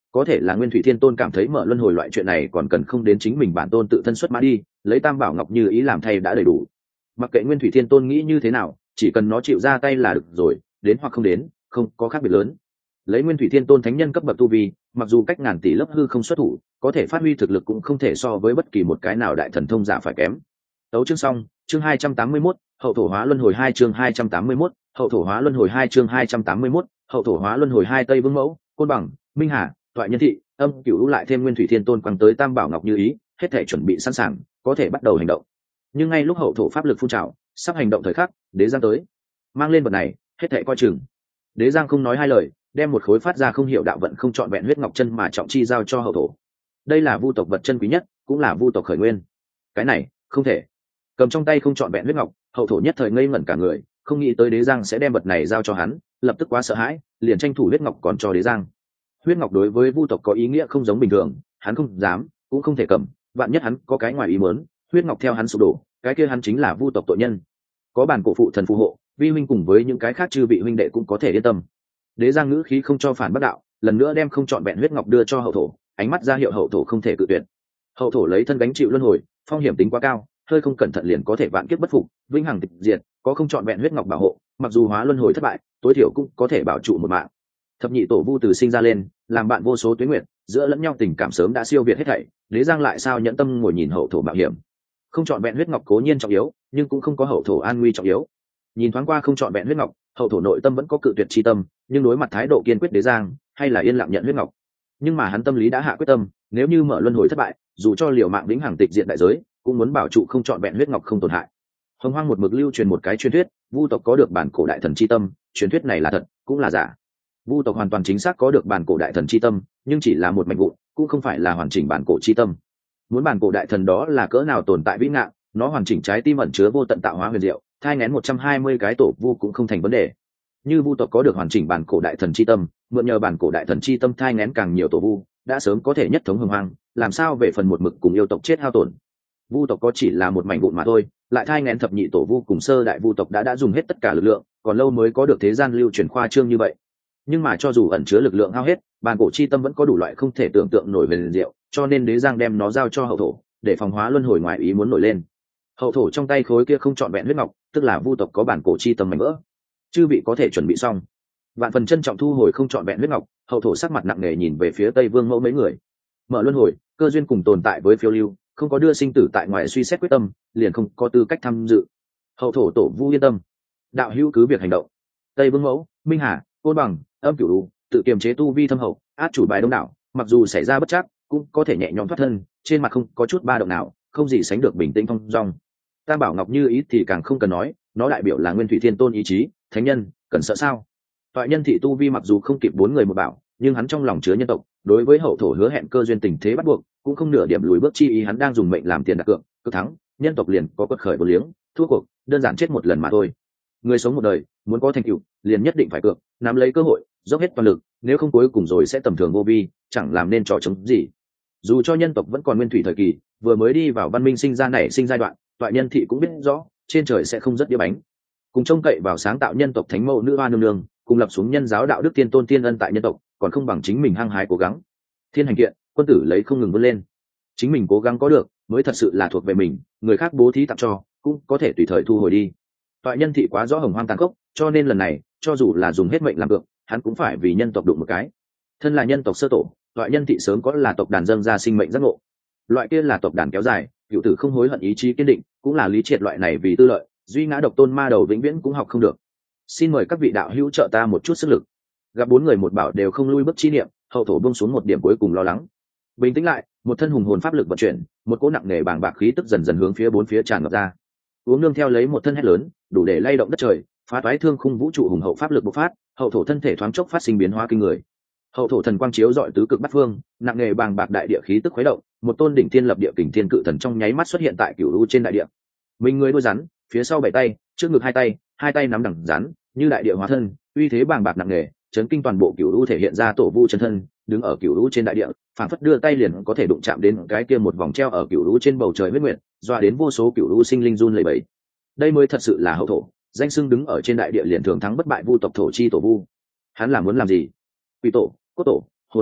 có thể là Nguyên Thủy Thiên Tôn cảm thấy mở luân hồi loại chuyện này còn cần không đến chính mình bản tôn tự thân xuất mã đi, lấy Tam Bảo Ngọc Như Ý làm thay đã đầy đủ. Mặc kệ Nguyên Thủy Thiên Tôn nghĩ như thế nào, chỉ cần nó chịu ra tay là được rồi, đến hoặc không đến không có khác biệt lớn. Lấy Nguyên Thủy Thiên Tôn thánh nhân cấp bậc tu vi, mặc dù cách ngàn tỷ lớp hư không xuất thủ, có thể phát huy thực lực cũng không thể so với bất kỳ một cái nào đại thần thông giả phải kém. Tấu chương xong, chương hai trăm tám mươi mốt, hậu thổ hóa luân hồi hai chương hai trăm tám mươi mốt, hậu thổ hóa luân hồi hai chương hai trăm tám mươi mốt, hậu thổ hóa luân hồi hai Tây Vương Mẫu, Côn Bằng, Minh Hà, Toại Nhân Thị, Âm Cửu lại thêm Nguyên Thủy Thiên Tôn quăng tới Tam Bảo Ngọc Như Ý, hết thể chuẩn bị sẵn sàng, có thể bắt đầu hành động. Nhưng ngay lúc hậu thổ pháp lực phun trào, sắp hành động thời khắc, Đế Giang tới, mang lên vật này, hết thể coi chừng. Đế Giang không nói hai lời, đem một khối phát ra không hiểu đạo vận không trọn vẹn huyết ngọc chân mà trọng chi giao cho hậu thổ. Đây là vu tộc vật chân quý nhất, cũng là vu tộc khởi nguyên. Cái này không thể. Cầm trong tay không trọn vẹn huyết ngọc, hậu thổ nhất thời ngây ngẩn cả người, không nghĩ tới Đế Giang sẽ đem vật này giao cho hắn, lập tức quá sợ hãi, liền tranh thủ huyết ngọc còn cho Đế Giang. Huyết ngọc đối với vu tộc có ý nghĩa không giống bình thường, hắn không dám, cũng không thể cầm, vạn nhất hắn có cái ngoài ý muốn, huyết ngọc theo hắn sụp đổ, cái kia hắn chính là vu tộc tội nhân. Có bản cổ phụ thần phù hộ, vi huynh cùng với những cái khác chư vị huynh đệ cũng có thể yên tâm. Đế Giang ngữ khí không cho phản bác đạo, lần nữa đem không trọn vẹn huyết ngọc đưa cho hậu thổ, ánh mắt ra hiệu hậu thổ không thể cự tuyệt. Hậu thổ lấy thân gánh chịu luân hồi, phong hiểm tính quá cao, hơi không cẩn thận liền có thể vạn kiếp bất phục, vĩnh hằng tịch diệt, có không trọn vẹn huyết ngọc bảo hộ, mặc dù hóa luân hồi thất bại, tối thiểu cũng có thể bảo trụ một mạng. Thập nhị tổ vu từ sinh ra lên, làm bạn vô số tuế nguyệt, giữa lẫn nhau tình cảm sớm đã siêu việt hết thảy, Đế Giang lại sao nhẫn tâm ngồi nhìn hậu thổ mạo hiểm. Không trọn vẹn huyết ngọc cố nhiên trọng yếu, nhưng cũng không có hậu thổ an nguy trọng yếu. Nhìn thoáng qua không trọn vẹn huyết ngọc, hậu thổ nội tâm vẫn có cự tuyệt chi tâm, nhưng đối mặt thái độ kiên quyết Đế Giang, hay là yên lặng nhận huyết ngọc. Nhưng mà hắn tâm lý đã hạ quyết tâm, nếu như mở luân hồi thất bại, dù cho liều mạng vĩnh hằng tịch diện đại giới, cũng muốn bảo trụ không trọn vẹn huyết ngọc không tổn hại. Hồng Hoang một mực lưu truyền một cái truyền thuyết, vu tộc có được bản cổ đại thần chi tâm, truyền thuyết này là thật, cũng là giả. Vu tộc hoàn toàn chính xác có được bản cổ đại thần chi tâm, nhưng chỉ là một mảnh vụn, cũng không phải là hoàn chỉnh bản cổ chi tâm. Muốn bản cổ đại thần đó là cỡ nào tồn tại vĩ ngạn, nó hoàn chỉnh trái tim ẩn chứa vô tận tạo hóa huyền diệu, thai nghén một trăm hai mươi cái tổ vu cũng không thành vấn đề. Như vu tộc có được hoàn chỉnh bản cổ đại thần chi tâm, mượn nhờ bản cổ đại thần chi tâm thai nghén càng nhiều tổ vu, đã sớm có thể nhất thống hồng hoang, làm sao về phần một mực cùng yêu tộc chết hao tổn. Vu tộc có chỉ là một mảnh vụn mà thôi, lại thai nghén thập nhị tổ vu cùng sơ đại vu tộc đã đã dùng hết tất cả lực lượng, còn lâu mới có được thế gian lưu truyền khoa trương như vậy. Nhưng mà cho dù ẩn chứa lực lượng hao hết, bản cổ chi tâm vẫn có đủ loại không thể tưởng tượng nổi về liền diệu, cho nên Đế Giang đem nó giao cho hậu thổ, để phòng hóa luân hồi ngoài ý muốn nổi lên. Hậu thổ trong tay khối kia không trọn vẹn huyết ngọc, tức là vu tộc có bản cổ chi tâm mảnh vỡ. Chư vị có thể chuẩn bị xong. Vạn phần trân trọng thu hồi không trọn vẹn huyết ngọc, hậu thổ sắc mặt nặng nề nhìn về phía Tây Vương Mẫu mấy người. Mở luân hồi, cơ duyên cùng tồn tại với phiêu lưu, không có đưa sinh tử tại ngoài suy xét quyết tâm, liền không có tư cách tham dự. Hậu thổ tổ vu yên tâm, đạo hữu cứ việc hành động. Tây Vương Mẫu, Minh Hà, Côn Bằng, Âm Cửu tự kiềm chế tu vi thâm hậu, át chủ bài đông đảo, mặc dù xảy ra bất trắc, cũng có thể nhẹ nhõm thoát thân, trên mặt không có chút ba động nào, không gì sánh được bình tĩnh thong dong. Tam Bảo Ngọc Như Ý thì càng không cần nói, nó đại biểu là Nguyên Thủy Thiên Tôn ý chí, thánh nhân, cần sợ sao? Toại Nhân Thị tu vi mặc dù không kịp bốn người một bảo, nhưng hắn trong lòng chứa nhân tộc, đối với hậu thổ hứa hẹn cơ duyên tình thế bắt buộc, cũng không nửa điểm lùi bước chi ý, hắn đang dùng mệnh làm tiền đặt cược, cứ thắng, nhân tộc liền có quật khởi vô liếng, thua cuộc, đơn giản chết một lần mà thôi. Người sống một đời, muốn có thành tựu, liền nhất định phải cược, nắm lấy cơ hội, dốc hết toàn lực, nếu không cuối cùng rồi sẽ tầm thường vô vi, chẳng làm nên trò chống gì. Dù cho nhân tộc vẫn còn nguyên thủy thời kỳ, vừa mới đi vào văn minh sinh ra nảy sinh giai đoạn, Toại Nhân Thị cũng biết rõ, trên trời sẽ không rất đĩa bánh. Cùng trông cậy vào sáng tạo nhân tộc thánh mẫu nữ hoa nương nương, cùng lập xuống nhân giáo đạo đức tiên tôn tiên ân tại nhân tộc, còn không bằng chính mình hăng hái cố gắng. Thiên hành kiện, quân tử lấy không ngừng vươn lên. Chính mình cố gắng có được, mới thật sự là thuộc về mình, người khác bố thí tặng cho, cũng có thể tùy thời thu hồi đi. Toại Nhân Thị quá rõ hồng hoang tàn khốc, cho nên lần này, cho dù là dùng hết mệnh làm cược, hắn cũng phải vì nhân tộc đụng một cái. Thân là nhân tộc sơ tổ, Toại Nhân Thị sớm có là tộc đàn dâng ra sinh mệnh giác ngộ. Loại kia là tộc đàn kéo dài, cựu tử không hối hận ý chí kiên định, cũng là lý triệt loại này vì tư lợi, duy ngã độc tôn ma đầu vĩnh viễn cũng học không được. Xin mời các vị đạo hữu trợ ta một chút sức lực. Gặp bốn người một bảo đều không lui bước chi niệm, hậu thổ buông xuống một điểm cuối cùng lo lắng. Bình tĩnh lại, một thân hùng hồn pháp lực vận chuyển, một cỗ nặng nề bàng bạc khí tức dần dần hướng phía bốn phía tràn ngập ra. Uống nương theo lấy một thân hét lớn, đủ để lay động đất trời, phá toái thương khung vũ trụ hùng hậu pháp lực bộc phát, hậu thổ thân thể thoáng chốc phát sinh biến hóa kinh người. Hậu thổ thần quang chiếu dọi tứ cực bát phương, nặng nề bàng bạc đại địa khí tức khuấy động, một tôn đỉnh thiên lập địa kình thiên cự thần trong nháy mắt xuất hiện tại cửu u trên đại địa. Mình người đuôi rắn, phía sau bảy tay, trước ngực hai tay, hai tay nắm đằng rắn, như đại địa hóa thân, uy thế bàng bạc nặng nề, chấn kinh toàn bộ cửu u, thể hiện ra tổ vu chân thân, đứng ở cửu u trên đại địa, phản phất đưa tay liền có thể đụng chạm đến cái kia một vòng treo ở cửu u trên bầu trời huyết nguyệt, doa đến vô số cửu u sinh linh run lẩy bẩy. Đây mới thật sự là hậu thổ, danh xưng đứng ở trên đại địa liền thường thắng bất bại vu tộc thổ chi tổ vu. Hắn là muốn làm gì? Quỷ tổ, cốt tổ, hồn tổ,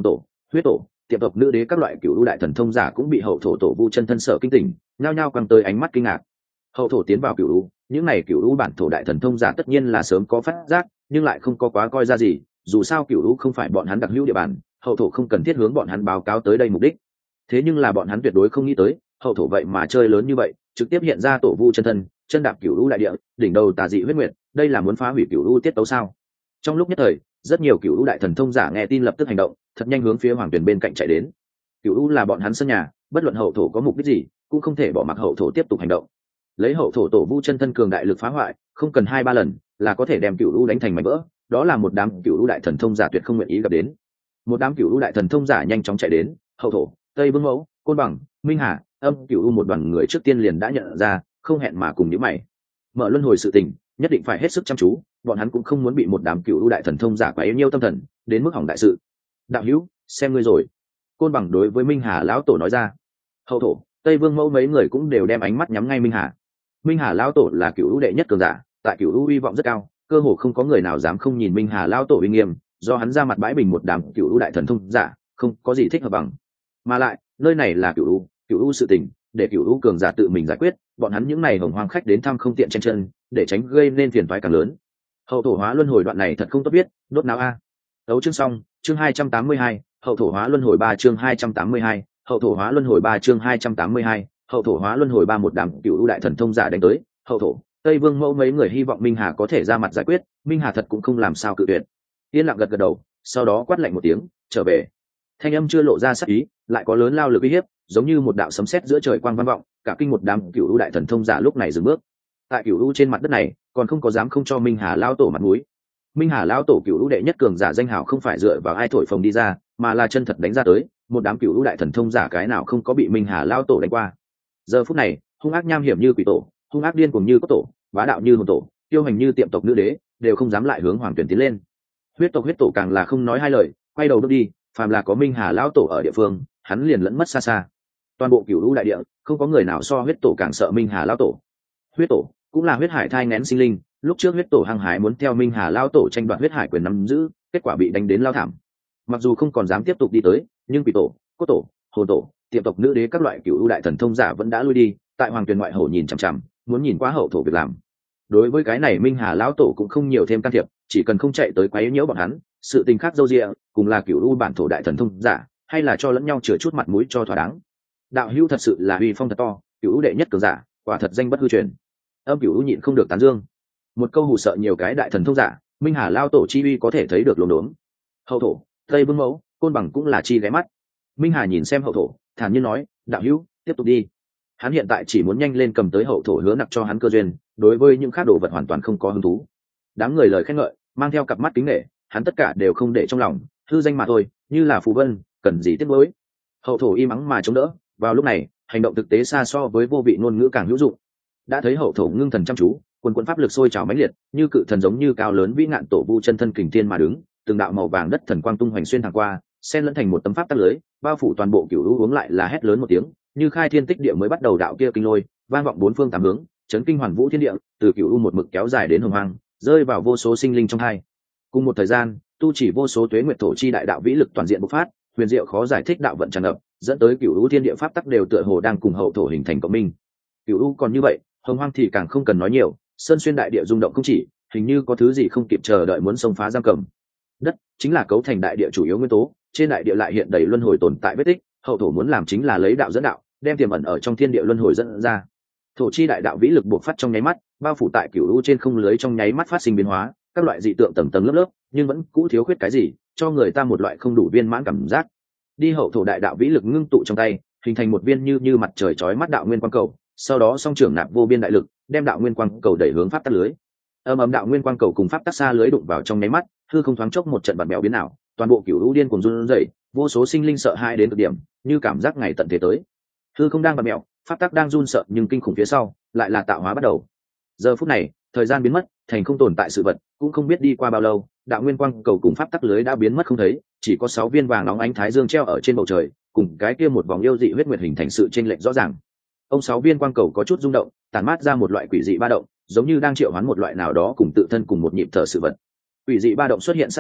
Huyết tổ, tiệm tộc nữ đế các loại cựu lũ đại thần thông giả cũng bị hậu thổ tổ vu chân thân sở kinh tỉnh, nhao nhao quăng tới ánh mắt kinh ngạc. Hậu thổ tiến vào cựu lũ, những này cựu lũ bản thổ đại thần thông giả tất nhiên là sớm có phát giác, nhưng lại không có quá coi ra gì, dù sao cựu lũ không phải bọn hắn đặc hữu địa bàn, hậu thổ không cần thiết hướng bọn hắn báo cáo tới đây mục đích. Thế nhưng là bọn hắn tuyệt đối không nghĩ tới, hậu thổ vậy mà chơi lớn như vậy, trực tiếp hiện ra tổ vu chân thân, chân đạp cựu lũ đại địa, đỉnh đầu tà dị huyết nguyệt, đây là muốn phá hủy cựu lũ tiết tấu sao? Trong lúc nhất thời, rất nhiều cựu lũ đại thần thông giả nghe tin lập tức hành động, thật nhanh hướng phía hoàng tuyển bên cạnh chạy đến. Cựu lũ là bọn hắn sân nhà, bất luận hậu thổ có mục đích gì, cũng không thể bỏ mặc hậu thổ tiếp tục hành động. Lấy hậu thổ tổ vu chân thân cường đại lực phá hoại, không cần hai ba lần là có thể đem cựu lũ đánh thành mảnh vỡ, đó là một đám cựu lũ đại thần thông giả tuyệt không nguyện ý gặp đến. Một đám cựu lũ đại thần thông giả nhanh chóng chạy đến, hậu thổ, tây vương mẫu, côn bằng, minh hà, âm cựu lũ một đoàn người trước tiên liền đã nhận ra, không hẹn mà cùng nhíu mày. Mở luân hồi sự tình, nhất định phải hết sức chăm chú, bọn hắn cũng không muốn bị một đám cựu lũ đại thần thông giả quá yếu nhiêu tâm thần, đến mức hỏng đại sự. Đạo hữu, xem ngươi rồi. Côn bằng đối với minh hà lão tổ nói ra. Hậu thổ, tây vương mẫu mấy người cũng đều đem ánh mắt nhắm ngay minh hà. Minh hà lão tổ là cựu lũ đệ nhất cường giả, tại cựu lũ uy vọng rất cao, cơ hồ không có người nào dám không nhìn minh hà lão tổ uy nghiêm, do hắn ra mặt bãi bình một đám cựu lũ đại thần thông giả, không có gì thích hợp bằng. Mà lại, nơi này là cựu lũ, cựu lũ sự tình, để cựu lũ cường giả tự mình giải quyết, bọn hắn những này hồng hoang khách đến thăm không tiện chen chân, để tránh gây nên phiền toái càng lớn. Hậu thổ hóa luân hồi đoạn này thật không tốt biết, đốt não a. Đấu chương xong, chương hai trăm tám mươi hai, hậu thổ hóa luân hồi ba chương hai trăm tám mươi hai, hậu thổ hóa luân hồi ba chương hai trăm tám mươi hai, hậu thổ hóa luân hồi ba một đám cựu lũ đại thần thông giả đánh tới, hậu thổ, tây vương mẫu mấy người hy vọng minh hà có thể ra mặt giải quyết, minh hà thật cũng không làm sao cự tuyệt. Yên lặng gật gật đầu, sau đó quát lạnh một tiếng, trở về. Thanh âm chưa lộ ra sắc ý, lại có lớn lao lực uy hiếp, giống như một đạo sấm sét giữa trời quang vang vọng, cả kinh một đám cựu lũ đại thần thông giả lúc này dừng bước. Tại cựu lũ trên mặt đất này, còn không có dám không cho minh hà lao tổ mặt mũi. Minh hà lao tổ cựu lũ đệ nhất cường giả danh hào không phải dựa vào ai thổi phồng đi ra, mà là chân thật đánh ra tới, một đám cựu lũ đại thần thông giả cái nào không có bị minh hà lao tổ đánh qua. Giờ phút này, hung ác nham hiểm như quỷ tổ, hung ác điên cuồng như cốt tổ, bá đạo như hồn tổ, tiêu hành như tiệm tộc nữ đế, đều không dám lại hướng hoàng tuyển tiến lên. Huyết tộc huyết tổ càng là không nói hai lời, quay đầu bước đi, phàm là có minh hà lão tổ ở địa phương, hắn liền lẫn mất xa xa. Toàn bộ cửu lũ đại địa, không có người nào so huyết tổ càng sợ minh hà lão tổ. Huyết tổ cũng là huyết hải thai nén sinh linh, lúc trước huyết tổ hăng hái muốn theo minh hà lão tổ tranh đoạt huyết hải quyền nắm giữ, kết quả bị đánh đến lao thảm. Mặc dù không còn dám tiếp tục đi tới, nhưng quỷ tổ, cốt tổ, hồn tổ, tiệm tộc nữ đế các loại cửu lũ đại thần thông giả vẫn đã lui đi, tại hoàng tuyền ngoại hổ nhìn chằm chằm, muốn nhìn qua hậu thổ việc làm. Đối với cái này minh hà lão tổ cũng không nhiều thêm can thiệp, chỉ cần không chạy tới quấy nhiễu bọn hắn, sự tình khác dâu dịa, cùng là cửu lũ bản thổ đại thần thông giả, hay là cho lẫn nhau chừa chút mặt mũi cho thỏa đáng. Đạo hữu thật sự là uy phong thật to, cửu lũ đệ nhất cường giả, quả thật danh bất hư truyền. Âm cửu lũ nhịn không được tán dương, một câu hù sợ nhiều cái đại thần thông giả, minh hà lão tổ chi uy có thể thấy được luống đốn. Hậu thổ, tây vương mẫu, côn bằng cũng là chi ghé mắt. Minh hà nhìn xem hậu thổ, thản nhiên nói, đạo hữu tiếp tục đi. Hắn hiện tại chỉ muốn nhanh lên cầm tới hậu thổ hứa nặc cho hắn cơ duyên, đối với những khác đồ vật hoàn toàn không có hứng thú. Đám người lời khen ngợi, mang theo cặp mắt kính nể, hắn tất cả đều không để trong lòng, hư danh mà thôi, như là phù vân, cần gì tiếc nuối. Hậu thổ im ắng mà chống đỡ, vào lúc này, hành động thực tế xa so với vô vị ngôn ngữ càng hữu dụng. Đã thấy hậu thổ ngưng thần chăm chú, quần quần pháp lực sôi trào mãnh liệt, như cự thần giống như cao lớn vĩ ngạn tổ vu chân thân kình thiên mà đứng, từng đạo màu vàng đất thần quang tung hoành xuyên thẳng qua, xen lẫn thành một tấm pháp tắc lưới, bao phủ toàn bộ cửu lũ, uống lại là hét lớn một tiếng, như khai thiên tích địa mới bắt đầu đạo kia kinh lôi, vang vọng bốn phương tám hướng, chấn kinh hoàn vũ thiên địa, từ cửu u một mực kéo dài đến hồng hoang, rơi vào vô số sinh linh trong hai. Cùng một thời gian, tu chỉ vô số tuế nguyệt thổ chi đại đạo vĩ lực toàn diện bộc phát, huyền diệu khó giải thích đạo vận tràn ngập, dẫn tới cửu u thiên địa pháp tắc đều tựa hồ đang cùng hậu thổ hình thành cộng minh. Cửu u còn như vậy, hồng hoang thì càng không cần nói nhiều, sơn xuyên đại địa rung động không chỉ, hình như có thứ gì không kịp chờ đợi muốn xông phá giam cầm. Đất chính là cấu thành đại địa chủ yếu nguyên tố, trên đại địa lại hiện đầy luân hồi tồn tại vết tích, hậu thổ muốn làm chính là lấy đạo dẫn đạo, đem tiềm ẩn ở trong thiên địa luân hồi dẫn ra. Thổ chi đại đạo vĩ lực bộc phát trong nháy mắt, bao phủ tại cửu u trên không lưới trong nháy mắt phát sinh biến hóa, các loại dị tượng tầng tầng lớp lớp, nhưng vẫn cũ thiếu khuyết cái gì, cho người ta một loại không đủ viên mãn cảm giác. Đi hậu thổ đại đạo vĩ lực ngưng tụ trong tay, hình thành một viên như như mặt trời chói mắt đạo nguyên quang cầu, sau đó song trưởng nạp vô biên đại lực, đem đạo nguyên quang cầu đẩy hướng pháp tắc lưới. Âm ầm đạo nguyên quang cầu cùng pháp tắc xa lưới đụng vào trong nháy mắt, hư không thoáng chốc một trận bạt mèo biến ảo, toàn bộ cửu u điên cuồng run rẩy, vô số sinh linh sợ hãi đến cực điểm, như cảm giác ngày tận thế tới. Hư không đang bạt mèo, pháp tắc đang run sợ, nhưng kinh khủng phía sau lại là tạo hóa bắt đầu. Giờ phút này, thời gian biến mất, thành không tồn tại sự vật, cũng không biết đi qua bao lâu, đạo nguyên quang cầu cùng pháp tắc lưới đã biến mất không thấy, chỉ có sáu viên vàng nóng ánh thái dương treo ở trên bầu trời, cùng cái kia một vòng yêu dị huyết nguyệt hình thành sự chênh lệch rõ ràng. Ông sáu viên quang cầu có chút rung động, tản mát ra một loại quỷ dị ba động, giống như đang triệu hoán một loại nào đó cùng tự thân cùng một nhịp thở sự vật. Quỷ dị ba động xuất hiện sát na,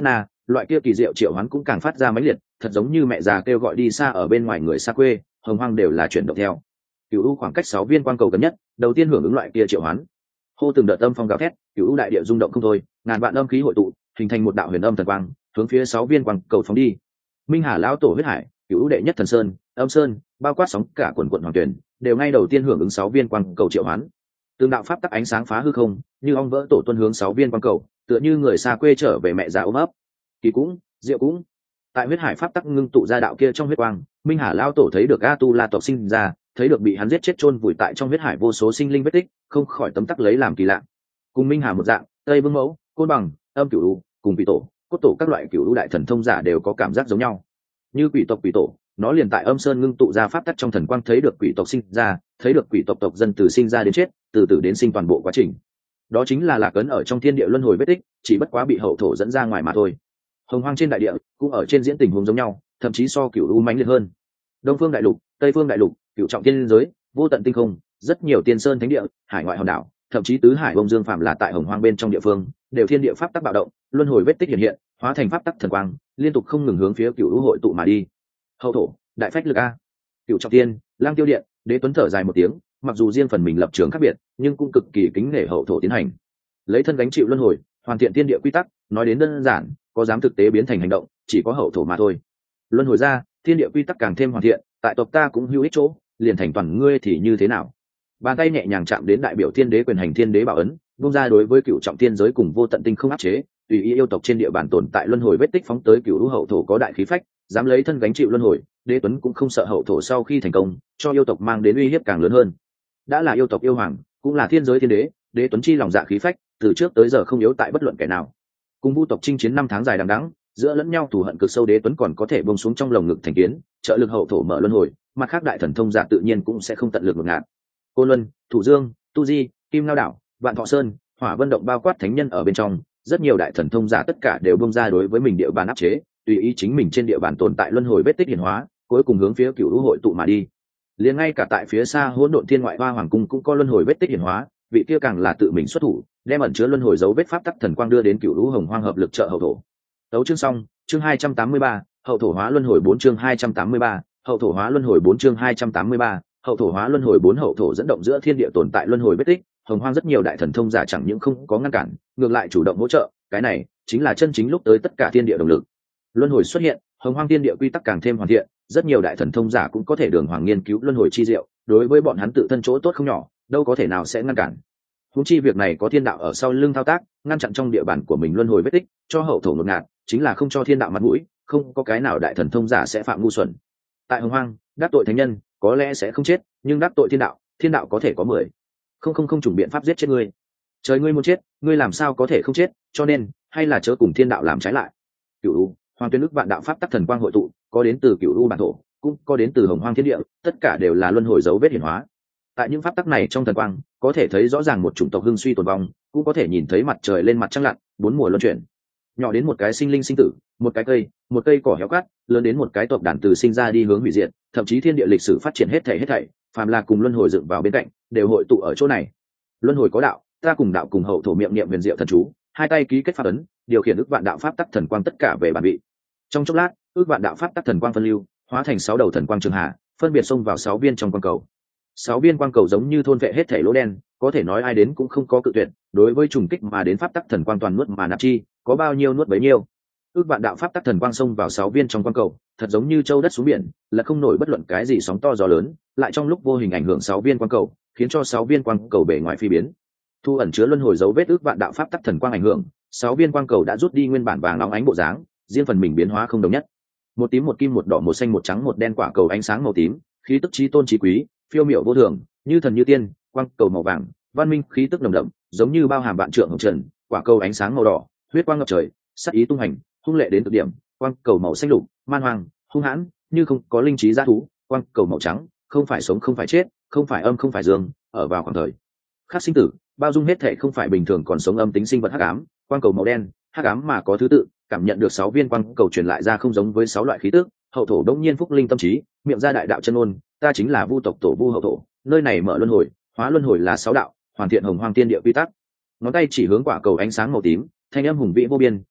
loại kia kỳ diệu triệu hoán cũng càng phát ra mãnh liệt, thật giống như mẹ già kêu gọi đi xa ở bên ngoài người xa quê, hồng hoang đều là chuyển động theo. Cửu u khoảng cách sáu viên quang cầu gần nhất, đầu tiên hưởng ứng loại kia triệu hoán. Hô từng đợt âm phong gào thét, cửu u đại địa rung động không thôi, ngàn vạn âm khí hội tụ, hình thành một đạo huyền âm thần quang, hướng phía sáu viên quang cầu phóng đi. Minh Hà lão tổ huyết hải, cửu u đệ nhất thần sơn, âm sơn, bao quát sóng cả quần quần hoàng tuyển, đều ngay đầu tiên hưởng ứng sáu viên quang cầu triệu hoán. Từng đạo pháp tắc ánh sáng phá hư không, như ong vỡ tổ tuân hướng sáu viên quang cầu, tựa như người xa quê trở về mẹ già ôm ấp. Kỳ cũng, diệu cũng. Tại huyết hải pháp tắc ngưng tụ ra đạo kia trong huyết quang, Minh Hà lão tổ thấy được A Tu La tộc sinh ra, thấy được bị hắn giết chết chôn vùi tại trong huyết hải vô số sinh linh vết tích, không khỏi tấm tắc lấy làm kỳ lạ. Cùng Minh Hà một dạng, Tây Vương Mẫu, Côn Bằng, Âm Cửu U, cùng Quỷ Tổ, Cốt Tổ các loại cửu u đại thần thông giả đều có cảm giác giống nhau. Như quỷ tộc Quỷ Tổ, nó liền tại Âm Sơn ngưng tụ ra pháp tắc trong thần quang thấy được quỷ tộc sinh ra, thấy được quỷ tộc tộc dân từ sinh ra đến chết, từ từ đến sinh toàn bộ quá trình. Đó chính là lạc ấn ở trong thiên địa luân hồi vết tích, chỉ bất quá bị hậu thổ dẫn ra ngoài mà thôi. Hồng hoang trên đại địa cũng ở trên diễn tình huống giống nhau, thậm chí so cửu u mãnh liệt hơn. Đông phương đại lục, Tây phương đại lục, cửu trọng thiên giới, vô tận tinh không, rất nhiều tiên sơn thánh địa, hải ngoại hòn đảo, thậm chí tứ hải bông dương phạm là tại hồng hoang bên trong địa phương, đều thiên địa pháp tắc bạo động, luân hồi vết tích hiện hiện, hóa thành pháp tắc thần quang, liên tục không ngừng hướng phía cửu u hội tụ mà đi. Hậu thổ, đại phách lực a. Cửu trọng thiên, lang tiêu điện, đế tuấn thở dài một tiếng, mặc dù riêng phần mình lập trường khác biệt, nhưng cũng cực kỳ kính nể hậu thổ tiến hành. Lấy thân gánh chịu luân hồi, hoàn thiện thiên địa quy tắc, nói đến đơn giản, có dám thực tế biến thành hành động, chỉ có hậu thổ mà thôi. Luân hồi ra, thiên địa quy tắc càng thêm hoàn thiện, tại tộc ta cũng hữu ích chỗ, liền thành toàn ngươi thì như thế nào? Bàn tay nhẹ nhàng chạm đến đại biểu thiên đế quyền hành thiên đế bảo ấn, vung ra đối với cựu trọng thiên giới cùng vô tận tinh không áp chế, tùy ý yêu tộc trên địa bàn tồn tại luân hồi vết tích phóng tới cựu hữu hậu thổ có đại khí phách, dám lấy thân gánh chịu luân hồi, đế tuấn cũng không sợ hậu thổ sau khi thành công, cho yêu tộc mang đến uy hiếp càng lớn hơn. Đã là yêu tộc yêu hoàng, cũng là thiên giới thiên đế, đế tuấn chi lòng dạ khí phách, từ trước tới giờ không yếu tại bất luận kẻ nào. Cùng vu tộc chinh chiến năm tháng dài đằng đẵng, giữa lẫn nhau thù hận cực sâu, đế tuấn còn có thể buông xuống trong lồng ngực thành kiến, trợ lực hậu thổ mở luân hồi, mặt khác đại thần thông giả tự nhiên cũng sẽ không tận lực ngược ngạt. Côn Luân, Thủ Dương, Tu Di, Kim Lao Đảo, Vạn Thọ Sơn, Hỏa Vân Động bao quát thánh nhân ở bên trong, rất nhiều đại thần thông giả tất cả đều bung ra đối với mình địa bàn áp chế, tùy ý chính mình trên địa bàn tồn tại luân hồi vết tích hiển hóa, cuối cùng hướng phía cựu lũ hội tụ mà đi. Liền ngay cả tại phía xa Hỗn Độn Thiên Ngoại Hoa Hoàng Cung cũng có luân hồi vết tích hiển hóa, vị kia càng là tự mình xuất thủ, đem ẩn chứa luân hồi dấu vết pháp tắc thần quang đưa đến cựu lũ hồng hoang hợp lực trợ hậu thổ. Đấu chương xong, chương hai trăm tám mươi ba, hậu thổ hóa luân hồi bốn chương hai trăm tám mươi ba, hậu thổ hóa luân hồi bốn chương hai trăm tám mươi ba, hậu thổ hóa luân hồi bốn hậu thổ dẫn động giữa thiên địa tồn tại luân hồi vết tích, hồng hoang rất nhiều đại thần thông giả chẳng những không có ngăn cản, ngược lại chủ động hỗ trợ, cái này chính là chân chính lúc tới tất cả thiên địa động lực. Luân hồi xuất hiện, hồng hoang thiên địa quy tắc càng thêm hoàn thiện, rất nhiều đại thần thông giả cũng có thể đường hoàng nghiên cứu luân hồi chi diệu, đối với bọn hắn tự thân chỗ tốt không nhỏ, đâu có thể nào sẽ ngăn cản. Huống chi việc này có thiên đạo ở sau lưng thao tác, ngăn chặn trong địa bàn của mình luân hồi vết tích, cho hậu thổ ngột ngạt, chính là không cho thiên đạo mặt mũi, không có cái nào đại thần thông giả sẽ phạm ngu xuẩn. Tại hồng hoang, đắc tội thánh nhân có lẽ sẽ không chết, nhưng đắc tội thiên đạo, thiên đạo có thể có mười không không không chủng biện pháp giết chết ngươi. Trời ngươi muốn chết, ngươi làm sao có thể không chết, cho nên hay là chớ cùng thiên đạo làm trái lại. Cửu u, hoàng tuyên ức vạn đạo pháp tắc thần quang hội tụ, có đến từ cửu u bản thổ, cũng có đến từ hồng hoang thiên địa, tất cả đều là luân hồi dấu vết hiển hóa. Tại những pháp tắc này trong thần quang, có thể thấy rõ ràng một chủng tộc hưng suy tồn vong, cũng có thể nhìn thấy mặt trời lên mặt trăng lặn, bốn mùa luân chuyển. Nhỏ đến một cái sinh linh sinh tử, một cái cây, một cây cỏ héo cát, lớn đến một cái tộc đàn từ sinh ra đi hướng hủy diệt, thậm chí thiên địa lịch sử phát triển hết thảy hết thảy, phàm là cùng luân hồi dựng vào bên cạnh, đều hội tụ ở chỗ này. Luân hồi có đạo, ta cùng đạo cùng hậu thổ miệng niệm huyền diệu thần chú, hai tay ký kết pháp ấn, điều khiển ức vạn đạo pháp tắc thần quang tất cả về bản vị. Trong chốc lát, ức vạn đạo pháp tắc thần quang phân lưu, hóa thành sáu đầu thần quang trường hạ, phân biệt xông vào sáu viên trong quang cầu. Sáu viên quang cầu giống như thôn vệ hết thảy lỗ đen, có thể nói ai đến cũng không có cự tuyệt, đối với trùng kích mà đến pháp tắc thần quang toàn nuốt mà nạp chi, có bao nhiêu nuốt bấy nhiêu. Ước vạn đạo pháp tắc thần quang xông vào sáu viên trong quang cầu, thật giống như châu đất xuống biển, là không nổi bất luận cái gì sóng to gió lớn, lại trong lúc vô hình ảnh hưởng sáu viên quang cầu, khiến cho sáu viên quang cầu bề ngoài phi biến. Thu ẩn chứa luân hồi dấu vết ước vạn đạo pháp tắc thần quang ảnh hưởng, sáu viên quang cầu đã rút đi nguyên bản vàng óng ánh bộ dáng, riêng phần mình biến hóa không đồng nhất. Một tím một kim một đỏ một xanh một trắng một đen quả cầu ánh sáng màu tím, khí tức chí tôn chí quý, phiêu miểu vô thường, như thần như tiên, quang cầu màu vàng, văn minh khí tức nồng đậm, giống như bao hàm vạn trượng hồng trần, quả cầu ánh sáng màu đỏ, huyết quang ngập trời, sắc ý tung hành, hung lệ đến cực điểm, quang cầu màu xanh lục, man hoang, hung hãn, như không có linh trí dã thú, quang cầu màu trắng, không phải sống không phải chết, không phải âm không phải dương, ở vào khoảng thời khắc sinh tử, bao dung hết thể không phải bình thường còn sống âm tính sinh vật hắc ám, quang cầu màu đen, hắc ám mà có thứ tự, cảm nhận được sáu viên quang cầu truyền lại ra không giống với sáu loại khí tức, hậu thổ đống nhiên phúc linh tâm trí, miệng ra đại đạo chân ôn, ta chính là vu tộc tổ vu hậu thổ, nơi này mở luân hồi, hóa luân hồi là sáu đạo, hoàn thiện hồng hoang tiên địa quy tắc. Ngón tay chỉ hướng quả cầu ánh sáng màu tím, thanh âm hùng vĩ vô biên,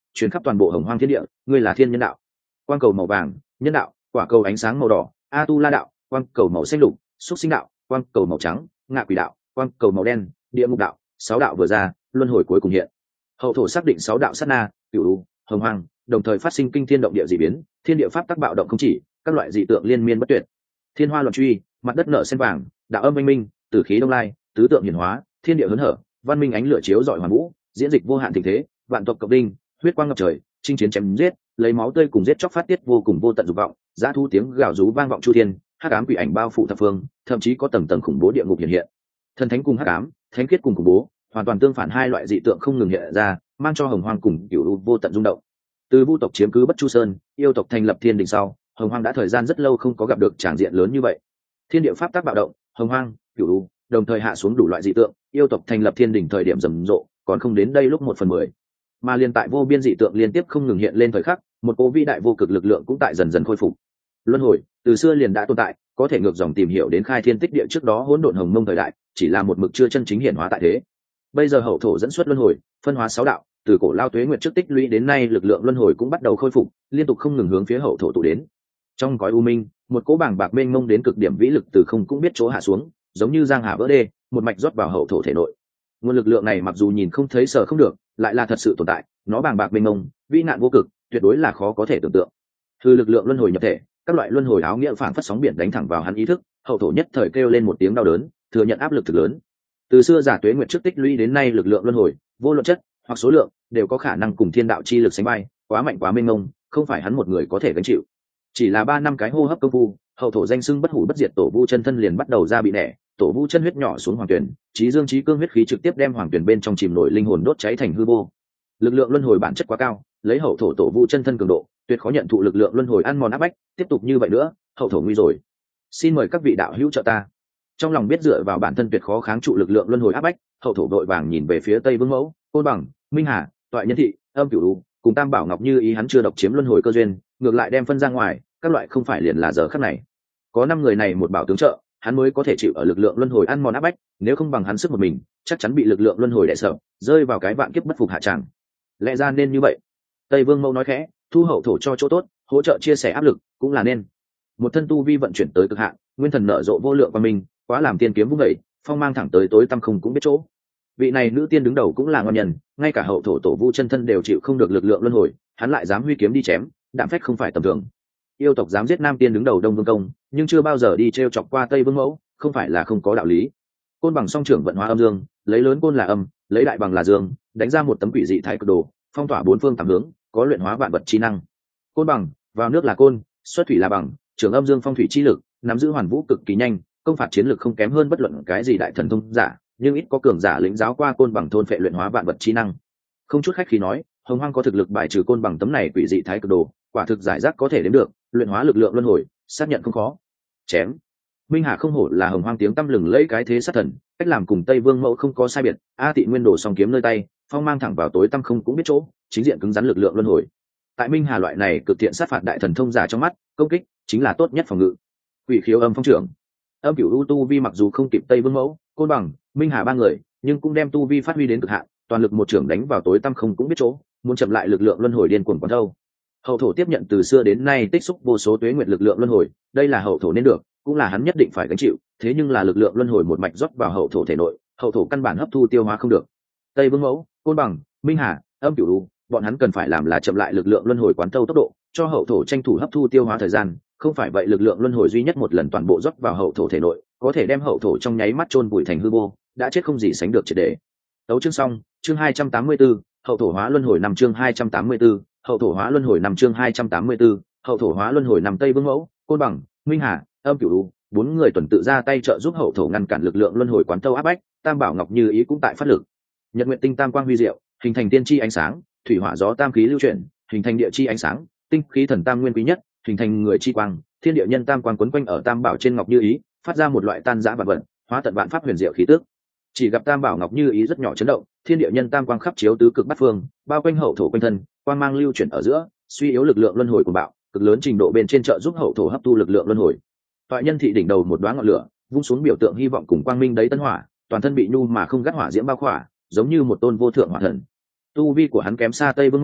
truyền khắp toàn bộ hồng hoang thiên địa, ngươi là thiên nhân đạo. Quang cầu màu vàng, nhân đạo. Quả cầu ánh sáng màu đỏ, a tu la đạo. Quang cầu màu xanh lục, xúc sinh đạo. Quang cầu màu trắng, ngạ quỷ đạo. Quang cầu màu đen, địa ngục đạo. Sáu đạo vừa ra, luân hồi cuối cùng hiện. Hậu thổ xác định sáu đạo sát na, cửu u, hồng hoang, đồng thời phát sinh kinh thiên động địa dị biến, thiên địa pháp tắc bạo động không chỉ, các loại dị tượng liên miên bất tuyệt. Thiên hoa loạn truy, mặt đất nở sen vàng, đạo âm minh minh, tử khí đông lai, tứ tượng hiển hóa, thiên địa hớn hở, văn minh ánh lửa chiếu rọi hoàn vũ, diễn dịch vô hạn tình thế, vạn tộc cộng đinh, huyết quang ngập trời, chinh chiến chém giết, lấy máu tươi cùng giết chóc phát tiết vô cùng vô tận dục vọng, dã thu tiếng gào rú vang vọng chu thiên, hắc ám quỷ ảnh bao phủ thập phương, thậm chí có tầng tầng khủng bố địa ngục hiện hiện. Thần thánh cùng hắc ám, thánh khiết cùng khủng bố, hoàn toàn tương phản hai loại dị tượng không ngừng hiện ra, mang cho hồng hoang cùng cửu u vô tận rung động. Từ vu tộc chiếm cứ bất chu sơn, yêu tộc thành lập thiên đình sau, hồng hoang đã thời gian rất lâu không có gặp được tràng diện lớn như vậy. Thiên địa pháp tác bạo động, hồng hoang, cửu u đồng thời hạ xuống đủ loại dị tượng, yêu tộc thành lập thiên đình thời điểm rầm rộ, còn không đến đây lúc một phần mười. Mà liên tại vô biên dị tượng liên tiếp không ngừng hiện lên thời khắc, một cố vĩ đại vô cực lực lượng cũng tại dần dần khôi phục. Luân hồi từ xưa liền đã tồn tại, có thể ngược dòng tìm hiểu đến khai thiên tích địa trước đó hỗn độn hồng mông thời đại, chỉ là một mực chưa chân chính hiển hóa tại thế. Bây giờ hậu thổ dẫn xuất luân hồi, phân hóa sáu đạo, từ cổ lao tuế nguyệt trước tích lũy đến nay lực lượng luân hồi cũng bắt đầu khôi phục, liên tục không ngừng hướng phía hậu thổ tụ đến. Trong cõi u minh, một cỗ bảng bạc mênh mông đến cực điểm vĩ lực từ không cũng biết chỗ hạ xuống, giống như giang hà vỡ đê, một mạch rót vào hậu thổ thể nội. Nguồn lực lượng này mặc dù nhìn không thấy sờ không được, lại là thật sự tồn tại, nó bàng bạc mênh mông, vĩ nạn vô cực, tuyệt đối là khó có thể tưởng tượng. Từ lực lượng luân hồi nhập thể, các loại luân hồi áo nghĩa phản phất sóng biển đánh thẳng vào hắn ý thức, hậu thổ nhất thời kêu lên một tiếng đau đớn, thừa nhận áp lực thực lớn. Từ xưa giả tuế nguyệt trước tích lũy đến nay lực lượng luân hồi, vô luận chất hoặc số lượng, đều có khả năng cùng thiên đạo chi lực sánh vai, quá mạnh quá mênh mông, không phải hắn một người có thể gánh chịu. Chỉ là ba năm cái hô hấp công phu, hậu thổ danh xưng bất hủ bất diệt tổ vu chân thân liền bắt đầu ra bị nẻ, tổ vu chân huyết nhỏ xuống hoàng tuyển, trí dương trí cương huyết khí trực tiếp đem hoàng tuyển bên trong chìm nổi linh hồn đốt cháy thành hư vô. Lực lượng luân hồi bản chất quá cao, lấy hậu thổ tổ vu chân thân cường độ, tuyệt khó nhận thụ lực lượng luân hồi ăn mòn áp bách, tiếp tục như vậy nữa, hậu thổ nguy rồi. Xin mời các vị đạo hữu trợ ta. Trong lòng biết dựa vào bản thân tuyệt khó kháng trụ lực lượng luân hồi áp bách, hậu thổ vội vàng nhìn về phía Tây Vương Mẫu, Côn Bằng, Minh Hà, Toại Nhân Thị, Âm Cửu U, cùng Tam Bảo Ngọc Như ý hắn chưa độc chiếm luân hồi cơ duyên, ngược lại đem phân ra ngoài, các loại không phải liền là giờ khắc này. Có năm người này một bảo tướng trợ, hắn mới có thể chịu ở lực lượng luân hồi ăn mòn áp bách, nếu không bằng hắn sức một mình, chắc chắn bị lực lượng luân hồi đè sợ, rơi vào cái vạn kiếp bất phục hạ tràng. Lẽ ra nên như vậy. Tây Vương Mẫu nói khẽ, thu hậu thổ cho chỗ tốt, hỗ trợ chia sẻ áp lực, cũng là nên. Một thân tu vi vận chuyển tới cực hạn, nguyên thần nở rộ vô lượng qua mình, quá làm tiên kiếm vung vẩy, phong mang thẳng tới tối tăm không cũng biết chỗ. Vị này nữ tiên đứng đầu cũng là ngon nhân, ngay cả hậu thổ tổ vu chân thân đều chịu không được lực lượng luân hồi, hắn lại dám huy kiếm đi chém, đạm phách không phải tầm thường. Yêu tộc dám giết nam tiên đứng đầu Đông Vương công, nhưng chưa bao giờ đi trêu chọc qua Tây Vương Mẫu, không phải là không có đạo lý. Côn Bằng song trưởng vận hóa âm dương, lấy lớn côn là âm, lấy đại bằng là dương, đánh ra một tấm quỷ dị thái cực đồ, phong tỏa bốn phương tám hướng, có luyện hóa vạn vật chi năng. Côn Bằng, vào nước là côn, xuất thủy là bằng, trưởng âm dương phong thủy chi lực, nắm giữ hoàn vũ cực kỳ nhanh, công phạt chiến lực không kém hơn bất luận cái gì đại thần thông giả, nhưng ít có cường giả lĩnh giáo qua Côn Bằng thôn phệ luyện hóa vạn vật chi năng. Không chút khách khí nói, hồng hoang có thực lực bài trừ Côn Bằng tấm này quỷ dị thái cực đồ, quả thực giải rác có thể đến được, luyện hóa lực lượng luân hồi, xác nhận không khó. Chém. Minh Hà không hổ là hồng hoang tiếng tăm lừng lẫy cái thế sát thần, cách làm cùng Tây Vương Mẫu không có sai biệt, a tị nguyên đồ song kiếm nơi tay, phong mang thẳng vào tối tăm không cũng biết chỗ, chính diện cứng rắn lực lượng luân hồi. Tại Minh Hà loại này cực thiện sát phạt đại thần thông giả trong mắt, công kích chính là tốt nhất phòng ngự. Quỷ khiếu âm phong trưởng, Âm Cửu U tu vi mặc dù không kịp Tây Vương Mẫu, Côn Bằng, Minh Hà ba người, nhưng cũng đem tu vi phát huy đến cực hạn, toàn lực một trưởng đánh vào tối tăm không cũng biết chỗ, muốn chậm lại lực lượng luân hồi điên cuồng quấn thâu. Hậu thổ tiếp nhận từ xưa đến nay tích xúc vô số tuế nguyệt lực lượng luân hồi, đây là hậu thổ nên được, cũng là hắn nhất định phải gánh chịu, thế nhưng là lực lượng luân hồi một mạch rót vào hậu thổ thể nội, hậu thổ căn bản hấp thu tiêu hóa không được. Tây Vương Mẫu, Côn Bằng, Minh Hà, Âm Cửu U, bọn hắn cần phải làm là chậm lại lực lượng luân hồi quán thâu tốc độ, cho hậu thổ tranh thủ hấp thu tiêu hóa thời gian, không phải vậy lực lượng luân hồi duy nhất một lần toàn bộ rót vào hậu thổ thể nội, có thể đem hậu thổ trong nháy mắt chôn vùi thành hư vô, đã chết không gì sánh được triệt để. Tấu chương xong, chương hai trăm tám mươi 4, hậu thổ hóa luân hồi năm chương hai trăm tám mươi 4, hậu thổ hóa luân hồi năm chương hai trăm tám mươi 4, hậu thổ hóa luân hồi năm Tây Vương Mẫu, Côn Bằng, Minh Hà, Âm Cửu U, bốn người tuần tự ra tay trợ giúp hậu thổ ngăn cản lực lượng luân hồi quán thâu áp bách, Tam Bảo Ngọc Như ý cũng tại phát lực. Nhật Nguyệt Tinh Tam Quang huy diệu, hình thành tiên chi ánh sáng, thủy hỏa gió tam khí lưu chuyển, hình thành địa chi ánh sáng, tinh khí thần tam nguyên quý nhất, hình thành người chi quang, thiên địa nhân tam quang quấn quanh ở Tam Bảo trên Ngọc Như ý, phát ra một loại tan rã vạn vật, hóa tận vạn pháp huyền diệu khí tức. Chỉ gặp Tam Bảo Ngọc Như ý rất nhỏ chấn động, thiên địa nhân tam quang khắp chiếu tứ cực bát phương, bao quanh hậu thổ quanh thân, quang mang lưu chuyển ở giữa, suy yếu lực lượng luân hồi của bạo, cực lớn trình độ bên trên trợ giúp hậu thổ hấp thu lực lượng luân hồi. Toại Nhân Thị đỉnh đầu một đóa ngọn lửa, vung xuống biểu tượng hy vọng cùng quang minh đấy tân hỏa, toàn thân bị nhu mà không gắt hỏa diễm bao khỏa, giống như một tôn vô thượng hỏa thần. Tu vi của hắn kém xa Tây Vương Mẫu,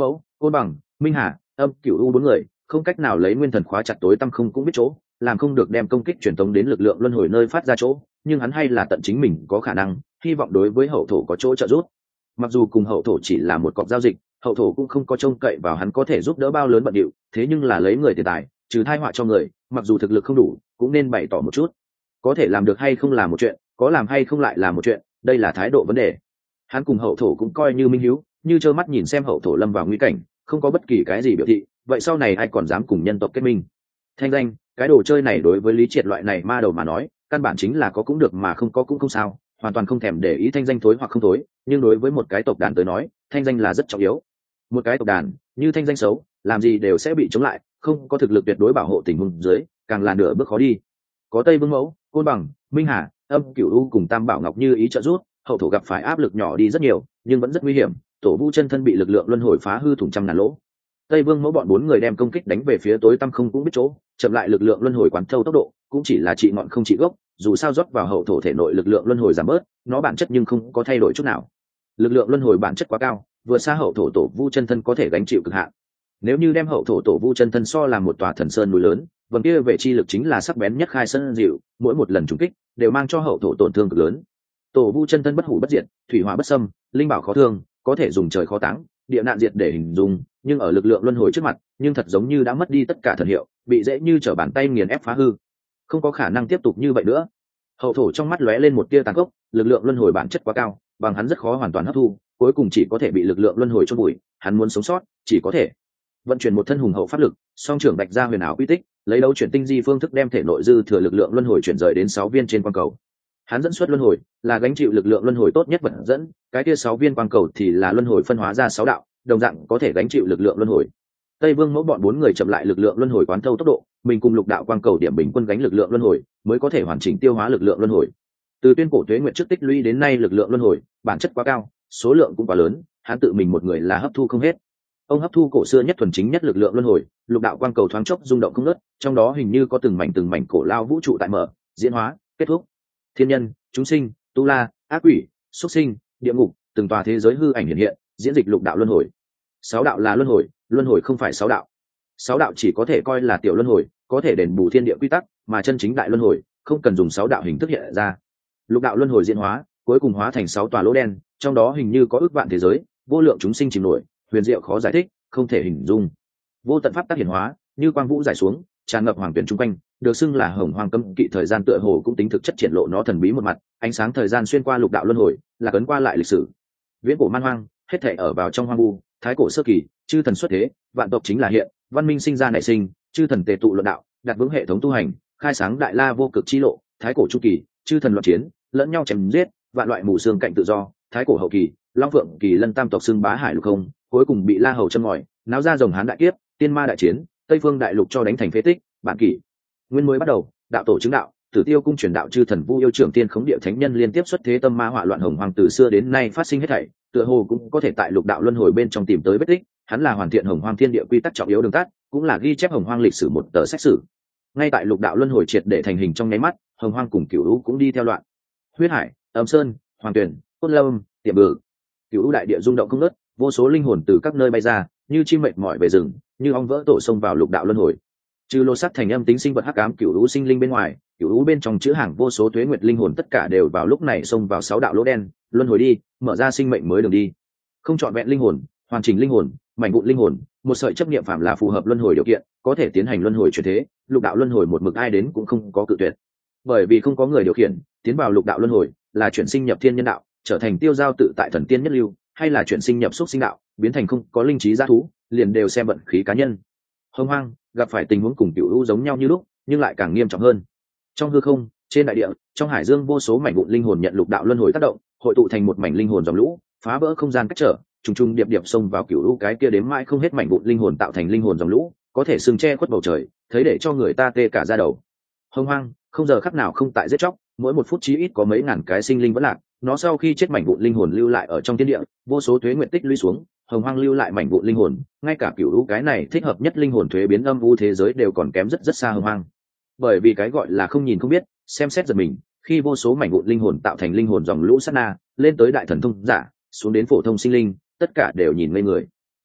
Côn Bằng, Minh Hà, Âm, Cửu U bốn người không cách nào lấy nguyên thần khóa chặt tối tăm không cũng biết chỗ, làm không được đem công kích truyền tống đến lực lượng luân hồi nơi phát ra chỗ, nhưng hắn hay là tận chính mình có khả năng, hy vọng đối với hậu thổ có chỗ trợ giúp. Mặc dù cùng hậu thổ chỉ là một cọc giao dịch, hậu thổ cũng không có trông cậy vào hắn có thể giúp đỡ bao lớn bận điệu, thế nhưng là lấy người tiền tài trừ thai họa cho người, mặc dù thực lực không đủ cũng nên bày tỏ một chút. Có thể làm được hay không là một chuyện, có làm hay không lại là một chuyện, đây là thái độ vấn đề. Hắn cùng hậu thổ cũng coi như minh hiếu, như trơ mắt nhìn xem hậu thổ lâm vào nguy cảnh, không có bất kỳ cái gì biểu thị, vậy sau này ai còn dám cùng nhân tộc kết minh? Thanh danh, cái đồ chơi này đối với Lý Triệt loại này ma đầu mà nói, căn bản chính là có cũng được mà không có cũng không sao, hoàn toàn không thèm để ý thanh danh thối hoặc không thối, nhưng đối với một cái tộc đàn tới nói, thanh danh là rất trọng yếu. Một cái tộc đàn, như thanh danh xấu, làm gì đều sẽ bị chống lại, không có thực lực tuyệt đối bảo hộ tình huống dưới, càng là nửa bước khó đi. Có Tây Vương Mẫu, Côn Bằng, Minh Hà, Âm, Cửu U cùng Tam Bảo Ngọc như ý trợ giúp, hậu thổ gặp phải áp lực nhỏ đi rất nhiều, nhưng vẫn rất nguy hiểm, tổ vu chân thân bị lực lượng luân hồi phá hư thủng trăm ngàn lỗ. Tây Vương Mẫu bọn bốn người đem công kích đánh về phía tối tăm không cũng biết chỗ, chậm lại lực lượng luân hồi quán thâu tốc độ, cũng chỉ là trị ngọn không trị gốc, dù sao rót vào hậu thổ thể nội lực lượng luân hồi giảm bớt, nó bản chất nhưng không có thay đổi chút nào. Lực lượng luân hồi bản chất quá cao, vừa xa hậu thổ tổ vu chân thân có thể gánh chịu cực hạn. Nếu như đem hậu thổ tổ vu chân thân so làm một tòa thần sơn núi lớn, vầng kia về chi lực chính là sắc bén nhất khai sơn dịu, mỗi một lần trùng kích đều mang cho hậu thổ tổn thương cực lớn. Tổ vu chân thân bất hủ bất diệt, thủy hỏa bất xâm, linh bảo khó thương, có thể dùng trời khó táng, địa nạn diệt để hình dung, nhưng ở lực lượng luân hồi trước mặt, nhưng thật giống như đã mất đi tất cả thần hiệu, bị dễ như trở bàn tay nghiền ép phá hư, không có khả năng tiếp tục như vậy nữa. Hậu thổ trong mắt lóe lên một tia tàn khốc, lực lượng luân hồi bản chất quá cao, bằng hắn rất khó hoàn toàn hấp thu, cuối cùng chỉ có thể bị lực lượng luân hồi chôn bụi, hắn muốn sống sót, chỉ có thể vận chuyển một thân hùng hậu pháp lực, song trưởng bạch ra huyền ảo quy tích, lấy đấu chuyển tinh di phương thức đem thể nội dư thừa lực lượng luân hồi chuyển rời đến sáu viên trên quang cầu. Hắn dẫn xuất luân hồi, là gánh chịu lực lượng luân hồi tốt nhất vật dẫn, cái kia sáu viên quang cầu thì là luân hồi phân hóa ra sáu đạo, đồng dạng có thể gánh chịu lực lượng luân hồi. Tây Vương Mẫu bọn bốn người chậm lại lực lượng luân hồi quán thâu tốc độ, mình cùng lục đạo quang cầu điểm bình quân gánh lực lượng luân hồi, mới có thể hoàn chỉnh tiêu hóa lực lượng luân hồi. Từ tuyên cổ tuế nguyện trước tích lũy đến nay lực lượng luân hồi, bản chất quá cao, số lượng cũng quá lớn, hắn tự mình một người là hấp thu không hết. Ông hấp thu cổ xưa nhất thuần chính nhất lực lượng luân hồi, lục đạo quang cầu thoáng chốc rung động không ngớt, trong đó hình như có từng mảnh từng mảnh cổ lao vũ trụ tại mở, diễn hóa, kết thúc. Thiên nhân, chúng sinh, tu la, ác quỷ, xuất sinh, địa ngục, từng tòa thế giới hư ảnh hiện hiện, diễn dịch lục đạo luân hồi. Sáu đạo là luân hồi, luân hồi không phải sáu đạo. Sáu đạo chỉ có thể coi là tiểu luân hồi, có thể đền bù thiên địa quy tắc, mà chân chính đại luân hồi không cần dùng sáu đạo hình thức hiện ra. Lục đạo luân hồi diễn hóa, cuối cùng hóa thành sáu tòa lỗ đen, trong đó hình như có ước vạn thế giới, vô lượng chúng sinh chìm nổi, huyền diệu khó giải thích, không thể hình dung. Vô tận pháp tác hiển hóa, như quang vũ giải xuống, tràn ngập hoàng tuyển trung quanh, được xưng là hồng hoàng cấm kỵ thời gian tựa hồ cũng tính thực chất triển lộ nó thần bí một mặt, ánh sáng thời gian xuyên qua lục đạo luân hồi, là cấn qua lại lịch sử. Viễn cổ man hoang, hết thảy ở vào trong hoang vu, thái cổ sơ kỳ, chư thần xuất thế, vạn tộc chính là hiện, văn minh sinh ra nảy sinh, chư thần tề tụ luận đạo, đặt vững hệ thống tu hành, khai sáng đại la vô cực chi lộ, thái cổ chu kỳ, chư thần loạn chiến, lẫn nhau chém giết, vạn loại mù xương cạnh tự do, thái cổ hậu kỳ, long phượng kỳ lân tam tộc xưng bá hải lục không, cuối cùng bị la hầu châm ngòi, náo ra rồng hán đại kiếp, tiên ma đại chiến, tây phương đại lục cho đánh thành phế tích, bản kỷ nguyên mới bắt đầu, đạo tổ chứng đạo, tử tiêu cung truyền đạo chư thần vu yêu trưởng tiên khống địa thánh nhân liên tiếp xuất thế tâm ma họa loạn hồng hoàng từ xưa đến nay phát sinh hết thảy, tựa hồ cũng có thể tại lục đạo luân hồi bên trong tìm tới vết tích. Hắn là hoàn thiện hồng hoang thiên địa quy tắc trọng yếu đường tắt, cũng là ghi chép hồng hoang lịch sử một tờ sách sử. Ngay tại lục đạo luân hồi triệt để thành hình trong nháy mắt, hồng hoang cùng cửu lũ cũng đi theo loạn. Huyết hải, âm sơn, hoàng tuyển, cốt lâm, tiệm bự, cửu lũ đại địa rung động không ngớt, vô số linh hồn từ các nơi bay ra, như chim mệt mỏi về rừng, như ong vỡ tổ xông vào lục đạo luân hồi. Trừ lô sắc thành âm tính sinh vật hắc ám cửu lũ sinh linh bên ngoài, cửu lũ bên trong chứa hàng vô số tuế nguyệt linh hồn tất cả đều vào lúc này xông vào sáu đạo lỗ đen, luân hồi đi, mở ra sinh mệnh mới đường đi. Không chọn vẹn linh hồn, hoàn chỉnh linh hồn, mảnh vụn linh hồn, một sợi chấp niệm phạm là phù hợp luân hồi điều kiện, có thể tiến hành luân hồi chuyển thế, lục đạo luân hồi một mực ai đến cũng không có cự tuyệt. Bởi vì không có người điều khiển, tiến vào lục đạo luân hồi, là chuyển sinh nhập thiên nhân đạo, trở thành tiêu giao tự tại thần tiên nhất lưu, hay là chuyển sinh nhập xúc sinh đạo, biến thành không có linh trí giá thú, liền đều xem vận khí cá nhân. Hồng hoang gặp phải tình huống cùng cửu lũ giống nhau như lúc, nhưng lại càng nghiêm trọng hơn. Trong hư không, trên đại địa, trong hải dương vô số mảnh vụn linh hồn nhận lục đạo luân hồi tác động, hội tụ thành một mảnh linh hồn dòng lũ, phá vỡ không gian cách trở, trùng trùng điệp điệp xông vào cửu lũ cái kia đếm mãi không hết mảnh vụn linh hồn tạo thành linh hồn dòng lũ, có thể sừng che khuất bầu trời, thấy để cho người ta tê cả da đầu. Hồng hoang không giờ khắc nào không tại giết chóc, mỗi một phút chí ít có mấy ngàn cái sinh linh vẫn lạc, nó sau khi chết mảnh vụn linh hồn lưu lại ở trong thiên địa, vô số tuế nguyện tích lũy xuống, hồng hoang lưu lại mảnh vụn linh hồn, ngay cả cửu lũ cái này thích hợp nhất linh hồn thuế biến âm u thế giới đều còn kém rất rất xa hồng hoang. Bởi vì cái gọi là không nhìn không biết, xem xét giật mình, khi vô số mảnh vụn linh hồn tạo thành linh hồn dòng lũ sát na, lên tới đại thần thông giả, xuống đến phổ thông sinh linh, tất cả đều nhìn ngây người.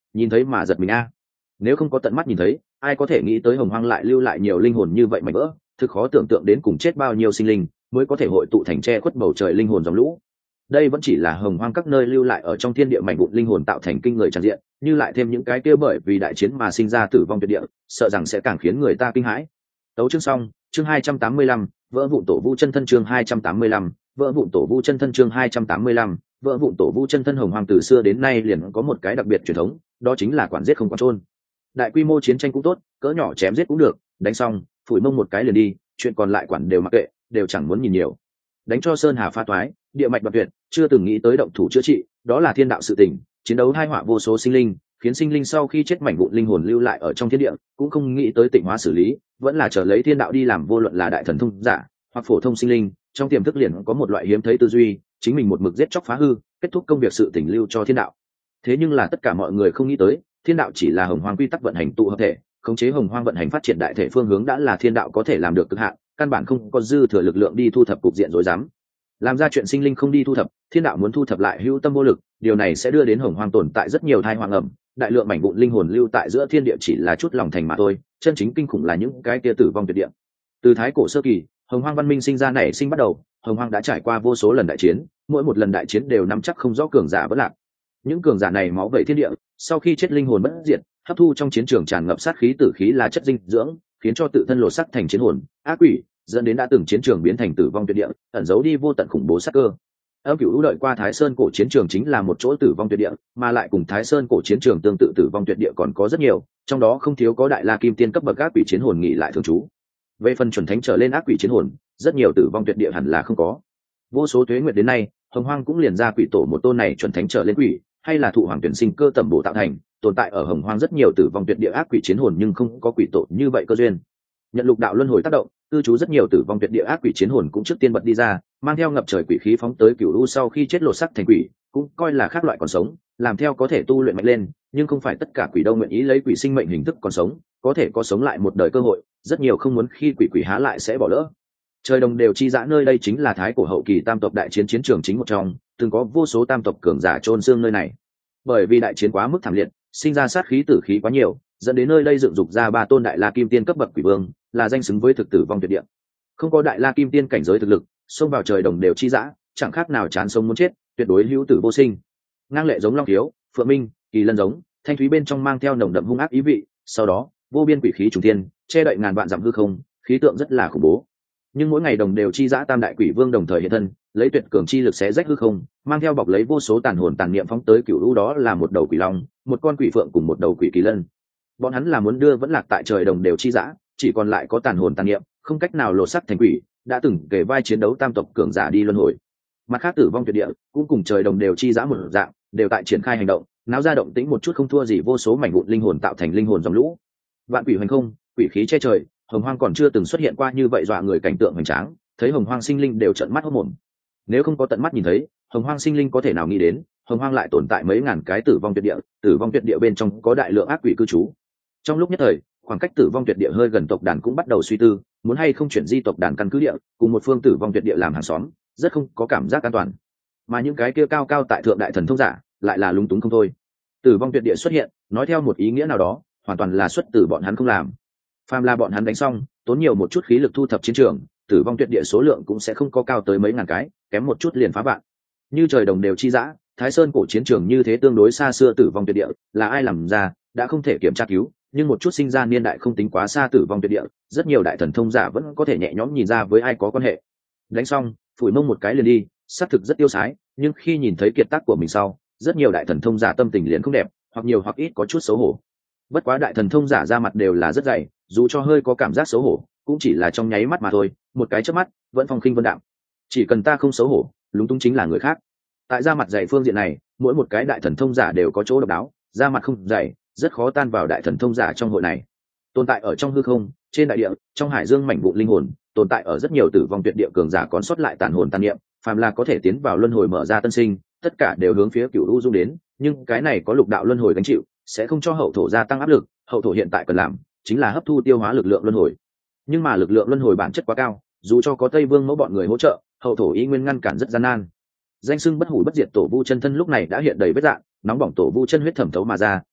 nhìn thấy mà giật mình a. Nếu không có tận mắt nhìn thấy, ai có thể nghĩ tới hồng hoang lại lưu lại nhiều linh hồn như vậy mảnh vỡ, thực khó tưởng tượng đến cùng chết bao nhiêu sinh linh mới có thể hội tụ thành che khuất bầu trời linh hồn dòng lũ. Đây vẫn chỉ là hồng hoang các nơi lưu lại ở trong thiên địa mảnh vụn linh hồn tạo thành kinh người tràn diện, như lại thêm những cái kia bởi vì đại chiến mà sinh ra tử vong tuyệt địa, sợ rằng sẽ càng khiến người ta kinh hãi. Tấu chương xong, chương hai trăm tám mươi lăm, vỡ vụn tổ vu chân thân chương hai trăm tám mươi lăm, vỡ vụn tổ vu chân thân chương hai trăm tám mươi lăm, vỡ vụn tổ vu chân thân. Hồng hoang từ xưa đến nay liền có một cái đặc biệt truyền thống, đó chính là quản giết không quản chôn. Đại quy mô chiến tranh cũng tốt, cỡ nhỏ chém giết cũng được, đánh xong, phủi mông một cái liền đi, chuyện còn lại quản đều mặc kệ, đều chẳng muốn nhìn nhiều. Đánh cho sơn hà pha toái, địa mạch đoạt tuyệt, chưa từng nghĩ tới động thủ chữa trị, đó là thiên đạo sự tình, chiến đấu hai họa vô số sinh linh, khiến sinh linh sau khi chết mảnh vụn linh hồn lưu lại ở trong thiên địa, cũng không nghĩ tới tịnh hóa xử lý, vẫn là chờ lấy thiên đạo đi làm. Vô luận là đại thần thông giả hoặc phổ thông sinh linh, trong tiềm thức liền có một loại hiếm thấy tư duy, chính mình một mực giết chóc phá hư, kết thúc công việc sự tình lưu cho thiên đạo. Thế nhưng là tất cả mọi người không nghĩ tới, thiên đạo chỉ là hồng hoang quy tắc vận hành tụ hợp thể, khống chế hồng hoang vận hành phát triển đại thể phương hướng đã là thiên đạo có thể làm được cực hạn, căn bản không có dư thừa lực lượng đi thu thập cục diện rối rắm. Làm ra chuyện sinh linh không đi thu thập, thiên đạo muốn thu thập lại hữu tâm vô lực, điều này sẽ đưa đến hồng hoang tồn tại rất nhiều thai hoàng ẩm, đại lượng mảnh vụn linh hồn lưu tại giữa thiên địa chỉ là chút lòng thành mà thôi, chân chính kinh khủng là những cái kia tử vong tuyệt địa. Từ thái cổ sơ kỳ, hồng hoang văn minh sinh ra nảy sinh bắt đầu, hồng hoang đã trải qua vô số lần đại chiến, mỗi một lần đại chiến đều nắm chắc không rõ cường giả vẫn lạc. Những cường giả này máu vẩy thiên địa, sau khi chết linh hồn bất diệt, hấp thu trong chiến trường tràn ngập sát khí, tử khí là chất dinh dưỡng, khiến cho tự thân lột sắc thành chiến hồn ác quỷ, dẫn đến đã từng chiến trường biến thành tử vong tuyệt địa, ẩn giấu đi vô tận khủng bố sát cơ. Âm Cửu đợi qua Thái Sơn cổ chiến trường chính là một chỗ tử vong tuyệt địa, mà lại cùng Thái Sơn cổ chiến trường tương tự tử vong tuyệt địa còn có rất nhiều, trong đó không thiếu có đại la kim tiên cấp bậc ác quỷ chiến hồn nghỉ lại thường trú. Về phần chuẩn thánh trở lên ác quỷ chiến hồn, rất nhiều tử vong tuyệt địa hẳn là không có. Vô số tuế nguyệt đến nay, hồng hoang cũng liền ra quỷ tổ một tôn này chuẩn thánh trở lên quỷ, hay là thụ hoàng tuyển sinh cơ tẩm bổ tạo thành, tồn tại ở hồng hoang rất nhiều tử vong tuyệt địa ác quỷ chiến hồn nhưng không có quỷ tổ như vậy cơ duyên. Nhận lục đạo luân hồi tác động, cư trú rất nhiều tử vong tuyệt địa ác quỷ chiến hồn cũng trước tiên bật đi ra, mang theo ngập trời quỷ khí phóng tới cửu u, sau khi chết lột sắc thành quỷ, cũng coi là khác loại còn sống, làm theo có thể tu luyện mạnh lên, nhưng không phải tất cả quỷ đâu nguyện ý lấy quỷ sinh mệnh hình thức còn sống, có thể có sống lại một đời cơ hội, rất nhiều không muốn khi quỷ quỷ há lại sẽ bỏ lỡ. Trời đồng đều chi dã, nơi đây chính là thái cổ hậu kỳ tam tộc đại chiến chiến trường chính một trong, từng có vô số tam tộc cường giả chôn xương nơi này. Bởi vì đại chiến quá mức thảm liệt, sinh ra sát khí tử khí quá nhiều, dẫn đến nơi đây dựng dục ra ba tôn đại la kim tiên cấp bậc quỷ vương, là danh xứng với thực tử vong tuyệt địa. Không có đại la kim tiên cảnh giới thực lực, xông vào trời đồng đều chi dã, chẳng khác nào chán sống muốn chết, tuyệt đối hữu tử vô sinh. Ngang lệ giống long thiếu, phượng minh, kỳ lân giống, thanh thúy bên trong mang theo nồng đậm hung ác ý vị, sau đó vô biên quỷ khí trùng thiên, che đậy ngàn vạn dặm hư không, khí tượng rất là khủng bố. Nhưng mỗi ngày đồng đều chi dã tam đại quỷ vương đồng thời hiện thân, lấy tuyệt cường chi lực xé rách hư không, mang theo bọc lấy vô số tàn hồn tàn niệm phóng tới cửu u, đó là một đầu quỷ long, một con quỷ phượng cùng một đầu quỷ kỳ lân. Bọn hắn là muốn đưa vẫn lạc tại trời đồng đều chi dã, chỉ còn lại có tàn hồn tàn niệm, không cách nào lột sắc thành quỷ, đã từng kể vai chiến đấu tam tộc cường giả đi luân hồi. Mặt khác tử vong tuyệt địa cũng cùng trời đồng đều chi dã một dạng, đều tại triển khai hành động, náo ra động tĩnh một chút không thua gì vô số mảnh vụn linh hồn tạo thành linh hồn dòng lũ. Vạn quỷ hoành không, quỷ khí che trời, hồng hoang còn chưa từng xuất hiện qua như vậy dọa người cảnh tượng hoành tráng, thấy hồng hoang sinh linh đều trợn mắt hốt mồm. Nếu không có tận mắt nhìn thấy, hồng hoang sinh linh có thể nào nghĩ đến hồng hoang lại tồn tại mấy ngàn cái tử vong tuyệt địa, tử vong tuyệt địa bên trong có đại lượng ác quỷ cư trú. Trong lúc nhất thời, khoảng cách tử vong tuyệt địa hơi gần, tộc đàn cũng bắt đầu suy tư, muốn hay không chuyển di tộc đàn căn cứ địa, cùng một phương tử vong tuyệt địa làm hàng xóm, rất không có cảm giác an toàn. Mà những cái kia cao cao tại thượng đại thần thông giả lại là lúng túng không thôi. Tử vong tuyệt địa xuất hiện, nói theo một ý nghĩa nào đó, hoàn toàn là xuất từ bọn hắn không làm. Phàm là bọn hắn đánh xong, tốn nhiều một chút khí lực thu thập chiến trường, tử vong tuyệt địa số lượng cũng sẽ không có cao tới mấy ngàn cái, kém một chút liền phá vạn. Như trời đồng đều chi dã, Thái Sơn cổ chiến trường như thế tương đối xa xưa tử vong tuyệt địa, là ai làm ra, đã không thể kiểm tra cứu, nhưng một chút sinh ra niên đại không tính quá xa tử vong tuyệt địa, rất nhiều đại thần thông giả vẫn có thể nhẹ nhõm nhìn ra với ai có quan hệ. Đánh xong, phủi mông một cái liền đi, xác thực rất tiêu sái, nhưng khi nhìn thấy kiệt tác của mình sau, rất nhiều đại thần thông giả tâm tình liền không đẹp, hoặc nhiều hoặc ít có chút xấu hổ. Bất quá đại thần thông giả ra mặt đều là rất dày, dù cho hơi có cảm giác xấu hổ, cũng chỉ là trong nháy mắt mà thôi, một cái chớp mắt, vẫn phong khinh vân đạm. Chỉ cần ta không xấu hổ, lúng túng chính là người khác. Tại ra mặt dày phương diện này, mỗi một cái đại thần thông giả đều có chỗ độc đáo, ra mặt không dày, rất khó tan vào đại thần thông giả trong hội này. Tồn tại ở trong hư không, trên đại địa, trong hải dương mảnh vụn linh hồn, tồn tại ở rất nhiều tử vong tuyệt địa cường giả còn sót lại tàn hồn tàn niệm, phàm là có thể tiến vào luân hồi mở ra tân sinh, tất cả đều hướng phía cửu u dung đến, nhưng cái này có lục đạo luân hồi gánh chịu, sẽ không cho hậu thổ gia tăng áp lực, hậu thổ hiện tại cần làm chính là hấp thu tiêu hóa lực lượng luân hồi. Nhưng mà lực lượng luân hồi bản chất quá cao, dù cho có Tây Vương mẫu bọn người hỗ trợ, hậu thổ y nguyên ngăn cản rất gian nan. Danh xưng bất hủ bất diệt tổ vu chân thân lúc này đã hiện đầy vết rạn, nóng bỏng tổ vu chân huyết thẩm thấu mà ra,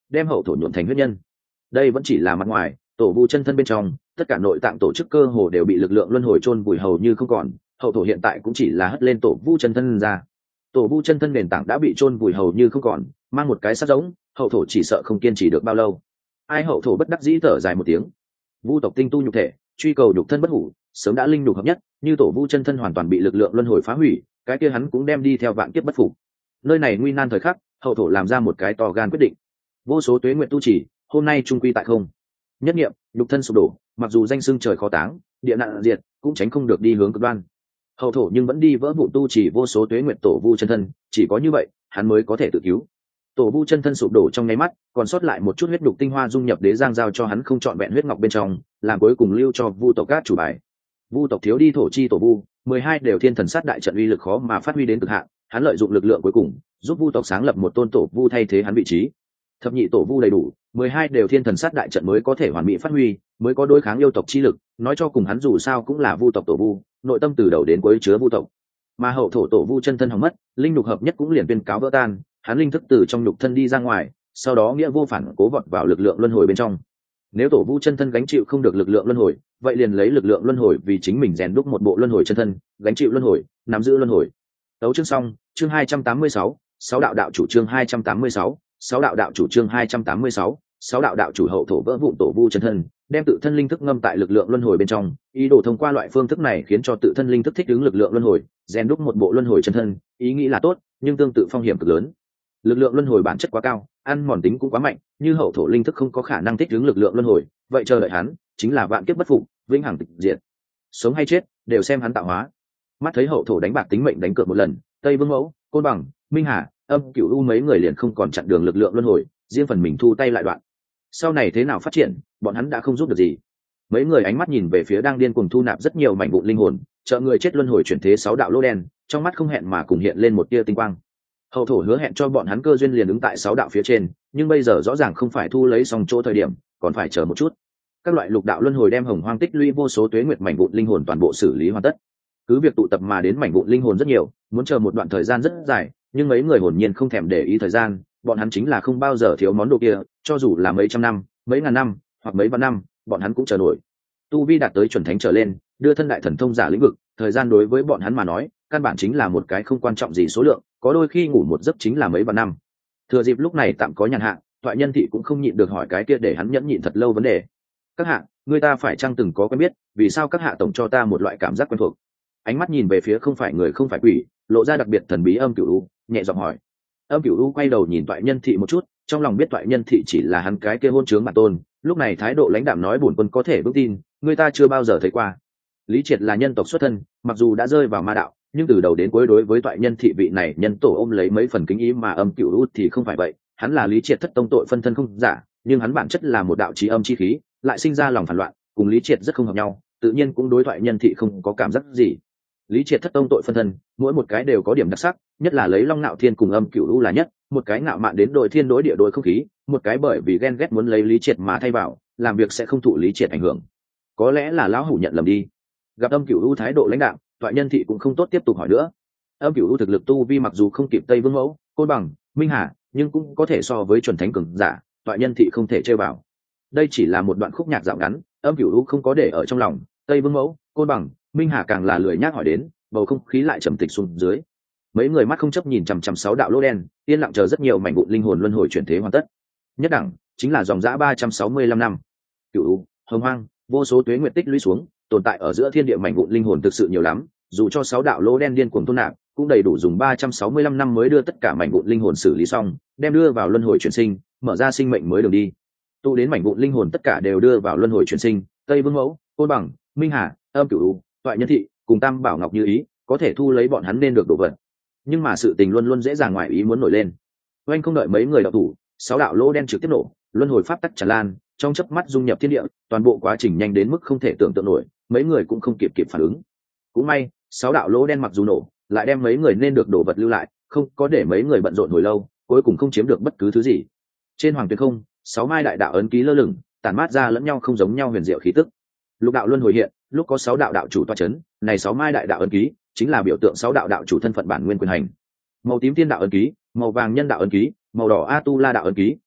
đem hậu thổ nhuộm thành huyết nhân. Đây vẫn chỉ là mặt ngoài, tổ vu chân thân bên trong tất cả nội tạng tổ chức cơ hồ đều bị lực lượng luân hồi chôn vùi hầu như không còn. Hậu thổ hiện tại cũng chỉ là hất lên tổ vu chân thân ra. Tổ vu chân thân nền tảng đã bị chôn vùi hầu như không còn, mang một cái sát giống, hậu thổ chỉ sợ không kiên trì được bao lâu. Ai hậu thổ bất đắc dĩ thở dài một tiếng. Vu tộc tinh tu nhục thể, truy cầu nhục thân bất hủ, sớm đã linh nhục hợp nhất, như tổ vu chân thân hoàn toàn bị lực lượng luân hồi phá hủy, cái kia hắn cũng đem đi theo vạn kiếp bất phục. Nơi này nguy nan thời khắc, hậu thổ làm ra một cái to gan quyết định. Vô số tuế nguyện tu trì, hôm nay trung quy tại không. Nhất niệm, nhục thân sụp đổ, mặc dù danh xưng trời khó táng, địa nạn diệt, cũng tránh không được đi hướng cực đoan. Hậu thổ nhưng vẫn đi vỡ vụ tu trì vô số tuế nguyện tổ vu chân thân, chỉ có như vậy, hắn mới có thể tự cứu. Tổ vu chân thân sụp đổ trong nháy mắt, còn sót lại một chút huyết nhục tinh hoa dung nhập đế giang giao cho hắn không chọn vẹn huyết ngọc bên trong, làm cuối cùng lưu cho vu tộc các chủ bài. Vu tộc thiếu đi thổ chi tổ vu, mười hai đều thiên thần sát đại trận uy lực khó mà phát huy đến cực hạn, hắn lợi dụng lực lượng cuối cùng, giúp vu tộc sáng lập một tôn tổ vu thay thế hắn vị trí. Thập nhị tổ vu đầy đủ, mười hai đều thiên thần sát đại trận mới có thể hoàn mỹ phát huy, mới có đối kháng yêu tộc chi lực, nói cho cùng hắn dù sao cũng là vu tộc tổ vu, nội tâm từ đầu đến cuối chứa vu tộc. Mà hậu thổ tổ vu chân thân hỏng mất, linh nhục hợp nhất cũng liền tuyên cáo vỡ tan, hắn linh thức từ trong nhục thân đi ra ngoài, sau đó nghĩa vô phản cố vọt vào lực lượng luân hồi bên trong. Nếu tổ vu chân thân gánh chịu không được lực lượng luân hồi, vậy liền lấy lực lượng luân hồi vì chính mình rèn đúc một bộ luân hồi chân thân, gánh chịu luân hồi, nắm giữ luân hồi. Tấu chương xong, chương hai trăm tám mươi sáu, sáu đạo đạo chủ chương hai trăm tám mươi sáu, sáu đạo đạo chủ chương hai trăm tám mươi sáu, sáu đạo đạo chủ hậu thổ vỡ vụn tổ vu chân thân, đem tự thân linh thức ngâm tại lực lượng luân hồi bên trong, ý đồ thông qua loại phương thức này khiến cho tự thân linh thức thích ứng lực lượng luân hồi, rèn đúc một bộ luân hồi chân thân, ý nghĩ là tốt, nhưng tương tự phong hiểm cực lớn. Lực lượng luân hồi bản chất quá cao, ăn mòn tính cũng quá mạnh, như hậu thổ linh thức không có khả năng thích ứng lực lượng luân hồi, vậy chờ đợi hắn chính là vạn kiếp bất phục, vĩnh hằng tịch diệt. Sống hay chết, đều xem hắn tạo hóa. Mắt thấy hậu thổ đánh bạc tính mệnh đánh cược một lần, Tây Vương Mẫu, Côn Bằng, Minh Hà, Âm Cửu U mấy người liền không còn chặn đường lực lượng luân hồi, riêng phần mình thu tay lại đoạn. Sau này thế nào phát triển, bọn hắn đã không giúp được gì. Mấy người ánh mắt nhìn về phía đang điên cuồng thu nạp rất nhiều mảnh vụn linh hồn, trợ người chết luân hồi chuyển thế sáu đạo lỗ đen, trong mắt không hẹn mà cùng hiện lên một tia tinh quang. Hậu thổ hứa hẹn cho bọn hắn cơ duyên liền ứng tại sáu đạo phía trên, nhưng bây giờ rõ ràng không phải thu lấy xong chỗ thời điểm, còn phải chờ một chút. Các loại lục đạo luân hồi đem hồng hoang tích lũy vô số tuế nguyệt mảnh vụn linh hồn toàn bộ xử lý hoàn tất. Cứ việc tụ tập mà đến mảnh vụn linh hồn rất nhiều, muốn chờ một đoạn thời gian rất dài, nhưng mấy người hồn nhiên không thèm để ý thời gian, bọn hắn chính là không bao giờ thiếu món đồ kia, cho dù là mấy trăm năm, mấy ngàn năm, hoặc mấy vạn năm, bọn hắn cũng chờ nổi. Tu vi đạt tới chuẩn thánh trở lên, đưa thân đại thần thông giả lĩnh vực, thời gian đối với bọn hắn mà nói, căn bản chính là một cái không quan trọng gì số lượng, có đôi khi ngủ một giấc chính là mấy vạn năm. Thừa dịp lúc này tạm có nhàn hạ, Toại Nhân Thị cũng không nhịn được hỏi cái kia để hắn nhẫn nhịn thật lâu vấn đề. Các hạ, người ta phải chăng từng có quen biết, vì sao các hạ tổng cho ta một loại cảm giác quen thuộc? Ánh mắt nhìn về phía không phải người không phải quỷ, lộ ra đặc biệt thần bí Âm Cửu U, nhẹ giọng hỏi. Âm Cửu U quay đầu nhìn Toại Nhân Thị một chút, trong lòng biết Toại Nhân Thị chỉ là hắn cái kia hôn trướng bản tôn, lúc này thái độ lãnh đạm nói bổn quân có thể vững tin, người ta chưa bao giờ thấy qua. Lý Triệt là nhân tộc xuất thân, mặc dù đã rơi vào ma đạo, nhưng từ đầu đến cuối đối với Toại Nhân Thị vị này nhân tổ ôm lấy mấy phần kính ý, mà Âm Cửu U thì không phải vậy, hắn là Lý Triệt thất tông tội phân thân không giả, nhưng hắn bản chất là một đạo chí âm chi khí, lại sinh ra lòng phản loạn, cùng Lý Triệt rất không hợp nhau, tự nhiên cũng đối Toại Nhân Thị không có cảm giác gì. Lý Triệt thất tông tội phân thân, mỗi một cái đều có điểm đặc sắc, nhất là lấy Long Nạo Thiên cùng Âm Cửu U là nhất, một cái ngạo mạn đến đội thiên đối địa đối không khí, một cái bởi vì ghen ghét muốn lấy Lý Triệt mà thay vào, làm việc sẽ không thụ Lý Triệt ảnh hưởng. Có lẽ là lão hủ nhận lầm đi. Gặp Âm Cửu U thái độ lãnh đạm, Toại Nhân Thị cũng không tốt tiếp tục hỏi nữa. Âm Cửu U thực lực tu vi mặc dù không kịp Tây Vương Mẫu, Côn Bằng, Minh Hà, nhưng cũng có thể so với chuẩn thánh cường giả, Toại Nhân Thị không thể chơi vào. Đây chỉ là một đoạn khúc nhạc dạo ngắn, Âm Cửu U không có để ở trong lòng, Tây Vương Mẫu, Côn Bằng, Minh Hà càng là lười nhác hỏi đến, bầu không khí lại trầm tịch xuống dưới. Mấy người mắt không chấp nhìn chằm chằm sáu đạo lỗ đen, yên lặng chờ rất nhiều mảnh vụn linh hồn luân hồi chuyển thế hoàn tất. Nhất đẳng chính là dòng dã ba trăm sáu mươi lăm năm. Cửu Hồng Hoang, vô số tuế nguyệt tích lũy xuống, tồn tại ở giữa thiên địa mảnh vụn linh hồn thực sự nhiều lắm, dù cho sáu đạo lỗ đen điên cuồng tuôn nạp, cũng đầy đủ dùng ba trăm sáu mươi lăm năm mới đưa tất cả mảnh vụn linh hồn xử lý xong, đem đưa vào luân hồi chuyển sinh, mở ra sinh mệnh mới đường đi. Tụ đến mảnh vụn linh hồn tất cả đều đưa vào luân hồi chuyển sinh, Tây Vương Mẫu, Côn Bằng, Minh Hà, Âm Cửu, Toại Nhân Thị cùng Tam Bảo Ngọc như ý, có thể thu lấy bọn hắn nên được đồ vật. Nhưng mà sự tình luôn luôn dễ dàng ngoài ý muốn nổi lên. Oanh không đợi mấy người đạo thủ, sáu đạo lỗ đen trực tiếp nổ, luân hồi pháp tắc tràn lan, trong chớp mắt dung nhập thiên địa, toàn bộ quá trình nhanh đến mức không thể tưởng tượng nổi, mấy người cũng không kịp kịp phản ứng. Cũng may, sáu đạo lỗ đen mặc dù nổ, lại đem mấy người nên được đồ vật lưu lại, không có để mấy người bận rộn hồi lâu, cuối cùng không chiếm được bất cứ thứ gì. Trên hoàng tuyệt không, sáu mai đại đạo ấn ký lơ lửng, tản mát ra lẫn nhau không giống nhau huyền diệu khí tức. Lục đạo luân hồi hiện, lúc có sáu đạo đạo chủ toa chấn, này sáu mai đại đạo ấn ký chính là biểu tượng sáu đạo đạo chủ thân phận bản nguyên quyền hành. Màu tím thiên đạo ấn ký, màu vàng nhân đạo ấn ký, màu đỏ a tu la đạo ấn ký,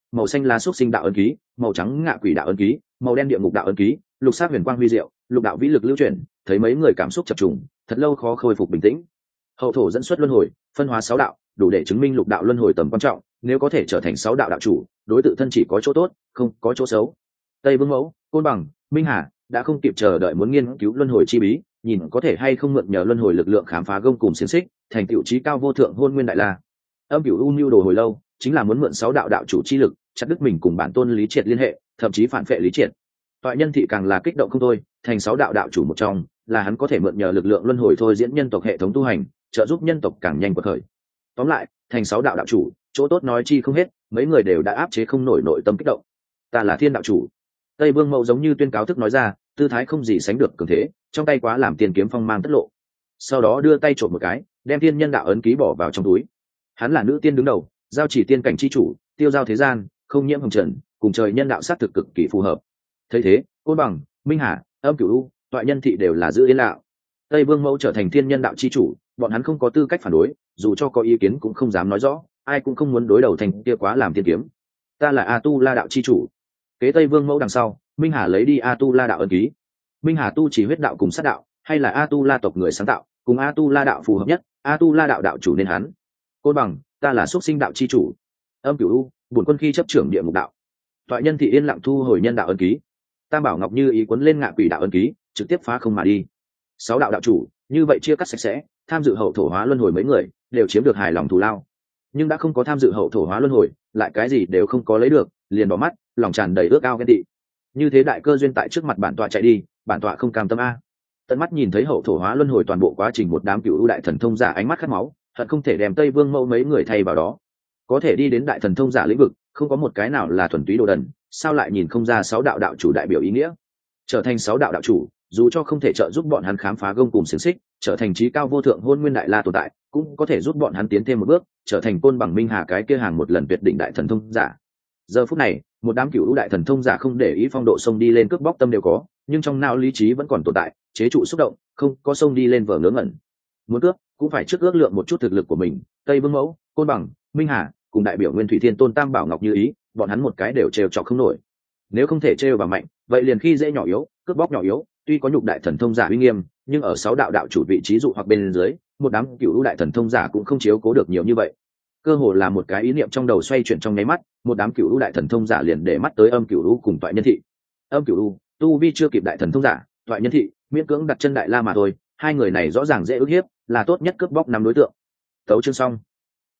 màu xanh lá xúc sinh đạo ấn ký, màu trắng ngạ quỷ đạo ấn ký, màu đen địa ngục đạo ấn ký, lục sắc huyền quang huy diệu, lục đạo vĩ lực lưu chuyển, thấy mấy người cảm xúc chập trùng, thật lâu khó khôi phục bình tĩnh. Hậu thổ dẫn xuất luân hồi, phân hóa sáu đạo, đủ để chứng minh lục đạo luân hồi tầm quan trọng, nếu có thể trở thành sáu đạo đạo chủ, đối tự thân chỉ có chỗ tốt, không có chỗ xấu. Tây Vương Mẫu, Côn Bằng, Minh Hà đã không kịp chờ đợi muốn nghiên cứu luân hồi chi bí, nhìn có thể hay không mượn nhờ luân hồi lực lượng khám phá gông cùng xiềng xích, thành tựu chí cao vô thượng hôn nguyên đại la. Âm Cửu U mưu đồ hồi lâu, chính là muốn mượn sáu đạo đạo chủ chi lực, chặt đứt mình cùng bản tôn Lý Triệt liên hệ, thậm chí phản phệ Lý Triệt. Toại Nhân Thị càng là kích động không thôi, thành sáu đạo đạo chủ một trong, là hắn có thể mượn nhờ lực lượng luân hồi thôi diễn nhân tộc hệ thống tu hành, trợ giúp nhân tộc càng nhanh quật khởi. Tóm lại, thành sáu đạo đạo chủ, chỗ tốt nói chi không hết, mấy người đều đã áp chế không nổi nội tâm kích động. Ta là Thiên đạo chủ. Tây Vương Mẫu giống như tuyên cáo thức nói ra, tư thái không gì sánh được cường thế, trong tay quá làm tiền kiếm phong mang tất lộ. Sau đó đưa tay trộm một cái, đem thiên nhân đạo ấn ký bỏ vào trong túi. Hắn là nữ tiên đứng đầu, giao chỉ tiên cảnh chi chủ, tiêu giao thế gian, không nhiễm hồng trần, cùng trời nhân đạo sát thực cực kỳ phù hợp. Thấy thế, Côn Bằng, Minh Hà, Âm Cửu U, Toại Nhân Thị đều là giữ yên lặng. Tây Vương Mẫu trở thành thiên nhân đạo chi chủ, bọn hắn không có tư cách phản đối, dù cho có ý kiến cũng không dám nói rõ, ai cũng không muốn đối đầu thành kia quá làm tiên kiếm. Ta là A Tu La đạo chi chủ. Kế Tây Vương Mẫu đằng sau, Minh Hà lấy đi A Tu La đạo ấn ký. Minh Hà tu chỉ huyết đạo cùng sát đạo, hay là A Tu La tộc người sáng tạo, cùng A Tu La đạo phù hợp nhất, A Tu La đạo đạo chủ nên hắn. Côn Bằng, ta là xuất sinh đạo chi chủ. Âm Cửu U, bổn quân khi chấp trưởng địa ngục đạo. Toại Nhân Thị yên lặng thu hồi nhân đạo ấn ký. Tam Bảo Ngọc Như ý cuốn lên ngạ quỷ đạo ấn ký, trực tiếp phá không mà đi. Sáu đạo đạo chủ, như vậy chia cắt sạch sẽ, tham dự hậu thổ hóa luân hồi mấy người đều chiếm được hài lòng thù lao, nhưng đã không có tham dự hậu thổ hóa luân hồi, lại cái gì đều không có lấy được, liền bỏ mắt, lòng tràn đầy ước ao ghen tị. Như thế đại cơ duyên tại trước mặt bản tọa chạy đi, bản tọa không cam tâm a. Tận mắt nhìn thấy hậu thổ hóa luân hồi toàn bộ quá trình, một đám cựu ưu đại thần thông giả ánh mắt khát máu, hận không thể đem Tây Vương Mẫu mấy người thay vào đó. Có thể đi đến đại thần thông giả lĩnh vực, không có một cái nào là thuần túy đồ đần, sao lại nhìn không ra sáu đạo đạo chủ đại biểu ý nghĩa. Trở thành sáu đạo đạo chủ, dù cho không thể trợ giúp bọn hắn khám phá gông cùng xiềng xích, trở thành trí cao vô thượng hôn nguyên đại la tồn tại, cũng có thể giúp bọn hắn tiến thêm một bước, trở thành Côn Bằng Minh Hà cái kia hàng một lần tuyệt đỉnh đại thần thông giả. Giờ phút này, một đám cựu đại thần thông giả không để ý phong độ sông đi lên cướp bóc tâm đều có, nhưng trong não lý trí vẫn còn tồn tại, chế trụ xúc động, không có sông đi lên vờ ngớ ngẩn. Muốn cướp, cũng phải trước ước lượng một chút thực lực của mình. Tây Vương Mẫu, Côn Bằng, Minh Hà cùng đại biểu Nguyên Thủy Thiên Tôn Tam Bảo Ngọc Như ý, bọn hắn một cái đều trêu chọc không nổi. Nếu không thể trêu vào mạnh, vậy liền khi dễ nhỏ yếu, cướp bóc nhỏ yếu. Tuy có nhục đại thần thông giả uy nghiêm, nhưng ở sáu đạo đạo chủ vị trí dụ hoặc bên dưới, một đám cựu đại thần thông giả cũng không chiếu cố được nhiều như vậy. Cơ hồ là một cái ý niệm trong đầu xoay chuyển trong nháy mắt, một đám cựu đại thần thông giả liền để mắt tới Âm Cửu U cùng Toại Nhân Thị. Âm Cửu U tu vi chưa kịp đại thần thông giả, Toại Nhân Thị miễn cưỡng đặt chân đại la mà thôi, hai người này rõ ràng dễ ức hiếp, là tốt nhất cướp bóc năm đối tượng. Tấu chương xong.